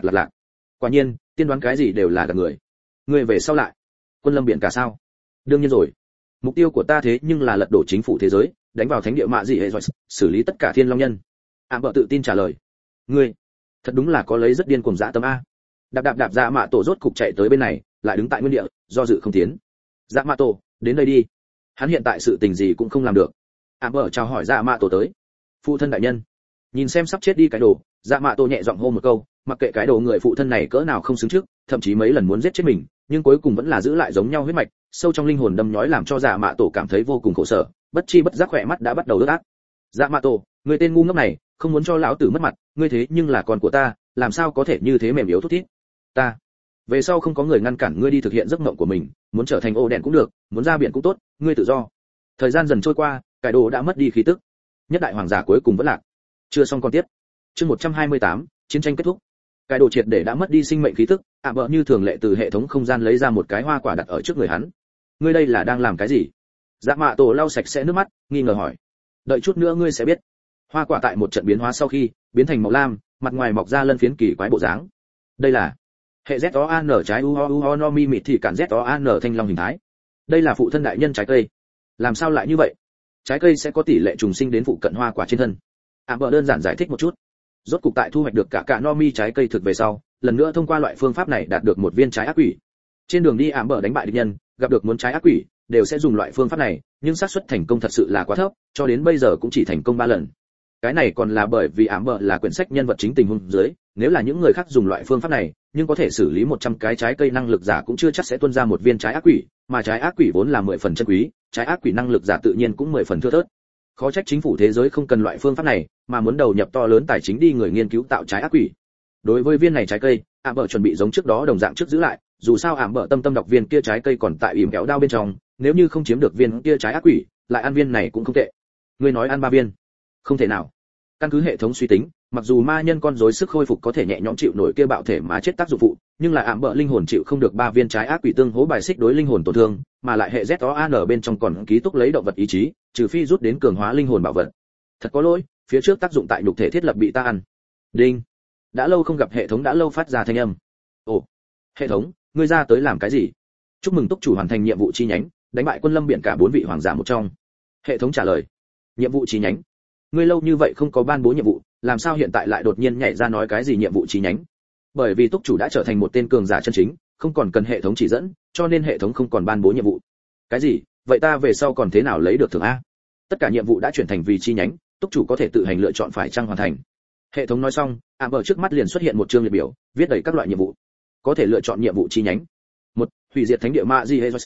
Quả nhiên, tiên đoán cái gì đều là gạt người. Ngươi về sau lại, quân lâm biển cả sao? Đương nhiên rồi. Mục tiêu của ta thế nhưng là lật đổ chính phủ thế giới, đánh vào thánh địa mạ dị hệ rồi, xử lý tất cả thiên long nhân. Bợ tự tin trả lời. Ngươi, thật đúng là có lấy rất điên cuồng dã tâm a. Đạp dạ mạ tổ rốt cục chạy tới bên này, lại đứng tại nguyên địa, do dự không tiến. Dạ mạ tổ, đến đây đi. Hắn hiện tại sự tình gì cũng không làm được. Bợ chào hỏi dạ mạ tổ tới. Phụ thân đại nhân. Nhìn xem sắp chết đi cái đồ, dạ mạ tổ nhẹ giọng hô một câu, mặc kệ cái đồ người phụ thân này cỡ nào không xứng trước, thậm chí mấy lần muốn giết chết mình, nhưng cuối cùng vẫn là giữ lại giống nhau huyết mạch, sâu trong linh hồn đâm nhói làm cho dạ mạ tổ cảm thấy vô cùng khổ sở, bất chi bất giác khỏe mắt đã bắt đầu ướt át. Dạ mạ tổ, người tên ngu ngốc này, không muốn cho lão tử mất mặt, ngươi thế nhưng là con của ta, làm sao có thể như thế mềm yếu thút thít. Ta, về sau không có người ngăn cản ngươi đi thực hiện giấc mộng của mình, muốn trở thành ô đèn cũng được, muốn ra biển cũng tốt, ngươi tự do. Thời gian dần trôi qua, cái đồ đã mất đi khí tức. Nhất đại hoàng giả cuối cùng vẫn lạc. Chưa xong còn tiếp. Chương 128, chiến tranh kết thúc. Cái đồ triệt để đã mất đi sinh mệnh khí tức, Bợ như thường lệ từ hệ thống không gian lấy ra một cái hoa quả đặt ở trước người hắn. Ngươi đây là đang làm cái gì? Dạ mạ tổ lau sạch sẽ nước mắt, nghi ngờ hỏi. Đợi chút nữa ngươi sẽ biết. Hoa quả tại một trận biến hóa sau khi biến thành màu lam, mặt ngoài mọc ra lân phiến kỳ quái bộ dáng. Đây là hệ ZOAN trái UHO no mi mịt thì cản ZOAN thanh long hình thái. Đây là phụ thân đại nhân trái cây. Làm sao lại như vậy? Trái cây sẽ có tỷ lệ trùng sinh đến phụ cận hoa quả trên thân. Bợ đơn giản giải thích một chút. Rốt cục tại thu hoạch được cả no mi trái cây thực về sau, lần nữa thông qua loại phương pháp này đạt được một viên trái ác quỷ. Trên đường đi Bợ đánh bại địch nhân, gặp được muốn trái ác quỷ, đều sẽ dùng loại phương pháp này, nhưng xác suất thành công thật sự là quá thấp, cho đến bây giờ cũng chỉ thành công 3 lần. Cái này còn là bởi vì Bợ là quyển sách nhân vật chính tình huống dưới, nếu là những người khác dùng loại phương pháp này, nhưng có thể xử lý 100 cái trái cây năng lực giả cũng chưa chắc sẽ tuôn ra một viên trái ác quỷ, mà trái ác quỷ vốn là 10 phần chân quý, trái ác quỷ năng lực giả tự nhiên cũng 10 phần thưa thớt. Khó trách chính phủ thế giới không cần loại phương pháp này, mà muốn đầu nhập to lớn tài chính đi người nghiên cứu tạo trái ác quỷ. Đối với viên này trái cây, Bợ chuẩn bị giống trước đó đồng dạng trước giữ lại, dù sao Bợ tâm đọc viên kia trái cây còn tại ỉm kéo đao bên trong, nếu như không chiếm được viên kia trái ác quỷ, lại ăn viên này cũng không tệ. Ngươi nói ăn 3 viên? Không thể nào. Căn cứ hệ thống suy tính, mặc dù ma nhân con rối sức khôi phục có thể nhẹ nhõm chịu nổi kia bạo thể mà chết tác dụng phụ, nhưng là Bợ linh hồn chịu không được 3 viên trái ác quỷ tương hỗ bài xích đối linh hồn tổn thương, mà lại hệ ZOAN bên trong còn ký túc lấy động vật ý chí, trừ phi rút đến cường hóa linh hồn bảo vật. Thật có lỗi, phía trước tác dụng tại nhục thể thiết lập bị ta ăn. Đinh. Đã lâu không gặp hệ thống đã lâu phát ra thanh âm. Ồ, hệ thống, ngươi ra tới làm cái gì? Chúc mừng túc chủ hoàn thành nhiệm vụ chi nhánh, đánh bại quân lâm biển cả 4 vị hoàng giả một trong. Hệ thống trả lời. Nhiệm vụ chi nhánh? Ngươi lâu như vậy không có ban bố nhiệm vụ, làm sao hiện tại lại đột nhiên nhảy ra nói cái gì nhiệm vụ chi nhánh? Bởi vì túc chủ đã trở thành một tên cường giả chân chính, không còn cần hệ thống chỉ dẫn, cho nên hệ thống không còn ban bố nhiệm vụ. Cái gì? Vậy ta về sau còn thế nào lấy được thưởng a? Tất cả nhiệm vụ đã chuyển thành vì chi nhánh, túc chủ có thể tự hành lựa chọn phải chăng hoàn thành. Hệ thống nói xong, ở trước mắt liền xuất hiện một chương liệt biểu, viết đầy các loại nhiệm vụ. Có thể lựa chọn nhiệm vụ chi nhánh. 1. Hủy diệt thánh địa Ma Di Hezos.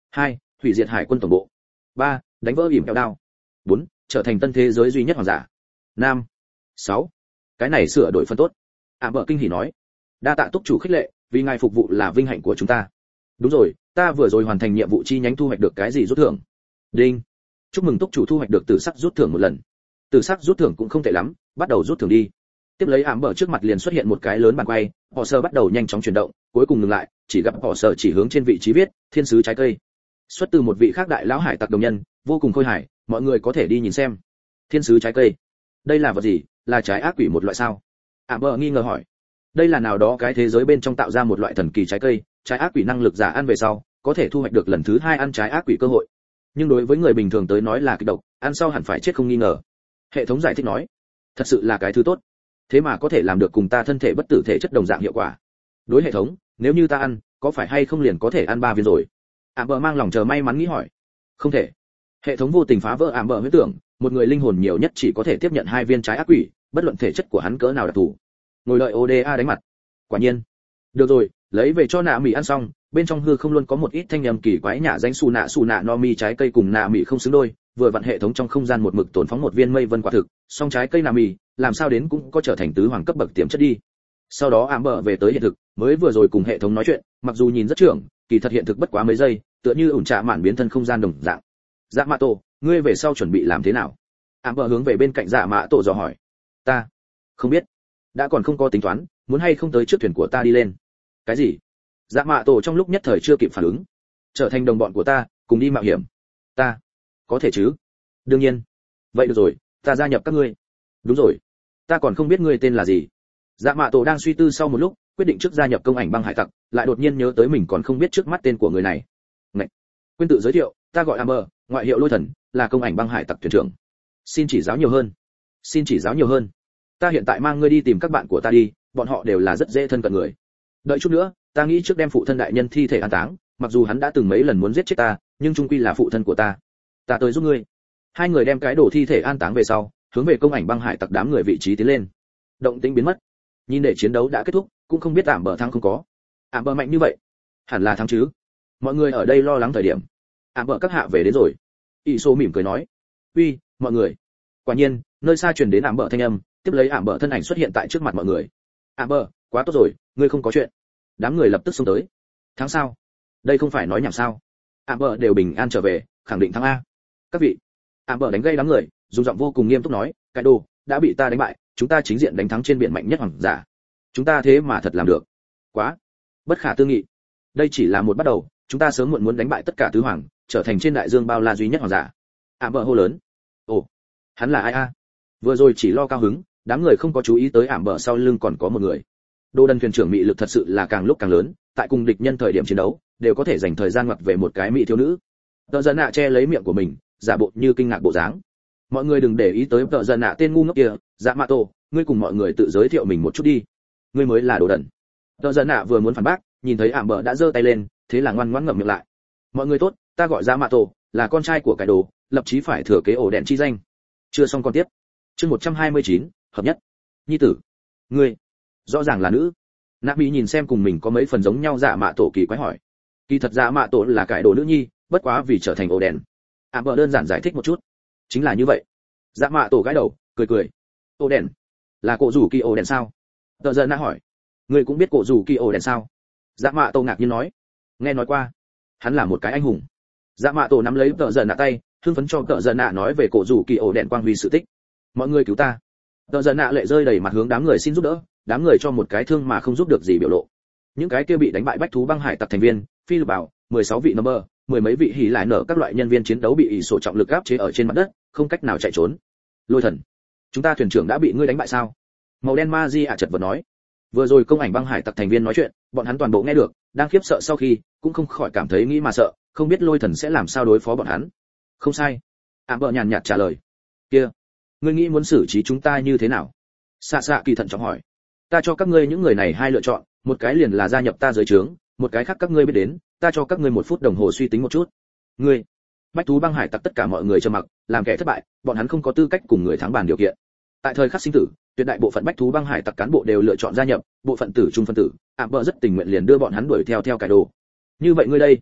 2. Hủy diệt hải quân tổng bộ. 3. Đánh vỡ ỉm kẹo đao. 4. Trở thành tân thế giới duy nhất hoàng giả. 5. 6. Cái này sửa đổi phân tốt. Bợ kinh hỉ nói. Đa tạ túc chủ khích lệ, vì ngài phục vụ là vinh hạnh của chúng ta. Đúng rồi, ta vừa rồi hoàn thành nhiệm vụ chi nhánh thu hoạch được cái gì rút thưởng. Đinh. Chúc mừng túc chủ thu hoạch được tử sắc rút thưởng một lần. Tử sắc rút thưởng cũng không tệ lắm, bắt đầu rút thưởng đi. Tiếp lấy Bợ trước mặt liền xuất hiện một cái lớn bàn quay, họ sơ bắt đầu nhanh chóng chuyển động, cuối cùng ngừng lại, chỉ gặp họ sơ chỉ hướng trên vị trí viết thiên sứ trái cây. Xuất từ một vị khác đại lão hải tặc đồng nhân, vô cùng khôi hài, mọi người có thể đi nhìn xem. Thiên sứ trái cây, đây là vật gì, là trái ác quỷ một loại sao? Bợ nghi ngờ hỏi. Đây là nào đó cái thế giới bên trong tạo ra một loại thần kỳ trái cây, trái ác quỷ năng lực giả ăn về sau, có thể thu hoạch được lần thứ 2 ăn trái ác quỷ cơ hội. Nhưng đối với người bình thường tới nói là kịch độc, ăn sau hẳn phải chết không nghi ngờ. Hệ thống giải thích nói, thật sự là cái thứ tốt, thế mà có thể làm được cùng ta thân thể bất tử thể chất đồng dạng hiệu quả. Đối hệ thống, nếu như ta ăn, có phải hay không liền có thể ăn 3 viên rồi? Bợ mang lòng chờ may mắn nghĩ hỏi. Không thể. Hệ thống vô tình phá vỡ Bợ huyễn tưởng, một người linh hồn nhiều nhất chỉ có thể tiếp nhận 2 viên trái ác quỷ, bất luận thể chất của hắn cỡ nào đặc thù. Ngồi đợi ODA đánh mặt. Quả nhiên. Được rồi, lấy về cho nạ mì ăn xong, bên trong hư không luôn có một ít thanh âm kỳ quái nhả danh xù nạ no mi trái cây cùng nạ mì không xứng đôi, vừa vặn hệ thống trong không gian một mực tồn phóng một viên mây vân quả thực, song trái cây nạ mì, làm sao đến cũng có trở thành tứ hoàng cấp bậc tiềm chất đi. Sau đó Bợ về tới hiện thực, mới vừa rồi cùng hệ thống nói chuyện, mặc dù nhìn rất trưởng, kỳ thật hiện thực bất quá mấy giây, tựa như ủn trạ mạn biến thân không gian đồng dạng. Dạ Mạ Tổ, ngươi về sau chuẩn bị làm thế nào? Bợ hướng về bên cạnh Dạ Mạ Tổ dò hỏi. Ta không biết, đã còn không có tính toán, muốn hay không tới trước thuyền của ta đi lên. Cái gì? Dạ Mạ Tổ trong lúc nhất thời chưa kịp phản ứng. Trở thành đồng bọn của ta, cùng đi mạo hiểm. Ta có thể chứ? Đương nhiên. Vậy được rồi, ta gia nhập các ngươi. Đúng rồi, ta còn không biết ngươi tên là gì. Dạ Mạ Tổ đang suy tư sau một lúc, quyết định trước gia nhập công ảnh băng hải tặc, lại đột nhiên nhớ tới mình còn không biết trước mắt tên của người này. Ngậy. Quên tự giới thiệu, ta gọi Amber, ngoại hiệu Lôi Thần, là công ảnh băng hải tặc thuyền trưởng. Xin chỉ giáo nhiều hơn. Xin chỉ giáo nhiều hơn. Ta hiện tại mang ngươi đi tìm các bạn của ta đi, bọn họ đều là rất dễ thân cận người. Đợi chút nữa, ta nghĩ trước đem phụ thân đại nhân thi thể an táng, mặc dù hắn đã từng mấy lần muốn giết chết ta, nhưng chung quy là phụ thân của ta. Ta tới giúp ngươi. Hai người đem cái đồ thi thể an táng về sau, hướng về công ảnh băng hải tặc đám người vị trí tiến lên. Động tĩnh biến mất. Nhìn để chiến đấu đã kết thúc, cũng không biết Bợ thắng không có. Bợ mạnh như vậy, hẳn là thắng chứ? Mọi người ở đây lo lắng thời điểm, Bợ các hạ về đến rồi. Iso mỉm cười nói, uy, mọi người. Quả nhiên, nơi xa truyền đến Bợ thanh âm, tiếp lấy Bợ thân ảnh xuất hiện tại trước mặt mọi người. Bợ, quá tốt rồi, ngươi không có chuyện. Đám người lập tức xông tới. Thắng sao? Đây không phải nói nhảm sao? Bợ đều bình an trở về, khẳng định thắng a. Các vị. Bợ đánh gây đám người, dùng giọng vô cùng nghiêm túc nói, cái đồ đã bị ta đánh bại, chúng ta chính diện đánh thắng trên biển mạnh nhất hoàng giả. Chúng ta thế mà thật làm được. Quá bất khả tư nghị. Đây chỉ là một bắt đầu, chúng ta sớm muộn muốn đánh bại tất cả tứ hoàng, trở thành trên đại dương bao la duy nhất hoàng giả. Bợ hô lớn. Ồ, hắn là ai a? Vừa rồi chỉ lo cao hứng, đám người không có chú ý tới Bợ sau lưng còn có một người. Đô Đần thuyền trưởng mị lực thật sự là càng lúc càng lớn, tại cùng địch nhân thời điểm chiến đấu, đều có thể dành thời gian ngoặt về một cái mỹ thiếu nữ. Tợ Dân Nạ che lấy miệng của mình, giả bộ như kinh ngạc bộ dáng. Mọi người đừng để ý tới Tợ Dân Nạ tên ngu ngốc kia. Dạ Mạ Tổ, ngươi cùng mọi người tự giới thiệu mình một chút đi. Ngươi mới là Đồ Đần. Tợ Dân Nạ vừa muốn phản bác, nhìn thấy Bợ đã giơ tay lên, thế là ngoan ngoãn ngậm miệng lại. Mọi người tốt, ta gọi Dạ Mạ Tổ, là con trai của cái đồ, lập chí phải thừa kế ổ đèn chi danh. Chưa xong con tiếp. Chương 129, hợp nhất. Nhi tử, ngươi rõ ràng là nữ. Nạ Mỹ nhìn xem cùng mình có mấy phần giống nhau Dạ Mạ Tổ kỳ quái hỏi. Kỳ thật Dạ Mạ Tổ là cái đồ nữ nhi, bất quá vì trở thành ổ đèn. Bợ đơn giản giải thích một chút. Chính là như vậy. Dạ Mạ Tổ gãi đầu, cười cười. Ổ đèn là cổ rủ kỳ ổ đèn sao? Tợ Dân Nạ hỏi. Ngươi cũng biết cổ rủ kỳ ổ đèn sao? Dạ Mạ Tổ ngạc nhiên nói. Nghe nói qua. Hắn là một cái anh hùng. Dạ Mạ Tổ nắm lấy Tợ Dân Nạ tay, hưng phấn cho Tợ Dân Nạ nói về cổ rủ kỳ ổ đèn quang huy sự tích. Mọi người cứu ta. Tợ Dân Nạ lệ rơi đầy mặt hướng đám người xin giúp đỡ, đám người cho một cái thương mà không giúp được gì biểu lộ. Những cái kia bị đánh bại bách thú băng hải tặc thành viên, phi lục bảo, 16 vị number, mười mấy vị hỉ lại nở các loại nhân viên chiến đấu bị ỷ sổ trọng lực áp chế ở trên mặt đất, không cách nào chạy trốn. Lôi Thần, chúng ta thuyền trưởng đã bị ngươi đánh bại sao? Màu đen ma di chợt vật nói. Vừa rồi công ảnh băng hải tặc thành viên nói chuyện, bọn hắn toàn bộ nghe được, đang khiếp sợ sau khi, cũng không khỏi cảm thấy nghĩ mà sợ, không biết Lôi Thần sẽ làm sao đối phó bọn hắn. Không sai. Bợ nhàn nhạt trả lời. Kia, ngươi nghĩ muốn xử trí chúng ta như thế nào? Xạ xạ kỳ thận trọng hỏi. Ta cho các ngươi những người này hai lựa chọn, một cái liền là gia nhập ta dưới trướng, một cái khác các ngươi biết đến, ta cho các ngươi 1 phút đồng hồ suy tính một chút. Ngươi, bách thú băng hải tặc tất cả mọi người trầm mặc, làm kẻ thất bại, bọn hắn không có tư cách cùng người thắng bàn điều kiện. Tại thời khắc sinh tử, tuyệt đại bộ phận bách thú băng hải tặc cán bộ đều lựa chọn gia nhập, bộ phận tử trung phân tử, Bợ rất tình nguyện liền đưa bọn hắn đuổi theo cái đồ. Như vậy ngươi đây,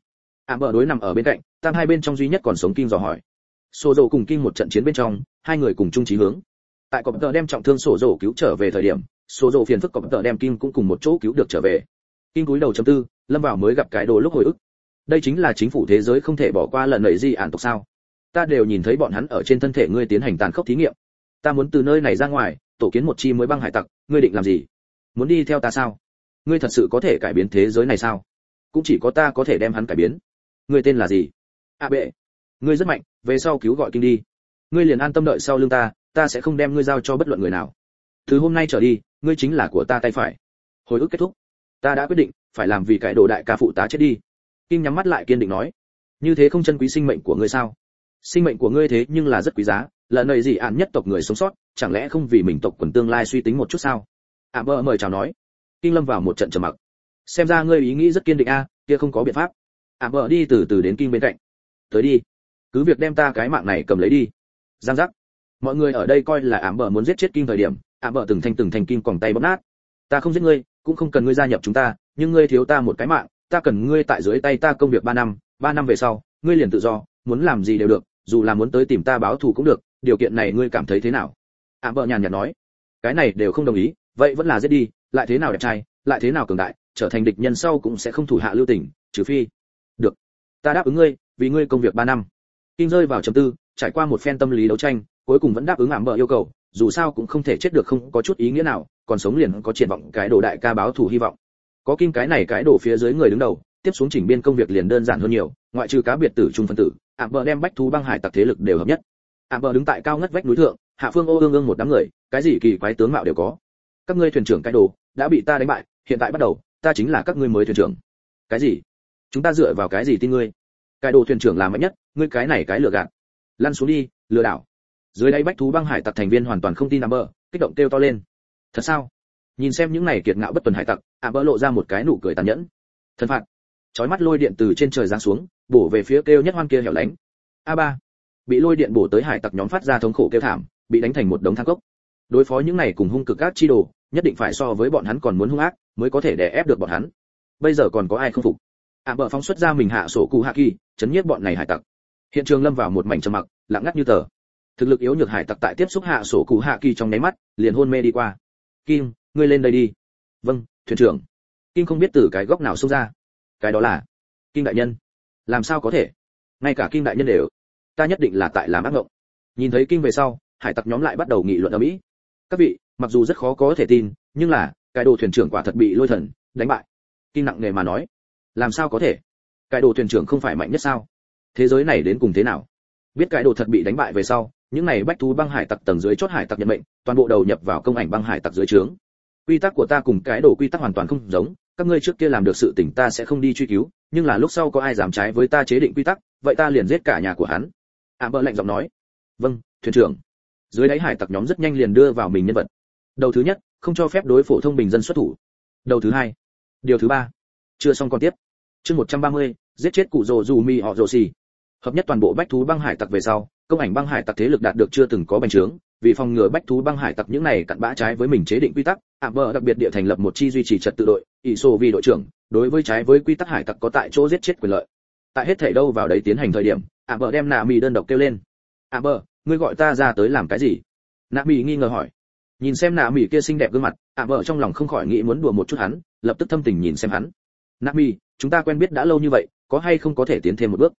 Bờ đối nằm ở bên cạnh, tam hai bên trong duy nhất còn sống Kim dò hỏi. Sổ dầu cùng Kim một trận chiến bên trong, hai người cùng chung chí hướng. Tại cọp tờ đem trọng thương sổ dầu cứu trở về thời điểm, sổ dầu phiền phức cọp tờ đem Kim cũng cùng một chỗ cứu được trở về. Kim cúi đầu chấm tư, lâm vào mới gặp cái đồ lúc hồi ức. Đây chính là chính phủ thế giới không thể bỏ qua lần nảy di ản tộc sao? Ta đều nhìn thấy bọn hắn ở trên thân thể ngươi tiến hành tàn khốc thí nghiệm. Ta muốn từ nơi này ra ngoài, tổ kiến một chi mới băng hải tặc, ngươi định làm gì? Muốn đi theo ta sao? Ngươi thật sự có thể cải biến thế giới này sao? Cũng chỉ có ta có thể đem hắn cải biến. Ngươi tên là gì? Bệ. Ngươi rất mạnh, về sau cứu gọi Kim đi. Ngươi liền an tâm đợi sau lưng ta sẽ không đem ngươi giao cho bất luận người nào. Từ hôm nay trở đi, ngươi chính là của ta tay phải. Hồi ức kết thúc. Ta đã quyết định, phải làm vì cái đồ đại ca phụ tá chết đi. Kim nhắm mắt lại kiên định nói, như thế không trân quý sinh mệnh của ngươi sao? Sinh mệnh của ngươi thế nhưng là rất quý giá, là nơi gì ạn nhất tộc người sống sót, chẳng lẽ không vì mình tộc quần tương lai suy tính một chút sao? Bờ mời chào nói. Kim lâm vào một trận trầm mặc. Xem ra ngươi ý nghĩ rất kiên định a, kia không có biện pháp. Bờ đi từ từ đến Kim bên cạnh. Tới đi, cứ việc đem ta cái mạng này cầm lấy đi. Giang giác. Mọi người ở đây coi là Bờ muốn giết chết Kim thời điểm, Bờ từng thành Kim còng tay bóp nát. Ta không giết ngươi, cũng không cần ngươi gia nhập chúng ta, nhưng ngươi thiếu ta một cái mạng, ta cần ngươi tại dưới tay ta công việc 3 năm về sau, ngươi liền tự do, muốn làm gì đều được, dù là muốn tới tìm ta báo thù cũng được, điều kiện này ngươi cảm thấy thế nào? Bờ nhàn nhạt nói, cái này đều không đồng ý, vậy vẫn là giết đi, lại thế nào đẹp trai, lại thế nào cường đại, trở thành địch nhân sau cũng sẽ không thủ hạ lưu tình, trừ phi. Được, ta đáp ứng ngươi, vì ngươi công việc 3 năm. Kim rơi vào trầm tư, trải qua một phen tâm lý đấu tranh, cuối cùng vẫn đáp ứng Bờ yêu cầu, dù sao cũng không thể chết được không có chút ý nghĩa nào, còn sống liền có triển vọng cái đồ đại ca báo thù hy vọng. Có Kim cái này cái đồ phía dưới người đứng đầu, tiếp xuống chỉnh biên công việc liền đơn giản hơn nhiều, ngoại trừ cá biệt tử trung phân tử, Bờ đem bách thú băng hải tặc thế lực đều hợp nhất. Bờ đứng tại cao ngất vách núi thượng, hạ phương ô ương ương một đám người, cái gì kỳ quái tướng mạo đều có. Các ngươi thuyền trưởng cái đồ đã bị ta đánh bại, hiện tại bắt đầu, ta chính là các ngươi mới thuyền trưởng. Cái gì? Chúng ta dựa vào cái gì tin ngươi? Cái đồ thuyền trưởng là mạnh nhất, ngươi cái này cái lừa gạt. Lăn xuống đi, lừa đảo. Dưới đáy bách thú băng hải tặc thành viên hoàn toàn không tin Bờ, kích động kêu to lên. Thật sao? Nhìn xem những này kiệt ngạo bất tuần hải tặc, Bờ lộ ra một cái nụ cười tàn nhẫn. Thần phạt. Chói mắt lôi điện từ trên trời giáng xuống, bổ về phía kêu nhất hoan kia hẻo lánh. A3. Bị lôi điện bổ tới hải tặc nhóm phát ra thống khổ kêu thảm, bị đánh thành một đống than cốc. Đối phó những này cùng hung cực ác chi đồ, nhất định phải so với bọn hắn còn muốn hung ác, mới có thể đè ép được bọn hắn. Bây giờ còn có ai không phục? Bờ phóng xuất ra mình hạ sổ cụ hạ kỳ, chấn nhiếp bọn này hải tặc. Hiện trường lâm vào một mảnh trầm mặc, lặng ngắt như tờ. Thực lực yếu nhược hải tặc tại tiếp xúc hạ sổ cụ hạ kỳ trong nháy mắt, liền hôn mê đi qua. Kim, ngươi lên đây đi. Vâng, thuyền trưởng. Kim không biết từ cái góc nào xông ra. Cái đó là Kim đại nhân. Làm sao có thể? Ngay cả Kim đại nhân đều. Ta nhất định là tại làm ác mộng. Nhìn thấy Kim về sau, hải tặc nhóm lại bắt đầu nghị luận ầm ĩ. Các vị, mặc dù rất khó có thể tin, nhưng là cái đồ thuyền trưởng quả thật bị lôi thần đánh bại. Kim nặng nề mà nói. Làm sao có thể? Cái đồ thuyền trưởng không phải mạnh nhất sao? Thế giới này đến cùng thế nào? Biết cái đồ thật bị đánh bại về sau, những này bách thú băng hải tặc tầng dưới chót hải tặc nhận mệnh, toàn bộ đầu nhập vào công ảnh băng hải tặc dưới trướng. Quy tắc của ta cùng cái đồ quy tắc hoàn toàn không giống, các ngươi trước kia làm được sự tình ta sẽ không đi truy cứu, nhưng là lúc sau có ai dám trái với ta chế định quy tắc, vậy ta liền giết cả nhà của hắn. Bờ lạnh giọng nói. Vâng, thuyền trưởng. Dưới đáy hải tặc nhóm rất nhanh liền đưa vào mình nhân vật. Đầu thứ nhất, không cho phép đối phổ thông bình dân xuất thủ. Đầu thứ hai. Điều thứ ba. Chưa xong còn tiếp. Chương 130, giết chết cụ rồ dù mi họ rồ xì. Hợp nhất toàn bộ bách thú băng hải tặc về sau, công ảnh băng hải tặc thế lực đạt được chưa từng có bành trướng, vì phòng ngừa bách thú băng hải tặc những này cặn bã trái với mình chế định quy tắc, Bờ đặc biệt địa thành lập một chi duy trì trật tự đội, Iso vì đội trưởng, đối với trái với quy tắc hải tặc có tại chỗ giết chết quyền lợi. Tại hết thảy đâu vào đấy tiến hành thời điểm, Bờ đem Nami đơn độc kêu lên. Bờ, ngươi gọi ta ra tới làm cái gì? Nami nghi ngờ hỏi. Nhìn xem Nami kia xinh đẹp gương mặt, Bờ trong lòng không khỏi nghĩ muốn đùa một chút hắn, lập tức thâm tình nhìn xem hắn. Nami, chúng ta quen biết đã lâu như vậy, có hay không có thể tiến thêm một bước?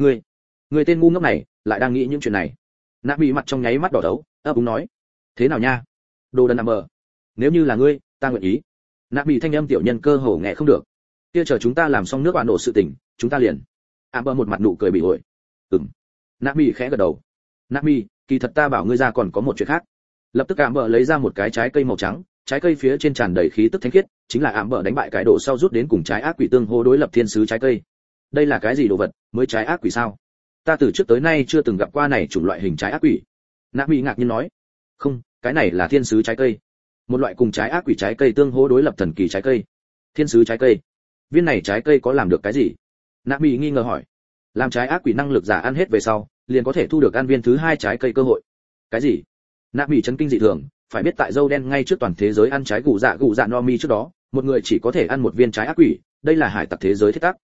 Người tên ngu ngốc này lại đang nghĩ những chuyện này. Nami mặt trong nháy mắt đỏ đấu, ấp úng nói. Thế nào nha? Đồ đần Bờ. Nếu như là ngươi, ta nguyện ý. Nami thanh âm tiểu nhân cơ hồ nghe không được. Kia chờ chúng ta làm xong nước bạn nổ sự tình, chúng ta liền. Bờ một mặt nụ cười bị ổi. Nami khẽ gật đầu. Nami, kỳ thật ta bảo ngươi ra còn có một chuyện khác. Lập tức Bờ lấy ra một cái trái cây màu trắng, trái cây phía trên tràn đầy khí tức thánh khiết, chính là Bờ đánh bại cái đồ sau rút đến cùng trái ác quỷ tương hô đối lập thiên sứ trái cây. Đây là cái gì đồ vật, mới trái ác quỷ sao? Ta từ trước tới nay chưa từng gặp qua này chủng loại hình trái ác quỷ. Nami ngạc nhiên nói. Không, cái này là thiên sứ trái cây, một loại cùng trái ác quỷ trái cây tương hỗ đối lập thần kỳ trái cây. Thiên sứ trái cây, viên này trái cây có làm được cái gì? Nami nghi ngờ hỏi. Làm trái ác quỷ năng lực giả ăn hết về sau, liền có thể thu được ăn viên thứ hai trái cây cơ hội. Cái gì? Nami chấn kinh dị thường, phải biết tại dâu đen ngay trước toàn thế giới ăn trái gù dạ no mi trước đó, một người chỉ có thể ăn một viên trái ác quỷ, đây là hải tặc thế giới thiết tắc.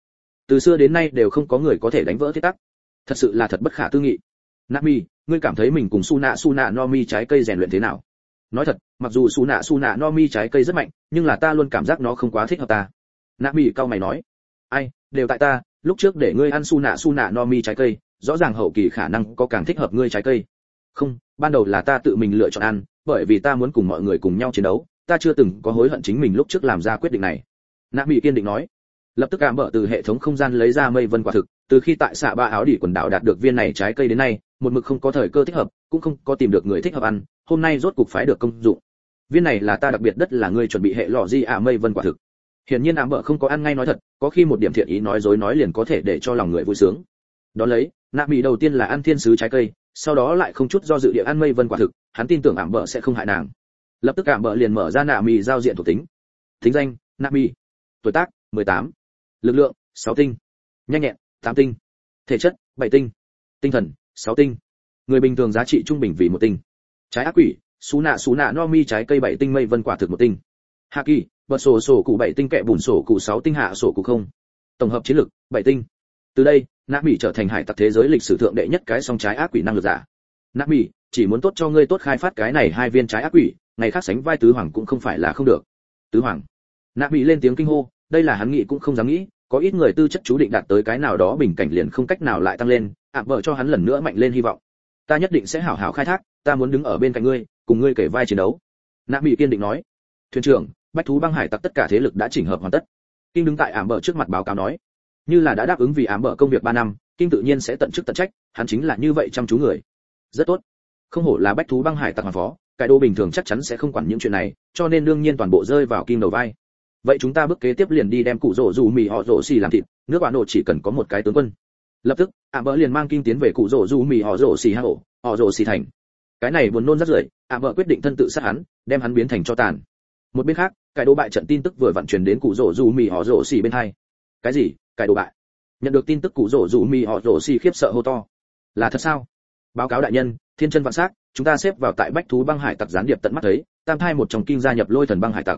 từ xưa đến nay đều không có người có thể đánh vỡ thiết tắc, thật sự là thật bất khả tư nghị. Nami, ngươi cảm thấy mình cùng Suna Nomi trái cây rèn luyện thế nào? Nói thật, mặc dù Suna Nomi trái cây rất mạnh, nhưng là ta luôn cảm giác nó không quá thích hợp ta. Nami cau mày nói, ai, đều tại ta, lúc trước để ngươi ăn Suna Nomi trái cây, rõ ràng hậu kỳ khả năng có càng thích hợp ngươi trái cây. Không, ban đầu là ta tự mình lựa chọn ăn, bởi vì ta muốn cùng mọi người cùng nhau chiến đấu, ta chưa từng có hối hận chính mình lúc trước làm ra quyết định này. Nami kiên định nói. Lập tức Ảm Bợ từ hệ thống không gian lấy ra mây vân quả thực, từ khi tại xạ ba áo đỉ quần đảo đạt được viên này trái cây đến nay, một mực không có thời cơ thích hợp, cũng không có tìm được người thích hợp ăn, hôm nay rốt cục phải được công dụng. Viên này là ta đặc biệt đất là ngươi chuẩn bị hệ lọ di ạ mây vân quả thực. Hiển nhiên Ảm Bợ không có ăn ngay nói thật, có khi một điểm thiện ý nói dối nói liền có thể để cho lòng người vui sướng. Đó lấy, Nami đầu tiên là ăn thiên sứ trái cây, sau đó lại không chút do dự địa ăn mây vân quả thực, hắn tin tưởng Ảm Bợ sẽ không hại nàng. Lập tức Ảm Bợ liền mở ra Nami giao diện thuộc tính. Tính danh: Nami. Tuổi tác: 18. Lực lượng: 6 tinh. Nhanh nhẹn: 8 tinh. Thể chất: 7 tinh. Tinh thần: 6 tinh. Người bình thường giá trị trung bình vì 1 tinh. Trái ác quỷ: Suna Nomi trái cây 7 tinh mây vân quả thực 1 tinh. Haki: bật sổ cụ 7 tinh kẹ bùn sổ cụ 6 tinh hạ sổ cụ không. Tổng hợp chiến lực: 7 tinh. Từ đây, Nami trở thành hải tặc thế giới lịch sử thượng đệ nhất cái song trái ác quỷ năng lực giả. Nami, chỉ muốn tốt cho ngươi tốt khai phát cái này 2 viên trái ác quỷ, ngày khác sánh vai tứ hoàng cũng không phải là không được. Tứ hoàng. Nami lên tiếng kinh hô, đây là hắn nghĩ cũng không dám nghĩ, có ít người tư chất chú định đạt tới cái nào đó bình cảnh liền không cách nào lại tăng lên, Ảm Bợ cho hắn lần nữa mạnh lên hy vọng. Ta nhất định sẽ hảo hảo khai thác, ta muốn đứng ở bên cạnh ngươi, cùng ngươi kể vai chiến đấu. Nami kiên định nói. Thuyền trưởng, bách thú băng hải tặc tất cả thế lực đã chỉnh hợp hoàn tất. Kinh đứng tại Ảm Bợ trước mặt báo cáo nói, như là đã đáp ứng vì Ảm Bợ công việc 3 năm, Kinh tự nhiên sẽ tận chức tận trách, hắn chính là như vậy chăm chú người. Rất tốt. Không hổ là bách thú băng hải tặc hoàng phó, cái đô bình thường chắc chắn sẽ không quản những chuyện này, cho nên đương nhiên toàn bộ rơi vào Kinh đầu vai. Vậy chúng ta bước kế tiếp liền đi đem cụ rổ dù mì họ rổ xì làm thịt, nước bạn nổ chỉ cần có một cái tướng quân. Lập tức Ảm Bợ liền mang Kinh tiến về cụ rổ dù mì họ rổ xì hang ổ, họ rổ xì thành. Cái này buồn nôn rất rưởi, Ảm Bợ quyết định thân tự sát hắn, đem hắn biến thành tro tàn. Một bên khác, cái đồ bại trận tin tức vừa vận chuyển đến cụ rổ dù mì họ rổ xì bên hai. Cái gì? Cái đồ bại? Nhận được tin tức cụ rổ dù mì họ rổ xì khiếp sợ hô to. Là thật sao? Báo cáo đại nhân, thiên chân vạn sắc, chúng ta xếp vào tại bách thú băng hải tặc gián điệp tận mắt thấy, tam thai một trong Kinh gia nhập lôi thần băng hải tặc.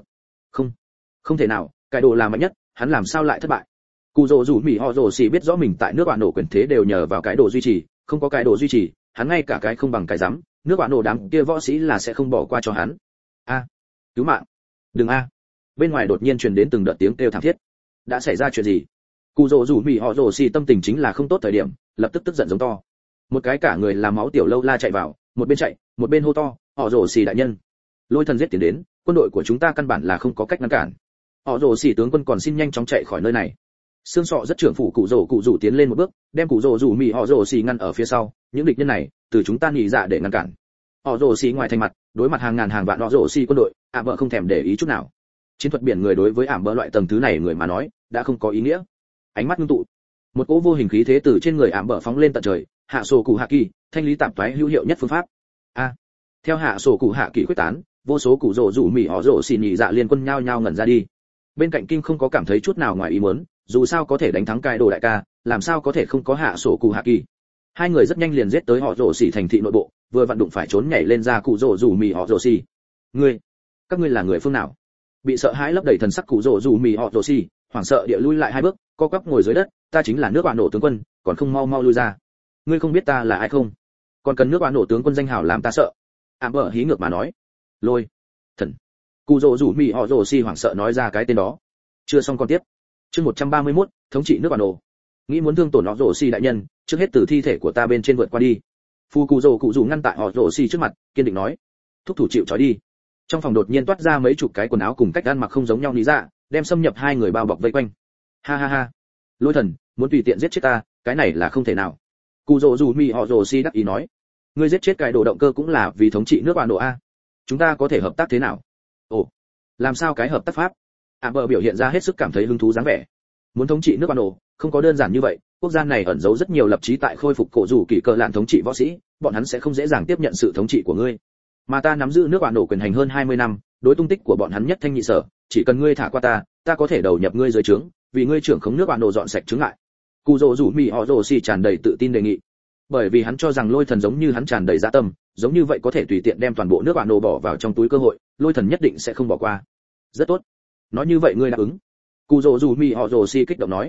Không thể nào, cái đồ là mạnh nhất, hắn làm sao lại thất bại? Cụ rồ rủ mỉ họ rồ xì biết rõ mình tại nước bạn nổ quyền thế đều nhờ vào cái đồ duy trì, không có cái đồ duy trì, hắn ngay cả cái không bằng cái dám, nước bạn nổ đám kia võ sĩ là sẽ không bỏ qua cho hắn. A, cứu mạng! Đừng a! Bên ngoài đột nhiên truyền đến từng đợt tiếng kêu thảm thiết. Đã xảy ra chuyện gì? Cụ rồ rủ mỉ họ rồ xì tâm tình chính là không tốt thời điểm, lập tức tức giận giống to. Một cái cả người làm máu tiểu lâu la chạy vào, một bên chạy, một bên hô to, họ rồ xì đại nhân, lôi thần giết tiến đến, quân đội của chúng ta căn bản là không có cách ngăn cản. Họ rồ xì tướng quân còn xin nhanh chóng chạy khỏi nơi này. Xương sọ rất trưởng phủ cụ rồ tiến lên một bước, đem cụ rồ rủ mì họ rồ xì ngăn ở phía sau, những địch nhân này từ chúng ta nhị dạ để ngăn cản. Họ rồ xì ngoài thành mặt, đối mặt hàng ngàn hàng vạn họ rồ xì quân đội, Ảm Bợ không thèm để ý chút nào. Chiến thuật biển người đối với Ảm Bợ loại tầng thứ này người mà nói đã không có ý nghĩa. Ánh mắt ngưng tụ, một cỗ vô hình khí thế từ trên người Ảm Bợ phóng lên tận trời, hạ sổ cụ hạ kỳ, thanh lý tạp toái hữu hiệu nhất phương pháp. A. Theo hạ sổ cụ hạ kỳ quyết tán, vô số cụ rồ rủ mì họ rồ xì nhị dạ liên quân nhao nhao ngẩn ra đi. Bên cạnh Kinh không có cảm thấy chút nào ngoài ý muốn, dù sao có thể đánh thắng cai đồ đại ca, làm sao có thể không có hạ sổ cụ hạ kỳ. Hai người rất nhanh liền giết tới họ rồ xì thành thị nội bộ, vừa vặn đụng phải trốn nhảy lên ra cụ rồ rủ mì họ rồ xì. Các ngươi là người phương nào? Bị sợ hãi lấp đầy thần sắc cụ rồ rủ mì họ rồ xì, hoảng sợ địa lui lại 2 bước, co quắp ngồi dưới đất, ta chính là nước bạn nổ tướng quân, còn không mau mau lui ra. Ngươi không biết ta là ai không? Còn cần nước bạn nổ tướng quân danh hào làm ta sợ? Ảm Bợ hí ngược mà nói. Lôi thần. Cụ rồ rủ mì họ rồ xì hoảng sợ nói ra cái tên đó. Chưa xong con tiếp. Chương 131, thống trị nước bạn nổ. Nghĩ muốn thương tổn họ rồ xì đại nhân, trước hết từ thi thể của ta bên trên vượt qua đi. Phu cụ rồ ngăn tại họ rồ xì trước mặt, kiên định nói. Thúc thủ chịu trói đi. Trong phòng đột nhiên toát ra mấy chục cái quần áo cùng cách ăn mặc không giống nhau lý dạ, đem xâm nhập 2 người bao bọc vây quanh. Ha ha ha. Lôi thần, muốn tùy tiện giết chết ta, cái này là không thể nào. Cụ rồ rủ mì họ rồ xì đắc ý nói. Ngươi giết chết cái đồ động cơ cũng là vì thống trị nước bạn nổ a. Chúng ta có thể hợp tác thế nào? Ồ, làm sao cái hợp tác pháp? Ảm Bợ biểu hiện ra hết sức cảm thấy hứng thú dáng vẻ. Muốn thống trị nước bạn nổ, không có đơn giản như vậy, quốc gia này ẩn giấu rất nhiều lập chí tại khôi phục cổ rủ kỷ cờ lạn thống trị võ sĩ, bọn hắn sẽ không dễ dàng tiếp nhận sự thống trị của ngươi. Mà ta nắm giữ nước bạn nổ quyền hành hơn 20 năm, đối tung tích của bọn hắn nhất thanh nhị sở, chỉ cần ngươi thả qua ta có thể đầu nhập ngươi dưới trướng, vì ngươi trưởng khống nước bạn nổ dọn sạch chứng lại. Cụ rồ rủ mì họ rồ xì tràn đầy tự tin đề nghị. Bởi vì hắn cho rằng lôi thần giống như hắn tràn đầy dạ tâm, giống như vậy có thể tùy tiện đem toàn bộ nước bạn nổ bỏ vào trong túi cơ hội, lôi thần nhất định sẽ không bỏ qua. Rất tốt, nói như vậy ngươi đáp ứng? Cụ rồ rủ mì họ rồ xì kích động nói.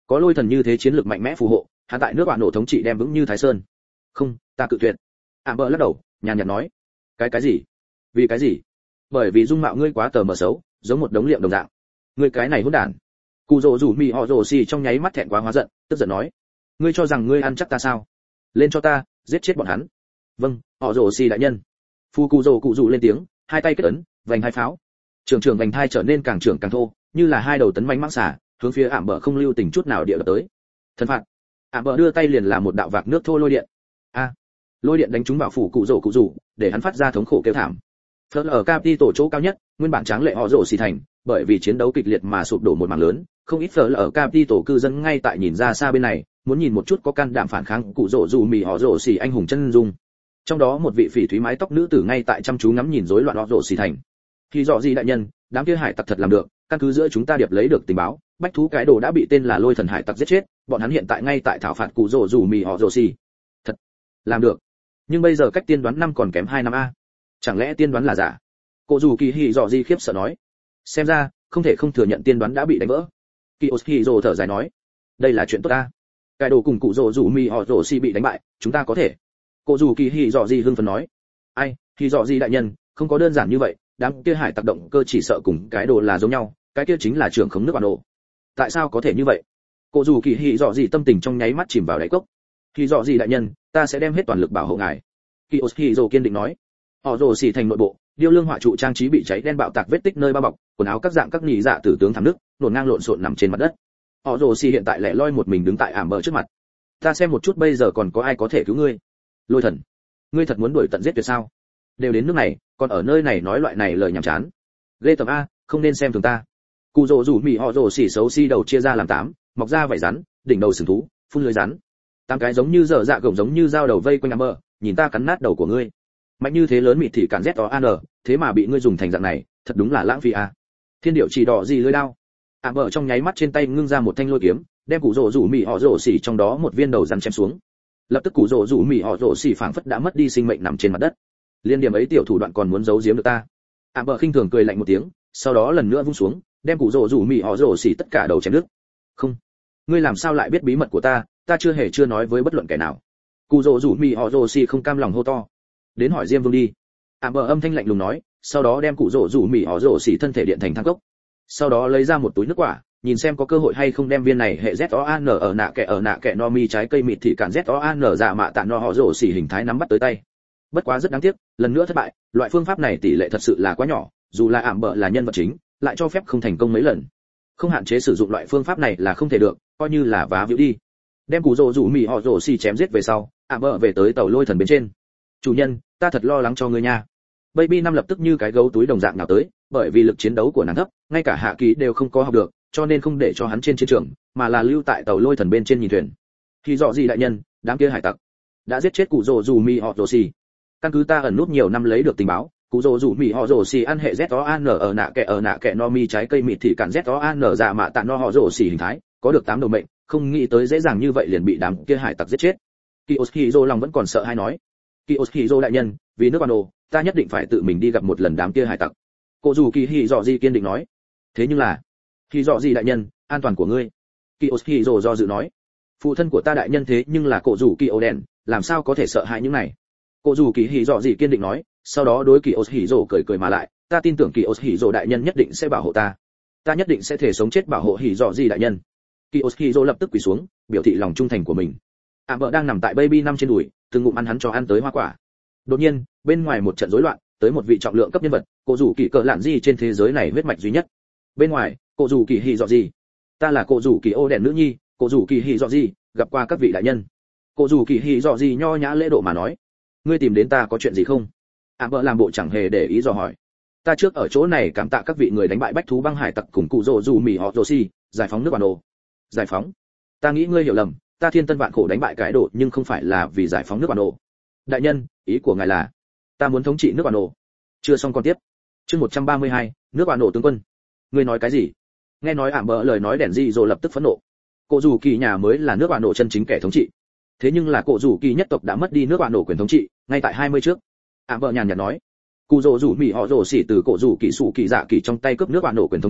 Có lôi thần như thế chiến lược mạnh mẽ phù hộ, hắn tại nước bạn nổ thống trị đem vững như Thái Sơn. Không, ta cự tuyệt. Amber lắc đầu, nhàn nhạt nói. Cái gì? Vì cái gì? Bởi vì dung mạo ngươi quá tờ mờ xấu, giống một đống liệm đồng dạng. Ngươi cái này hỗn đản. Cụ Dỗ rủ mì họ rồ xì trong nháy mắt thẹn quá hóa giận, tức giận nói. Ngươi cho rằng ngươi ăn chắc ta sao? Lên cho ta, giết chết bọn hắn. Vâng, họ rồ xì đại nhân. Phu cụ rủ lên tiếng, hai tay kết ấn, vành hai pháo. Trường vành thai trở nên càng trưởng càng thô, như là hai đầu tấn mãnh mãng xà, hướng phía ảm bờ không lưu tình chút nào địa đập tới. Thần phạt. Ảm bờ đưa tay liền là một đạo vạc nước thô lôi điện. A. Lôi điện đánh trúng vào phủ cụ rủ, để hắn phát ra thống khổ kêu thảm. Phớt ở Capitol chỗ cao nhất, nguyên bản tráng lệ họ rồ xì thành, bởi vì chiến đấu kịch liệt mà sụp đổ một mảng lớn, không ít phớt ở Capitol cư dân ngay tại nhìn ra xa bên này, muốn nhìn một chút có can đảm phản kháng cụ rủ mì họ rồ xì anh hùng chân dung. Trong đó một vị phỉ thúy mái tóc nữ tử ngay tại chăm chú ngắm nhìn rối loạn họ rồ xì thành. Khi rõ gì đại nhân, đám kia hải tặc thật làm được, căn cứ giữa chúng ta điệp lấy được tình báo, bách thú cái đồ đã bị tên là lôi thần hải tặc giết chết, bọn hắn hiện tại ngay tại thảo phạt cụ rủ mì họ rồ xì. Thật, làm được. Nhưng bây giờ cách tiên đoán năm còn kém 2 năm a. Chẳng lẽ tiên đoán là giả? Cụ rủ kỳ hỉ rõ gì khiếp sợ nói. Xem ra, không thể không thừa nhận tiên đoán đã bị đánh vỡ. Kiyoshi rồ thở dài nói, đây là chuyện tốt ta. Cái đồ cùng cụ rủ mì họ rồ xì bị đánh bại, chúng ta có thể. Cụ rủ kỳ hỉ rõ gì hưng phấn nói, ai, hỉ rõ gì đại nhân, không có đơn giản như vậy, đám kia hải tặc động cơ chỉ sợ cùng cái đồ là giống nhau, cái kia chính là trưởng khống nước bản đồ. Tại sao có thể như vậy? Cụ rủ kỳ hỉ rõ gì tâm tình trong nháy mắt chìm vào đáy cốc. Hỉ rõ gì đại nhân, ta sẽ đem hết toàn lực bảo hộ ngài. Kiyoshi rồ kiên định nói. Họ rồ xì thành nội bộ, điêu lương họa trụ trang trí bị cháy đen bạo tạc vết tích nơi bao bọc, quần áo các dạng các nhị dạ tử tướng thảm nước, nổn ngang lộn xộn nằm trên mặt đất. Họ rồ xì hiện tại lẻ loi một mình đứng tại ảm bờ trước mặt. Ta xem một chút bây giờ còn có ai có thể cứu ngươi. Lôi thần, ngươi thật muốn đuổi tận giết tuyệt sao? Đều đến nước này, còn ở nơi này nói loại này lời nhảm chán. Lê tầm a, không nên xem thường ta. Cụ rồ mì họ rồ xì xấu xí đầu chia ra làm 8, mọc ra vảy rắn, đỉnh đầu sừng thú, phun lưới rắn. 8 cái giống như dở dạ gồng giống như dao đầu vây quanh ảm bờ, nhìn ta cắn nát đầu của ngươi. Mạnh như thế lớn mịt thì cản ZOAN, thế mà bị ngươi dùng thành dạng này, thật đúng là lãng phí a. Thiên điệu chỉ đỏ gì lưỡi đao. Ảm bờ trong nháy mắt trên tay ngưng ra một thanh lôi kiếm, đem cụ rồ mì họ rồ xì trong đó một viên đầu rắn chém xuống. Lập tức cụ rồ mì họ rồ xì phảng phất đã mất đi sinh mệnh nằm trên mặt đất. Liên điểm ấy tiểu thủ đoạn còn muốn giấu giếm được ta? Ảm bờ khinh thường cười lạnh một tiếng, sau đó lần nữa vung xuống, đem cụ rồ mì họ rồ xì tất cả đầu chém đứt. Không, ngươi làm sao lại biết bí mật của ta? Ta chưa nói với bất luận kẻ nào. Cụ rồ mì họ rồ xì không cam lòng hô to. Đến hỏi Diêm Vương đi. Ảm bờ âm thanh lạnh lùng nói, sau đó đem cụ rồ mì họ rồ xì thân thể điện thành thang cốc. Sau đó lấy ra một túi nước quả, nhìn xem có cơ hội hay không đem viên này hệ ZOAN ở nạ kẹ no mi trái cây mịt thì cản ZOAN dạ mạ tạ no họ rồ xì hình thái nắm bắt tới tay. Bất quá rất đáng tiếc, lần nữa thất bại, loại phương pháp này tỷ lệ thật sự là quá nhỏ, dù là Ảm bờ là nhân vật chính, lại cho phép không thành công mấy lần. Không hạn chế sử dụng loại phương pháp này là không thể được, coi như là vá víu đi. Đem cụ rồ mì họ rồ xì chém giết về sau, Ảm bờ về tới tàu lôi thần bên trên. Chủ nhân, ta thật lo lắng cho ngươi nha. Baby năm lập tức như cái gấu túi đồng dạng nào tới, bởi vì lực chiến đấu của nàng thấp, ngay cả hạ kỳ đều không có học được, cho nên không để cho hắn trên chiến trường, mà là lưu tại tàu lôi thần bên trên nhìn thuyền. Khi rõ gì đại nhân, đám kia hải tặc đã giết chết cụ rồ mì họ rồ xì. Căn cứ ta ẩn nút nhiều năm lấy được tình báo, cụ rồ mì họ rồ xì ăn hệ ZOAN ở nạ kẹ no mi trái cây mịt thì cản ZOAN dạ mạ tạ no họ rồ xì hình thái, có được 8 đầu mệnh, không nghĩ tới dễ dàng như vậy liền bị đám kia hải tặc giết chết. Kiyoshi lòng vẫn còn sợ hay nói. Kiyoshi đại nhân, vì nước Wano, ta nhất định phải tự mình đi gặp một lần đám kia hải tặc. Cô dù kỳ hỉ dọ gì kiên định nói. Thế nhưng là, hỉ dọ gì đại nhân, an toàn của ngươi. Kiyoshi do dự nói. Phụ thân của ta đại nhân thế nhưng là cổ dù kỳ đèn, làm sao có thể sợ hãi những này. Cô dù kỳ hỉ dọ gì kiên định nói, sau đó đối Kiyoshi cười mà lại, ta tin tưởng Kiyoshi đại nhân nhất định sẽ bảo hộ ta. Ta nhất định sẽ thể sống chết bảo hộ hỉ dọ gì đại nhân. Kiyoshi lập tức quỳ xuống, biểu thị lòng trung thành của mình. Ảm bờ đang nằm tại baby năm trên đùi, từng ngụm ăn hắn cho ăn tới hoa quả. Đột nhiên, bên ngoài một trận rối loạn, tới một vị trọng lượng cấp nhân vật, cổ rủ kỳ cờ lạn gì trên thế giới này huyết mạch duy nhất. Bên ngoài, cổ rủ kỳ hỉ dọ gì? Ta là cổ rủ kỳ ô đèn nữ nhi, cổ rủ kỳ hỉ dọ gì, gặp qua các vị đại nhân. Cổ rủ kỳ hỉ dọ gì nho nhã lễ độ mà nói, ngươi tìm đến ta có chuyện gì không? Ảm bờ làm bộ chẳng hề để ý dò hỏi. Ta trước ở chỗ này cảm tạ các vị người đánh bại bách thú băng hải tặc cùng cụ rồ mì họ rồ xì, giải phóng nước bản đồ. Giải phóng? Ta nghĩ ngươi hiểu lầm, ta thiên tân vạn khổ đánh bại cái đồ nhưng không phải là vì giải phóng nước bản đồ. Đại nhân, ý của ngài là ta muốn thống trị nước bản đồ. Chưa xong còn tiếp. Chương 132, nước bản đồ tướng quân. Ngươi nói cái gì? Nghe nói Ảm bờ lời nói đèn gì rồi lập tức phẫn nộ. Cổ rủ kỳ nhà mới là nước bản đồ chân chính kẻ thống trị. Thế nhưng là cổ rủ kỳ nhất tộc đã mất đi nước bản đồ quyền thống trị, ngay tại 20 trước. Ảm bờ nhàn nhạt nói, cụ rồ mì họ rồ xỉ từ cổ rủ kỳ sủ kỳ dạ kỳ trong tay cướp nước bản đồ quyền thống trị,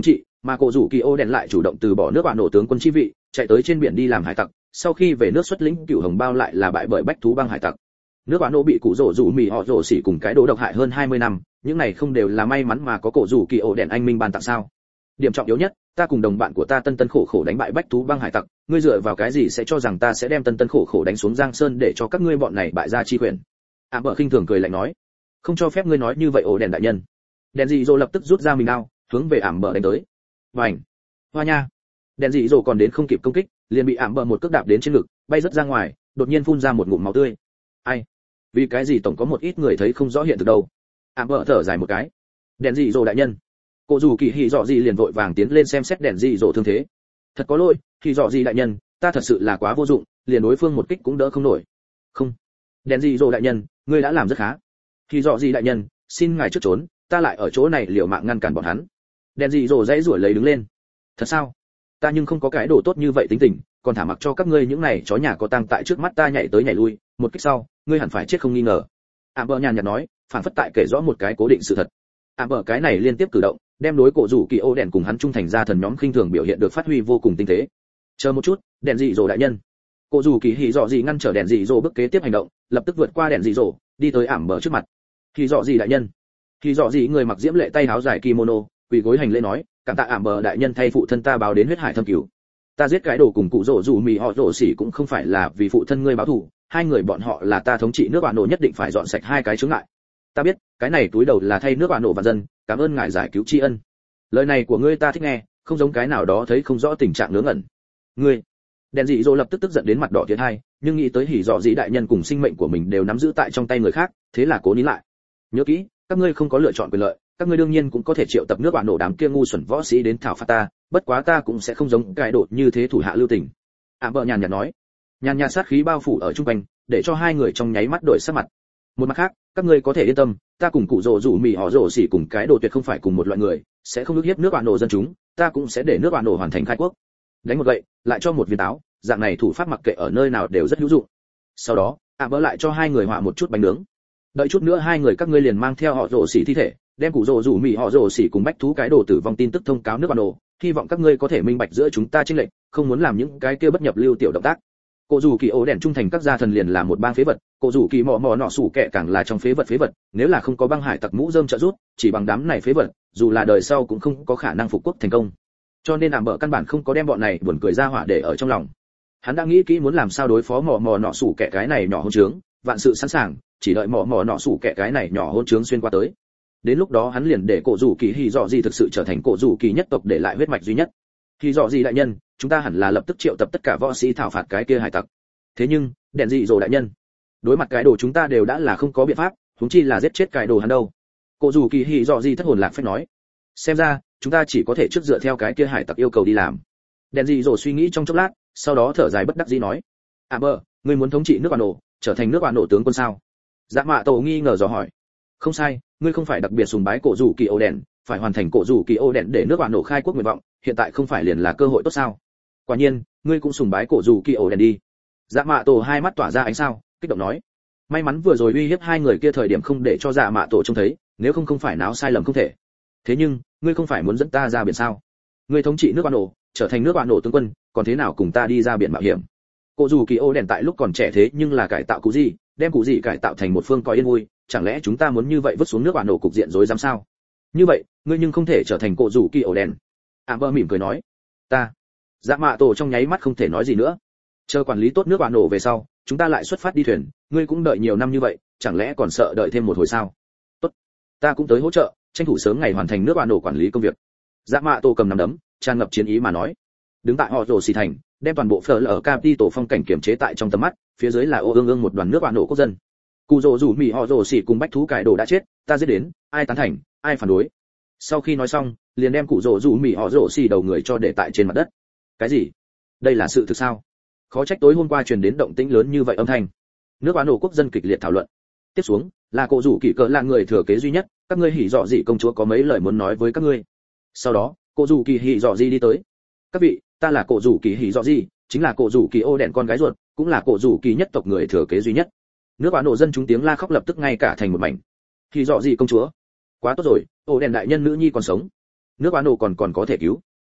mà cổ rủ kỳ ô đèn lại chủ động từ bỏ nước bạn nổ tướng quân chi vị, chạy tới trên biển đi làm hải tặc, sau khi về nước xuất lĩnh cựu hồng bao lại là bại bởi bách thú băng hải tặc. Nước bạn nổ bị cụ rổ rủ mì họ rổ xỉ cùng cái đồ độc hại hơn 20 năm, những này không đều là may mắn mà có cổ rủ kỳ ô đèn anh minh ban tặng sao? Điểm trọng yếu nhất, ta cùng đồng bạn của ta tân tân khổ khổ đánh bại bách thú băng hải tặc, ngươi dựa vào cái gì sẽ cho rằng ta sẽ đem tân tân khổ khổ đánh xuống giang sơn để cho các ngươi bọn này bại gia chi quyền? Bợ khinh thường cười lạnh nói, không cho phép ngươi nói như vậy ổ đèn đại nhân. Đèn dị dỗ lập tức rút ra mình đao, hướng về Bợ đánh tới. Vành, hoa nha. Đèn dị dỗ còn đến không kịp công kích, liền bị Bợ một cước đạp đến trên ngực, bay rất ra ngoài, đột nhiên phun ra một ngụm máu tươi. Ai? Vì cái gì tổng có một ít người thấy không rõ hiện thực đâu? Bợ thở dài một cái. Đèn dị dỗ đại nhân. Cổ dù kỳ hỉ dọ gì liền vội vàng tiến lên xem xét đèn dị dỗ thương thế. Thật có lỗi, hỉ dọ gì đại nhân, ta thật sự là quá vô dụng, liền đối phương một kích cũng đỡ không nổi. Không. Đèn dị dỗ đại nhân, ngươi đã làm rất khá. Hỉ dọ gì đại nhân, xin ngài trước trốn, ta lại ở chỗ này liều mạng ngăn cản bọn hắn. Đèn dị dỗ dãy rủi lấy đứng lên. Thật sao? Ta nhưng không có cái đồ tốt như vậy tính tình, còn thả mặc cho các ngươi những này chó nhà có tang tại trước mắt ta nhảy tới nhảy lui, một kích sau, ngươi hẳn phải chết không nghi ngờ. Bợ nhàn nhạt nói, phản phất tại kể rõ một cái cố định sự thật. Bợ cái này liên tiếp cử động, đem đối cổ rủ kỳ ô đèn cùng hắn trung thành ra thần nhóm khinh thường biểu hiện được phát huy vô cùng tinh tế. Chờ một chút, đèn dị dỗ đại nhân. Cổ rủ kỳ hỉ dọ gì ngăn trở đèn dị dỗ bước kế tiếp hành động, lập tức vượt qua đèn dị dỗ, đi tới Bợ trước mặt. Hỉ dọ gì đại nhân. Hỉ dọ gì người mặc diễm lệ tay áo dài kimono, quỳ gối hành lễ nói, cảm tạ Bợ đại nhân thay phụ thân ta báo đến huyết hải thâm cứu. Ta giết cái đồ cùng cụ rổ rủ mì họ rổ xỉ cũng không phải là vì phụ thân ngươi báo thù, hai người bọn họ là ta thống trị nước bạn nổ nhất định phải dọn sạch hai cái chướng ngại. Ta biết, cái này túi đầu là thay nước bạn nổ và dân, cảm ơn ngài giải cứu tri ân. Lời này của ngươi ta thích nghe, không giống cái nào đó thấy không rõ tình trạng ngớ ngẩn. Ngươi. Đèn dị dỗ lập tức tức giận đến mặt đỏ tiến hai, nhưng nghĩ tới hỉ dọ dĩ đại nhân cùng sinh mệnh của mình đều nắm giữ tại trong tay người khác, thế là cố nín lại. Nhớ kỹ, các ngươi không có lựa chọn quyền lợi, các ngươi đương nhiên cũng có thể triệu tập nước bạn nổ đám kia ngu xuẩn võ sĩ đến thảo phạt ta, bất quá ta cũng sẽ không giống cái đột như thế thủ hạ lưu tình. Bợ nhàn nhạt nói. Nhàn nhạt sát khí bao phủ ở trung quanh, để cho hai người trong nháy mắt đổi sắc mặt. Một mặt khác, các ngươi có thể yên tâm, ta cùng cụ rồ rủ mì họ rồ xỉ cùng cái đồ tuyệt không phải cùng một loại người, sẽ không ức hiếp nước bạn nổ dân chúng, ta cũng sẽ để nước bạn nổ hoàn thành khai quốc. Đánh một gậy, lại cho một viên táo, dạng này thủ pháp mặc kệ ở nơi nào đều rất hữu dụng. Sau đó, Bợ lại cho hai người họa một chút bánh nướng. Đợi chút nữa hai người các ngươi liền mang theo họ rồ xỉ thi thể, đem cụ rồ rủ mì họ rồ xỉ cùng bách thú cái đồ tử vong tin tức thông cáo nước bạn nổ, hy vọng các ngươi có thể minh bạch giữa chúng ta chênh lệch, không muốn làm những cái kia bất nhập lưu tiểu động tác. Cổ rủ kỳ ổ đèn trung thành các gia thần liền là một bang phế vật, cổ rủ kỳ mò mò nọ sủ kệ càng là trong phế vật, nếu là không có băng hải tặc mũ rơm trợ giúp, chỉ bằng đám này phế vật, dù là đời sau cũng không có khả năng phục quốc thành công. Cho nên Bợ căn bản không có đem bọn này buồn cười ra hỏa để ở trong lòng. Hắn đã nghĩ kỹ muốn làm sao đối phó mò mò nọ sủ kệ cái này nhỏ hôn trướng, vạn sự sẵn sàng, chỉ đợi mò mò nọ sủ kệ cái này nhỏ hôn trướng xuyên qua tới. Đến lúc đó hắn liền để cổ rủ kỳ hỉ dọ gì thực sự trở thành cổ rủ kỳ nhất tộc để lại huyết mạch duy nhất. Hỉ dọ gì đại nhân, chúng ta hẳn là lập tức triệu tập tất cả võ sĩ thảo phạt cái kia hải tặc. Thế nhưng, đèn dị dỗ đại nhân, đối mặt cái đồ chúng ta đều đã là không có biện pháp, huống chi là giết chết cái đồ hắn đâu. Cổ rủ kỳ hỉ dọ gì thất hồn lạc phách nói. Xem ra, chúng ta chỉ có thể trước dựa theo cái kia hải tặc yêu cầu đi làm. Đèn dị dỗ suy nghĩ trong chốc lát, sau đó thở dài bất đắc dĩ nói. Bợ, ngươi muốn thống trị nước bạn nổ, trở thành nước bạn nổ tướng quân sao? Dạ Mạ Tổ nghi ngờ dò hỏi. Không sai, ngươi không phải đặc biệt sùng bái cổ rủ kỳ ô đèn, phải hoàn thành cổ rủ kỳ ô đèn để nước bạn nổ khai quốc nguyện vọng, hiện tại không phải liền là cơ hội tốt sao? Quả nhiên, ngươi cũng sùng bái cổ rủ kỳ ô đèn đi. Dạ Mạ Tổ hai mắt tỏa ra ánh sao, kích động nói. May mắn vừa rồi uy hiếp hai người kia thời điểm không để cho Dạ Mạ Tổ trông thấy, nếu không phải náo sai lầm không thể. Thế nhưng, ngươi không phải muốn dẫn ta ra biển sao? Ngươi thống trị nước bạn nổ, trở thành nước bạn nổ tướng quân, còn thế nào cùng ta đi ra biển mạo hiểm? Cổ rủ kỳ ô đèn tại lúc còn trẻ thế nhưng là cải tạo cụ gì, đem cụ gì cải tạo thành một phương coi yên vui, chẳng lẽ chúng ta muốn như vậy vứt xuống nước bạn nổ cục diện rối rắm sao? Như vậy, ngươi nhưng không thể trở thành cổ rủ kỳ ô đèn. Bợ mỉm cười nói. Ta. Dạ Mạ Tổ trong nháy mắt không thể nói gì nữa. Chờ quản lý tốt nước bạn nổ về sau, chúng ta lại xuất phát đi thuyền, ngươi cũng đợi nhiều năm như vậy, chẳng lẽ còn sợ đợi thêm một hồi sao? Tốt, ta cũng tới hỗ trợ, tranh thủ sớm ngày hoàn thành nước bạn nổ quản lý công việc. Dạ Mạ Tổ cầm nắm đấm, tràn ngập chiến ý mà nói. Đứng tại họ rồ xì thành, đem toàn bộ phở ở Capital phong cảnh kiểm chế tại trong tầm mắt, phía dưới là ô ương ương một đoàn nước bạn nổ quốc dân. Cụ rồ rủ mì họ rồ xì cùng bách thú cải đồ đã chết, ta giết đến, ai tán thành, ai phản đối. Sau khi nói xong, liền đem cụ rồ rủ mì họ rồ xì đầu người cho để tại trên mặt đất. Cái gì? Đây là sự thực sao? Khó trách tối hôm qua truyền đến động tĩnh lớn như vậy âm thanh. Nước bạn nổ quốc dân kịch liệt thảo luận. Tiếp xuống, là cổ rủ kỳ cỡ là người thừa kế duy nhất, các ngươi hỉ dọ gì công chúa có mấy lời muốn nói với các ngươi. Sau đó, cổ rủ kỳ hỉ dọ gì đi tới. Các vị, ta là cổ rủ kỳ hỉ dọ gì, chính là cổ rủ kỳ ô đèn con gái ruột, cũng là cổ rủ kỳ nhất tộc người thừa kế duy nhất. Nước bạn nổ dân chúng tiếng la khóc lập tức ngay cả thành một mảnh. Hỉ dọ gì công chúa, quá tốt rồi, ô đèn đại nhân nữ nhi còn sống. Nước bạn nổ còn có thể cứu.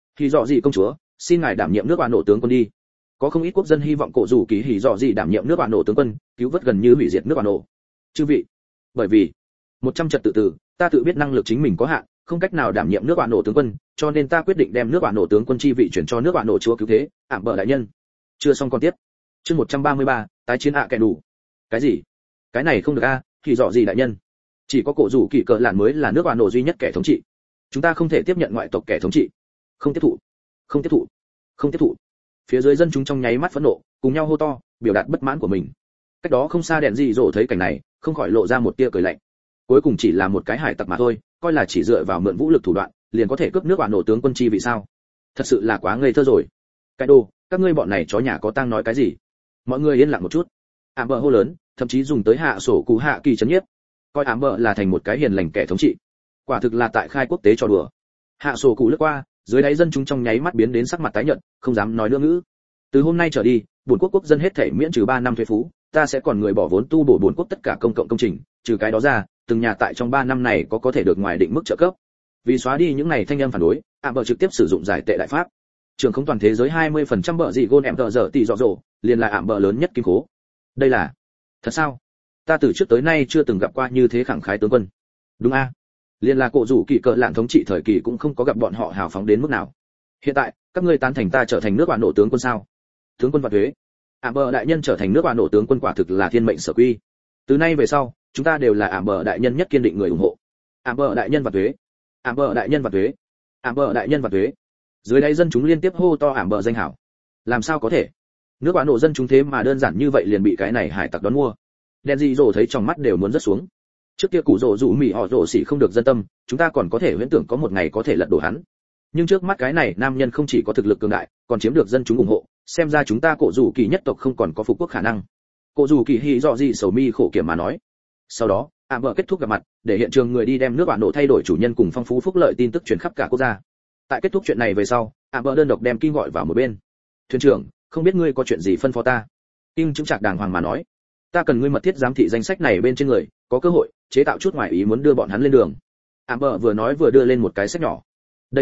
Hỉ Dọ Dị công chúa, xin ngài đảm nhiệm nước bạn nổ tướng quân đi. Có không ít quốc dân hy vọng cổ rủ kỳ Hỉ Dọ Dị đảm nhiệm nước bạn nổ tướng quân, cứu vớt gần như hủy diệt nước bạn nổ. Chư vị, bởi vì 100 trật tự tử, ta tự biết năng lực chính mình có hạn, không cách nào đảm nhiệm nước bạn nổ tướng quân, cho nên ta quyết định đem nước bạn nổ tướng quân chi vị chuyển cho nước bạn nổ chúa cứu thế, ảm bờ đại nhân. Chưa xong còn tiếp. Chương 133, tái chiến kẻ đủ. Cái gì? Cái này không được a, Hỉ Dọ Dị đại nhân. Chỉ có cổ rủ kỳ cờ lạn mới là nước bạn nổ duy nhất kẻ thống trị. Chúng ta không thể tiếp nhận ngoại tộc kẻ thống trị. Không tiếp thụ, không tiếp thụ, không tiếp thụ. Phía dưới dân chúng trong nháy mắt phẫn nộ, cùng nhau hô to, biểu đạt bất mãn của mình. Cách đó không xa đèn dị dỗ thấy cảnh này, không khỏi lộ ra một tia cười lạnh. Cuối cùng chỉ là một cái hải tặc mà thôi, coi là chỉ dựa vào mượn vũ lực thủ đoạn, liền có thể cướp nước bạn nổ tướng quân chi vị sao? Thật sự là quá ngây thơ rồi. Cái đồ, các ngươi bọn này chó nhà có tang nói cái gì? Mọi người yên lặng một chút. Ảm bờ hô lớn, thậm chí dùng tới hạ sổ cú hạ kỳ chấn nhiếp, coi ảm bờ là thành một cái hiền lành kẻ thống trị. Quả thực là tại khai quốc tế trò đùa. Hạ sổ cú lướt qua, dưới đáy dân chúng trong nháy mắt biến đến sắc mặt tái nhợt, không dám nói nữa ngữ. Từ hôm nay trở đi, bốn quốc dân hết thảy miễn trừ 3 năm thuế phú, ta sẽ còn người bỏ vốn tu bổ bốn quốc tất cả công cộng công trình, trừ cái đó ra, từng nhà tại trong 3 năm này có thể được ngoài định mức trợ cấp. Vì xóa đi những này thanh âm phản đối, ảm bờ trực tiếp sử dụng giải tệ đại pháp. Trường không toàn thế giới 20% bợ dị gôn em tờ giờ tỷ dọ dỗ, liền là ảm bờ lớn nhất kim cố. Đây là thật sao? Ta từ trước tới nay chưa từng gặp qua như thế khẳng khái tướng quân. Đúng a, liền là cổ rủ kỳ cờ lạn thống trị thời kỳ cũng không có gặp bọn họ hào phóng đến mức nào. Hiện tại các ngươi tán thành ta trở thành nước bạn nổ tướng quân sao? Tướng quân và thuế. Ảm bờ đại nhân trở thành nước bạn nổ tướng quân quả thực là thiên mệnh sở quy. Từ nay về sau, chúng ta đều là ảm bờ đại nhân nhất kiên định người ủng hộ. Ảm bờ đại nhân và thuế. Ảm bờ đại nhân và thuế. Ảm bờ đại nhân và thuế. Dưới đây dân chúng liên tiếp hô to ảm bờ danh hảo. Làm sao có thể? Nước bạn nổ dân chúng thế mà đơn giản như vậy liền bị cái này hải tặc đón mua. Đen dị dỗ thấy trong mắt đều muốn rớt xuống. Trước kia củ rồ rủ mỉ họ rồ xỉ không được dân tâm, chúng ta còn có thể huyễn tưởng có một ngày có thể lật đổ hắn. Nhưng trước mắt cái này nam nhân không chỉ có thực lực cường đại, còn chiếm được dân chúng ủng hộ, xem ra chúng ta cổ rủ kỳ nhất tộc không còn có phục quốc khả năng. Cổ rủ kỳ Hỉ Dọ Dị sầu mi khổ kiểm mà nói. Sau đó, ảm bờ kết thúc gặp mặt, để hiện trường người đi đem nước bạn nổ thay đổi chủ nhân cùng phong phú phúc lợi tin tức truyền khắp cả quốc gia. Tại kết thúc chuyện này về sau, ảm bờ đơn độc đem Kim gọi vào một bên. Thuyền trưởng, không biết ngươi có chuyện gì phân phó ta? Kim chứng trạc đàng hoàng mà nói. Ta cần ngươi mật thiết giám thị danh sách này bên trên người, có cơ hội chế tạo chút ngoại ý muốn đưa bọn hắn lên đường. Ảm bờ vừa nói vừa đưa lên một cái sách nhỏ.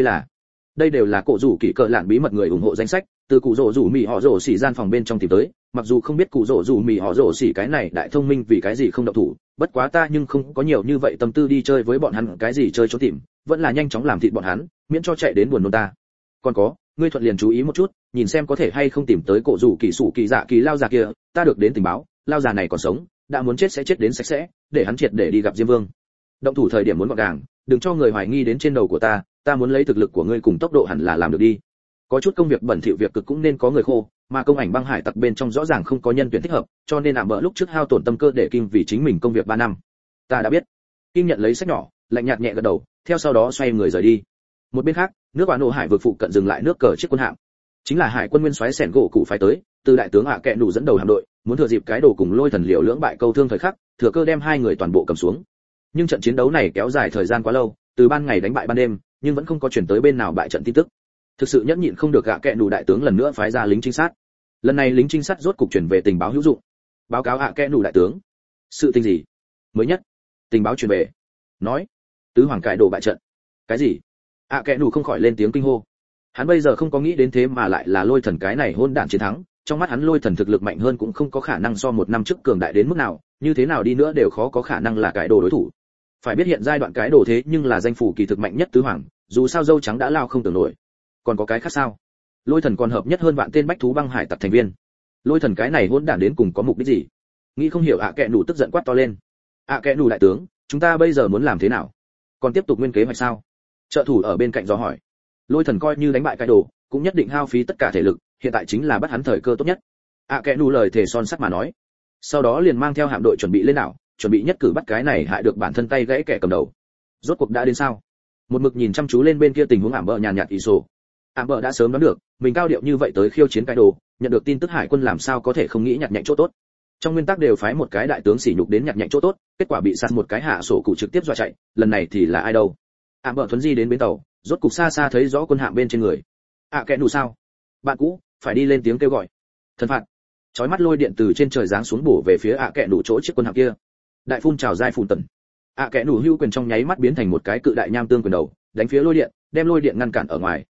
Đây đều là cổ rủ kỳ cờ lạn bí mật người ủng hộ danh sách, từ cụ rồ rủ mì họ rồ xỉ gian phòng bên trong tìm tới. Mặc dù không biết cụ rồ rủ mì họ rồ xỉ cái này đại thông minh vì cái gì không động thủ, bất quá ta nhưng không có nhiều như vậy tâm tư đi chơi với bọn hắn cái gì chơi trốn tìm, vẫn là nhanh chóng làm thịt bọn hắn, miễn cho chạy đến buồn nôn ta. Còn có, ngươi thuận liền chú ý một chút, nhìn xem có thể hay không tìm tới cổ rủ kỳ sủ kỳ dạ kỳ lao già kia, ta được đến tình báo, lao già này còn sống, đã muốn chết sẽ chết đến sạch sẽ, để hắn triệt để đi gặp Diêm Vương. Động thủ thời điểm muốn gọn gàng, đừng cho người hoài nghi đến trên đầu của ta muốn lấy thực lực của ngươi cùng tốc độ hẳn là làm được đi. Có chút công việc bẩn thỉu việc cực cũng nên có người khô, mà công ảnh băng hải tặc bên trong rõ ràng không có nhân tuyển thích hợp, cho nên ảm bợ lúc trước hao tổn tâm cơ để Kim vì chính mình công việc 3 năm. Ta đã biết. Kim nhận lấy sách nhỏ, lạnh nhạt nhẹ gật đầu, theo sau đó xoay người rời đi. Một bên khác, nước bạn nổ hải vực phụ cận dừng lại nước cờ chiếc quân hạm. Chính là hải quân nguyên soái sẻn gỗ cụ phái tới, từ đại tướng kẹ đủ dẫn đầu hạm đội, muốn thừa dịp cái đồ cùng lôi thần liều lưỡng bại câu thương thời khắc, thừa cơ đem hai người toàn bộ cầm xuống. Nhưng trận chiến đấu này kéo dài thời gian quá lâu, từ ban ngày đánh bại ban đêm, nhưng vẫn không có chuyển tới bên nào bại trận tin tức. Thực sự nhẫn nhịn không được kẹ đủ đại tướng lần nữa phái ra lính trinh sát. Lần này lính trinh sát rốt cục chuyển về tình báo hữu dụng. Báo cáo kẹ đủ đại tướng. Sự tình gì? Mới nhất. Tình báo truyền về. Nói, tứ hoàng cải đồ bại trận. Cái gì? Kẹ đủ không khỏi lên tiếng kinh hô. Hắn bây giờ không có nghĩ đến thế mà lại là lôi thần cái này hôn đản chiến thắng, trong mắt hắn lôi thần thực lực mạnh hơn cũng không có khả năng so một năm trước cường đại đến mức nào, như thế nào đi nữa đều khó có khả năng là cái đồ đối thủ. Phải biết hiện giai đoạn cái đồ thế nhưng là danh phủ kỳ thực mạnh nhất tứ hoàng, dù sao dâu trắng đã lao không tưởng nổi. Còn có cái khác sao? Lôi thần còn hợp nhất hơn vạn tên bách thú băng hải tặc thành viên. Lôi thần cái này hỗn đản đến cùng có mục đích gì? Nghĩ không hiểu kẹ đủ tức giận quát to lên. Kẹ đủ đại tướng, chúng ta bây giờ muốn làm thế nào? Còn tiếp tục nguyên kế hoạch sao? Trợ thủ ở bên cạnh dò hỏi. Lôi thần coi như đánh bại cái đồ, cũng nhất định hao phí tất cả thể lực, hiện tại chính là bắt hắn thời cơ tốt nhất. Kẹ đủ lời thề son sắt mà nói. Sau đó liền mang theo hạm đội chuẩn bị lên đảo, chuẩn bị nhất cử bắt cái này hại được bản thân tay gãy kẻ cầm đầu. Rốt cuộc đã đến sao? Một mực nhìn chăm chú lên bên kia tình huống ảm bợ nhàn nhạt ý sổ. Ảm bợ đã sớm đoán được, mình cao điệu như vậy tới khiêu chiến cái đồ, nhận được tin tức hải quân làm sao có thể không nghĩ nhặt nhạnh chỗ tốt. Trong nguyên tắc đều phái một cái đại tướng sỉ nhục đến nhặt nhạnh chỗ tốt, kết quả bị sát một cái hạ sổ cụ trực tiếp dọa chạy, lần này thì là ai đâu? Ảm bợ thuấn di đến bến tàu, rốt cục xa xa thấy rõ quân hạm bên trên người. Kẻ đủ sao? Bạn cũ, phải đi lên tiếng kêu gọi. Thần phạt. Chói mắt lôi điện từ trên trời giáng xuống bổ về phía kẻ đủ chỗ chiếc quân hạm kia. Đại phun trào giai phun tần. Kẻ đủ hưu quyền trong nháy mắt biến thành một cái cự đại nham tương quyền đầu, đánh phía lôi điện, đem lôi điện ngăn cản ở ngoài.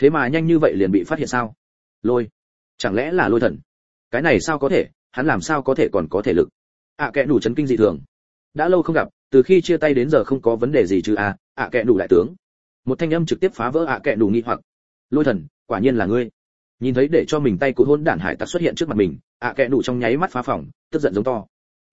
Thế mà nhanh như vậy liền bị phát hiện sao? Lôi, chẳng lẽ là lôi thần? Cái này sao có thể, hắn làm sao có thể còn có thể lực? Kẻ đủ chấn kinh dị thường. Đã lâu không gặp, từ khi chia tay đến giờ không có vấn đề gì chứ kẻ đủ đại tướng. Một thanh âm trực tiếp phá vỡ kẻ đủ nghi hoặc. Lôi thần, quả nhiên là ngươi. Nhìn thấy để cho mình tay cụ hôn đản hải tặc xuất hiện trước mặt mình, kẻ đủ trong nháy mắt phá phòng, tức giận giống to.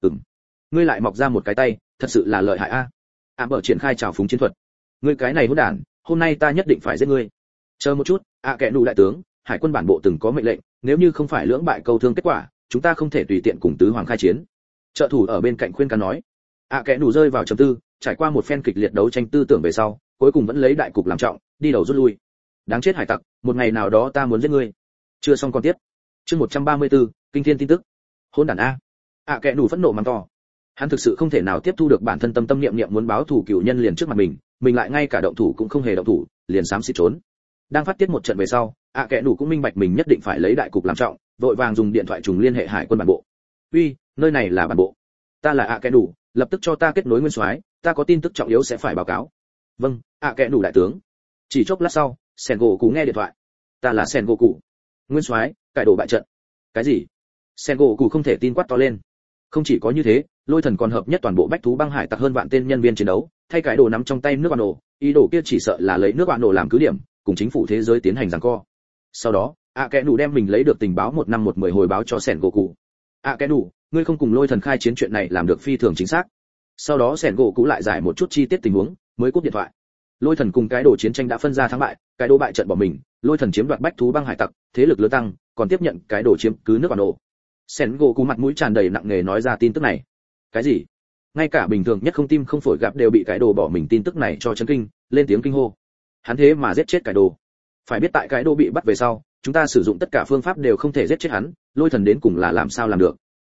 Ngươi lại mọc ra một cái tay, thật sự là lợi hại bở triển khai trào phúng chiến thuật. Ngươi cái này hỗn đản, hôm nay ta nhất định phải giết ngươi. Chờ một chút, kẻ đủ đại tướng, hải quân bản bộ từng có mệnh lệnh, nếu như không phải lưỡng bại câu thương kết quả, chúng ta không thể tùy tiện cùng tứ hoàng khai chiến. Trợ thủ ở bên cạnh khuyên can nói. Kẻ đủ rơi vào trầm tư, trải qua một phen kịch liệt đấu tranh tư tưởng về sau, cuối cùng vẫn lấy đại cục làm trọng, đi đầu rút lui. Đáng chết hải tặc, một ngày nào đó ta muốn giết ngươi. Chưa xong còn tiếp. Chương 134, kinh thiên tin tức. Hỗn đản kẻ đủ phẫn nộ mắng to. Hắn thực sự không thể nào tiếp thu được bản thân tâm niệm muốn báo thù cửu nhân liền trước mặt mình lại ngay cả động thủ cũng không hề động thủ, liền xám xịt trốn. Đang phát tiết một trận về sau, kẻ đủ cũng minh bạch mình nhất định phải lấy đại cục làm trọng, vội vàng dùng điện thoại trùng liên hệ hải quân bản bộ. Uy, nơi này là bản bộ. Ta là kẻ đủ, lập tức cho ta kết nối nguyên soái, ta có tin tức trọng yếu sẽ phải báo cáo. Vâng, kẻ đủ đại tướng. Chỉ chốc lát sau, Sengoku nghe điện thoại. Ta là Sengoku. Nguyên soái, cải đồ bại trận. Cái gì? Sengoku không thể tin quát to lên. Không chỉ có như thế, lôi thần còn hợp nhất toàn bộ bách thú băng hải tặc hơn vạn tên nhân viên chiến đấu, thay cải đồ nắm trong tay nước bạn nổ, ý đồ kia chỉ sợ là lấy nước bạn nổ làm cứ điểm, cùng chính phủ thế giới tiến hành giằng co. Sau đó, kẻ đủ đem mình lấy được tình báo 1 năm 10 hồi báo cho Sengoku. Kẻ đủ, ngươi không cùng lôi thần khai chiến chuyện này làm được phi thường chính xác. Sau đó Sengoku lại giải một chút chi tiết tình huống, mới cúp điện thoại. Lôi thần cùng cái đồ chiến tranh đã phân ra thắng bại, cái đồ bại trận bỏ mình, lôi thần chiếm đoạt bách thú băng hải tặc, thế lực lớn tăng, còn tiếp nhận cái đồ chiếm cứ nước bạn nổ. Sengoku mặt mũi tràn đầy nặng nề nói ra tin tức này. Cái gì? Ngay cả bình thường nhất không tim không phổi gặp đều bị cái đồ bỏ mình tin tức này cho chấn kinh, lên tiếng kinh hô. Hắn thế mà giết chết cái đồ. Phải biết tại cái đồ bị bắt về sau, chúng ta sử dụng tất cả phương pháp đều không thể giết chết hắn, lôi thần đến cùng là làm sao làm được?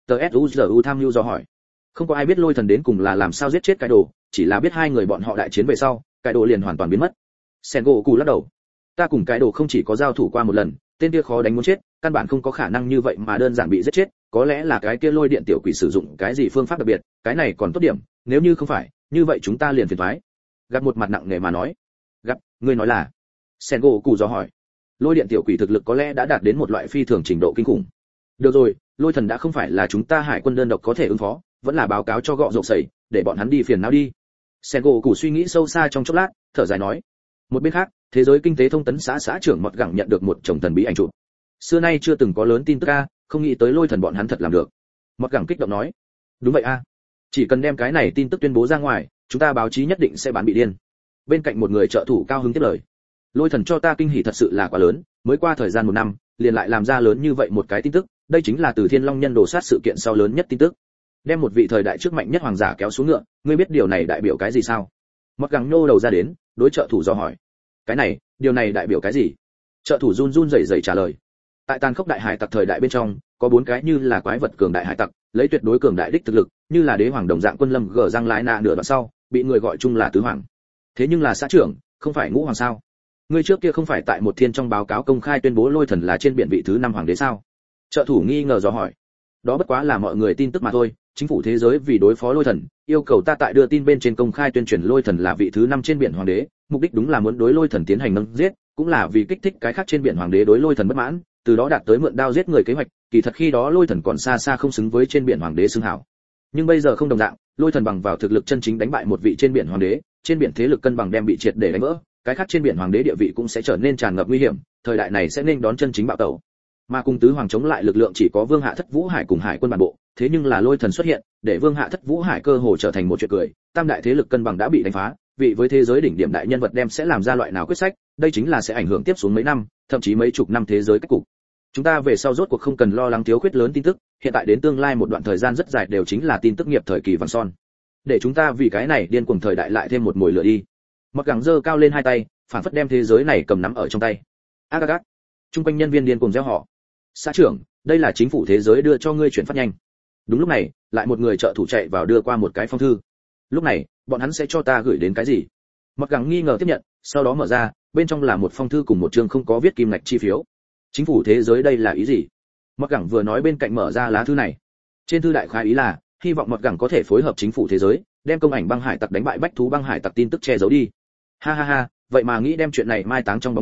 TSUZU tham lưu do hỏi. Không có ai biết lôi thần đến cùng là làm sao giết chết cái đồ, chỉ là biết hai người bọn họ đại chiến về sau, cái đồ liền hoàn toàn biến mất. Sengoku lắc đầu. Ta cùng cái đồ không chỉ có giao thủ qua một lần, tên kia khó đánh muốn chết, căn bản không có khả năng như vậy mà đơn giản bị giết chết, có lẽ là cái kia lôi điện tiểu quỷ sử dụng cái gì phương pháp đặc biệt, cái này còn tốt điểm, nếu như không phải, như vậy chúng ta liền phiền toái. Gặp một mặt nặng nề mà nói. Gặp, ngươi nói là? Sengoku dò hỏi. Lôi điện tiểu quỷ thực lực có lẽ đã đạt đến một loại phi thường trình độ kinh khủng. Được rồi, lôi thần đã không phải là chúng ta hải quân đơn độc có thể ứng phó, vẫn là báo cáo cho gọ rộp sẩy, để bọn hắn đi phiền não đi. Sengoku suy nghĩ sâu xa trong chốc lát, thở dài nói. Một bên khác, thế giới kinh tế thông tấn xã trưởng Mọt Gẳng nhận được một chồng thần bí ảnh chụp. Xưa nay chưa từng có lớn tin tức không nghĩ tới lôi thần bọn hắn thật làm được. Mọt Gẳng kích động nói. Đúng vậy chỉ cần đem cái này tin tức tuyên bố ra ngoài, chúng ta báo chí nhất định sẽ bán bị điên. Bên cạnh một người trợ thủ cao hứng tiếp lời. Lôi thần cho ta kinh hỉ thật sự là quá lớn, mới qua thời gian 1 năm, liền lại làm ra lớn như vậy một cái tin tức, đây chính là từ Thiên Long nhân đồ sát sự kiện sau lớn nhất tin tức. Đem một vị thời đại trước mạnh nhất hoàng giả kéo xuống ngựa, ngươi biết điều này đại biểu cái gì sao? Mọt Gẳng nhô đầu ra đến, đối trợ thủ dò hỏi. Cái này, điều này đại biểu cái gì? Trợ thủ run run rẩy rẩy trả lời. Tại tàn khốc đại hải tặc thời đại bên trong, có 4 cái như là quái vật cường đại hải tặc, lấy tuyệt đối cường đại đích thực lực, như là đế hoàng đồng dạng quân lâm gở răng lái nạ nửa đoạn sau, bị người gọi chung là tứ hoàng. Thế nhưng là xã trưởng, không phải ngũ hoàng sao? Ngươi trước kia không phải tại một thiên trong báo cáo công khai tuyên bố lôi thần là trên biển vị thứ 5 hoàng đế sao? Trợ thủ nghi ngờ dò hỏi. Đó bất quá là mọi người tin tức mà thôi, chính phủ thế giới vì đối phó lôi thần, yêu cầu ta tại đưa tin bên trên công khai tuyên truyền lôi thần là vị thứ 5 trên biển hoàng đế, mục đích đúng là muốn đối lôi thần tiến hành nâng giết, cũng là vì kích thích cái khác trên biển hoàng đế đối lôi thần bất mãn, từ đó đạt tới mượn đao giết người kế hoạch, kỳ thật khi đó lôi thần còn xa xa không xứng với trên biển hoàng đế xưng hào. Nhưng bây giờ không đồng dạng, lôi thần bằng vào thực lực chân chính đánh bại một vị trên biển hoàng đế, trên biển thế lực cân bằng đem bị triệt để đánh vỡ, cái khác trên biển hoàng đế địa vị cũng sẽ trở nên tràn ngập nguy hiểm, thời đại này sẽ nên đón chân chính bạo tẩu. Mà cùng tứ hoàng chống lại lực lượng chỉ có Vương Hạ Thất Vũ Hải cùng hải quân bản bộ, thế nhưng là lôi thần xuất hiện, để Vương Hạ Thất Vũ Hải cơ hồ trở thành một chuyện cười, tam đại thế lực cân bằng đã bị đánh phá, vị với thế giới đỉnh điểm đại nhân vật đem sẽ làm ra loại nào quyết sách, đây chính là sẽ ảnh hưởng tiếp xuống mấy năm, thậm chí mấy chục năm thế giới cách cục. Chúng ta về sau rốt cuộc không cần lo lắng thiếu khuyết lớn tin tức, hiện tại đến tương lai một đoạn thời gian rất dài đều chính là tin tức nghiệp thời kỳ vàng son. Để chúng ta vì cái này điên cuồng thời đại lại thêm một mồi lửa đi. Mặc Gẳng giơ cao lên hai tay, phản phất đem thế giới này cầm nắm ở trong tay. Agagat. Trung quanh nhân viên điên cuồng reo hò. Xã trưởng, đây là chính phủ thế giới đưa cho ngươi chuyển phát nhanh. Đúng lúc này, lại một người trợ thủ chạy vào đưa qua một cái phong thư. Lúc này, bọn hắn sẽ cho ta gửi đến cái gì? Mặc Gẳng nghi ngờ tiếp nhận, sau đó mở ra, bên trong là một phong thư cùng một chương không có viết kim ngạch chi phiếu. Chính phủ thế giới đây là ý gì? Mặc Gẳng vừa nói bên cạnh mở ra lá thư này. Trên thư đại khái ý là, hy vọng Mặc Gẳng có thể phối hợp chính phủ thế giới, đem công ảnh băng hải tặc đánh bại bách thú băng hải tặc tin tức che giấu đi. Ha ha ha, vậy mà nghĩ đem chuyện này mai táng trong bóng đêm,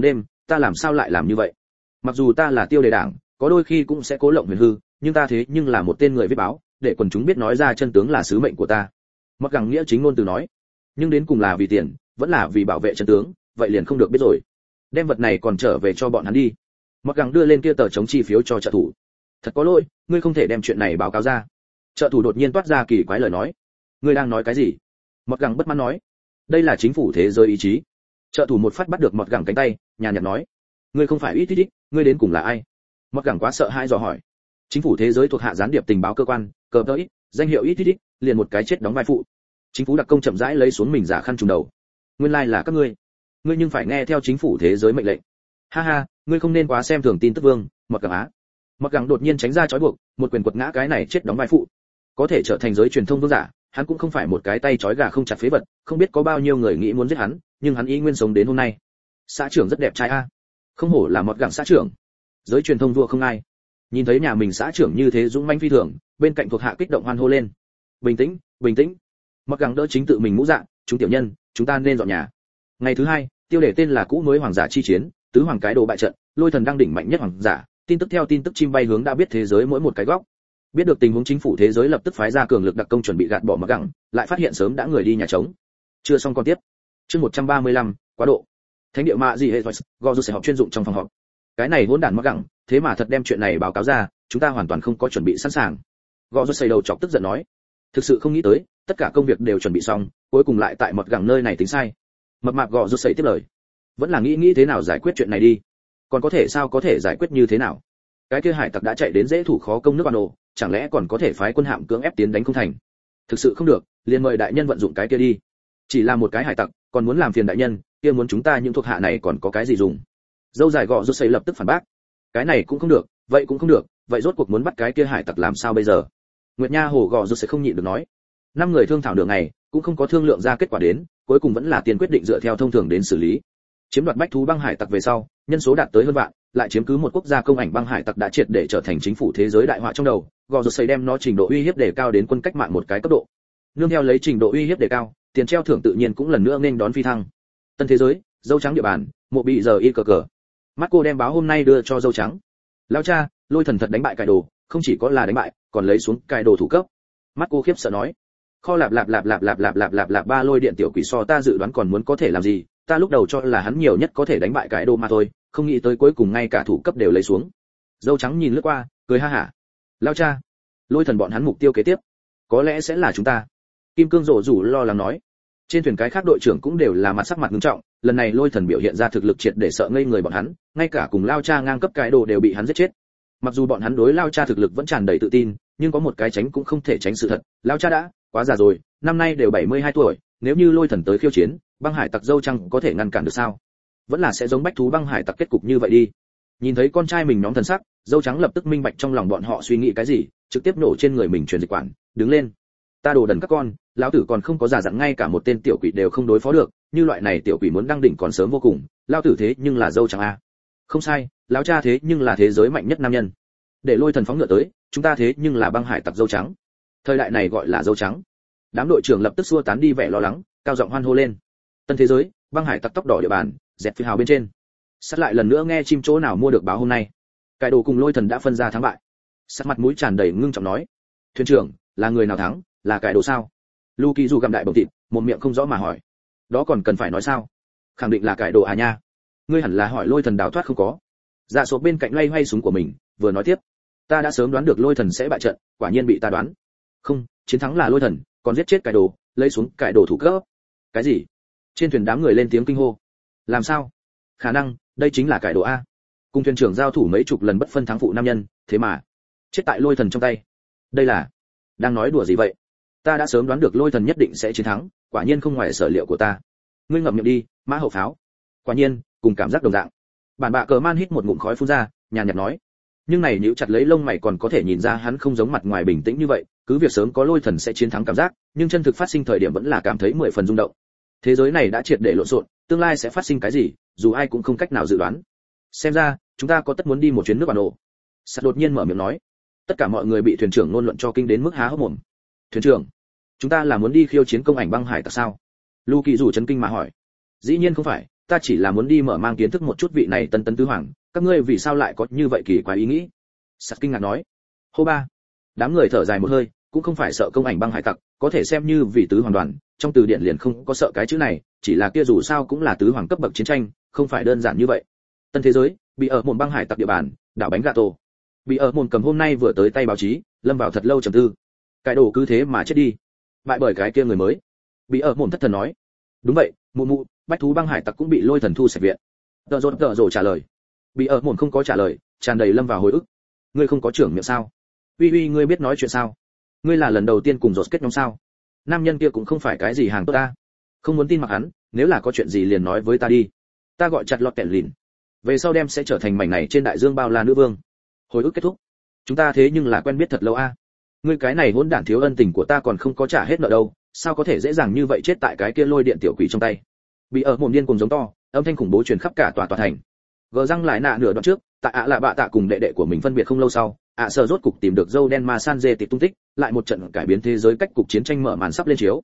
ta làm sao lại làm như vậy? Mặc dù ta là tiêu đề đảng, có đôi khi cũng sẽ cố lộng huyền hư, nhưng ta thế nhưng là một tên người viết báo, để quần chúng biết nói ra chân tướng là sứ mệnh của ta. Mặc gẳng nghĩa chính ngôn từ nói, nhưng đến cùng là vì tiền, vẫn là vì bảo vệ chân tướng, vậy liền không được biết rồi. Đem vật này còn trở về cho bọn hắn đi. Mặc gẳng đưa lên kia tờ chống chi phiếu cho trợ thủ. Thật có lỗi, ngươi không thể đem chuyện này báo cáo ra. Trợ thủ đột nhiên toát ra kỳ quái lời nói. Ngươi đang nói cái gì? Mặc gẳng bất mãn nói. Đây là chính phủ thế giới ý chí. Trợ thủ một phát bắt được Mặc gẳng cánh tay, nhàn nhạt nói. Ngươi không phải ít, ngươi đến cùng là ai? Mặc gẳng quá sợ hãi dò hỏi. Chính phủ thế giới thuộc hạ gián điệp tình báo cơ quan, cờ tơ ít, danh hiệu ít, liền một cái chết đóng vai phụ. Chính phủ đặc công chậm rãi lấy xuống mình giả khăn trùm đầu. Nguyên lai là các ngươi. Ngươi nhưng phải nghe theo chính phủ thế giới mệnh lệnh. Ha ha, ngươi không nên quá xem thường tin tức vương, Mặc gẳng á. Mặc gẳng đột nhiên tránh ra trói buộc, một quyền quật ngã cái này chết đóng vai phụ. Có thể trở thành giới truyền thông vương giả, hắn cũng không phải một cái tay trói gà không chặt phế vật, không biết có bao nhiêu người nghĩ muốn giết hắn, nhưng hắn ý nguyên sống đến hôm nay. Xã trưởng rất đẹp trai a. Không hổ là Mặc gẳng xã trưởng. Giới truyền thông vua không ai. Nhìn thấy nhà mình xã trưởng như thế dũng mãnh phi thường, bên cạnh thuộc hạ kích động hoan hô lên. Bình tĩnh, bình tĩnh. Mặc gẳng đỡ chính tự mình mũ dạ, chúng tiểu nhân, chúng ta nên dọn nhà. Ngày thứ hai, tiêu đề tên là cũ mới hoàng giả chi chiến, tứ hoàng cái đồ bại trận, lôi thần đang đỉnh mạnh nhất hoàng giả, tin tức theo tin tức chim bay hướng đã biết thế giới mỗi một cái góc. Biết được tình huống chính phủ thế giới lập tức phái ra cường lực đặc công chuẩn bị gạt bỏ Mặc gẳng, lại phát hiện sớm đã người đi nhà trống. Chưa xong con tiếp. Chương 135, quá độ. Thánh địa mạ gì hệ gọi sẽ họp chuyên dụng trong phòng họp. Cái này hỗn đản Mặc gẳng, thế mà thật đem chuyện này báo cáo ra, chúng ta hoàn toàn không có chuẩn bị sẵn sàng. Gõ rốt xây đầu chọc tức giận nói, thực sự không nghĩ tới, tất cả công việc đều chuẩn bị xong, cuối cùng lại tại Mặc gẳng nơi này tính sai. Mập mạp gõ rốt xây tiếp lời, vẫn là nghĩ thế nào giải quyết chuyện này đi. Còn có thể sao có thể giải quyết như thế nào? Cái kia hải tặc đã chạy đến dễ thủ khó công nước bạn ổ, chẳng lẽ còn có thể phái quân hạm cưỡng ép tiến đánh không thành? Thực sự không được, liền mời đại nhân vận dụng cái kia đi. Chỉ là một cái hải tặc, còn muốn làm phiền đại nhân, kia muốn chúng ta những thuộc hạ này còn có cái gì dùng? Dâu dài gõ rốt xây lập tức phản bác. Cái này cũng không được, vậy cũng không được, vậy rốt cuộc muốn bắt cái kia hải tặc làm sao bây giờ? Nguyệt Nha Hồ gõ rốt sẽ không nhịn được nói. Năm người thương thảo đường này, cũng không có thương lượng ra kết quả đến, cuối cùng vẫn là tiền quyết định dựa theo thông thường đến xử lý. Chiếm đoạt bách thú băng hải tặc về sau, nhân số đạt tới hơn vạn, lại chiếm cứ một quốc gia công ảnh băng hải tặc đã triệt để trở thành chính phủ thế giới đại họa trong đầu, gò rột xây đem nó trình độ uy hiếp đề cao đến quân cách mạng một cái cấp độ. Nương theo lấy trình độ uy hiếp đề cao, tiền treo thưởng tự nhiên cũng lần nữa nên đón phi thăng. Tân thế giới, dâu trắng địa bàn, mộ bị giờ y cờ cờ. Marco đem báo hôm nay đưa cho dâu trắng. Lão cha, lôi thần thật đánh bại cải đồ, không chỉ có là đánh bại, còn lấy xuống cải đồ thủ cấp. Marco khiếp sợ nói. Kho lạp ba lôi điện tiểu quỷ so ta dự đoán còn muốn có thể làm gì, ta lúc đầu cho là hắn nhiều nhất có thể đánh bại cải đồ mà thôi, không nghĩ tới cuối cùng ngay cả thủ cấp đều lấy xuống. Dâu trắng nhìn lướt qua, cười ha hả. Lão cha, lôi thần bọn hắn mục tiêu kế tiếp, có lẽ sẽ là chúng ta. Kim Cương rổ rủ lo lắng nói. Trên thuyền cái khác đội trưởng cũng đều là mặt sắc mặt nghiêm trọng, lần này lôi thần biểu hiện ra thực lực triệt để sợ ngây người bọn hắn, ngay cả cùng Lao Cha ngang cấp cái đồ đều bị hắn giết chết. Mặc dù bọn hắn đối Lao Cha thực lực vẫn tràn đầy tự tin, nhưng có một cái tránh cũng không thể tránh sự thật, Lao Cha đã quá già rồi, năm nay đều 72 tuổi, nếu như lôi thần tới khiêu chiến, băng hải tặc dâu trắng có thể ngăn cản được sao? Vẫn là sẽ giống bách thú băng hải tặc kết cục như vậy đi. Nhìn thấy con trai mình nhóm thần sắc, dâu trắng lập tức minh bạch trong lòng bọn họ suy nghĩ cái gì, trực tiếp nổ trên người mình truyền dịch quản, đứng lên. Ta đồ đần các con, lão tử còn không có già dặn ngay cả một tên tiểu quỷ đều không đối phó được, như loại này tiểu quỷ muốn đăng đỉnh còn sớm vô cùng, lão tử thế nhưng là dâu trắng a. Không sai, lão cha thế nhưng là thế giới mạnh nhất nam nhân. Để lôi thần phóng ngựa tới, chúng ta thế nhưng là băng hải tặc dâu trắng. Thời đại này gọi là dâu trắng. Đám đội trưởng lập tức xua tán đi vẻ lo lắng, cao giọng hoan hô lên. Tân thế giới, băng hải tặc tóc đỏ địa bàn, dẹt phi hào bên trên. Sát lại lần nữa nghe chim chỗ nào mua được báo hôm nay. Cải đồ cùng lôi thần đã phân ra thắng bại. Sát mặt mũi tràn đầy ngưng trọng nói, thuyền trưởng, là người nào thắng, là cải đồ sao? Luki dù gặm đại bồng thịt, một miệng không rõ mà hỏi. Đó còn cần phải nói sao? Khẳng định là cải đồ à nha. Ngươi hẳn là hỏi lôi thần đào thoát không có. Dạ số bên cạnh loay hoay súng của mình, vừa nói tiếp. Ta đã sớm đoán được lôi thần sẽ bại trận, quả nhiên bị ta đoán. Không, chiến thắng là lôi thần, còn giết chết cải đồ, lấy xuống cải đồ thủ cấp. Cái gì? Trên thuyền đám người lên tiếng kinh hô. Làm sao? Khả năng, đây chính là cải đồ a. Cùng thuyền trưởng giao thủ mấy chục lần bất phân thắng phụ nam nhân, thế mà chết tại lôi thần trong tay. Đây là đang nói đùa gì vậy? Ta đã sớm đoán được lôi thần nhất định sẽ chiến thắng, quả nhiên không ngoài sở liệu của ta. Ngươi ngậm miệng đi, mã hậu pháo. Quả nhiên, cùng cảm giác đồng dạng. Bản bạ cờ man hít một ngụm khói phun ra, nhàn nhạt nói. Nhưng này nhíu chặt lấy lông mày còn có thể nhìn ra hắn không giống mặt ngoài bình tĩnh như vậy, cứ việc sớm có lôi thần sẽ chiến thắng cảm giác, nhưng chân thực phát sinh thời điểm vẫn là cảm thấy 10 phần rung động. Thế giới này đã triệt để lộn xộn, tương lai sẽ phát sinh cái gì, dù ai cũng không cách nào dự đoán. Xem ra, chúng ta có tất muốn đi một chuyến nước bản đồ. Sắt đột nhiên mở miệng nói. Tất cả mọi người bị thuyền trưởng ngôn luận cho kinh đến mức há hốc mồm. Thuyền trưởng, chúng ta là muốn đi khiêu chiến công ảnh băng hải tặc sao? Luki dù chấn kinh mà hỏi. Dĩ nhiên không phải, ta chỉ là muốn đi mở mang kiến thức một chút vị này tân tấn tứ hoàng, các ngươi vì sao lại có như vậy kỳ quái ý nghĩ? Sắt kinh ngạc nói. Hô ba. Đám người thở dài một hơi, cũng không phải sợ công ảnh băng hải tặc, có thể xem như vì tứ hoàng đoàn, trong từ điển liền không có sợ cái chữ này, chỉ là kia dù sao cũng là tứ hoàng cấp bậc chiến tranh, không phải đơn giản như vậy. Tân thế giới, bị ở một băng hải tặc địa bàn, đảo bánh gato. Bị ở một cầm hôm nay vừa tới tay báo chí, lâm vào thật lâu trầm tư. Cái đồ cứ thế mà chết đi, bại bởi cái kia người mới. Bị ở một thất thần nói. Đúng vậy, mụ mụ, bách thú băng hải tặc cũng bị lôi thần thu sạch viện. Tợ rồ trả lời. Bị ở một không có trả lời, tràn đầy lâm vào hồi ức. Ngươi không có trưởng miệng sao? Uy uy, ngươi biết nói chuyện sao? Ngươi là lần đầu tiên cùng rột kết nhóm sao? Nam nhân kia cũng không phải cái gì hàng tốt ta. Không muốn tin mặc hắn, nếu là có chuyện gì liền nói với ta đi. Ta gọi chặt lọt kẹn lìn. Về sau đem sẽ trở thành mảnh này trên đại dương bao la nữ vương. Hồi ức kết thúc. Chúng ta thế nhưng là quen biết thật lâu a. Ngươi cái này hỗn đản thiếu ân tình của ta còn không có trả hết nợ đâu, sao có thể dễ dàng như vậy chết tại cái kia lôi điện tiểu quỷ trong tay? Bị ở mồm điên cùng giống to, âm thanh khủng bố truyền khắp cả tòa thành. Gờ răng lại nạ nửa đoạn trước, tại ạ là bạ tạ cùng đệ đệ của mình phân biệt không lâu sau, ạ sợ rốt cục tìm được dâu đen ma san dê tịp tung tích, lại một trận cải biến thế giới cách cục chiến tranh mở màn sắp lên chiếu.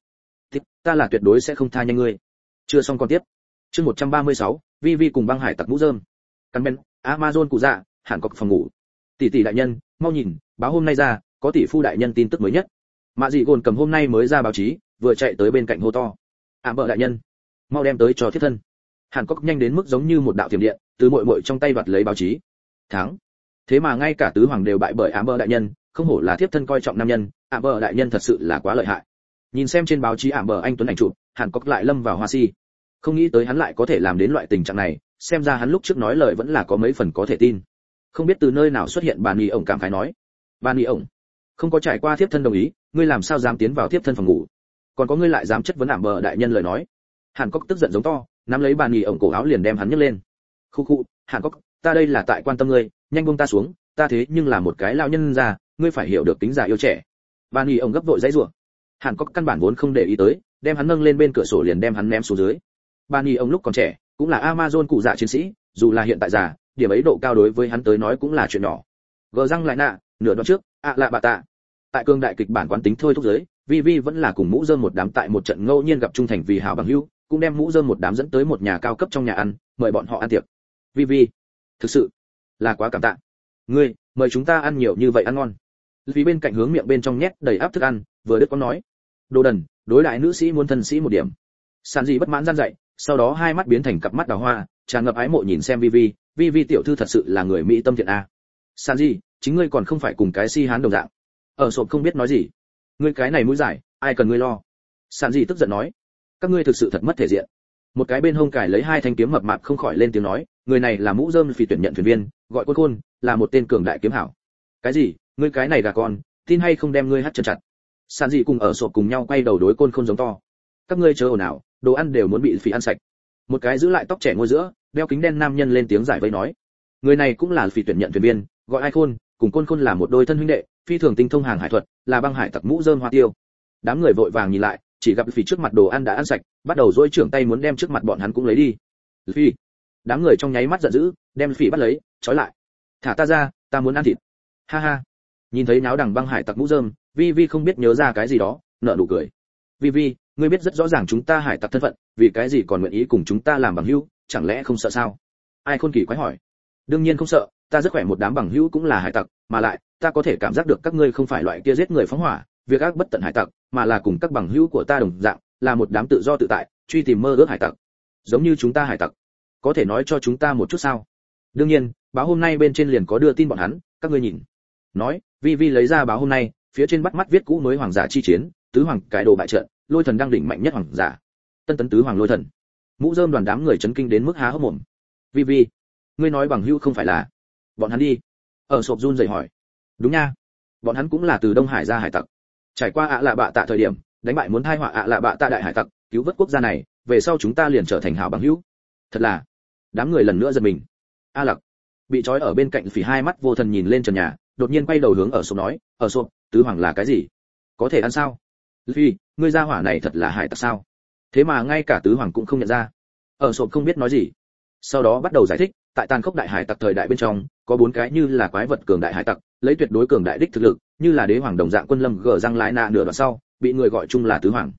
Ta là tuyệt đối sẽ không tha nhanh ngươi. Chưa xong còn tiếp. Chương 136, Vi cùng băng hải tặc mũ rơm. Căn bên, Amazon cụ dạ, hẳn có phòng ngủ. Tỷ tỷ đại nhân, mau nhìn, báo hôm nay ra, có tỷ phu đại nhân tin tức mới nhất. Mạ Dị Gồn cầm hôm nay mới ra báo chí, vừa chạy tới bên cạnh hô to. Bợ đại nhân, mau đem tới cho thiết thân. Hàn Cốc nhanh đến mức giống như một đạo thiểm điện, từ muội muội trong tay đoạt lấy báo chí. Thắng. Thế mà ngay cả tứ hoàng đều bại bởi Bợ đại nhân, không hổ là thiếp thân coi trọng nam nhân, Bợ đại nhân thật sự là quá lợi hại. Nhìn xem trên báo chí Bợ anh tuấn ảnh chụp, Hàn Cốc lại lâm vào hoa si. Không nghĩ tới hắn lại có thể làm đến loại tình trạng này, xem ra hắn lúc trước nói lời vẫn là có mấy phần có thể tin. Không biết từ nơi nào xuất hiện bà Nhi ổng cảm khái nói. Bà Nhi ổng, không có trải qua thiếp thân đồng ý, ngươi làm sao dám tiến vào thiếp thân phòng ngủ? Còn có ngươi lại dám chất vấn Bợ đại nhân lời nói. Hàn Cốc tức giận giống to, nắm lấy bà Nhi ổng cổ áo liền đem hắn nhấc lên. Khu, Hàn Cốc, ta đây là tại quan tâm ngươi, nhanh buông ta xuống, ta thế nhưng là một cái lão nhân già, ngươi phải hiểu được tính già yêu trẻ. Bà Nhi ổng gấp vội dãy rủa. Hàn Cốc căn bản vốn không để ý tới, đem hắn nâng lên bên cửa sổ liền đem hắn ném xuống dưới. Bà Nhi ổng lúc còn trẻ, cũng là Amazon cụ dạ chiến sĩ, dù là hiện tại già, điểm ấy độ cao đối với hắn tới nói cũng là chuyện nhỏ. Gờ răng lại nạ, nửa đoạn trước, lạ bà tạ. Tại cương đại kịch bản quán tính thôi thúc giới, Vi vẫn là cùng mũ rơm một đám tại một trận ngẫu nhiên gặp trung thành vì hảo bằng hữu, cũng đem mũ rơm một đám dẫn tới một nhà cao cấp trong nhà ăn, mời bọn họ ăn tiệc. Vi, thực sự là quá cảm tạ. Ngươi, mời chúng ta ăn nhiều như vậy ăn ngon. Vì bên cạnh hướng miệng bên trong nhét đầy áp thức ăn, vừa đứt có nói. Đồ đần, đối đại nữ sĩ muốn thân sĩ một điểm. Sàn gì bất mãn gian dậy, sau đó hai mắt biến thành cặp mắt đào hoa, tràn ngập ái mộ nhìn xem Vi tiểu thư thật sự là người mỹ tâm thiện a. Sàn gì, chính ngươi còn không phải cùng cái si hán đồng dạng. Ở sộp không biết nói gì. Ngươi cái này mũi giải, ai cần ngươi lo. Sàn gì tức giận nói. Các ngươi thực sự thật mất thể diện. Một cái bên hông cài lấy hai thanh kiếm mập mạp không khỏi lên tiếng nói, người này là mũ rơm phi tuyển nhận thuyền viên, gọi Côn Khôn, là một tên cường đại kiếm hảo. Cái gì? Ngươi cái này gà con, tin hay không đem ngươi hất chân chặt. Sàn gì cùng ở sộp cùng nhau quay đầu đối Côn Khôn giống to. Các ngươi chớ ồn ào, đồ ăn đều muốn bị phỉ ăn sạch. Một cái giữ lại tóc trẻ ngồi giữa, đeo kính đen nam nhân lên tiếng giải vây nói. Người này cũng là phi tuyển nhận thuyền viên, gọi Ai Khôn, cùng Côn Khôn là một đôi thân huynh đệ, phi thường tinh thông hàng hải thuật, là băng hải tặc mũ rơm hoa tiêu. Đám người vội vàng nhìn lại, chỉ gặp phi trước mặt đồ ăn đã ăn sạch, bắt đầu duỗi trưởng tay muốn đem trước mặt bọn hắn cũng lấy đi. Phi, đám người trong nháy mắt giận dữ, đem phi bắt lấy, trói lại. Thả ta ra, ta muốn ăn thịt. Ha ha. Nhìn thấy náo đằng băng hải tặc mũ rơm, Vi không biết nhớ ra cái gì đó, nở nụ cười. Vi, ngươi biết rất rõ ràng chúng ta hải tặc thân phận, vì cái gì còn nguyện ý cùng chúng ta làm bằng hữu, chẳng lẽ không sợ sao? Ai Khôn kỳ quái hỏi. Đương nhiên không sợ, ta rất khỏe, một đám bằng hữu cũng là hải tặc, mà lại, ta có thể cảm giác được các ngươi không phải loại kia giết người phóng hỏa, việc ác bất tận hải tặc, mà là cùng các bằng hữu của ta đồng dạng, là một đám tự do tự tại, truy tìm mơ ước hải tặc. Giống như chúng ta hải tặc. Có thể nói cho chúng ta một chút sao? Đương nhiên, báo hôm nay bên trên liền có đưa tin bọn hắn, các ngươi nhìn. Nói, Vi lấy ra báo hôm nay, phía trên bắt mắt viết cũ mới hoàng giả chi chiến, tứ hoàng cái đồ bại trận, lôi thần đang đỉnh mạnh nhất hoàng giả. Tân tấn tứ hoàng lôi thần. Mũ rơm đoàn đám người chấn kinh đến mức há hốc mồm. Vi, ngươi nói bằng hữu không phải là bọn hắn đi? Ở sộp run rẩy hỏi. Đúng nha, bọn hắn cũng là từ Đông Hải ra hải tặc. Trải qua lạ bạ tạ thời điểm, đánh bại muốn thai họa lạ bạ tạ đại hải tặc, cứu vớt quốc gia này, về sau chúng ta liền trở thành hảo bằng hữu. Thật là. Đám người lần nữa giật mình. A Lặc bị trói ở bên cạnh phỉ hai mắt vô thần nhìn lên trần nhà, đột nhiên quay đầu hướng ở sộp nói, ở sộp, tứ hoàng là cái gì? Có thể ăn sao? Phi, ngươi gia hỏa này thật là hải tặc sao? Thế mà ngay cả tứ hoàng cũng không nhận ra. Ở sộp không biết nói gì. Sau đó bắt đầu giải thích, tại tàn khốc đại hải tặc thời đại bên trong, có bốn cái như là quái vật cường đại hải tặc, lấy tuyệt đối cường đại đích thực lực, như là đế hoàng đồng dạng quân lâm gở răng lái nạ nửa đoạn sau, bị người gọi chung là tứ hoàng.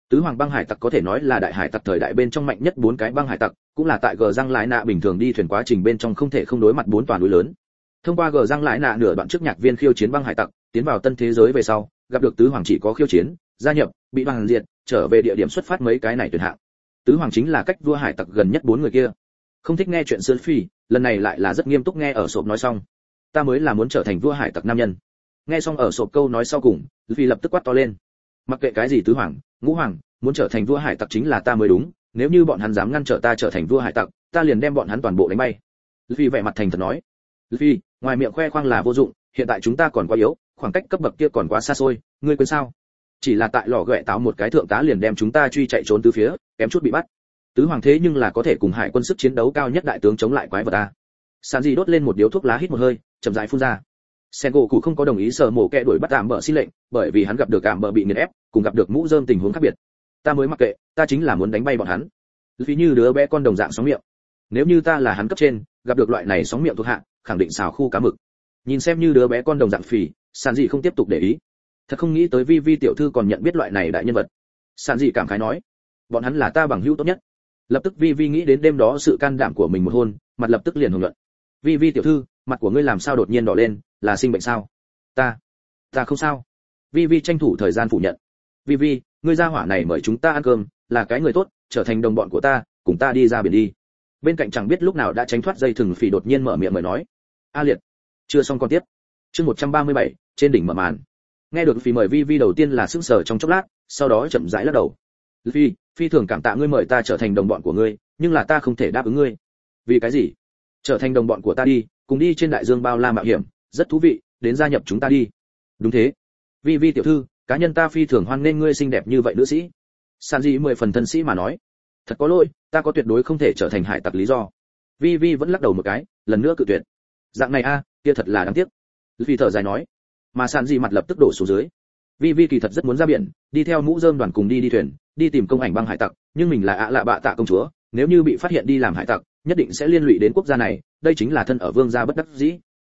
Tứ hoàng băng hải tặc có thể nói là đại hải tặc thời đại bên trong mạnh nhất 4 cái băng hải tặc, cũng là tại gờ răng lái nạ bình thường đi thuyền quá trình bên trong không thể không đối mặt 4 tòa núi lớn. Thông qua gờ răng lái nạ nửa đoạn trước nhạc viên khiêu chiến băng hải tặc, tiến vào tân thế giới về sau, gặp được tứ hoàng chỉ có khiêu chiến, gia nhập, bị băng diệt, trở về địa điểm xuất phát mấy cái này tuyển hạng. Tứ hoàng chính là cách vua hải tặc gần nhất 4 người kia. Không thích nghe chuyện sơn phi, lần này lại là rất nghiêm túc nghe ở sộp nói xong. Ta mới là muốn trở thành vua hải tặc nam nhân. Nghe xong ở sộp câu nói sau cùng, Luffy lập tức quát to lên. Mặc kệ cái gì tứ hoàng, ngũ hoàng, muốn trở thành vua hải tặc chính là ta mới đúng, nếu như bọn hắn dám ngăn trở ta trở thành vua hải tặc, ta liền đem bọn hắn toàn bộ đánh bay. Luffy vẻ mặt thành thật nói. Luffy, ngoài miệng khoe khoang là vô dụng, hiện tại chúng ta còn quá yếu, khoảng cách cấp bậc kia còn quá xa xôi, ngươi quên sao? Chỉ là tại lò ghẹ táo một cái thượng tá liền đem chúng ta truy chạy trốn tứ phía, kém chút bị bắt. Tứ hoàng thế nhưng là có thể cùng hải quân sức chiến đấu cao nhất đại tướng chống lại quái vật ta. Sanji đốt lên một điếu thuốc lá hít một hơi, chậm rãi phun ra. Sengoku không có đồng ý sở mổ kẹ đuổi bắt tạm bờ xin lệnh, bởi vì hắn gặp được tạm bờ bị nghiền ép, cùng gặp được mũ rơm tình huống khác biệt. Ta mới mặc kệ, ta chính là muốn đánh bay bọn hắn. Vì như đứa bé con đồng dạng sóng miệng. Nếu như ta là hắn cấp trên, gặp được loại này sóng miệng thuộc hạ, khẳng định xào khu cá mực. Nhìn xem như đứa bé con đồng dạng phì, Sanji không tiếp tục để ý. Thật không nghĩ tới Vi tiểu thư còn nhận biết loại này đại nhân vật. Sanji cảm khái nói, bọn hắn là ta bằng hữu tốt nhất. Lập tức Vi nghĩ đến đêm đó sự can đảm của mình một hôn, mặt lập tức liền hùng luận. Vi tiểu thư, mặt của ngươi làm sao đột nhiên đỏ lên, là sinh bệnh sao? Ta không sao. Vi tranh thủ thời gian phủ nhận. Vi, ngươi gia hỏa này mời chúng ta ăn cơm, là cái người tốt, trở thành đồng bọn của ta, cùng ta đi ra biển đi. Bên cạnh chẳng biết lúc nào đã tránh thoát dây thừng phì đột nhiên mở miệng mời nói. A liệt. Chưa xong con tiếp. Chương 137, trên đỉnh mở màn. Nghe được phì mời Vi đầu tiên là sững sờ trong chốc lát, sau đó chậm rãi lắc đầu. Phi thường cảm tạ ngươi mời ta trở thành đồng bọn của ngươi, nhưng là ta không thể đáp ứng ngươi. Vì cái gì? Trở thành đồng bọn của ta đi, cùng đi trên đại dương bao la mạo hiểm, rất thú vị, đến gia nhập chúng ta đi. Đúng thế. Vi tiểu thư, cá nhân ta phi thường hoan nghênh ngươi xinh đẹp như vậy nữ sĩ. Sanji 10 phần thân sĩ mà nói. Thật có lỗi, ta có tuyệt đối không thể trở thành hải tặc lý do. Vi vẫn lắc đầu một cái, lần nữa cự tuyệt. Dạng này a, kia thật là đáng tiếc. Luffy thở dài nói. Mà Sanji mặt lập tức đổ xuống dưới. Vi kỳ thật rất muốn ra biển, đi theo mũ rơm đoàn cùng đi thuyền, đi tìm công ảnh băng hải tặc, nhưng mình là ạ lạ bạ tạ công chúa, nếu như bị phát hiện đi làm hải tặc, nhất định sẽ liên lụy đến quốc gia này, đây chính là thân ở vương gia bất đắc dĩ.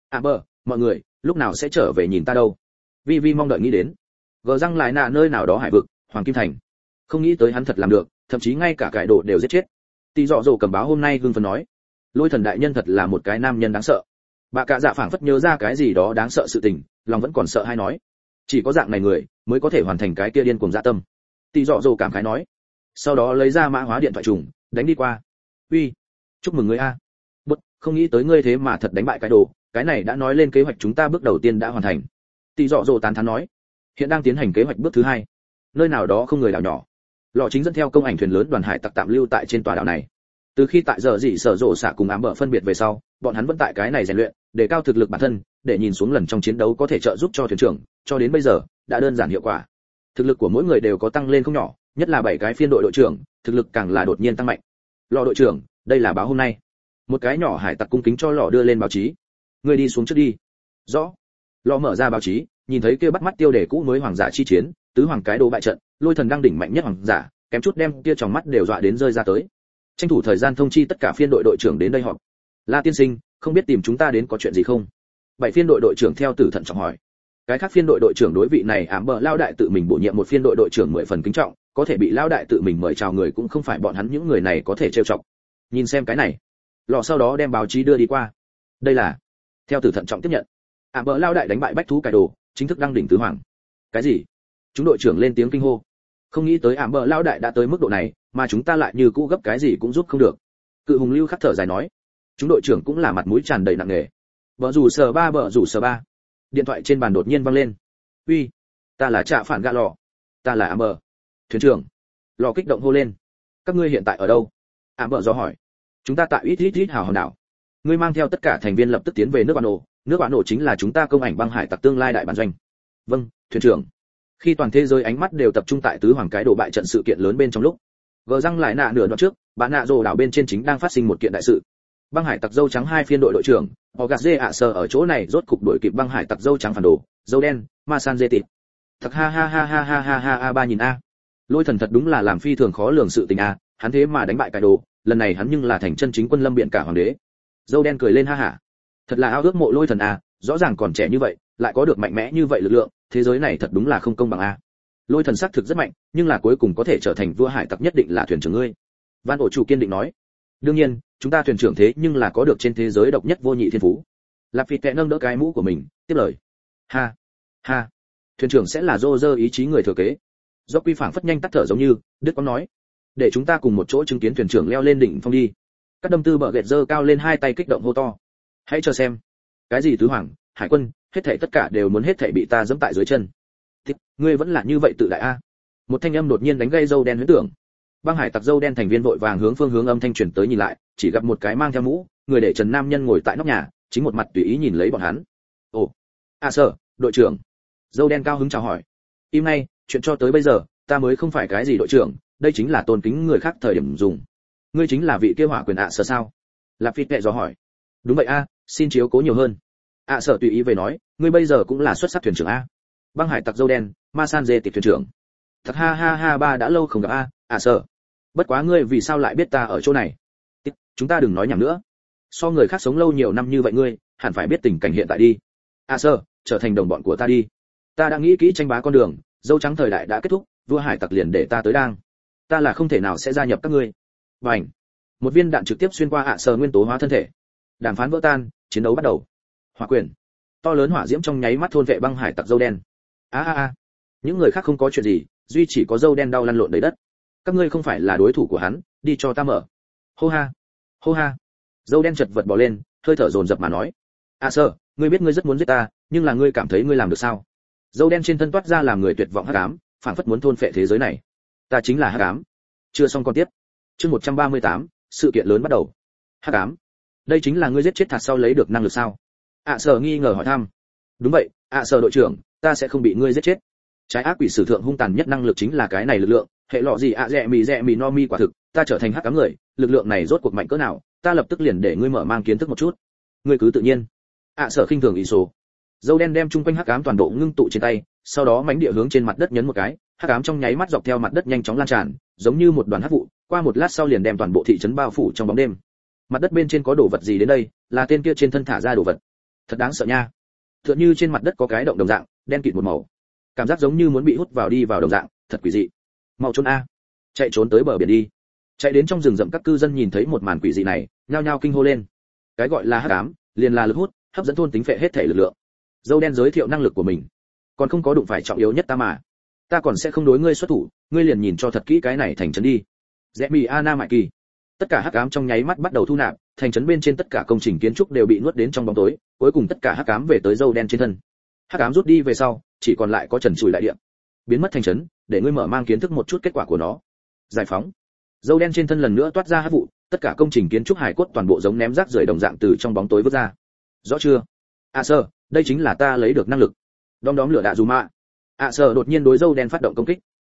Mọi người, lúc nào sẽ trở về nhìn ta đâu? Vi mong đợi nghĩ đến. Gờ răng lại nạ nơi nào đó hải vực, Hoàng Kim Thành. Không nghĩ tới hắn thật làm được, thậm chí ngay cả cải đồ đều giết chết. Tỷ dọ dỗ cầm báo hôm nay hưng phấn nói, Lôi Thần đại nhân thật là một cái nam nhân đáng sợ. Bà cả dạ phảng phất nhớ ra cái gì đó đáng sợ sự tình, lòng vẫn còn sợ hay nói. Chỉ có dạng này người mới có thể hoàn thành cái kia điên cuồng dạ tâm. Tỷ dọ dỗ cảm khái nói. Sau đó lấy ra mã hóa điện thoại trùng, đánh đi qua. Uy, chúc mừng ngươi a. Không nghĩ tới ngươi thế mà thật đánh bại cái đồ, cái này đã nói lên kế hoạch chúng ta bước đầu tiên đã hoàn thành. Tỷ dọ dỗ tán thán nói. Hiện đang tiến hành kế hoạch bước thứ 2. Nơi nào đó không người đảo nhỏ. Lọ chính dẫn theo công ảnh thuyền lớn đoàn hải tặc tạm lưu tại trên tòa đảo này. Từ khi tại giờ dị sở rộ xạ cùng ám bờ phân biệt về sau, bọn hắn vẫn tại cái này rèn luyện, để cao thực lực bản thân, để nhìn xuống lần trong chiến đấu có thể trợ giúp cho thuyền trưởng, cho đến bây giờ đã đơn giản hiệu quả. Thực lực của mỗi người đều có tăng lên không nhỏ, nhất là 7 cái phiên đội đội trưởng, thực lực càng là đột nhiên tăng mạnh. Lọ đội trưởng, đây là báo hôm nay. Một cái nhỏ hải tặc cung kính cho Lọ đưa lên báo chí. Người đi xuống trước đi. Rõ. Lọ mở ra báo chí, nhìn thấy kia bắt mắt tiêu đề cũ mới hoàng giả chi chiến, tứ hoàng cái đồ bại trận, Lôi Thần đang đỉnh mạnh nhất hoàng giả, kém chút đem kia tròng mắt đều dọa đến rơi ra tới. Tranh thủ thời gian thông chi tất cả phiên đội đội trưởng đến đây họp. La tiên sinh, không biết tìm chúng ta đến có chuyện gì không? 7 phiên đội đội trưởng theo tử thận trọng hỏi. Cái khác phiên đội đội trưởng đối vị này ám bờ lao đại tự mình bổ nhiệm một phiên đội đội trưởng 10 phần kính trọng, có thể bị lao đại tự mình mời chào người cũng không phải bọn hắn những người này có thể trêu chọc. Nhìn xem cái này. Lọ sau đó đem báo chí đưa đi qua. Đây là. Theo tử thận trọng tiếp nhận. Ám bờ lao đại đánh bại bách thú cải đồ, chính thức đăng đỉnh tứ hoàng. Cái gì? Chúng đội trưởng lên tiếng kinh hô. Không nghĩ tới ảm bờ lao đại đã tới mức độ này, mà chúng ta lại như cũ gấp cái gì cũng giúp không được. Cự hùng lưu khắc thở dài nói. Chúng đội trưởng cũng là mặt mũi tràn đầy nặng nề. Bờ rủ sờ ba. Điện thoại trên bàn đột nhiên vang lên. Uy, ta là Trạ Phản Gạ Lọ. Ta là ảm bờ. Thuyền trưởng. Lọ kích động hô lên. Các ngươi hiện tại ở đâu? Ảm bờ do hỏi. Chúng ta tại ít hào hòn đảo. Ngươi mang theo tất cả thành viên lập tức tiến về nước Bản Nổ. Nước Bản Nổ chính là chúng ta công ảnh băng hải tặc tương lai đại bản doanh. Vâng, thuyền trưởng. Khi toàn thế giới ánh mắt đều tập trung tại tứ hoàng cái đồ bại trận sự kiện lớn bên trong lúc, gờ răng lại nạ nửa đoạn trước, bạn nạ rồ đảo bên trên chính đang phát sinh một kiện đại sự. Băng hải tặc dâu trắng 2 phiên đội đội trưởng, Ogaze ạ sờ ở chỗ này rốt cục đuổi kịp băng hải tặc dâu trắng phản đồ, dâu đen, Masan Zeti. Thật ha ba nhìn a. Lôi Thần thật đúng là làm phi thường khó lường sự tình a, hắn thế mà đánh bại cái đồ, lần này hắn nhưng là thành chân chính quân lâm biện cả hoàng đế. Dâu đen cười lên ha hả. Thật là ao ước mộ Lôi Thần a, rõ ràng còn trẻ như vậy, lại có được mạnh mẽ như vậy lực lượng, thế giới này thật đúng là không công bằng a. Lôi thần sắc thực rất mạnh, nhưng là cuối cùng có thể trở thành vua hải tặc nhất định là thuyền trưởng ngươi. Van ổ chủ kiên định nói. Đương nhiên, chúng ta thuyền trưởng thế nhưng là có được trên thế giới độc nhất vô nhị thiên phú. Lạp Phịt kẹ nâng đỡ cái mũ của mình, tiếp lời. Ha, ha, thuyền trưởng sẽ là Roger ý chí người thừa kế. Do quy phảng phất nhanh tắt thở giống như, Đức có nói. Để chúng ta cùng một chỗ chứng kiến thuyền trưởng leo lên đỉnh phong đi. Các đâm tư bợ gẹt giơ cao lên hai tay kích động hô to. Hãy cho xem. Cái gì tứ hoàng, hải quân, hết thảy tất cả đều muốn hết thảy bị ta giẫm tại dưới chân. Thì, ngươi vẫn là như vậy tự đại a. Một thanh âm đột nhiên đánh gây dâu đen huyễn tưởng. Băng hải tặc dâu đen thành viên vội vàng hướng phương hướng âm thanh truyền tới nhìn lại, chỉ gặp một cái mang theo mũ, người để trần nam nhân ngồi tại nóc nhà, chính một mặt tùy ý nhìn lấy bọn hắn. Ồ, sở, đội trưởng. Dâu đen cao hứng chào hỏi. Im ngay, chuyện cho tới bây giờ, ta mới không phải cái gì đội trưởng, đây chính là tôn kính người khác thời điểm dùng. Ngươi chính là vị kia hỏa quyền sở sao? Lạp Phịt kệ dò hỏi. Đúng vậy a, xin chiếu cố nhiều hơn. Sở tùy ý về nói, ngươi bây giờ cũng là xuất sắc thuyền trưởng a. Băng hải tặc dâu đen, ma san dê tịch thuyền trưởng. Thật ha ha ha, ba đã lâu không gặp sở. Bất quá ngươi vì sao lại biết ta ở chỗ này? Chúng ta đừng nói nhảm nữa. So người khác sống lâu nhiều năm như vậy ngươi, hẳn phải biết tình cảnh hiện tại đi. Sở, trở thành đồng bọn của ta đi. Ta đã nghĩ kỹ tranh bá con đường, dâu trắng thời đại đã kết thúc, vua hải tặc liền để ta tới đang. Ta là không thể nào sẽ gia nhập các ngươi. Bành. Một viên đạn trực tiếp xuyên qua sở nguyên tố hóa thân thể. Đàm phán vỡ tan, chiến đấu bắt đầu. Hỏa quyền. To lớn hỏa diễm trong nháy mắt thôn vệ băng hải tặc dâu đen. Những người khác không có chuyện gì, duy chỉ có dâu đen đau lăn lộn đầy đất. Các ngươi không phải là đối thủ của hắn, đi cho ta mở. Hô ha, hô ha. Dâu đen chật vật bò lên, hơi thở dồn dập mà nói. Sở, ngươi biết ngươi rất muốn giết ta, nhưng là ngươi cảm thấy ngươi làm được sao? Dâu đen trên thân toát ra làm người tuyệt vọng hắc ám, phảng phất muốn thôn phệ thế giới này. Ta chính là hắc ám. Chưa xong con tiếp. Chương 138, sự kiện lớn bắt đầu. Hắc ám. Đây chính là ngươi giết chết Thạt sau lấy được năng lực sao? Sở nghi ngờ hỏi thăm. Đúng vậy, Sở đội trưởng, ta sẽ không bị ngươi giết chết. Trái ác quỷ sử thượng hung tàn nhất năng lực chính là cái này lực lượng, hệ lọ gì rẹ mì no mi quả thực, ta trở thành hắc ám người, lực lượng này rốt cuộc mạnh cỡ nào, ta lập tức liền để ngươi mở mang kiến thức một chút. Ngươi cứ tự nhiên. Sở khinh thường ý số. Dâu đen đem chung quanh hắc ám toàn bộ ngưng tụ trên tay, sau đó mãnh địa hướng trên mặt đất nhấn một cái, hắc ám trong nháy mắt dọc theo mặt đất nhanh chóng lan tràn, giống như một đoàn hắc vụ, qua một lát sau liền đem toàn bộ thị trấn bao phủ trong bóng đêm. Mặt đất bên trên có đồ vật gì đến đây, là tên kia trên thân thả ra đồ vật. Thật đáng sợ nha. Tựa như trên mặt đất có cái động đồng dạng, đen kịt một màu. Cảm giác giống như muốn bị hút vào đi vào đồng dạng, thật quỷ dị. Mau trốn a. Chạy trốn tới bờ biển đi. Chạy đến trong rừng rậm các cư dân nhìn thấy một màn quỷ dị này, nhao nhao kinh hô lên. Cái gọi là hắc ám, liền là lực hút, hấp dẫn thôn tính phệ hết thể lực lượng. Dâu đen giới thiệu năng lực của mình. Còn không có đụng phải trọng yếu nhất ta mà. Ta còn sẽ không đối ngươi xuất thủ, ngươi liền nhìn cho thật kỹ cái này thành trấn đi. Remy Anna Mại Kỳ. Tất cả hắc ám trong nháy mắt bắt đầu thu nạp, thành trấn bên trên tất cả công trình kiến trúc đều bị nuốt đến trong bóng tối, cuối cùng tất cả hắc ám về tới dâu đen trên thân. Hắc ám rút đi về sau, chỉ còn lại có trần trụi đại địa. Biến mất thành trấn, để ngươi mở mang kiến thức một chút kết quả của nó. Giải phóng. Dâu đen trên thân lần nữa toát ra hắc vụ, tất cả công trình kiến trúc hải cốt toàn bộ giống ném rác rưởi đồng dạng từ trong bóng tối vứt ra. Rõ chưa? Sở, đây chính là ta lấy được năng lực. Đom đóm lửa đạ dù mạ. Sở đột nhiên đối dâu đen phát động công kích.